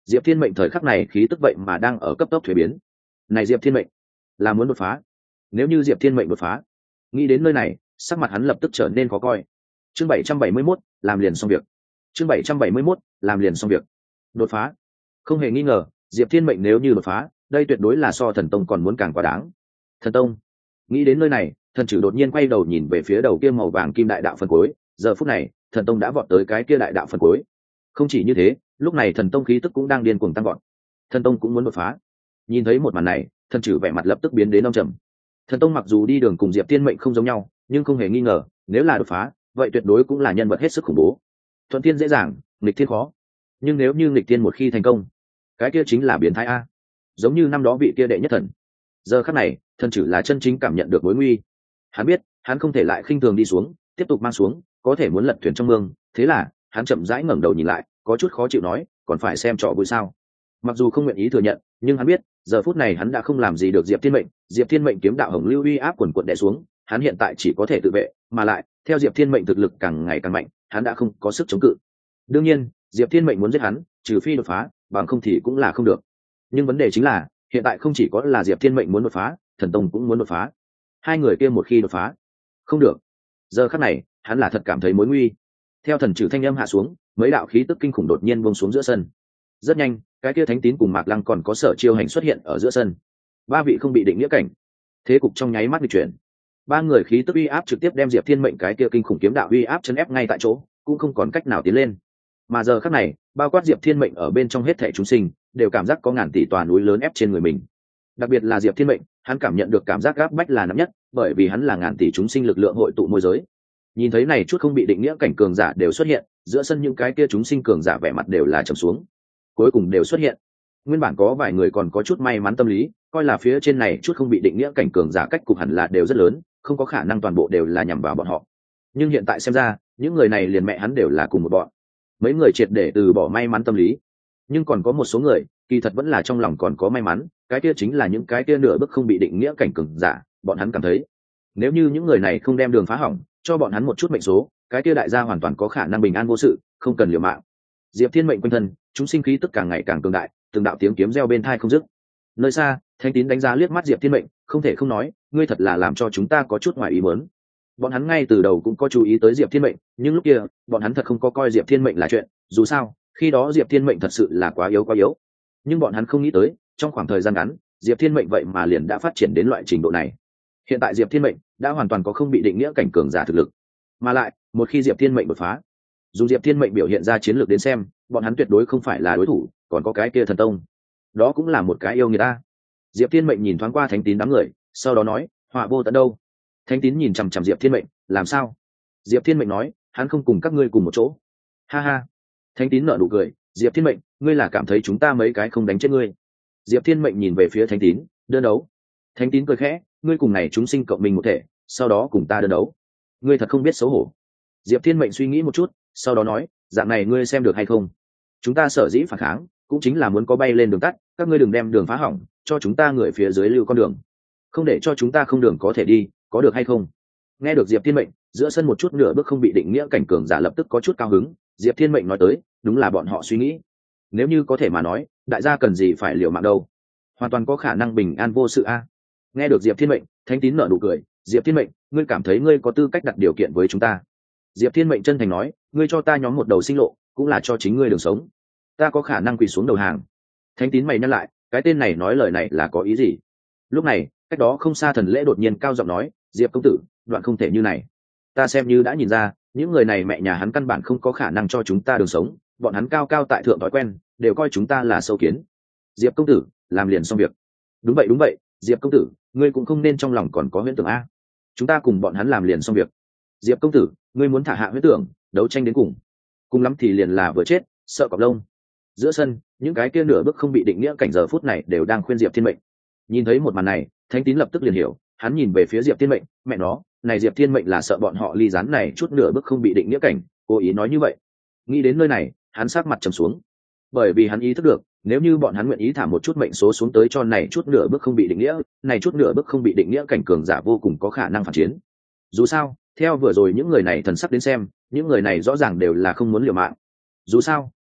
Diệp Thiên Mệnh thời khắc này khí tức vậy mà đang ở cấp tốc thuế biến. Này Diệp Thiên Mệnh là muốn đột phá. Nếu như Diệp Thiên Mệnh đột phá, nghĩ đến nơi này, sắc mặt hắn lập tức trở nên khó coi. Chương 771, làm liền xong việc. Chương 771, làm liền xong việc. Đột phá. Không hề nghi ngờ, Diệp Thiên Mệnh nếu như đột phá, đây tuyệt đối là so Thần Tông còn muốn càng quá đáng. Thần Tông. Nghĩ đến nơi này, thần chử đột nhiên quay đầu nhìn về phía đầu kia màu vàng kim đại đạo phần cuối, giờ phút này, Thần Tông đã vọt tới cái kia đại đạo phần cuối. Không chỉ như thế, lúc này Thần Tông khí tức cũng đang điên cuồng tăng vọt. Thần Tông cũng muốn đột phá. Nhìn thấy một màn này, thần chử vẻ mặt lập tức biến đến âm trầm. Thần Tông mặc dù đi đường cùng Diệp Thiên Mệnh không giống nhau, nhưng không hề nghi ngờ, nếu là đột phá, vậy tuyệt đối cũng là nhân vật hết sức khủng bố. Thuận thiên dễ dàng, nghịch thiên khó. Nhưng nếu như nghịch thiên một khi thành công, cái kia chính là biến thái a. Giống như năm đó vị kia đệ nhất thần. Giờ khắc này, thần chử là chân chính cảm nhận được mối nguy. Hắn biết, hắn không thể lại khinh thường đi xuống, tiếp tục mang xuống, có thể muốn lật thuyền trong mương. Thế là, hắn chậm rãi ngẩng đầu nhìn lại, có chút khó chịu nói, còn phải xem trò vui sao? Mặc dù không nguyện ý thừa nhận, nhưng hắn biết, giờ phút này hắn đã không làm gì được Diệp Thiên Mệnh. Diệp Thiên Mệnh kiếm đạo hồng lưu uy áp quần quần đè xuống, hắn hiện tại chỉ có thể tự vệ, mà lại, theo Diệp Thiên Mệnh thực lực càng ngày càng mạnh, hắn đã không có sức chống cự. Đương nhiên, Diệp Thiên Mệnh muốn giết hắn, trừ phi đột phá, bằng không thì cũng là không được. Nhưng vấn đề chính là, hiện tại không chỉ có là Diệp Thiên Mệnh muốn đột phá, Thần Tông cũng muốn đột phá. Hai người kia một khi đột phá, không được. Giờ khắc này, hắn là thật cảm thấy mối nguy. Theo thần trừ thanh âm hạ xuống, mấy đạo khí tức kinh khủng đột nhiên buông xuống giữa sân. Rất nhanh, cái kia Thánh Tín cùng Mạc Lăng còn có Sở Chiêu Hành xuất hiện ở giữa sân. Ba vị không bị định nghĩa cảnh, thế cục trong nháy mắt bị chuyển. Ba người khí tức uy áp trực tiếp đem Diệp Thiên Mệnh cái kia kinh khủng kiếm đạo uy áp chấn ép ngay tại chỗ, cũng không còn cách nào tiến lên. Mà giờ khắc này, bao quát Diệp Thiên Mệnh ở bên trong hết thảy chúng sinh, đều cảm giác có ngàn tỷ tòa núi lớn ép trên người mình. Đặc biệt là Diệp Thiên Mệnh, hắn cảm nhận được cảm giác áp bách là nặng nhất, bởi vì hắn là ngàn tỷ chúng sinh lực lượng hội tụ môi giới. Nhìn thấy này chút không bị định nghĩa cảnh cường giả đều xuất hiện, giữa sân những cái kia chúng sinh cường giả vẻ mặt đều là trầm xuống. Cuối cùng đều xuất hiện. Nguyên bản có vài người còn có chút may mắn tâm lý, coi là phía trên này chút không bị định nghĩa cảnh cường giả cách cục hẳn là đều rất lớn, không có khả năng toàn bộ đều là nhằm vào bọn họ. Nhưng hiện tại xem ra, những người này liền mẹ hắn đều là cùng một bọn. Mấy người triệt để từ bỏ may mắn tâm lý, nhưng còn có một số người kỳ thật vẫn là trong lòng còn có may mắn, cái kia chính là những cái kia nửa bước không bị định nghĩa cảnh cường giả. Bọn hắn cảm thấy, nếu như những người này không đem đường phá hỏng, cho bọn hắn một chút mệnh số, cái kia đại gia hoàn toàn có khả năng bình an vô sự, không cần liều mạng. Diệp Thiên Mệnh quanh thân, chúng sinh khí tức càng ngày càng cường đại, từng đạo tiếng kiếm reo bên tai không dứt. Nơi xa, Thánh Tín đánh giá liếc mắt Diệp Thiên Mệnh, không thể không nói, ngươi thật là làm cho chúng ta có chút ngoài ý muốn. Bọn hắn ngay từ đầu cũng có chú ý tới Diệp Thiên Mệnh, nhưng lúc kia, bọn hắn thật không có coi Diệp Thiên Mệnh là chuyện, dù sao, khi đó Diệp Thiên Mệnh thật sự là quá yếu. Nhưng bọn hắn không nghĩ tới, trong khoảng thời gian ngắn, Diệp Thiên Mệnh vậy mà liền đã phát triển đến loại trình độ này. Hiện tại Diệp Thiên Mệnh đã hoàn toàn có không bị định nghĩa cảnh cường giả thực lực, mà lại, một khi Diệp Thiên Mệnh đột phá, dùng Diệp Thiên Mệnh biểu hiện ra chiến lược đến xem, bọn hắn tuyệt đối không phải là đối thủ, còn có cái kia Thần Tông, đó cũng là một cái yêu người ta. Diệp Thiên Mệnh nhìn thoáng qua Thánh Tín đám người, sau đó nói, họa vô tận đâu? Thánh Tín nhìn chằm chằm Diệp Thiên Mệnh, làm sao? Diệp Thiên Mệnh nói, hắn không cùng các ngươi cùng một chỗ. Ha ha. Thánh Tín nở nụ cười, Diệp Thiên Mệnh, ngươi là cảm thấy chúng ta mấy cái không đánh chết ngươi? Diệp Thiên Mệnh nhìn về phía Thánh Tín, đơn đấu. Thánh Tín cười khẽ, ngươi cùng này chúng sinh cộng mình một thể, sau đó cùng ta đơn đấu. Ngươi thật không biết xấu hổ. Diệp Thiên Mệnh suy nghĩ một chút, sau đó nói, dạng này ngươi xem được hay không? Chúng ta sở dĩ phản kháng, cũng chính là muốn có bay lên đường tắt, các ngươi đừng đem đường phá hỏng, cho chúng ta người phía dưới lưu con đường, không để cho chúng ta không đường có thể đi, có được hay không? Nghe được Diệp Thiên Mệnh, giữa sân một chút nửa bước không bị định nghĩa cảnh cường giả lập tức có chút cao hứng. Diệp Thiên Mệnh nói tới, đúng là bọn họ suy nghĩ. Nếu như có thể mà nói, đại gia cần gì phải liều mạng đâu, hoàn toàn có khả năng bình an vô sự a. Nghe được Diệp Thiên Mệnh, Thánh Tín nở nụ cười, Diệp Thiên Mệnh, ngươi cảm thấy ngươi có tư cách đặt điều kiện với chúng ta? Diệp Thiên Mệnh chân thành nói, ngươi cho ta nhóm một đầu sinh lộ, cũng là cho chính ngươi đường sống. Ta có khả năng quỳ xuống đầu hàng. Thánh Tín mày nhắc lại, cái tên này nói lời này là có ý gì? Lúc này, cách đó không xa Thần Lễ đột nhiên cao giọng nói, Diệp công tử, đoạn không thể như này. Ta xem như đã nhìn ra, những người này mẹ nhà hắn căn bản không có khả năng cho chúng ta đường sống, bọn hắn cao cao tại thượng thói quen, đều coi chúng ta là sâu kiến. Diệp công tử, làm liền xong việc. Đúng vậy, Diệp công tử, ngươi cũng không nên trong lòng còn có huyễn tưởng a. Chúng ta cùng bọn hắn làm liền xong việc. Diệp công tử, ngươi muốn thả hạ huyễn tưởng, đấu tranh đến cùng lắm thì liền là vừa chết, sợ cọp lông. Giữa sân, những cái kia nửa bước không bị định nghĩa cảnh giờ phút này đều đang khuyên Diệp Thiên Mệnh. Nhìn thấy một màn này, Thánh Tín lập tức liền hiểu, hắn nhìn về phía Diệp Thiên Mệnh, mẹ nó, này Diệp Thiên Mệnh là sợ bọn họ ly gián này chút nửa bước không bị định nghĩa cảnh, cố ý nói như vậy. Nghĩ đến nơi này, hắn sắc mặt trầm xuống, bởi vì hắn ý thức được, nếu như bọn hắn nguyện ý thả một chút mệnh số xuống tới cho này chút nửa bước không bị định nghĩa, này chút nửa bước không bị định nghĩa cảnh cường giả vô cùng có khả năng phản chiến. Dù sao, theo vừa rồi những người này thần sắc đến xem, những người này rõ ràng đều là không muốn liều mạng. Dù sao,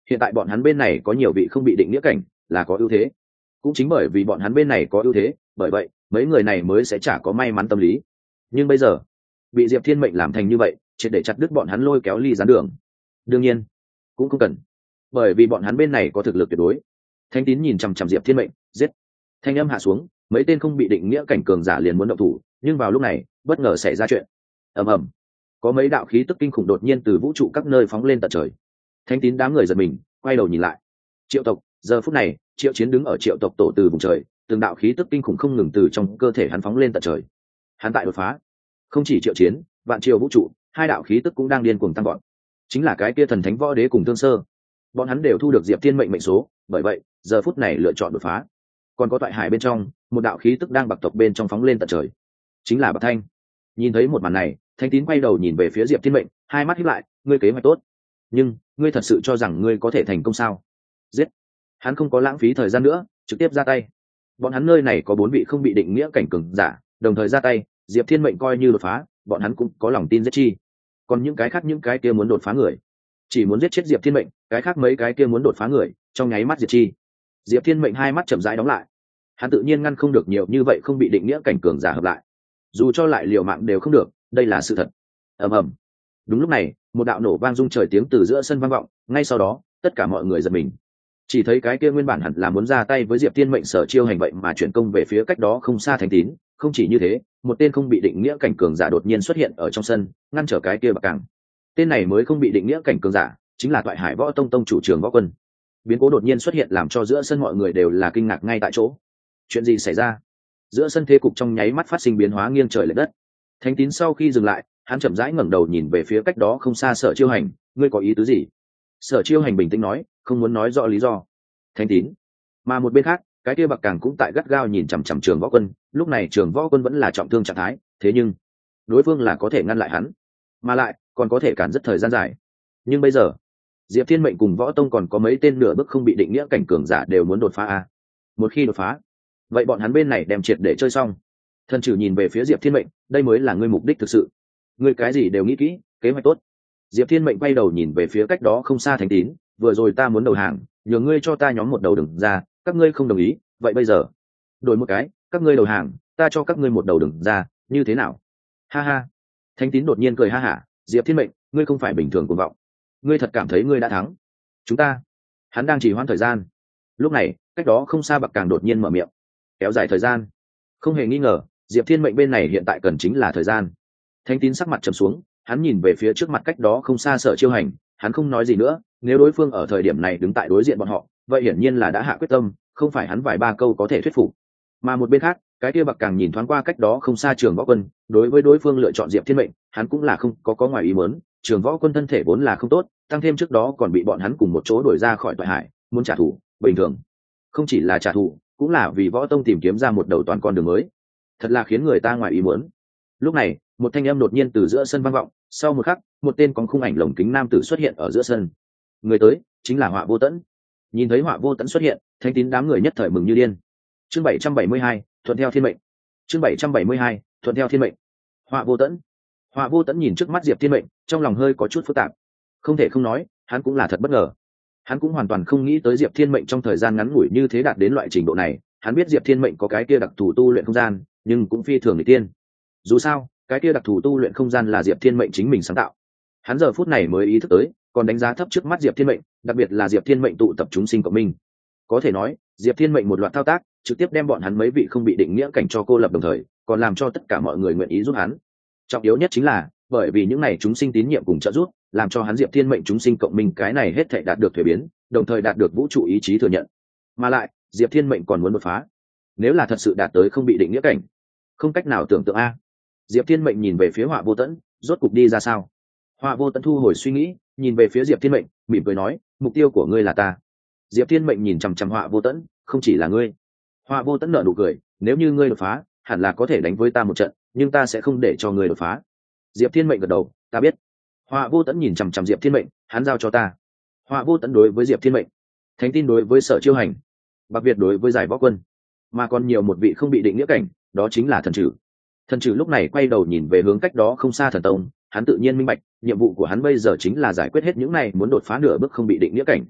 hiện tại bọn hắn bên này có nhiều vị không bị định nghĩa cảnh là có ưu thế, cũng chính bởi vì bọn hắn bên này có ưu thế, bởi vậy mấy người này mới sẽ chả có may mắn tâm lý. Nhưng bây giờ bị Diệp Thiên Mệnh làm thành như vậy, triệt để chặt đứt bọn hắn lôi kéo ly gián đường. Đương nhiên cũng không cần, bởi vì bọn hắn bên này có thực lực tuyệt đối. Thánh Tín nhìn chằm chằm Diệp Thiên Mệnh, giết. Thanh âm hạ xuống, mấy tên không bị định nghĩa cảnh cường giả liền muốn động thủ, nhưng vào lúc này bất ngờ xảy ra chuyện. Ầm ầm, có mấy đạo khí tức kinh khủng đột nhiên từ vũ trụ các nơi phóng lên tận trời. Thánh Tín đám người giật mình, quay đầu nhìn lại. Triệu tộc, giờ phút này Triệu Chiến đứng ở Triệu tộc tổ từ vùng trời, từng đạo khí tức kinh khủng không ngừng từ trong cơ thể hắn phóng lên tận trời. Hắn tại đột phá. Không chỉ Triệu Chiến, vạn triều vũ trụ, hai đạo khí tức cũng đang điên cuồng tăng vọt. Chính là cái kia thần thánh võ đế cùng Tương Sơ, bọn hắn đều thu được Diệp Thiên Mệnh mệnh số, bởi vậy giờ phút này lựa chọn đột phá. Còn có toại hải bên trong một đạo khí tức đang bạc tộc bên trong phóng lên tận trời, chính là Bạc Thanh. Nhìn thấy một màn này, Thánh Tín quay đầu nhìn về phía Diệp Thiên Mệnh, hai mắt híp lại, ngươi kế hoạch tốt, nhưng ngươi thật sự cho rằng ngươi có thể thành công sao? Giết. Hắn không có lãng phí thời gian nữa, trực tiếp ra tay. Bọn hắn nơi này có 4 vị không bị định nghĩa cảnh cường giả, đồng thời ra tay, Diệp Thiên Mệnh coi như đột phá, bọn hắn cũng có lòng tin giết chi. Còn những cái khác, những cái kia muốn đột phá người, chỉ muốn giết chết Diệp Thiên Mệnh, cái khác mấy cái kia muốn đột phá người, trong nháy mắt diệt chi. Diệp Thiên Mệnh hai mắt chậm rãi đóng lại. Hắn tự nhiên ngăn không được nhiều như vậy không bị định nghĩa cảnh cường giả hợp lại, dù cho lại liều mạng đều không được, đây là sự thật. Ầm ầm. Đúng lúc này, một đạo nổ vang rung trời tiếng từ giữa sân vang vọng, ngay sau đó, tất cả mọi người giật mình. Chỉ thấy cái kia nguyên bản hẳn là muốn ra tay với Diệp Thiên Mệnh Sở Chiêu hành vậy mà chuyển công về phía cách đó không xa Thánh Tín. Không chỉ như thế, một tên không bị định nghĩa cảnh cường giả đột nhiên xuất hiện ở trong sân, ngăn trở cái kia Bạc Càng. Tên này mới không bị định nghĩa cảnh cường giả, chính là Toại Hải Võ Tông tông chủ Trường Võ Quân. Biến cố đột nhiên xuất hiện làm cho giữa sân mọi người đều là kinh ngạc ngay tại chỗ. Chuyện gì xảy ra? Giữa sân thế cục trong nháy mắt phát sinh biến hóa nghiêng trời lệch đất. Thánh Tín sau khi dừng lại, hắn chậm rãi ngẩng đầu nhìn về phía cách đó không xa Sở Chiêu Hành, ngươi có ý tứ gì? Sở Chiêu Hành bình tĩnh nói, không muốn nói rõ lý do. Thánh Tín. Mà một bên khác, cái kia Bạc Càng cũng tại gắt gao nhìn chằm chằm Trường Võ Quân, lúc này Trường Võ Quân vẫn là trọng thương trạng thái, thế nhưng đối phương là có thể ngăn lại hắn, mà lại còn có thể cản rất thời gian dài. Nhưng bây giờ, Diệp Thiên Mệnh cùng Võ Tông còn có mấy tên nửa bước không bị định nghĩa cảnh cường giả đều muốn đột phá a. Một khi đột phá, vậy bọn hắn bên này đem triệt để chơi xong. Thần Trừ nhìn về phía Diệp Thiên Mệnh, đây mới là ngươi mục đích thực sự. Ngươi cái gì đều nghĩ kỹ, kế hoạch tốt. Diệp Thiên Mệnh quay đầu nhìn về phía cách đó không xa Thánh Tín, vừa rồi ta muốn đầu hàng, nhờ ngươi cho ta nhóm một đầu đừng ra, các ngươi không đồng ý, vậy bây giờ đổi một cái, các ngươi đầu hàng, ta cho các ngươi một đầu đừng ra, như thế nào? Ha ha. Thánh Tín đột nhiên cười ha hả, Diệp Thiên Mệnh, ngươi không phải bình thường cuồng vọng, ngươi thật cảm thấy ngươi đã thắng? Chúng ta, hắn đang chỉ hoãn thời gian. Lúc này, cách đó không xa Bạc Càng đột nhiên mở miệng, kéo dài thời gian. Không hề nghi ngờ, Diệp Thiên Mệnh bên này hiện tại cần chính là thời gian. Thánh Tín sắc mặt trầm xuống, hắn nhìn về phía trước mặt cách đó không xa Sở Chiêu Hành, hắn không nói gì nữa, nếu đối phương ở thời điểm này đứng tại đối diện bọn họ, vậy hiển nhiên là đã hạ quyết tâm, không phải hắn vài ba câu có thể thuyết phục. Mà một bên khác, cái kia Bạc Càng nhìn thoáng qua cách đó không xa Trường Võ Quân, đối với đối phương lựa chọn Diệp Thiên Mệnh, hắn cũng là không có ngoài ý muốn. Trường Võ Quân thân thể vốn là không tốt, tăng thêm trước đó còn bị bọn hắn cùng một chỗ đuổi ra khỏi Toại Hải, muốn trả thù, bình thường. Không chỉ là trả thù, cũng là vì Võ Tông tìm kiếm ra một đầu toàn con đường mới. Thật là khiến người ta ngoài ý muốn. Lúc này, một thanh âm đột nhiên từ giữa sân vang vọng, sau một khắc, một tên con khung ảnh lồng kính nam tử xuất hiện ở giữa sân. Người tới chính là Họa Vô Tẫn. Nhìn thấy Họa Vô Tẫn xuất hiện, Thánh Tín đám người nhất thời mừng như điên. Chương 772, thuận theo thiên mệnh. Chương 772, thuận theo thiên mệnh. Họa Vô Tẫn. Họa Vô Tẫn nhìn trước mắt Diệp Thiên Mệnh, trong lòng hơi có chút phức tạp. Không thể không nói, hắn cũng là thật bất ngờ. Hắn cũng hoàn toàn không nghĩ tới Diệp Thiên Mệnh trong thời gian ngắn ngủi như thế đạt đến loại trình độ này. Hắn biết Diệp Thiên Mệnh có cái kia đặc thù tu luyện không gian, nhưng cũng phi thường người tiên. Dù sao, cái kia đặc thù tu luyện không gian là Diệp Thiên Mệnh chính mình sáng tạo. Hắn giờ phút này mới ý thức tới, còn đánh giá thấp trước mắt Diệp Thiên Mệnh, đặc biệt là Diệp Thiên Mệnh tụ tập chúng sinh cộng minh. Có thể nói, Diệp Thiên Mệnh một loạt thao tác, trực tiếp đem bọn hắn mấy vị không bị định nghĩa cảnh cho cô lập, đồng thời còn làm cho tất cả mọi người nguyện ý giúp hắn. Trọng yếu nhất chính là, bởi vì những này chúng sinh tín nhiệm cùng trợ giúp, làm cho hắn Diệp Thiên Mệnh chúng sinh cộng minh cái này hết thảy đạt được thuế biến, đồng thời đạt được vũ trụ ý chí thừa nhận. Mà lại, Diệp Thiên Mệnh còn muốn đột phá. Nếu là thật sự đạt tới không bị định nghĩa cảnh, không cách nào tưởng tượng a. Diệp Thiên Mệnh nhìn về phía Họa Vô Tẫn, rốt cục đi ra sao? Họa Vô Tẫn thu hồi suy nghĩ, nhìn về phía Diệp Thiên Mệnh, mỉm cười nói, mục tiêu của ngươi là ta. Diệp Thiên Mệnh nhìn chằm chằm Họa Vô Tẫn, không chỉ là ngươi. Họa Vô Tẫn nở nụ cười, nếu như ngươi đột phá, hẳn là có thể đánh với ta một trận, nhưng ta sẽ không để cho ngươi đột phá. Diệp Thiên Mệnh gật đầu, ta biết. Họa Vô Tẫn nhìn chằm chằm Diệp Thiên Mệnh, hắn giao cho ta. Họa Vô Tẫn đối với Diệp Thiên Mệnh, Thánh Tin đối với Sở Chiêu Hành, Bạc Việt đối với Giải Võ Quân, mà còn nhiều một vị không bị định nghĩa cảnh, đó chính là Thần Trừ. Thần Trừ lúc này quay đầu nhìn về hướng cách đó không xa Thần Tông, hắn tự nhiên minh bạch, nhiệm vụ của hắn bây giờ chính là giải quyết hết những này muốn đột phá nửa bước không bị định nghĩa cảnh.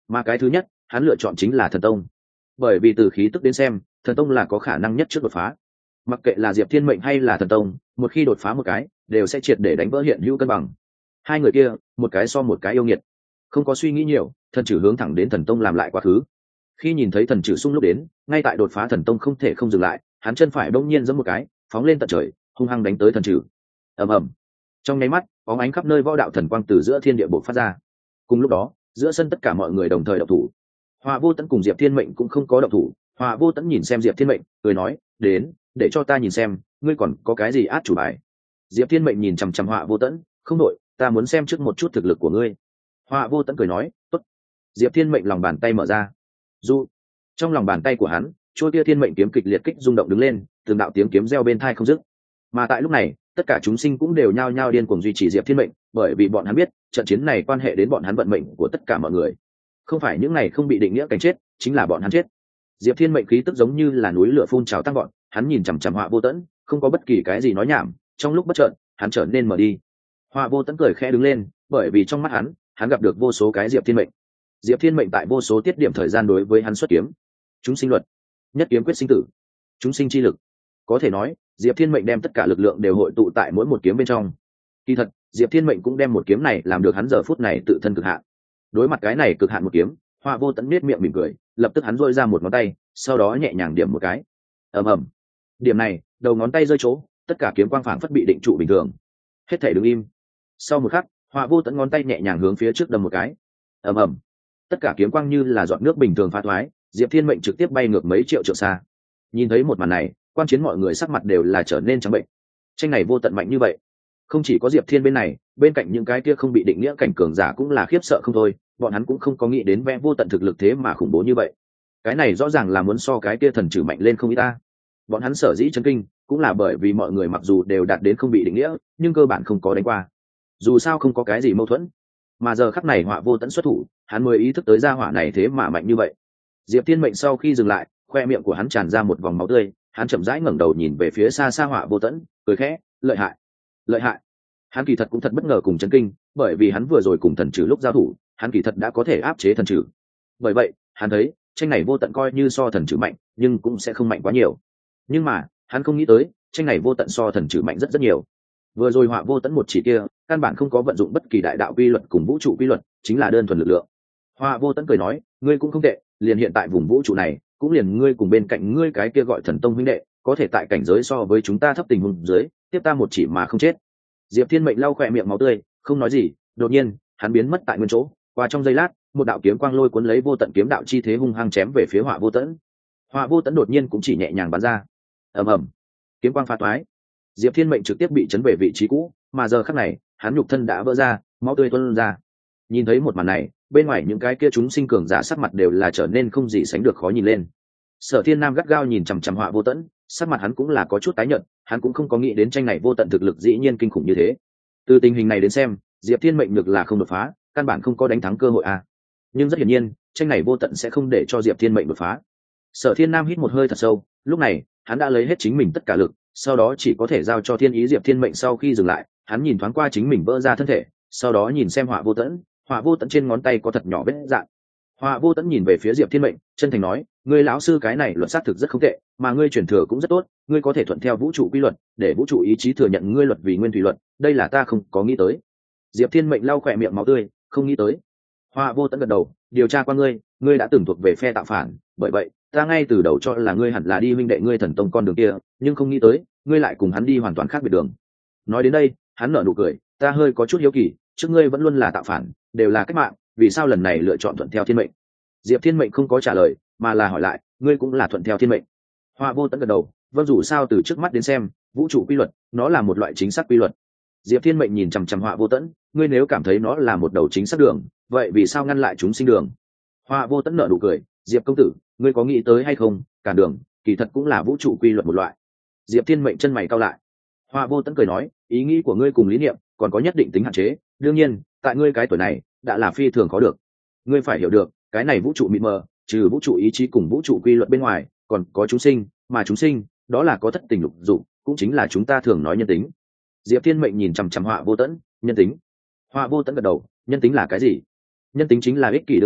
mà cái thứ nhất hắn lựa chọn chính là thần tông, bởi vì từ khí tức đến xem thần tông là có khả năng nhất trước đột phá. Mặc kệ là Diệp Thiên Mệnh hay là thần tông, một khi đột phá một cái đều sẽ triệt để đánh vỡ hiện hữu cân bằng. Hai người kia một cái so một cái yêu nghiệt. Không có suy nghĩ nhiều, thần chử hướng thẳng đến thần tông làm lại quá khứ. Khi nhìn thấy thần chử xung lúc đến, ngay tại đột phá thần tông không thể không dừng lại, hắn chân phải bỗng nhiên giẫm một cái, phóng lên tận trời, hung hăng đánh tới thần chử. Ầm ầm. Trong nháy mắt, bóng ánh khắp nơi võ đạo thần quang từ giữa thiên địa bộc phát ra. Cùng lúc đó, giữa sân tất cả mọi người đồng thời động thủ. Họa Vô Tẫn cùng Diệp Thiên Mệnh cũng không có động thủ. Họa Vô Tẫn nhìn xem Diệp Thiên Mệnh, cười nói, đến, để cho ta nhìn xem, ngươi còn có cái gì át chủ bài. Diệp Thiên Mệnh nhìn chằm chằm Họa Vô Tẫn, không đội, ta muốn xem trước một chút thực lực của ngươi. Họa Vô Tẫn cười nói, tốt. Diệp Thiên Mệnh lòng bàn tay mở ra, du trong lòng bàn tay của hắn trôi kia thiên mệnh kiếm kịch liệt kích rung động đứng lên, từng đạo tiếng kiếm reo bên thai không dứt. Mà tại lúc này tất cả chúng sinh cũng đều nhao nhao điên cuồng duy trì Diệp Thiên Mệnh, bởi vì bọn hắn biết trận chiến này quan hệ đến bọn hắn vận mệnh của tất cả mọi người. Không phải những này không bị định nghĩa cảnh chết, chính là bọn hắn chết. Diệp Thiên Mệnh khí tức giống như là núi lửa phun trào tăng gọn, hắn nhìn chằm chằm Họa Vô Tẫn, không có bất kỳ cái gì nói nhảm, trong lúc bất chợt hắn trở nên mở đi. Họa Vô Tẫn cười khẽ đứng lên, bởi vì trong mắt hắn gặp được vô số cái Diệp Thiên Mệnh. Diệp Thiên Mệnh tại vô số tiết điểm thời gian đối với hắn xuất kiếm. Chúng sinh luật, nhất kiếm quyết sinh tử, chúng sinh chi lực. Có thể nói, Diệp Thiên Mệnh đem tất cả lực lượng đều hội tụ tại mỗi một kiếm bên trong. Kỳ thật, Diệp Thiên Mệnh cũng đem một kiếm này làm được hắn giờ phút này tự thân cực hạn. Đối mặt cái này cực hạn một kiếm, Họa Vô Tẫn nét miệng mỉm cười, lập tức hắn rôi ra một ngón tay, sau đó nhẹ nhàng điểm một cái. Ầm ầm. Điểm này, đầu ngón tay rơi chỗ, tất cả kiếm quang phảng phất bị định trụ bình thường. Hết thảy đứng im. Sau một khắc, Họa Vô Tẫn ngón tay nhẹ nhàng hướng phía trước đâm một cái. Ầm ầm. Tất cả kiếm quang như là giọt nước bình thường phá thoái, Diệp Thiên Mệnh trực tiếp bay ngược mấy triệu trượng xa. Nhìn thấy một màn này, quan chiến mọi người sắc mặt đều là trở nên trắng bệnh. Tranh này vô tận mạnh như vậy, không chỉ có Diệp Thiên bên này, bên cạnh những cái kia không bị định nghĩa cảnh cường giả cũng là khiếp sợ không thôi, bọn hắn cũng không có nghĩ đến vẽ vô tận thực lực thế mà khủng bố như vậy. Cái này rõ ràng là muốn so cái kia thần trừ mạnh lên không ít ta. Bọn hắn sở dĩ chấn kinh, cũng là bởi vì mọi người mặc dù đều đạt đến không bị định nghĩa, nhưng cơ bản không có đánh qua. Dù sao không có cái gì mâu thuẫn, mà giờ khắc này Họa Vô Tẫn xuất thủ, hắn mới ý thức tới gia hỏa này thế mà mạnh như vậy. Diệp Thiên Mệnh sau khi dừng lại, khoe miệng của hắn tràn ra một vòng máu tươi, hắn chậm rãi ngẩng đầu nhìn về phía xa xa Họa Vô Tẫn, cười khẽ, lợi hại, lợi hại. Hắn kỳ thật cũng thật bất ngờ cùng chấn kinh, bởi vì hắn vừa rồi cùng thần trừ lúc giao thủ, hắn kỳ thật đã có thể áp chế thần trừ. Bởi vậy, hắn thấy, tranh này vô tận coi như so thần trừ mạnh, nhưng cũng sẽ không mạnh quá nhiều. Nhưng mà, hắn không nghĩ tới, tranh này vô tận so thần trừ mạnh rất rất nhiều. Vừa rồi Họa Vô Tẫn một chỉ kia, căn bản không có vận dụng bất kỳ đại đạo quy luật cùng vũ trụ quy luật, chính là đơn thuần lực lượng. Họa Vô Tẫn cười nói, ngươi cũng không tệ, liền hiện tại vùng vũ trụ này, cũng liền ngươi cùng bên cạnh ngươi cái kia gọi thần tông huynh đệ, có thể tại cảnh giới so với chúng ta thấp tình huống dưới, tiếp ta một chỉ mà không chết. Diệp Thiên Mệnh lau khỏe miệng máu tươi, không nói gì, đột nhiên, hắn biến mất tại nguyên chỗ, qua trong giây lát, một đạo kiếm quang lôi cuốn lấy vô tận kiếm đạo chi thế hung hăng chém về phía Họa Vô Tẫn. Họa Vô Tẫn đột nhiên cũng chỉ nhẹ nhàng bắn ra. Ầm ầm, kiếm quang phá toái. Diệp Thiên Mệnh trực tiếp bị chấn về vị trí cũ, mà giờ khắc này, hắn nhục thân đã vỡ ra, máu tươi tuôn ra. Nhìn thấy một màn này, bên ngoài những cái kia chúng sinh cường giả sắc mặt đều là trở nên không gì sánh được khó nhìn lên. Sở Thiên Nam gắt gao nhìn chằm chằm Họa Vô Tẫn, sắc mặt hắn cũng là có chút tái nhợt, hắn cũng không có nghĩ đến tranh này vô tận thực lực dĩ nhiên kinh khủng như thế. Từ tình hình này đến xem, Diệp Thiên Mệnh ngược là không đột phá, căn bản không có đánh thắng cơ hội à. Nhưng rất hiển nhiên, tranh này vô tận sẽ không để cho Diệp Thiên Mệnh đột phá. Sở Thiên Nam hít một hơi thật sâu, lúc này, hắn đã lấy hết chính mình tất cả lực, sau đó chỉ có thể giao cho thiên ý Diệp Thiên Mệnh. Sau khi dừng lại, hắn nhìn thoáng qua chính mình vỡ ra thân thể, sau đó nhìn xem Họa Vô Tẫn, Họa Vô Tẫn trên ngón tay có thật nhỏ vết dạn. Họa Vô Tẫn nhìn về phía Diệp Thiên Mệnh, chân thành nói, ngươi lão sư cái này luật xác thực rất không tệ, mà ngươi truyền thừa cũng rất tốt, ngươi có thể thuận theo vũ trụ quy luật, để vũ trụ ý chí thừa nhận ngươi luật vì nguyên thủy luật, đây là ta không có nghĩ tới. Diệp Thiên Mệnh lau khỏe miệng máu tươi, không nghĩ tới. Họa Vô Tẫn gật đầu, điều tra qua ngươi, ngươi đã từng thuộc về phe tạo phản, bởi vậy ta ngay từ đầu cho là ngươi hẳn là đi huynh đệ ngươi thần tông con đường kia, nhưng không nghĩ tới ngươi lại cùng hắn đi hoàn toàn khác biệt đường. Nói đến đây, hắn nở nụ cười, ta hơi có chút hiếu kỳ, trước ngươi vẫn luôn là tạo phản, đều là cách mạng, vì sao lần này lựa chọn thuận theo thiên mệnh? Diệp Thiên Mệnh không có trả lời, mà là hỏi lại, ngươi cũng là thuận theo thiên mệnh? Họa Vô Tẫn gật đầu, vâng, dù sao từ trước mắt đến xem, vũ trụ quy luật, nó là một loại chính xác quy luật. Diệp Thiên Mệnh nhìn chằm chằm Họa Vô Tẫn, ngươi nếu cảm thấy nó là một đầu chính xác đường, vậy vì sao ngăn lại chúng sinh đường? Họa Vô Tẫn nở nụ cười, Diệp công tử, ngươi có nghĩ tới hay không, cản đường kỳ thật cũng là vũ trụ quy luật một loại. Diệp Thiên Mệnh chân mày cau lại. Họa Vô Tẫn cười nói, ý nghĩ của ngươi cùng lý niệm còn có nhất định tính hạn chế, đương nhiên tại ngươi cái tuổi này đã là phi thường khó được. Ngươi phải hiểu được, cái này vũ trụ mịt mờ, trừ vũ trụ ý chí cùng vũ trụ quy luật bên ngoài, còn có chúng sinh, mà chúng sinh đó là có thất tình lục dục, cũng chính là chúng ta thường nói nhân tính. Diệp Thiên Mệnh nhìn chằm chằm Họa Vô Tẫn, nhân tính. Họa Vô Tẫn gật đầu, nhân tính là cái gì? Nhân tính chính là ích kỷ, đương nhiên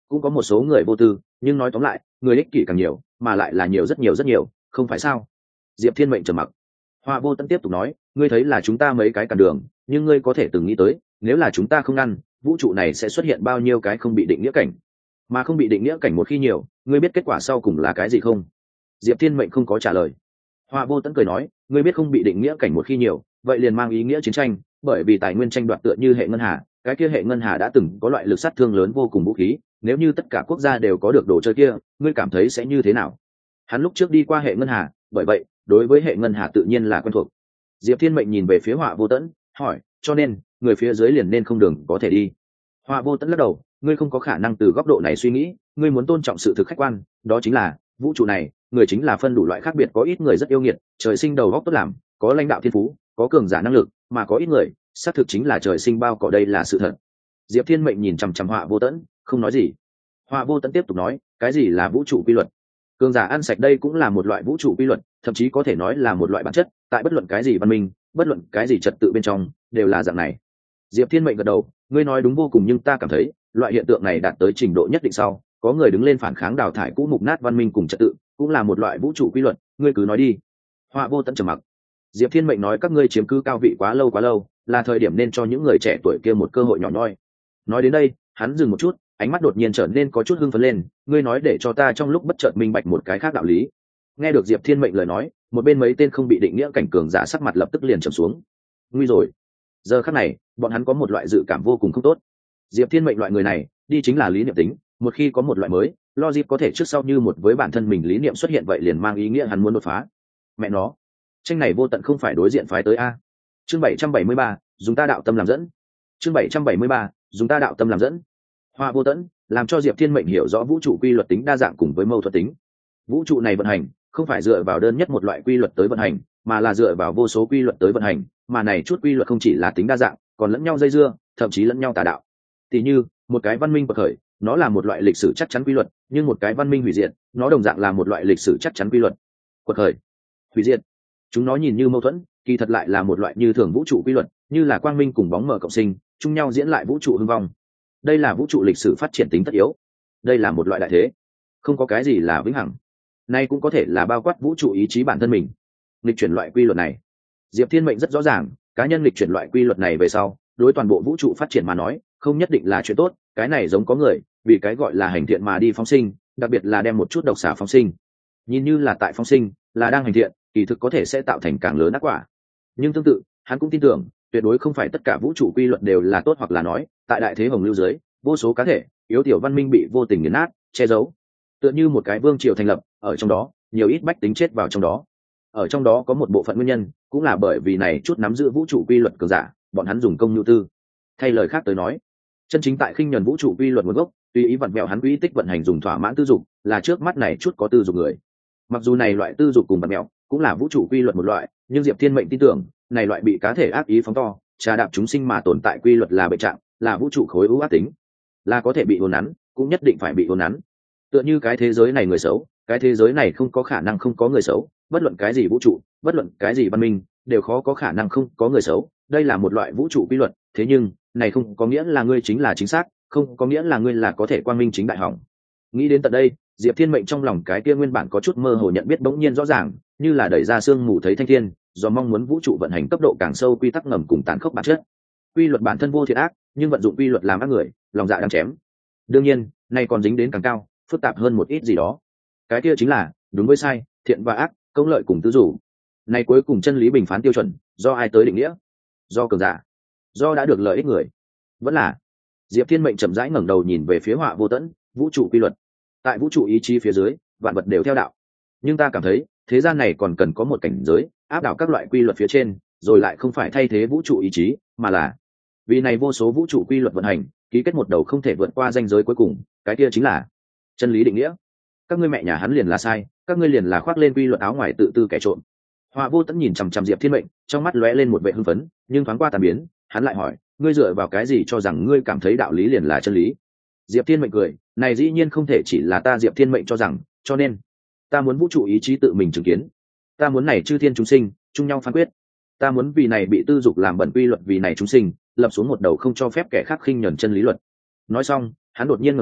cũng có một số người vô tư, nhưng nói tóm lại người ích kỷ càng nhiều, mà lại là nhiều rất nhiều, không phải sao? Diệp Thiên Mệnh trầm mặc. Họa Vô Tận tiếp tục nói, ngươi thấy là chúng ta mấy cái cản đường, nhưng ngươi có thể từng nghĩ tới, nếu là chúng ta không ngăn, vũ trụ này sẽ xuất hiện bao nhiêu cái không bị định nghĩa cảnh, mà không bị định nghĩa cảnh một khi nhiều, ngươi biết kết quả sau cùng là cái gì không? Diệp Thiên Mệnh không có trả lời. Họa Vô Tận cười nói, ngươi biết không bị định nghĩa cảnh một khi nhiều, vậy liền mang ý nghĩa chiến tranh, bởi vì tài nguyên tranh đoạt tựa như hệ ngân hà, cái kia hệ ngân hà đã từng có loại lực sát thương lớn vô cùng vũ khí, nếu như tất cả quốc gia đều có được đồ chơi kia, ngươi cảm thấy sẽ như thế nào? Hắn lúc trước đi qua hệ ngân hà, bởi vậy đối với hệ ngân hà tự nhiên là quen thuộc. Diệp Thiên Mệnh nhìn về phía Họa Vô Tận, hỏi, cho nên người phía dưới liền nên không đường có thể đi? Họa Vô Tận lắc đầu, ngươi không có khả năng từ góc độ này suy nghĩ, ngươi muốn tôn trọng sự thực khách quan, đó chính là vũ trụ này người chính là phân đủ loại khác biệt, có ít người rất yêu nghiệt, trời sinh đầu óc tốt làm, có lãnh đạo thiên phú, có cường giả năng lực, mà có ít người xác thực chính là trời sinh bao cỏ, đây là sự thật. Diệp Thiên Mệnh nhìn chằm chằm Họa Vô Tận, không nói gì. Họa Vô Tận tiếp tục nói, cái gì là vũ trụ quy luật? Cường giả ăn sạch đây cũng là một loại vũ trụ quy luật, thậm chí có thể nói là một loại bản chất, tại bất luận cái gì văn minh, bất luận cái gì trật tự bên trong đều là dạng này. Diệp Thiên Mệnh gật đầu, ngươi nói đúng vô cùng, nhưng ta cảm thấy loại hiện tượng này đạt tới trình độ nhất định sau, có người đứng lên phản kháng đào thải cũ mục nát văn minh cùng trật tự, cũng là một loại vũ trụ quy luật, ngươi cứ nói đi. Họa Vô Tận trầm mặc. Diệp Thiên Mệnh nói, các ngươi chiếm cứ cao vị quá lâu, là thời điểm nên cho những người trẻ tuổi kia một cơ hội nhỏ nhoi. Nói đến đây, hắn dừng một chút, ánh mắt đột nhiên trở nên có chút hưng phấn lên, ngươi nói để cho ta trong lúc bất chợt minh bạch một cái khác đạo lý. Nghe được Diệp Thiên Mệnh lời nói, một bên mấy tên không bị định nghĩa cảnh cường giả sắc mặt lập tức liền trầm xuống. Nguy rồi. Giờ khắc này, bọn hắn có một loại dự cảm vô cùng không tốt. Diệp Thiên Mệnh loại người này, đi chính là lý niệm tính, một khi có một loại mới, logic có thể trước sau như một với bản thân mình lý niệm xuất hiện, vậy liền mang ý nghĩa hắn muốn đột phá. Mẹ nó, tranh này Vô Tận không phải đối diện phái tới a. Chương 773, dùng ta đạo tâm làm dẫn. Chương 773, dùng ta đạo tâm làm dẫn. Họa Vô Tận làm cho Diệp Thiên Mệnh hiểu rõ vũ trụ quy luật tính đa dạng cùng với mâu thuẫn tính. Vũ trụ này vận hành không phải dựa vào đơn nhất một loại quy luật tới vận hành, mà là dựa vào vô số quy luật tới vận hành, mà này chút quy luật không chỉ là tính đa dạng, còn lẫn nhau dây dưa, thậm chí lẫn nhau tà đạo. Tỷ như một cái văn minh bậc khởi, nó là một loại lịch sử chắc chắn quy luật, nhưng một cái văn minh hủy diệt, nó đồng dạng là một loại lịch sử chắc chắn quy luật. Quật khởi, hủy diệt, chúng nó nhìn như mâu thuẫn, kỳ thật lại là một loại như thường vũ trụ quy luật, như là quang minh cùng bóng mờ cộng sinh, chung nhau diễn lại vũ trụ hưng vong. Đây là vũ trụ lịch sử phát triển tính tất yếu, đây là một loại đại thế, không có cái gì là vĩnh hằng. Nay cũng có thể là bao quát vũ trụ ý chí bản thân mình. Lịch chuyển loại quy luật này, Diệp Thiên Mệnh rất rõ ràng, cá nhân lịch chuyển loại quy luật này về sau, đối toàn bộ vũ trụ phát triển mà nói, không nhất định là chuyện tốt. Cái này giống có người vì cái gọi là hành thiện mà đi phóng sinh, đặc biệt là đem một chút độc xả phóng sinh, nhìn như là tại phóng sinh, là đang hành thiện, kỳ thực có thể sẽ tạo thành càng lớn ác quả. Nhưng tương tự, hắn cũng tin tưởng, tuyệt đối không phải tất cả vũ trụ quy luật đều là tốt, hoặc là nói, tại đại thế hồng lưu dưới, vô số cá thể yếu tiểu văn minh bị vô tình nghiền nát, che giấu. Tựa như một cái vương triều thành lập, ở trong đó nhiều ít bách tính chết vào trong đó. Ở trong đó có một bộ phận nguyên nhân, cũng là bởi vì này chút nắm giữ vũ trụ quy luật cường giả, bọn hắn dùng công nhu tư. Thay lời khác tới nói, chân chính tại khinh nhẫn vũ trụ quy luật nguồn gốc, tùy ý vặn vẹo hắn quỹ tích vận hành dùng thỏa mãn tư dục, là trước mắt này chút có tư dục người. Mặc dù này loại tư dục cùng vặn vẹo cũng là vũ trụ quy luật một loại, nhưng Diệp Thiên Mệnh tin tưởng, này loại bị cá thể ác ý phóng to, trà đạp chúng sinh mà tồn tại quy luật là bệnh trạng, là vũ trụ khối ưu ác tính, là có thể bị hồn nắn, cũng nhất định phải bị hồn nắn. Tựa như cái thế giới này người xấu, cái thế giới này không có khả năng không có người xấu, bất luận cái gì vũ trụ, bất luận cái gì văn minh, đều khó có khả năng không có người xấu, đây là một loại vũ trụ quy luật. Thế nhưng này không có nghĩa là ngươi chính là chính xác, không có nghĩa là ngươi là có thể quang minh chính đại hỏng. Nghĩ đến tận đây, Diệp Thiên Mệnh trong lòng cái kia nguyên bản có chút mơ hồ nhận biết bỗng nhiên rõ ràng, như là đẩy ra sương mù thấy thanh thiên, do mong muốn vũ trụ vận hành cấp độ càng sâu quy tắc ngầm cùng tàn khốc bản chất. Quy luật bản thân vô thiện ác, nhưng vận dụng quy luật làm ác người, lòng dạ đang chém. Đương nhiên, này còn dính đến càng cao, phức tạp hơn một ít gì đó. Cái kia chính là đúng với sai, thiện và ác, công lợi cùng tứ rủ. Này cuối cùng chân lý bình phán tiêu chuẩn, do ai tới định nghĩa? Do cường giả, do đã được lợi ích người, vẫn là? Diệp Thiên Mệnh chậm rãi ngẩng đầu nhìn về phía Họa Vô Tận, vũ trụ quy luật. Tại vũ trụ ý chí phía dưới, vạn vật đều theo đạo. Nhưng ta cảm thấy, thế gian này còn cần có một cảnh giới, áp đảo các loại quy luật phía trên, rồi lại không phải thay thế vũ trụ ý chí, mà là vì này vô số vũ trụ quy luật vận hành, ký kết một đầu không thể vượt qua ranh giới cuối cùng, cái kia chính là chân lý định nghĩa. Các ngươi mẹ nhà hắn liền là sai, các ngươi liền là khoác lên quy luật áo ngoài tự tư kẻ trộm. Họa Vô Tận nhìn chằm chằm Diệp Thiên Mệnh, trong mắt lóe lên một vẻ hưng phấn, nhưng thoáng qua tàn biến, hắn lại hỏi, ngươi dựa vào cái gì cho rằng ngươi cảm thấy đạo lý liền là chân lý? Diệp Thiên Mệnh cười, này dĩ nhiên không thể chỉ là ta Diệp Thiên Mệnh cho rằng, cho nên ta muốn vũ trụ ý chí tự mình chứng kiến, ta muốn này chư thiên chúng sinh chung nhau phán quyết, ta muốn vì này bị tư dục làm bẩn quy luật, vì này chúng sinh lập xuống một đầu không cho phép kẻ khác khinh nhẫn chân lý luật. Nói xong, hắn đột nhiên ngẩng đầu,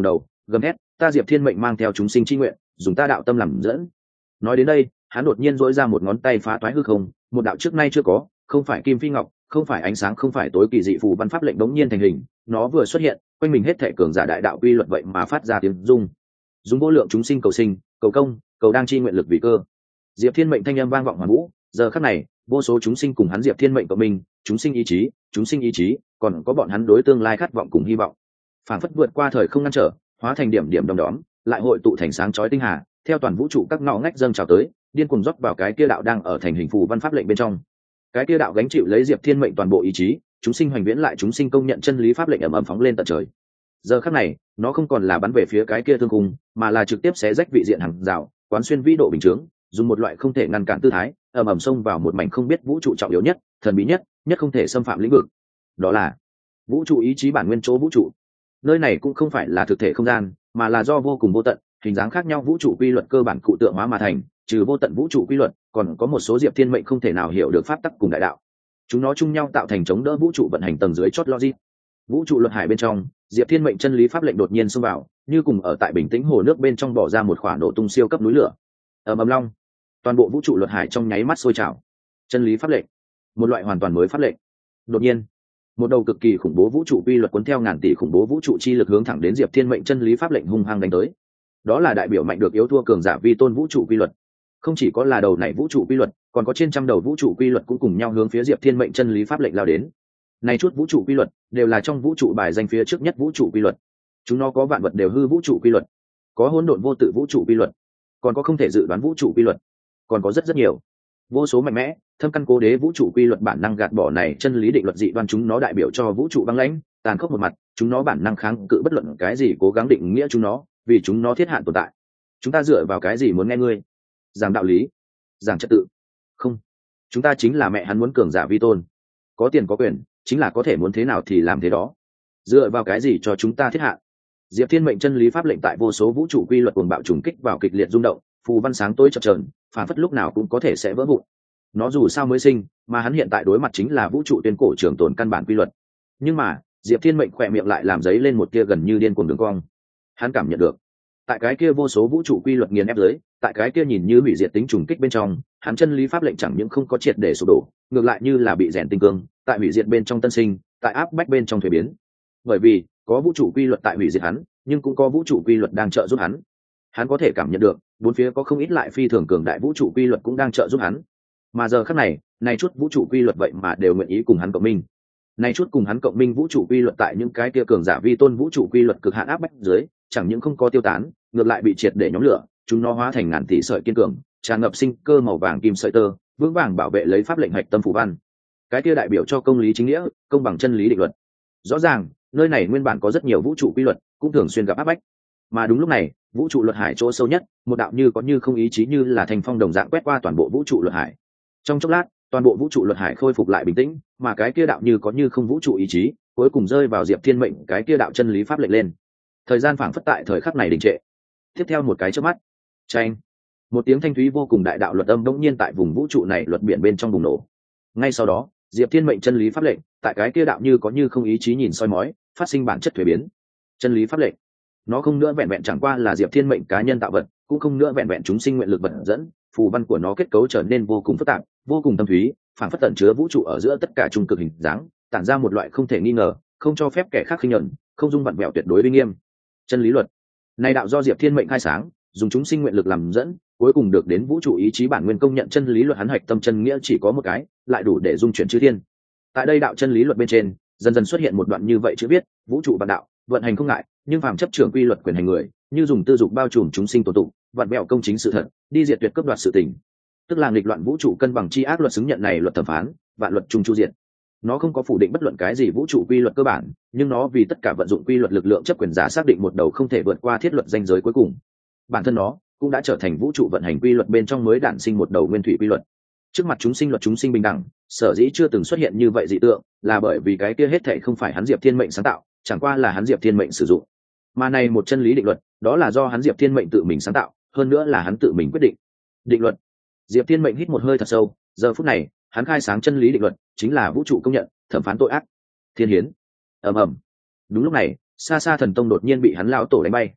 gầm thét, ta Diệp Thiên Mệnh mang theo chúng sinh chi nguyện, dùng ta đạo tâm làm dẫn. Nói đến đây, hắn đột nhiên dỗi ra một ngón tay phá toái hư không, một đạo trước nay chưa có, không phải kim phi ngọc, không phải ánh sáng, không phải tối kỳ dị phù văn pháp lệnh đống nhiên thành hình. Nó vừa xuất hiện, quanh mình hết thảy cường giả đại đạo quy luật vậy mà phát ra tiếng rung. Dùng vô lượng chúng sinh cầu sinh, cầu công, cầu đang chi nguyện lực vì cơ. Diệp Thiên Mệnh thanh âm vang vọng hoàn vũ, giờ khắc này, vô số chúng sinh cùng hắn Diệp Thiên Mệnh của mình, chúng sinh ý chí, còn có bọn hắn đối tương lai khát vọng cùng hy vọng. Phản phất vượt qua thời không ngăn trở, hóa thành điểm điểm đom đóm, lại hội tụ thành sáng chói tinh hà, theo toàn vũ trụ các ngõ ngách dâng trào tới, điên cuồng rót vào cái kia đạo đang ở thành hình phù văn pháp lệnh bên trong. Cái kia đạo gánh chịu lấy Diệp Thiên Mệnh toàn bộ ý chí, chúng sinh hoành viễn lại chúng sinh công nhận chân lý pháp lệnh ầm ầm phóng lên tận trời. Giờ khắc này, nó không còn là bắn về phía cái kia thương khung, mà là trực tiếp xé rách vị diện hàng rào, quán xuyên vĩ độ bình chướng, dùng một loại không thể ngăn cản tư thái, ầm ầm xông vào một mảnh không biết vũ trụ trọng yếu nhất, thần bí nhất, nhất không thể xâm phạm lĩnh vực. Đó là vũ trụ ý chí bản nguyên chỗ vũ trụ. Nơi này cũng không phải là thực thể không gian, mà là do vô cùng vô tận, hình dáng khác nhau vũ trụ quy luật cơ bản cụ tượng hóa mà thành, trừ vô tận vũ trụ quy luật, còn có một số Diệp Thiên Mệnh không thể nào hiểu được pháp tắc cùng đại đạo. Chúng nó chung nhau tạo thành chống đỡ vũ trụ vận hành tầng dưới chót logic. Vũ trụ luật hải bên trong, Diệp Thiên Mệnh chân lý pháp lệnh đột nhiên xông vào, như cùng ở tại bình tĩnh hồ nước bên trong bỏ ra một quả nổ tung siêu cấp núi lửa. Ầm ầm long, toàn bộ vũ trụ luật hải trong nháy mắt sôi trào. Chân lý pháp lệnh, một loại hoàn toàn mới pháp lệnh. Đột nhiên, một đầu cực kỳ khủng bố vũ trụ quy luật cuốn theo ngàn tỷ khủng bố vũ trụ chi lực hướng thẳng đến Diệp Thiên Mệnh chân lý pháp lệnh hung hăng đánh tới. Đó là đại biểu mạnh được yếu thua cường giả vi tôn vũ trụ quy luật. Không chỉ có là đầu này vũ trụ quy luật, còn có trên trăm đầu vũ trụ quy luật cũng cùng nhau hướng phía Diệp Thiên Mệnh chân lý pháp lệnh lao đến. Này chút vũ trụ quy luật đều là trong vũ trụ bài danh phía trước nhất vũ trụ quy luật. Chúng nó có vạn vật đều hư vũ trụ quy luật, có hỗn độn vô tự vũ trụ quy luật, còn có không thể dự đoán vũ trụ quy luật, còn có rất nhiều vô số mạnh mẽ thâm căn cố đế vũ trụ quy luật bản năng gạt bỏ này chân lý định luật dị đoan. Chúng nó đại biểu cho vũ trụ băng lãnh tàn khốc một mặt, chúng nó bản năng kháng cự bất luận cái gì cố gắng định nghĩa chúng nó, vì chúng nó thiết hạn tồn tại. Chúng ta dựa vào cái gì muốn nghe ngươi giảng đạo lý, giảng trật tự? Không, chúng ta chính là mẹ hắn muốn cường giả vi tôn, có tiền có quyền, chính là có thể muốn thế nào thì làm thế đó. Dựa vào cái gì cho chúng ta thiết hạn? Diệp Thiên Mệnh chân lý pháp lệnh tại vô số vũ trụ quy luật cuồng bạo trùng kích vào kịch liệt rung động, phù văn sáng tối chập chờn, phản phất lúc nào cũng có thể sẽ vỡ vụn. Nó dù sao mới sinh, mà hắn hiện tại đối mặt chính là vũ trụ tuyên cổ trường tồn căn bản quy luật. Nhưng mà Diệp Thiên Mệnh khỏe miệng lại làm giấy lên một tia gần như điên cuồng đường cong. Hắn cảm nhận được, tại cái kia vô số vũ trụ quy luật nghiền ép dưới, tại cái kia nhìn như hủy diệt tính trùng kích bên trong, hắn chân lý pháp lệnh chẳng những không có triệt để sụp đổ, ngược lại như là bị rèn tinh cương, tại hủy diệt bên trong tân sinh, tại áp bách bên trong thuế biến. Bởi vì có vũ trụ quy luật tại hủy diệt hắn, nhưng cũng có vũ trụ quy luật đang trợ giúp hắn. Hắn có thể cảm nhận được bốn phía có không ít lại phi thường cường đại vũ trụ quy luật cũng đang trợ giúp hắn. Mà giờ khắc này, này chút vũ trụ quy luật vậy mà đều nguyện ý cùng hắn cộng minh. Này chút cùng hắn cộng minh vũ trụ quy luật tại những cái kia cường giả vi tôn vũ trụ quy luật cực hạn áp bách dưới, chẳng những không có tiêu tán, ngược lại bị triệt để nhóm lửa, chúng nó hóa thành ngàn tỷ sợi kiên cường, tràn ngập sinh cơ màu vàng kim sợi tơ, vững vàng bảo vệ lấy pháp lệnh hạch tâm phù văn. Cái kia đại biểu cho công lý chính nghĩa, công bằng chân lý định luật. Rõ ràng, nơi này nguyên bản có rất nhiều vũ trụ quy luật, cũng thường xuyên gặp áp bách. Mà đúng lúc này, vũ trụ luật hải chỗ sâu nhất, một đạo như có như không ý chí như là thành phong đồng dạng quét qua toàn bộ vũ trụ luật hải. Trong chốc lát, toàn bộ vũ trụ luật hải khôi phục lại bình tĩnh, mà cái kia đạo như có như không vũ trụ ý chí, cuối cùng rơi vào Diệp Thiên Mệnh cái kia đạo chân lý pháp lệnh lên. Thời gian phảng phất tại thời khắc này đình trệ. Tiếp theo một cái chớp mắt, chanh, một tiếng thanh thúy vô cùng đại đạo luật âm đống nhiên tại vùng vũ trụ này luật biển bên trong bùng nổ. Ngay sau đó, Diệp Thiên Mệnh chân lý pháp lệnh, tại cái kia đạo như có như không ý chí nhìn soi mói, phát sinh bản chất thuế biến. Chân lý pháp lệnh, nó không nữa vẹn vẹn chẳng qua là Diệp Thiên Mệnh cá nhân tạo vật, cũng không nữa vẹn vẹn chúng sinh nguyện lực vật dẫn, phù văn của nó kết cấu trở nên vô cùng phức tạp, vô cùng thâm thúy, phảng phất tận chứa vũ trụ ở giữa tất cả trung cực hình dáng, tản ra một loại không thể nghi ngờ, không cho phép kẻ khác khinh nhẫn, không dung vặn vẹo tuyệt đối uy nghiêm. Chân lý luật, này đạo do Diệp Thiên Mệnh khai sáng, dùng chúng sinh nguyện lực làm dẫn, cuối cùng được đến vũ trụ ý chí bản nguyên công nhận chân lý luật hắn hạch tâm chân nghĩa chỉ có một cái, lại đủ để dung chuyển chư thiên. Tại đây đạo chân lý luật bên trên, dần dần xuất hiện một đoạn như vậy chữ viết, vũ trụ vạn đạo, vận hành không ngại, nhưng phàm chấp trưởng quy luật quyền hành người, như dùng tư dục bao trùm chúng sinh tồn tụ, vặn vẹo công chính sự thật, đi diệt tuyệt cướp đoạt sự tình. Tức là nghịch loạn vũ trụ cân bằng chi ác luật xứng nhận này luật thẩm phán, vạn luật chung chu diệt. Nó không có phủ định bất luận cái gì vũ trụ quy luật cơ bản, nhưng nó vì tất cả vận dụng quy luật lực lượng chấp quyền giả xác định một đầu không thể vượt qua thiết luật ranh giới cuối cùng. Bản thân nó cũng đã trở thành vũ trụ vận hành quy luật bên trong mới đản sinh một đầu nguyên thủy quy luật. Trước mặt chúng sinh luật chúng sinh bình đẳng, sở dĩ chưa từng xuất hiện như vậy dị tượng, là bởi vì cái kia hết thảy không phải hắn Diệp Thiên Mệnh sáng tạo, chẳng qua là hắn Diệp Thiên Mệnh sử dụng. Mà này một chân lý định luật, đó là do hắn Diệp Thiên Mệnh tự mình sáng tạo, hơn nữa là hắn tự mình quyết định. Định luật. Diệp Thiên Mệnh hít một hơi thật sâu, giờ phút này, hắn khai sáng chân lý định luật, chính là vũ trụ công nhận, thẩm phán tội ác. Thiên hiến. Ầm ầm. Đúng lúc này, xa xa thần tông đột nhiên bị hắn lão tổ đánh bay.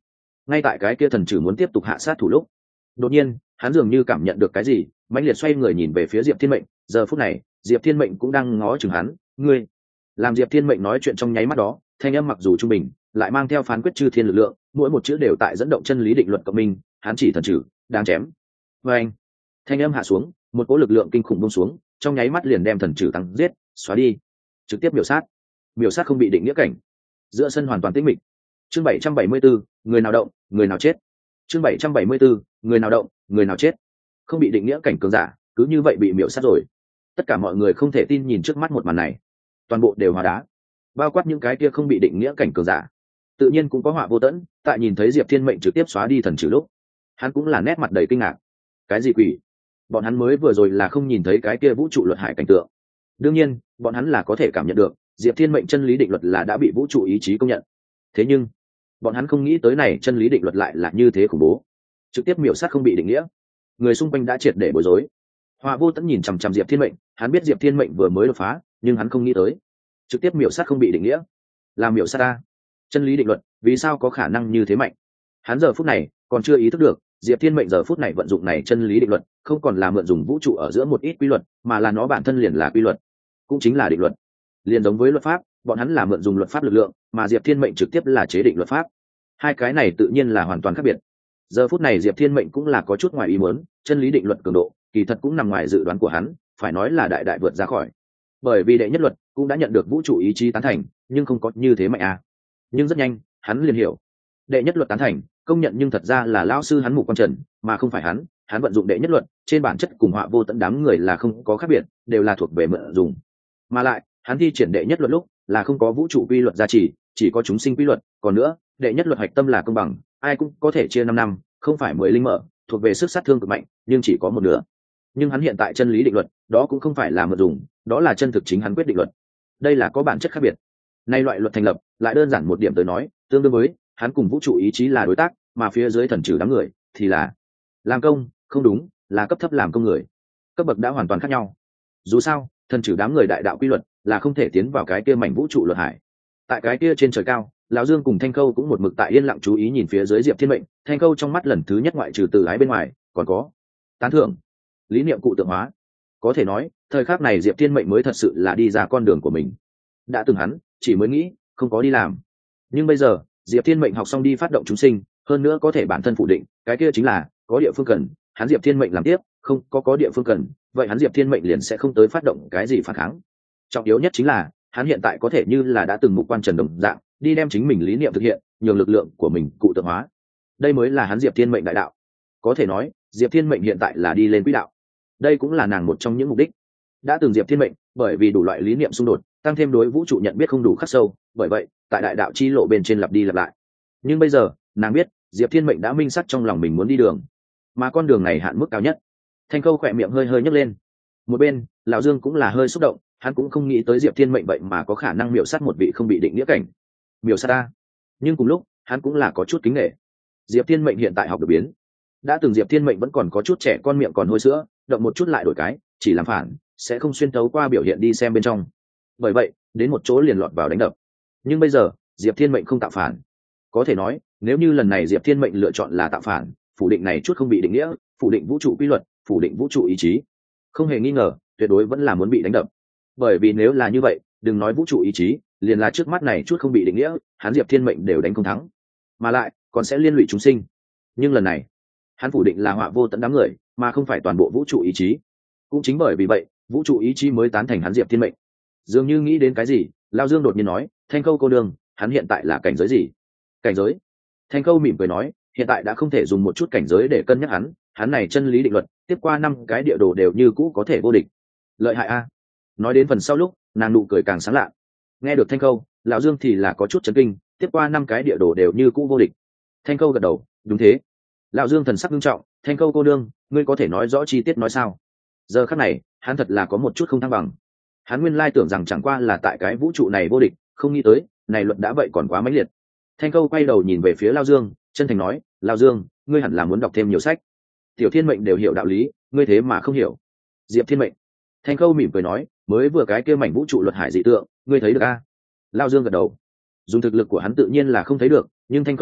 ngay tại cái kia thần trừ muốn tiếp tục hạ sát thủ lúc, đột nhiên hắn dường như cảm nhận được cái gì, mãnh liệt xoay người nhìn về phía Diệp Thiên Mệnh. Giờ phút này Diệp Thiên Mệnh cũng đang ngó chừng hắn. Ngươi làm Diệp Thiên Mệnh nói chuyện trong nháy mắt đó, thanh âm mặc dù trung bình lại mang theo phán quyết chư thiên lực lượng, mỗi một chữ đều tại dẫn động chân lý định luật cộng minh. Hắn chỉ thần trừ đang chém. Và anh thanh âm hạ xuống, một cỗ lực lượng kinh khủng buông xuống, trong nháy mắt liền đem thần trừ tăng giết xóa đi, trực tiếp miểu sát không bị định nghĩa cảnh. Giữa sân hoàn toàn tĩnh mịch. Chương 774, người nào động người nào chết. Chương 774, người nào động người nào chết. Không bị định nghĩa cảnh cường giả cứ như vậy bị miểu sát rồi. Tất cả mọi người không thể tin nhìn trước mắt một màn này, toàn bộ đều hóa đá, bao quát những cái kia không bị định nghĩa cảnh cường giả. Tự nhiên cũng có Họa Vô Tẫn, tại nhìn thấy Diệp Thiên Mệnh trực tiếp xóa đi thần trừ lúc, hắn cũng là nét mặt đầy kinh ngạc. Cái gì quỷ? Bọn hắn mới vừa rồi là không nhìn thấy cái kia vũ trụ luật hải cảnh tượng. Đương nhiên bọn hắn là có thể cảm nhận được Diệp Thiên Mệnh chân lý định luật là đã bị vũ trụ ý chí công nhận. Thế nhưng bọn hắn không nghĩ tới này chân lý định luật lại là như thế khủng bố, trực tiếp miểu sát không bị định nghĩa. Người xung quanh đã triệt để bối rối. Họa Vô Tẫn nhìn chằm chằm Diệp Thiên Mệnh, hắn biết Diệp Thiên Mệnh vừa mới đột phá, nhưng hắn không nghĩ tới trực tiếp miểu sát không bị định nghĩa. Làm miểu sát ta chân lý định luật, vì sao có khả năng như thế mạnh? Hắn giờ phút này còn chưa ý thức được Diệp Thiên Mệnh giờ phút này vận dụng này chân lý định luật không còn là mượn dùng vũ trụ ở giữa một ít quy luật, mà là nó bản thân liền là quy luật, cũng chính là định luật. Liền giống với luật pháp, bọn hắn là mượn dùng luật pháp lực lượng, mà Diệp Thiên Mệnh trực tiếp là chế định luật pháp. Hai cái này tự nhiên là hoàn toàn khác biệt. Giờ phút này Diệp Thiên Mệnh cũng là có chút ngoài ý muốn, chân lý định luật cường độ kỳ thật cũng nằm ngoài dự đoán của hắn, phải nói là đại đại vượt ra khỏi. Bởi vì đệ nhất luật cũng đã nhận được vũ trụ ý chí tán thành, nhưng không có như thế mạnh à. Nhưng rất nhanh hắn liền hiểu, đệ nhất luật tán thành công nhận nhưng thật ra là lão sư hắn Mục Quan Trần, mà không phải hắn vận dụng đệ nhất luật trên bản chất cùng Họa Vô Tẫn đám người là không có khác biệt, đều là thuộc về mượn dùng. Mà lại hắn thi triển đệ nhất luật lúc là không có vũ trụ quy luật gia trì, chỉ có chúng sinh quy luật. Còn nữa đệ nhất luật hạch tâm là công bằng, ai cũng có thể chia 5 không phải 10 linh mở, thuộc về sức sát thương cực mạnh, nhưng chỉ có một nửa. Nhưng hắn hiện tại chân lý định luật đó cũng không phải là mượn dùng, đó là chân thực chính hắn quyết định luật. Đây là có bản chất khác biệt. Nay loại luật thành lập lại đơn giản một điểm tới nói, tương đương với hắn cùng vũ trụ ý chí là đối tác, mà phía dưới thần trừ đám người thì là làm công, không đúng, là cấp thấp làm công người. Cấp bậc đã hoàn toàn khác nhau. Dù sao thần trừ đám người đại đạo quy luật là không thể tiến vào cái kia mảnh vũ trụ luật hải. Tại cái kia trên trời cao, lão Dương cùng Thanh Khâu cũng một mực tại yên lặng chú ý nhìn phía dưới Diệp Thiên Mệnh. Thanh Khâu trong mắt lần thứ nhất ngoại trừ từ ái bên ngoài còn có tán thưởng, lý niệm cụ tượng hóa. Có thể nói thời khắc này Diệp Thiên Mệnh mới thật sự là đi ra con đường của mình. Đã từng hắn chỉ mới nghĩ không có đi làm, nhưng bây giờ Diệp Thiên Mệnh học xong đi phát động chúng sinh, hơn nữa có thể bản thân phủ định cái kia chính là có địa phương cần, hắn Diệp Thiên Mệnh làm tiếp, không có địa phương cần, vậy hắn Diệp Thiên Mệnh liền sẽ không tới phát động cái gì phản kháng. Trọng yếu nhất chính là hắn hiện tại có thể như là đã từng Mục Quan Trần đồng dạng đi đem chính mình lý niệm thực hiện, nhường lực lượng của mình cụ tượng hóa. Đây mới là hắn Diệp Thiên Mệnh đại đạo. Có thể nói Diệp Thiên Mệnh hiện tại là đi lên quỹ đạo. Đây cũng là nàng một trong những mục đích. Đã từng Diệp Thiên Mệnh bởi vì đủ loại lý niệm xung đột, tăng thêm đối vũ trụ nhận biết không đủ khắc sâu, bởi vậy tại đại đạo chi lộ bên trên lặp đi lặp lại. Nhưng bây giờ nàng biết Diệp Thiên Mệnh đã minh xác trong lòng mình muốn đi đường, mà con đường này hạn mức cao nhất. Thanh Khâu khỏe miệng hơi hơi nhấc lên. Một bên lão Dương cũng là hơi xúc động, hắn cũng không nghĩ tới Diệp Thiên Mệnh vậy mà có khả năng miểu sát một vị không bị định nghĩa cảnh. Miểu sát ta. Nhưng cùng lúc hắn cũng là có chút kính nể. Diệp Thiên Mệnh hiện tại học được biến. Đã từng Diệp Thiên Mệnh vẫn còn có chút trẻ con, miệng còn hôi sữa, động một chút lại đổi cái, chỉ làm phản sẽ không xuyên tấu qua biểu hiện đi xem bên trong, bởi vậy đến một chỗ liền lọt vào đánh đập. Nhưng bây giờ Diệp Thiên Mệnh không tạo phản. Có thể nói nếu như lần này Diệp Thiên Mệnh lựa chọn là tạo phản, phủ định này chút không bị định nghĩa, phủ định vũ trụ quy luật, phủ định vũ trụ ý chí, không hề nghi ngờ tuyệt đối vẫn là muốn bị đánh đập. Bởi vì nếu là như vậy, đừng nói vũ trụ ý chí, liền là trước mắt này chút không bị định nghĩa, hắn Diệp Thiên Mệnh đều đánh không thắng, mà lại còn sẽ liên lụy chúng sinh. Nhưng lần này hắn phủ định là Họa Vô Tẫn đám người, mà không phải toàn bộ vũ trụ ý chí. Cũng chính bởi vì vậy vũ trụ ý chí mới tán thành hắn Diệp Thiên Mệnh. Dường như nghĩ đến cái gì, Lao Dương đột nhiên nói, Thanh Khâu cô đương, hắn hiện tại là cảnh giới gì? Cảnh giới? Thanh Khâu mỉm cười nói, hiện tại đã không thể dùng một chút cảnh giới để cân nhắc hắn này chân lý định luật, tiếp qua 5 cái địa đồ đều như cũ có thể vô địch. Lợi hại a. Nói đến phần sau lúc, nàng nụ cười càng sáng lạ. Nghe được Thanh Khâu, lão Dương thì là có chút chấn kinh, tiếp qua 5 cái địa đồ đều như cũ vô địch. Thanh Khâu gật đầu, đúng thế. Lão Dương thần sắc nghiêm trọng, Thanh Khâu cô đương, ngươi có thể nói rõ chi tiết nói sao? Giờ khắc này hắn thật là có một chút không thăng bằng. Hắn nguyên lai tưởng rằng chẳng qua là tại cái vũ trụ này vô địch, không nghĩ tới này luật đã vậy còn quá mãnh liệt. Thanh Khâu quay đầu nhìn về phía Lao Dương, chân thành nói, Lao Dương, ngươi hẳn là muốn đọc thêm nhiều sách. Tiểu Thiên Mệnh đều hiểu đạo lý, ngươi thế mà không hiểu. Diệp Thiên Mệnh. Thanh Khâu mỉm cười nói, mới vừa cái kia mảnh vũ trụ luật hải dị tượng, ngươi thấy được a? Lao Dương gật đầu. Dùng thực lực của hắn tự nhiên là không thấy được, nhưng Thanh Khâu tại,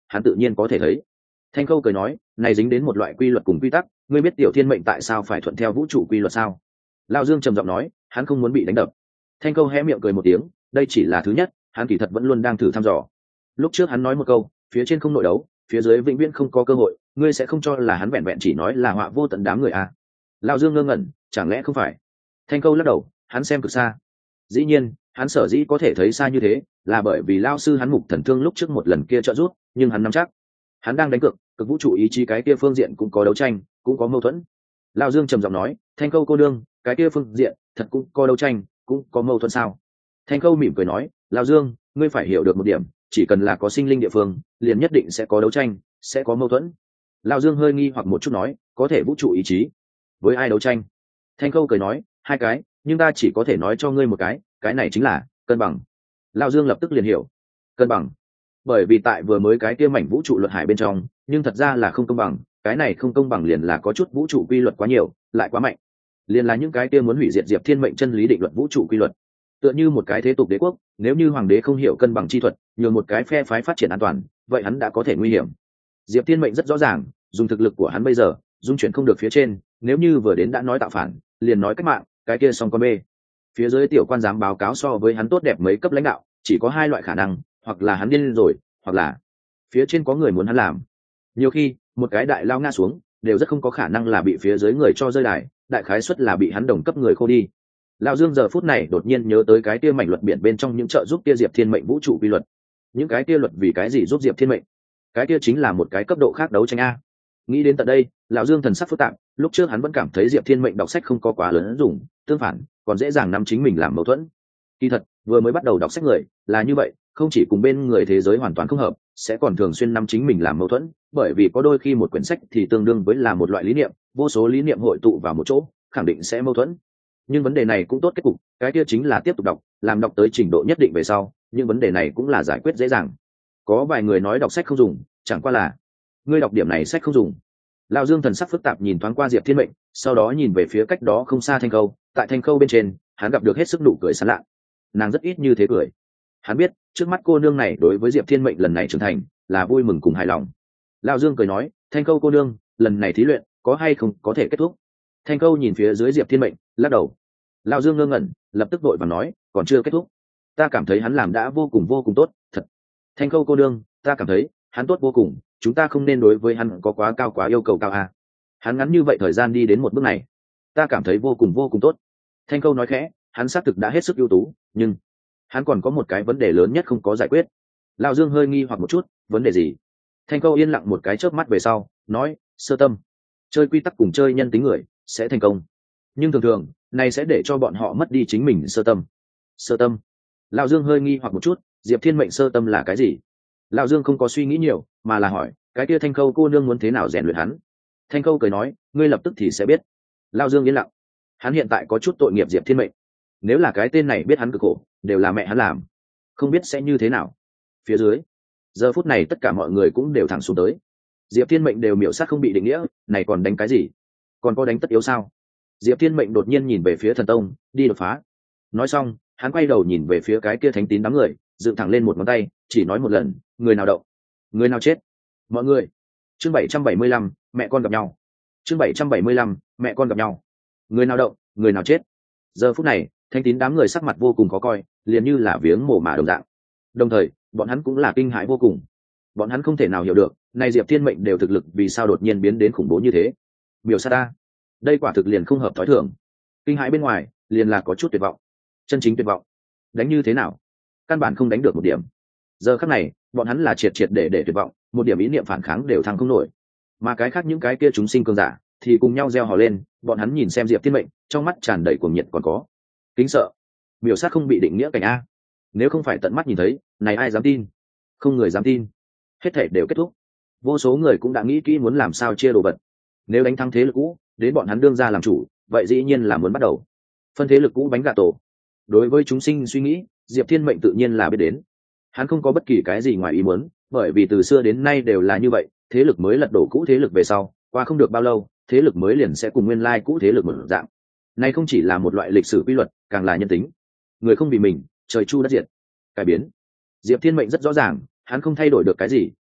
hắn tự nhiên có thể thấy. Thanh Khâu cười nói, này dính đến một loại quy luật cùng quy tắc, ngươi biết tiểu thiên mệnh tại sao phải thuận theo vũ trụ quy luật sao? Lão Dương trầm giọng nói, hắn không muốn bị đánh đập. Thanh Khâu hé miệng cười một tiếng, đây chỉ là thứ nhất, hắn kỳ thật vẫn luôn đang thử thăm dò. Lúc trước hắn nói một câu, phía trên không nội đấu, phía dưới vĩnh viễn không có cơ hội, ngươi sẽ không cho là hắn vẹn vẹn chỉ nói là họa vô tận đám người à? Lão Dương ngơ ngẩn, chẳng lẽ không phải? Thanh Khâu lắc đầu, hắn xem cực xa. Dĩ nhiên, hắn sở dĩ có thể thấy xa như thế, là bởi vì lão sư hắn Mục Thần Thương lúc trước một lần kia trợ giúp, nhưng hắn nắm chắc, hắn đang đánh cược, cực vũ trụ ý chí cái kia phương diện cũng có đấu tranh, cũng có mâu thuẫn. Lão Dương trầm giọng nói, Thanh Khâu cô đương, cái kia phương diện thật cũng có đấu tranh, cũng có mâu thuẫn sao? Thanh Khâu mỉm cười nói, Lão Dương, ngươi phải hiểu được một điểm, chỉ cần là có sinh linh địa phương, liền nhất định sẽ có đấu tranh, sẽ có mâu thuẫn. Lão Dương hơi nghi hoặc một chút nói, có thể vũ trụ ý chí với ai đấu tranh? Thanh Khâu cười nói, hai cái, nhưng ta chỉ có thể nói cho ngươi một cái này chính là cân bằng. Lão Dương lập tức liền hiểu, cân bằng. Bởi vì tại vừa mới cái kia mảnh vũ trụ luật hải bên trong, nhưng thật ra là không công bằng, cái này không công bằng liền là có chút vũ trụ quy luật quá nhiều, lại quá mạnh. Liền là những cái kia muốn hủy diệt Diệp Thiên mệnh chân lý định luật vũ trụ quy luật. Tựa như một cái thế tục đế quốc, nếu như hoàng đế không hiểu cân bằng chi thuật, nhường một cái phe phái phát triển an toàn, vậy hắn đã có thể nguy hiểm. Diệp Thiên mệnh rất rõ ràng, dùng thực lực của hắn bây giờ, dung chuyển không được phía trên, nếu như vừa đến đã nói tạo phản, liền nói cách mạng, cái kia xong con bê. Phía dưới tiểu quan dám báo cáo so với hắn tốt đẹp mấy cấp lãnh đạo, chỉ có hai loại khả năng, hoặc là hắn điên rồi, hoặc là phía trên có người muốn hắn làm. Nhiều khi một cái đại lao ngã xuống, đều rất không có khả năng là bị phía dưới người cho rơi đài, đại khái suất là bị hắn đồng cấp người khô đi. Lão Dương giờ phút này đột nhiên nhớ tới cái kia mảnh luật biển bên trong những trợ giúp kia Diệp Thiên mệnh vũ trụ quy luật. Những cái kia luật vì cái gì giúp Diệp Thiên mệnh? Cái kia chính là một cái cấp độ khác đấu tranh a. Nghĩ đến tận đây, lão Dương thần sắc phức tạp, lúc trước hắn vẫn cảm thấy Diệp Thiên mệnh đọc sách không có quá lớn dùng, tương phản, còn dễ dàng nắm chính mình làm mâu thuẫn. Kỳ thật, vừa mới bắt đầu đọc sách người là như vậy, không chỉ cùng bên người thế giới hoàn toàn không hợp, sẽ còn thường xuyên nắm chính mình làm mâu thuẫn, bởi vì có đôi khi một quyển sách thì tương đương với là một loại lý niệm, vô số lý niệm hội tụ vào một chỗ, khẳng định sẽ mâu thuẫn. Nhưng vấn đề này cũng tốt kết cục, cái kia chính là tiếp tục đọc, làm đọc tới trình độ nhất định về sau, nhưng vấn đề này cũng là giải quyết dễ dàng. Có vài người nói đọc sách không dùng, chẳng qua là ngươi đọc điểm này sách không dùng. Lão Dương thần sắc phức tạp nhìn thoáng qua Diệp Thiên mệnh, sau đó nhìn về phía cách đó không xa Thanh Khâu, tại Thanh Khâu bên trên, hắn gặp được hết sức nụ cười sảng lạ. Nàng rất ít như thế cười. Hắn biết, trước mắt cô nương này đối với Diệp Thiên mệnh lần này trưởng thành, là vui mừng cùng hài lòng. Lão Dương cười nói, Thanh Khâu cô nương, lần này thí luyện, có hay không có thể kết thúc? Thanh Khâu nhìn phía dưới Diệp Thiên mệnh, lắc đầu. Lão Dương ngơ ngẩn, lập tức vội vàng nói, còn chưa kết thúc. Ta cảm thấy hắn làm đã vô cùng tốt, thật. Thanh Khâu cô nương, ta cảm thấy, hắn tốt vô cùng, chúng ta không nên đối với hắn có quá yêu cầu cao à. Hắn ngắn như vậy thời gian đi đến một bước này, ta cảm thấy vô cùng tốt. Thanh Khâu nói khẽ, hắn xác thực đã hết sức ưu tú, nhưng hắn còn có một cái vấn đề lớn nhất không có giải quyết. Lão Dương hơi nghi hoặc một chút, vấn đề gì? Thanh Khâu yên lặng một cái chớp mắt về sau, nói, sơ tâm. Chơi quy tắc cùng chơi nhân tính người sẽ thành công, nhưng thường này sẽ để cho bọn họ mất đi chính mình sơ tâm. Sơ tâm? Lão Dương hơi nghi hoặc một chút, Diệp Thiên mệnh sơ tâm là cái gì? Lão Dương không có suy nghĩ nhiều, mà là hỏi, cái kia Thanh Khâu cô nương muốn thế nào rèn luyện hắn? Thanh Khâu cười nói, ngươi lập tức thì sẽ biết. Lão Dương yên lặng. Hắn hiện tại có chút tội nghiệp Diệp Thiên mệnh. Nếu là cái tên này biết hắn cực khổ, đều là mẹ hắn làm, không biết sẽ như thế nào. Phía dưới, giờ phút này tất cả mọi người cũng đều thẳng xuống tới. Diệp Thiên mệnh đều miểu sát không bị định nghĩa, này còn đánh cái gì? Còn có đánh tất yếu sao? Diệp Thiên mệnh đột nhiên nhìn về phía thần tông, đi đột phá. Nói xong, hắn quay đầu nhìn về phía cái kia thánh tín đám người, dựng thẳng lên một ngón tay, chỉ nói một lần, người nào động, người nào chết. Mọi người. Chương 775, mẹ con gặp nhau. Chương 775, mẹ con gặp nhau. Người nào động, người nào chết. Giờ phút này, thánh tín đám người sắc mặt vô cùng khó coi, liền như là viếng mồ mả đồng dạng. Đồng thời, bọn hắn cũng là kinh hãi vô cùng. Bọn hắn không thể nào hiểu được, này Diệp Thiên mệnh đều thực lực vì sao đột nhiên biến đến khủng bố như thế. Miểu sát ta, đây quả thực liền không hợp thói thường. Kinh hãi bên ngoài, liền là có chút tuyệt vọng, chân chính tuyệt vọng. Đánh như thế nào? Căn bản không đánh được một điểm. Giờ khắc này, bọn hắn là triệt để tuyệt vọng, một điểm ý niệm phản kháng đều thăng không nổi. Mà cái khác những cái kia chúng sinh cường giả thì cùng nhau reo hò lên, bọn hắn nhìn xem Diệp Thiên mệnh, trong mắt tràn đầy cuồng nhiệt còn có kính sợ. Miểu sát không bị định nghĩa cảnh a. Nếu không phải tận mắt nhìn thấy, này ai dám tin? Không người dám tin. Hết thảy đều kết thúc. Vô số người cũng đã nghĩ kỹ muốn làm sao chia đồ vật. Nếu đánh thắng thế lực cũ, đến bọn hắn đương ra làm chủ, vậy dĩ nhiên là muốn bắt đầu phân thế lực cũ bánh gà tổ. Đối với chúng sinh suy nghĩ, Diệp Thiên mệnh tự nhiên là biết đến. Hắn không có bất kỳ cái gì ngoài ý muốn, bởi vì từ xưa đến nay đều là như vậy, thế lực mới lật đổ cũ thế lực về sau, qua không được bao lâu, thế lực mới liền sẽ cùng nguyên lai cũ thế lực một dạng. Này không chỉ là một loại lịch sử quy luật, càng là nhân tính. Người không vì mình, trời chu đất diệt. Cải biến. Diệp Thiên mệnh rất rõ ràng, hắn không thay đổi được cái gì,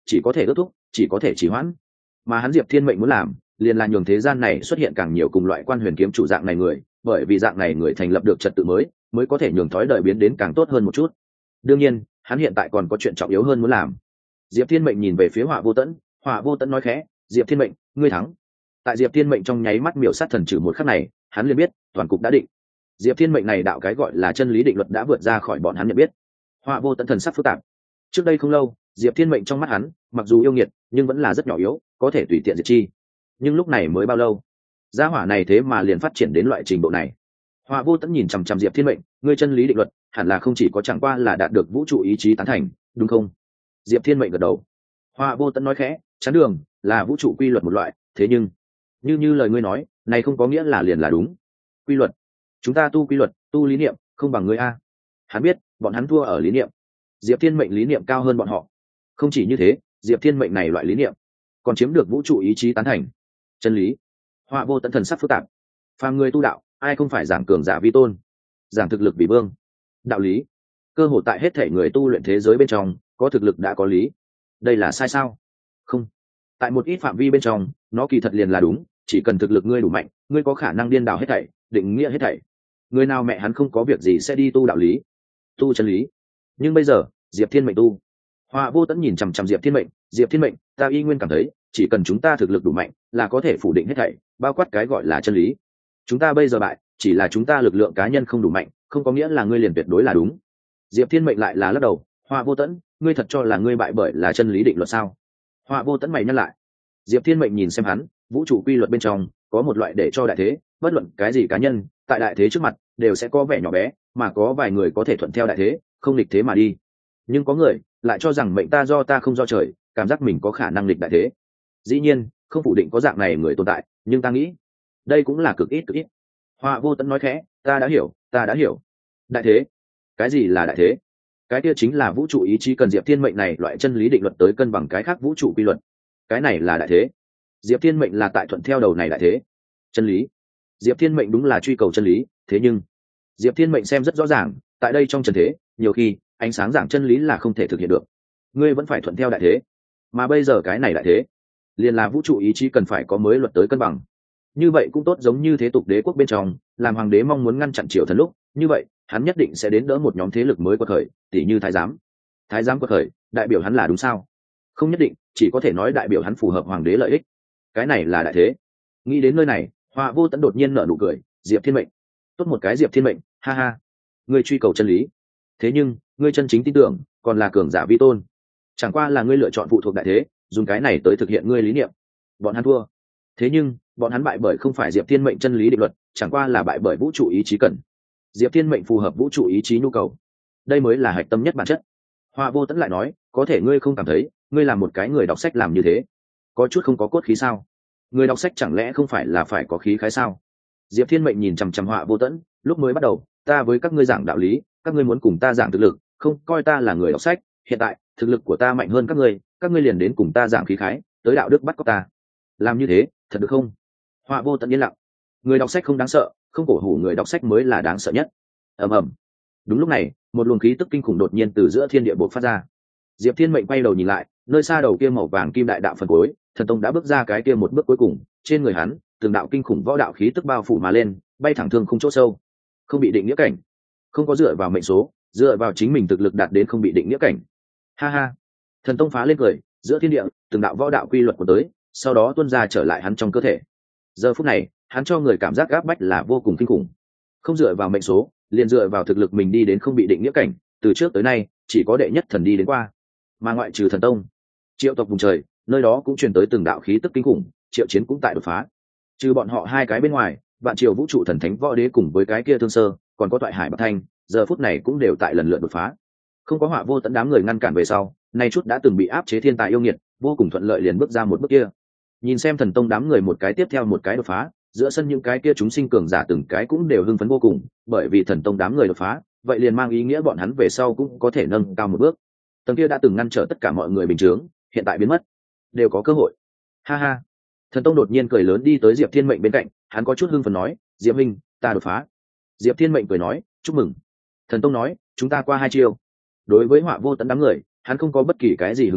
chỉ có thể ước thúc, chỉ có thể trì hoãn. Mà hắn Diệp Thiên Mệnh muốn làm liền là nhường thế gian này xuất hiện càng nhiều cùng loại quan huyền kiếm chủ dạng này người, bởi vì dạng này người thành lập được trật tự mới có thể nhường thói đời biến đến càng tốt hơn một chút. Đương nhiên hắn hiện tại còn có chuyện trọng yếu hơn muốn làm. Diệp Thiên Mệnh nhìn về phía Họa Vô Tẫn, Họa Vô Tẫn nói khẽ, Diệp Thiên Mệnh, ngươi thắng. Tại Diệp Thiên Mệnh trong nháy mắt miểu sát thần trừ một khắc này, hắn liền biết toàn cục đã định. Diệp Thiên Mệnh này đạo cái gọi là chân lý định luật đã vượt ra khỏi bọn hắn nhận biết. Họa Vô Tẫn thần sắc phức tạp. Trước đây không lâu, Diệp Thiên Mệnh trong mắt hắn mặc dù yêu nghiệt nhưng vẫn là rất nhỏ yếu, có thể tùy tiện diệt chi. Nhưng lúc này mới bao lâu, gia hỏa này thế mà liền phát triển đến loại trình độ này. Họa Vô Tẫn nhìn chằm chằm Diệp Thiên Mệnh, ngươi chân lý định luật hẳn là không chỉ có chẳng qua là đạt được vũ trụ ý chí tán thành, đúng không? Diệp Thiên Mệnh gật đầu. Họa Vô Tẫn nói khẽ, chắn đường là vũ trụ quy luật một loại, thế nhưng như lời ngươi nói, này không có nghĩa là liền là đúng. Quy luật, chúng ta tu quy luật, tu lý niệm, không bằng ngươi a. Hắn biết, bọn hắn thua ở lý niệm. Diệp Thiên Mệnh lý niệm cao hơn bọn họ. Không chỉ như thế, Diệp Thiên Mệnh này loại lý niệm còn chiếm được vũ trụ ý chí tán thành. Chân lý. Họa Vô Tẫn thần sắc phức tạp. Phàm người tu đạo, ai không phải giảng cường giả vi tôn, giảng thực lực vì vương. Đạo lý, cơ hội tại hết thể người tu luyện thế giới bên trong, có thực lực đã có lý. Đây là sai sao? Không. Tại một ít phạm vi bên trong, nó kỳ thật liền là đúng, chỉ cần thực lực ngươi đủ mạnh, ngươi có khả năng điên đảo hết thảy, định nghĩa hết thảy. Người nào mẹ hắn không có việc gì sẽ đi tu đạo lý, tu chân lý. Nhưng bây giờ, Diệp Thiên Mệnh tu. Họa Vô Tẫn nhìn chằm chằm Diệp Thiên Mệnh, Diệp Thiên Mệnh, ta y nguyên cảm thấy, chỉ cần chúng ta thực lực đủ mạnh, là có thể phủ định hết thảy, bao quát cái gọi là chân lý. Chúng ta bây giờ bại, chỉ là chúng ta lực lượng cá nhân không đủ mạnh, không có nghĩa là ngươi liền tuyệt đối là đúng. Diệp Thiên Mệnh lại là lắc đầu, Họa Vô Tẫn, ngươi thật cho là ngươi bại bởi là chân lý định luật sao? Họa Vô Tẫn mày nhăn lại. Diệp Thiên Mệnh nhìn xem hắn, vũ trụ quy luật bên trong có một loại để cho đại thế, bất luận cái gì cá nhân, tại đại thế trước mặt đều sẽ có vẻ nhỏ bé, mà có vài người có thể thuận theo đại thế, không nghịch thế mà đi. Nhưng có người lại cho rằng mệnh ta do ta không do trời, cảm giác mình có khả năng nghịch đại thế. Dĩ nhiên, không phủ định có dạng này người tồn tại, nhưng ta nghĩ đây cũng là cực ít cực ít. Họa Vô Tẫn nói khẽ, ta đã hiểu, ta đã hiểu. Đại thế? Cái gì là đại thế? Cái kia chính là vũ trụ ý chí cần Diệp Thiên Mệnh này loại chân lý định luật tới cân bằng cái khác vũ trụ quy luật. Cái này là đại thế. Diệp Thiên Mệnh là tại thuận theo đầu này đại thế. Chân lý. Diệp Thiên Mệnh đúng là truy cầu chân lý, thế nhưng Diệp Thiên Mệnh xem rất rõ ràng, tại đây trong trần thế, nhiều khi ánh sáng giảng chân lý là không thể thực hiện được. Ngươi vẫn phải thuận theo đại thế, mà bây giờ cái này đại thế, liền là vũ trụ ý chí cần phải có mới luật tới cân bằng. Như vậy cũng tốt, giống như thế tục đế quốc bên trong, làm hoàng đế mong muốn ngăn chặn triều thần lúc, như vậy hắn nhất định sẽ đến đỡ một nhóm thế lực mới quật khởi, tỷ như thái giám. Thái giám quật khởi, đại biểu hắn là đúng sao? Không nhất định, chỉ có thể nói đại biểu hắn phù hợp hoàng đế lợi ích. Cái này là đại thế. Nghĩ đến nơi này, Họa Vô Tẫn đột nhiên nở nụ cười, Diệp Thiên Mệnh, tốt một cái Diệp Thiên Mệnh, ha ha. Ngươi truy cầu chân lý, thế nhưng ngươi chân chính tin tưởng còn là cường giả vi tôn. Chẳng qua là ngươi lựa chọn phụ thuộc đại thế, dùng cái này tới thực hiện ngươi lý niệm. Bọn hắn thua, thế nhưng bọn hắn bại bởi không phải Diệp Thiên Mệnh chân lý định luật, chẳng qua là bại bởi vũ trụ ý chí cần. Diệp Thiên Mệnh phù hợp vũ trụ ý chí nhu cầu, đây mới là hạch tâm nhất bản chất. Họa Vô Tẫn lại nói, có thể ngươi không cảm thấy ngươi là một cái người đọc sách làm như thế có chút không có cốt khí sao? Người đọc sách chẳng lẽ không phải là phải có khí khái sao? Diệp Thiên Mệnh nhìn chằm chằm Họa Vô Tẫn, lúc mới bắt đầu, ta với các ngươi giảng đạo lý, các ngươi muốn cùng ta giảng thực lực, không coi ta là người đọc sách. Hiện tại thực lực của ta mạnh hơn các ngươi liền đến cùng ta giảng khí khái, tới đạo đức bắt cóc ta. Làm như thế thật được không? Họa Vô Tẫn yên lặng. Người đọc sách không đáng sợ, không cổ hủ người đọc sách mới là đáng sợ nhất. Ầm ầm. Đúng lúc này, một luồng khí tức kinh khủng đột nhiên từ giữa thiên địa bộc phát ra. Diệp Thiên Mệnh quay đầu nhìn lại, nơi xa đầu kia màu vàng kim đại đạo phần cuối, thần tông đã bước ra cái kia một bước cuối cùng, trên người hắn từng đạo kinh khủng võ đạo khí tức bao phủ mà lên, bay thẳng thương không chỗ sâu. Không bị định nghĩa cảnh, không có dựa vào mệnh số, dựa vào chính mình thực lực đạt đến không bị định nghĩa cảnh. Ha ha. Thần tông phá lên cười, giữa thiên địa từng đạo võ đạo quy luật của tới, sau đó tuôn ra trở lại hắn trong cơ thể. Giờ phút này, hắn cho người cảm giác áp bách là vô cùng kinh khủng. Không dựa vào mệnh số, liền dựa vào thực lực mình đi đến không bị định nghĩa cảnh, từ trước tới nay chỉ có đệ nhất thần đi đến qua. Mà ngoại trừ thần tông, triệu tộc vùng trời, nơi đó cũng truyền tới từng đạo khí tức kinh khủng, triệu chiến cũng tại đột phá. Trừ bọn họ hai cái bên ngoài, vạn triều vũ trụ thần thánh võ đế cùng với cái kia thương sơ, còn có toại hải bạc thanh, giờ phút này cũng đều tại lần lượt đột phá. Không có Họa Vô Tẫn đám người ngăn cản về sau, nay chút đã từng bị áp chế thiên tài yêu nghiệt, vô cùng thuận lợi liền bước ra một bước kia. Nhìn xem thần tông đám người một cái tiếp theo một cái đột phá, giữa sân những cái kia chúng sinh cường giả từng cái cũng đều hưng phấn vô cùng, bởi vì thần tông đám người đột phá, vậy liền mang ý nghĩa bọn hắn về sau cũng có thể nâng cao một bước. Tầng kia đã từng ngăn trở tất cả mọi người bình thường, hiện tại biến mất, đều có cơ hội. Ha ha. Thần tông đột nhiên cười lớn đi tới Diệp Thiên Mệnh bên cạnh, hắn có chút hưng phấn nói, Diệp minh, ta đột phá. Diệp Thiên Mệnh cười nói, chúc mừng. Thần tông nói, chúng ta qua hai chiêu. Đối với Họa Vô Tẫn đám người, hắn không có bất kỳ cái gì hứng thú,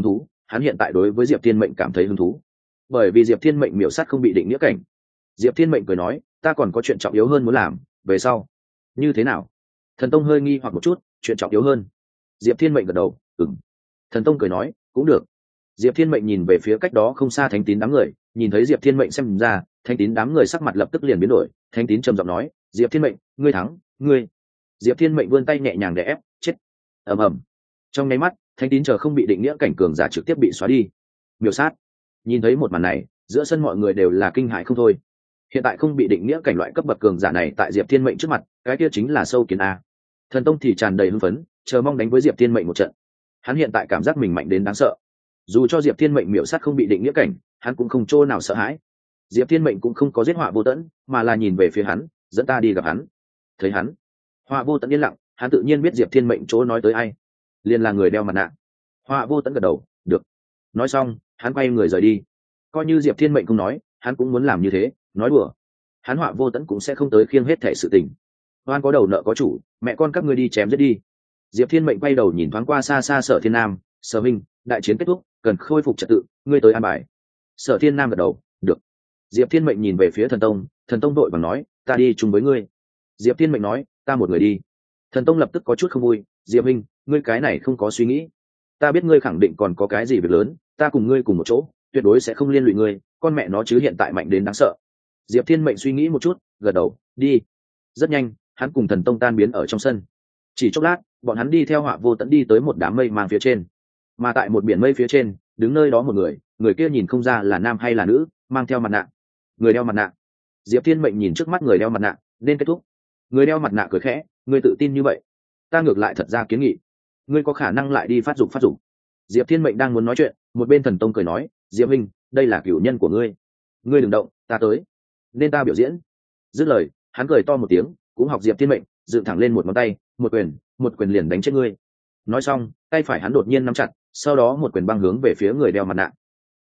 hắn hiện tại đối với Diệp Thiên Mệnh cảm thấy hứng thú, bởi vì Diệp Thiên Mệnh miểu sát không bị định nghĩa cảnh. Diệp Thiên Mệnh cười nói, ta còn có chuyện trọng yếu hơn muốn làm, về sau như thế nào? Thần Tông hơi nghi hoặc một chút, chuyện trọng yếu hơn. Diệp Thiên Mệnh gật đầu, ừm. Thần Tông cười nói, cũng được. Diệp Thiên Mệnh nhìn về phía cách đó không xa Thánh Tín đám người, nhìn thấy Diệp Thiên Mệnh xem ra, Thánh Tín đám người sắc mặt lập tức liền biến đổi. Thánh Tín trầm giọng nói, Diệp Thiên Mệnh, ngươi thắng, ngươi. Diệp Thiên Mệnh vươn tay nhẹ nhàng để ép, chết. Ầm ầm. Trong nháy mắt, Thánh Tín chờ không bị định nghĩa cảnh cường giả trực tiếp bị xóa đi. Miểu sát. Nhìn thấy một màn này, giữa sân mọi người đều là kinh hãi không thôi. Hiện tại không bị định nghĩa cảnh loại cấp bậc cường giả này tại Diệp Thiên Mệnh trước mặt, cái kia chính là sâu kiến a. Thần Tông thì tràn đầy hưng phấn, chờ mong đánh với Diệp Thiên Mệnh một trận. Hắn hiện tại cảm giác mình mạnh đến đáng sợ. Dù cho Diệp Thiên Mệnh miểu sát không bị định nghĩa cảnh, hắn cũng không chỗ nào sợ hãi. Diệp Thiên Mệnh cũng không có giết Họa Vô Tẫn, mà là nhìn về phía hắn, dẫn ta đi gặp hắn. Thấy hắn, Họa Vô Tẫn yên lặng, hắn tự nhiên biết Diệp Thiên Mệnh chỗ nói tới ai, liền là người đeo mặt nạ. Họa Vô Tẫn gật đầu, được. Nói xong, hắn quay người rời đi. Coi như Diệp Thiên Mệnh không nói, hắn cũng muốn làm như thế, nói đùa. Hắn Họa Vô Tẫn cũng sẽ không tới khiêng hết thảy sự tình. Oan có đầu nợ có chủ, mẹ con các ngươi đi chém giết đi. Diệp Thiên Mệnh quay đầu nhìn thoáng qua xa xa Sở Thiên Nam, Sở Minh, đại chiến kết thúc, cần khôi phục trật tự, ngươi tới an bài. Sở Thiên Nam gật đầu, được. Diệp Thiên Mệnh nhìn về phía Thần Tông, Thần Tông đội bằng nói, ta đi chung với ngươi. Diệp Thiên Mệnh nói, ta một người đi. Thần Tông lập tức có chút không vui, Diệp Minh, ngươi cái này không có suy nghĩ. Ta biết ngươi khẳng định còn có cái gì việc lớn, ta cùng ngươi cùng một chỗ, tuyệt đối sẽ không liên lụy ngươi, con mẹ nó chứ hiện tại mạnh đến đáng sợ. Diệp Thiên Mệnh suy nghĩ một chút, gật đầu, đi. Rất nhanh, hắn cùng Thần Tông tan biến ở trong sân. Chỉ chốc lát, bọn hắn đi theo Họa Vô Tẫn đi tới một đám mây mang phía trên. Mà tại một biển mây phía trên, đứng nơi đó một người, người kia nhìn không ra là nam hay là nữ, mang theo mặt nạ. Người đeo mặt nạ. Diệp Thiên Mệnh nhìn trước mắt người đeo mặt nạ, nên kết thúc. Người đeo mặt nạ cười khẽ, ngươi tự tin như vậy, ta ngược lại thật ra kiến nghị, ngươi có khả năng lại đi phát dục. Diệp Thiên Mệnh đang muốn nói chuyện, một bên Thần Tông cười nói, Diệp Minh, đây là cửu nhân của ngươi, ngươi đừng động, ta tới, nên ta biểu diễn. Dứt lời, hắn cười to một tiếng, cũng học Diệp Thiên Mệnh, dựng thẳng lên một ngón tay, một quyền liền đánh chết ngươi. Nói xong, tay phải hắn đột nhiên nắm chặt, sau đó một quyền băng hướng về phía người đeo mặt nạ.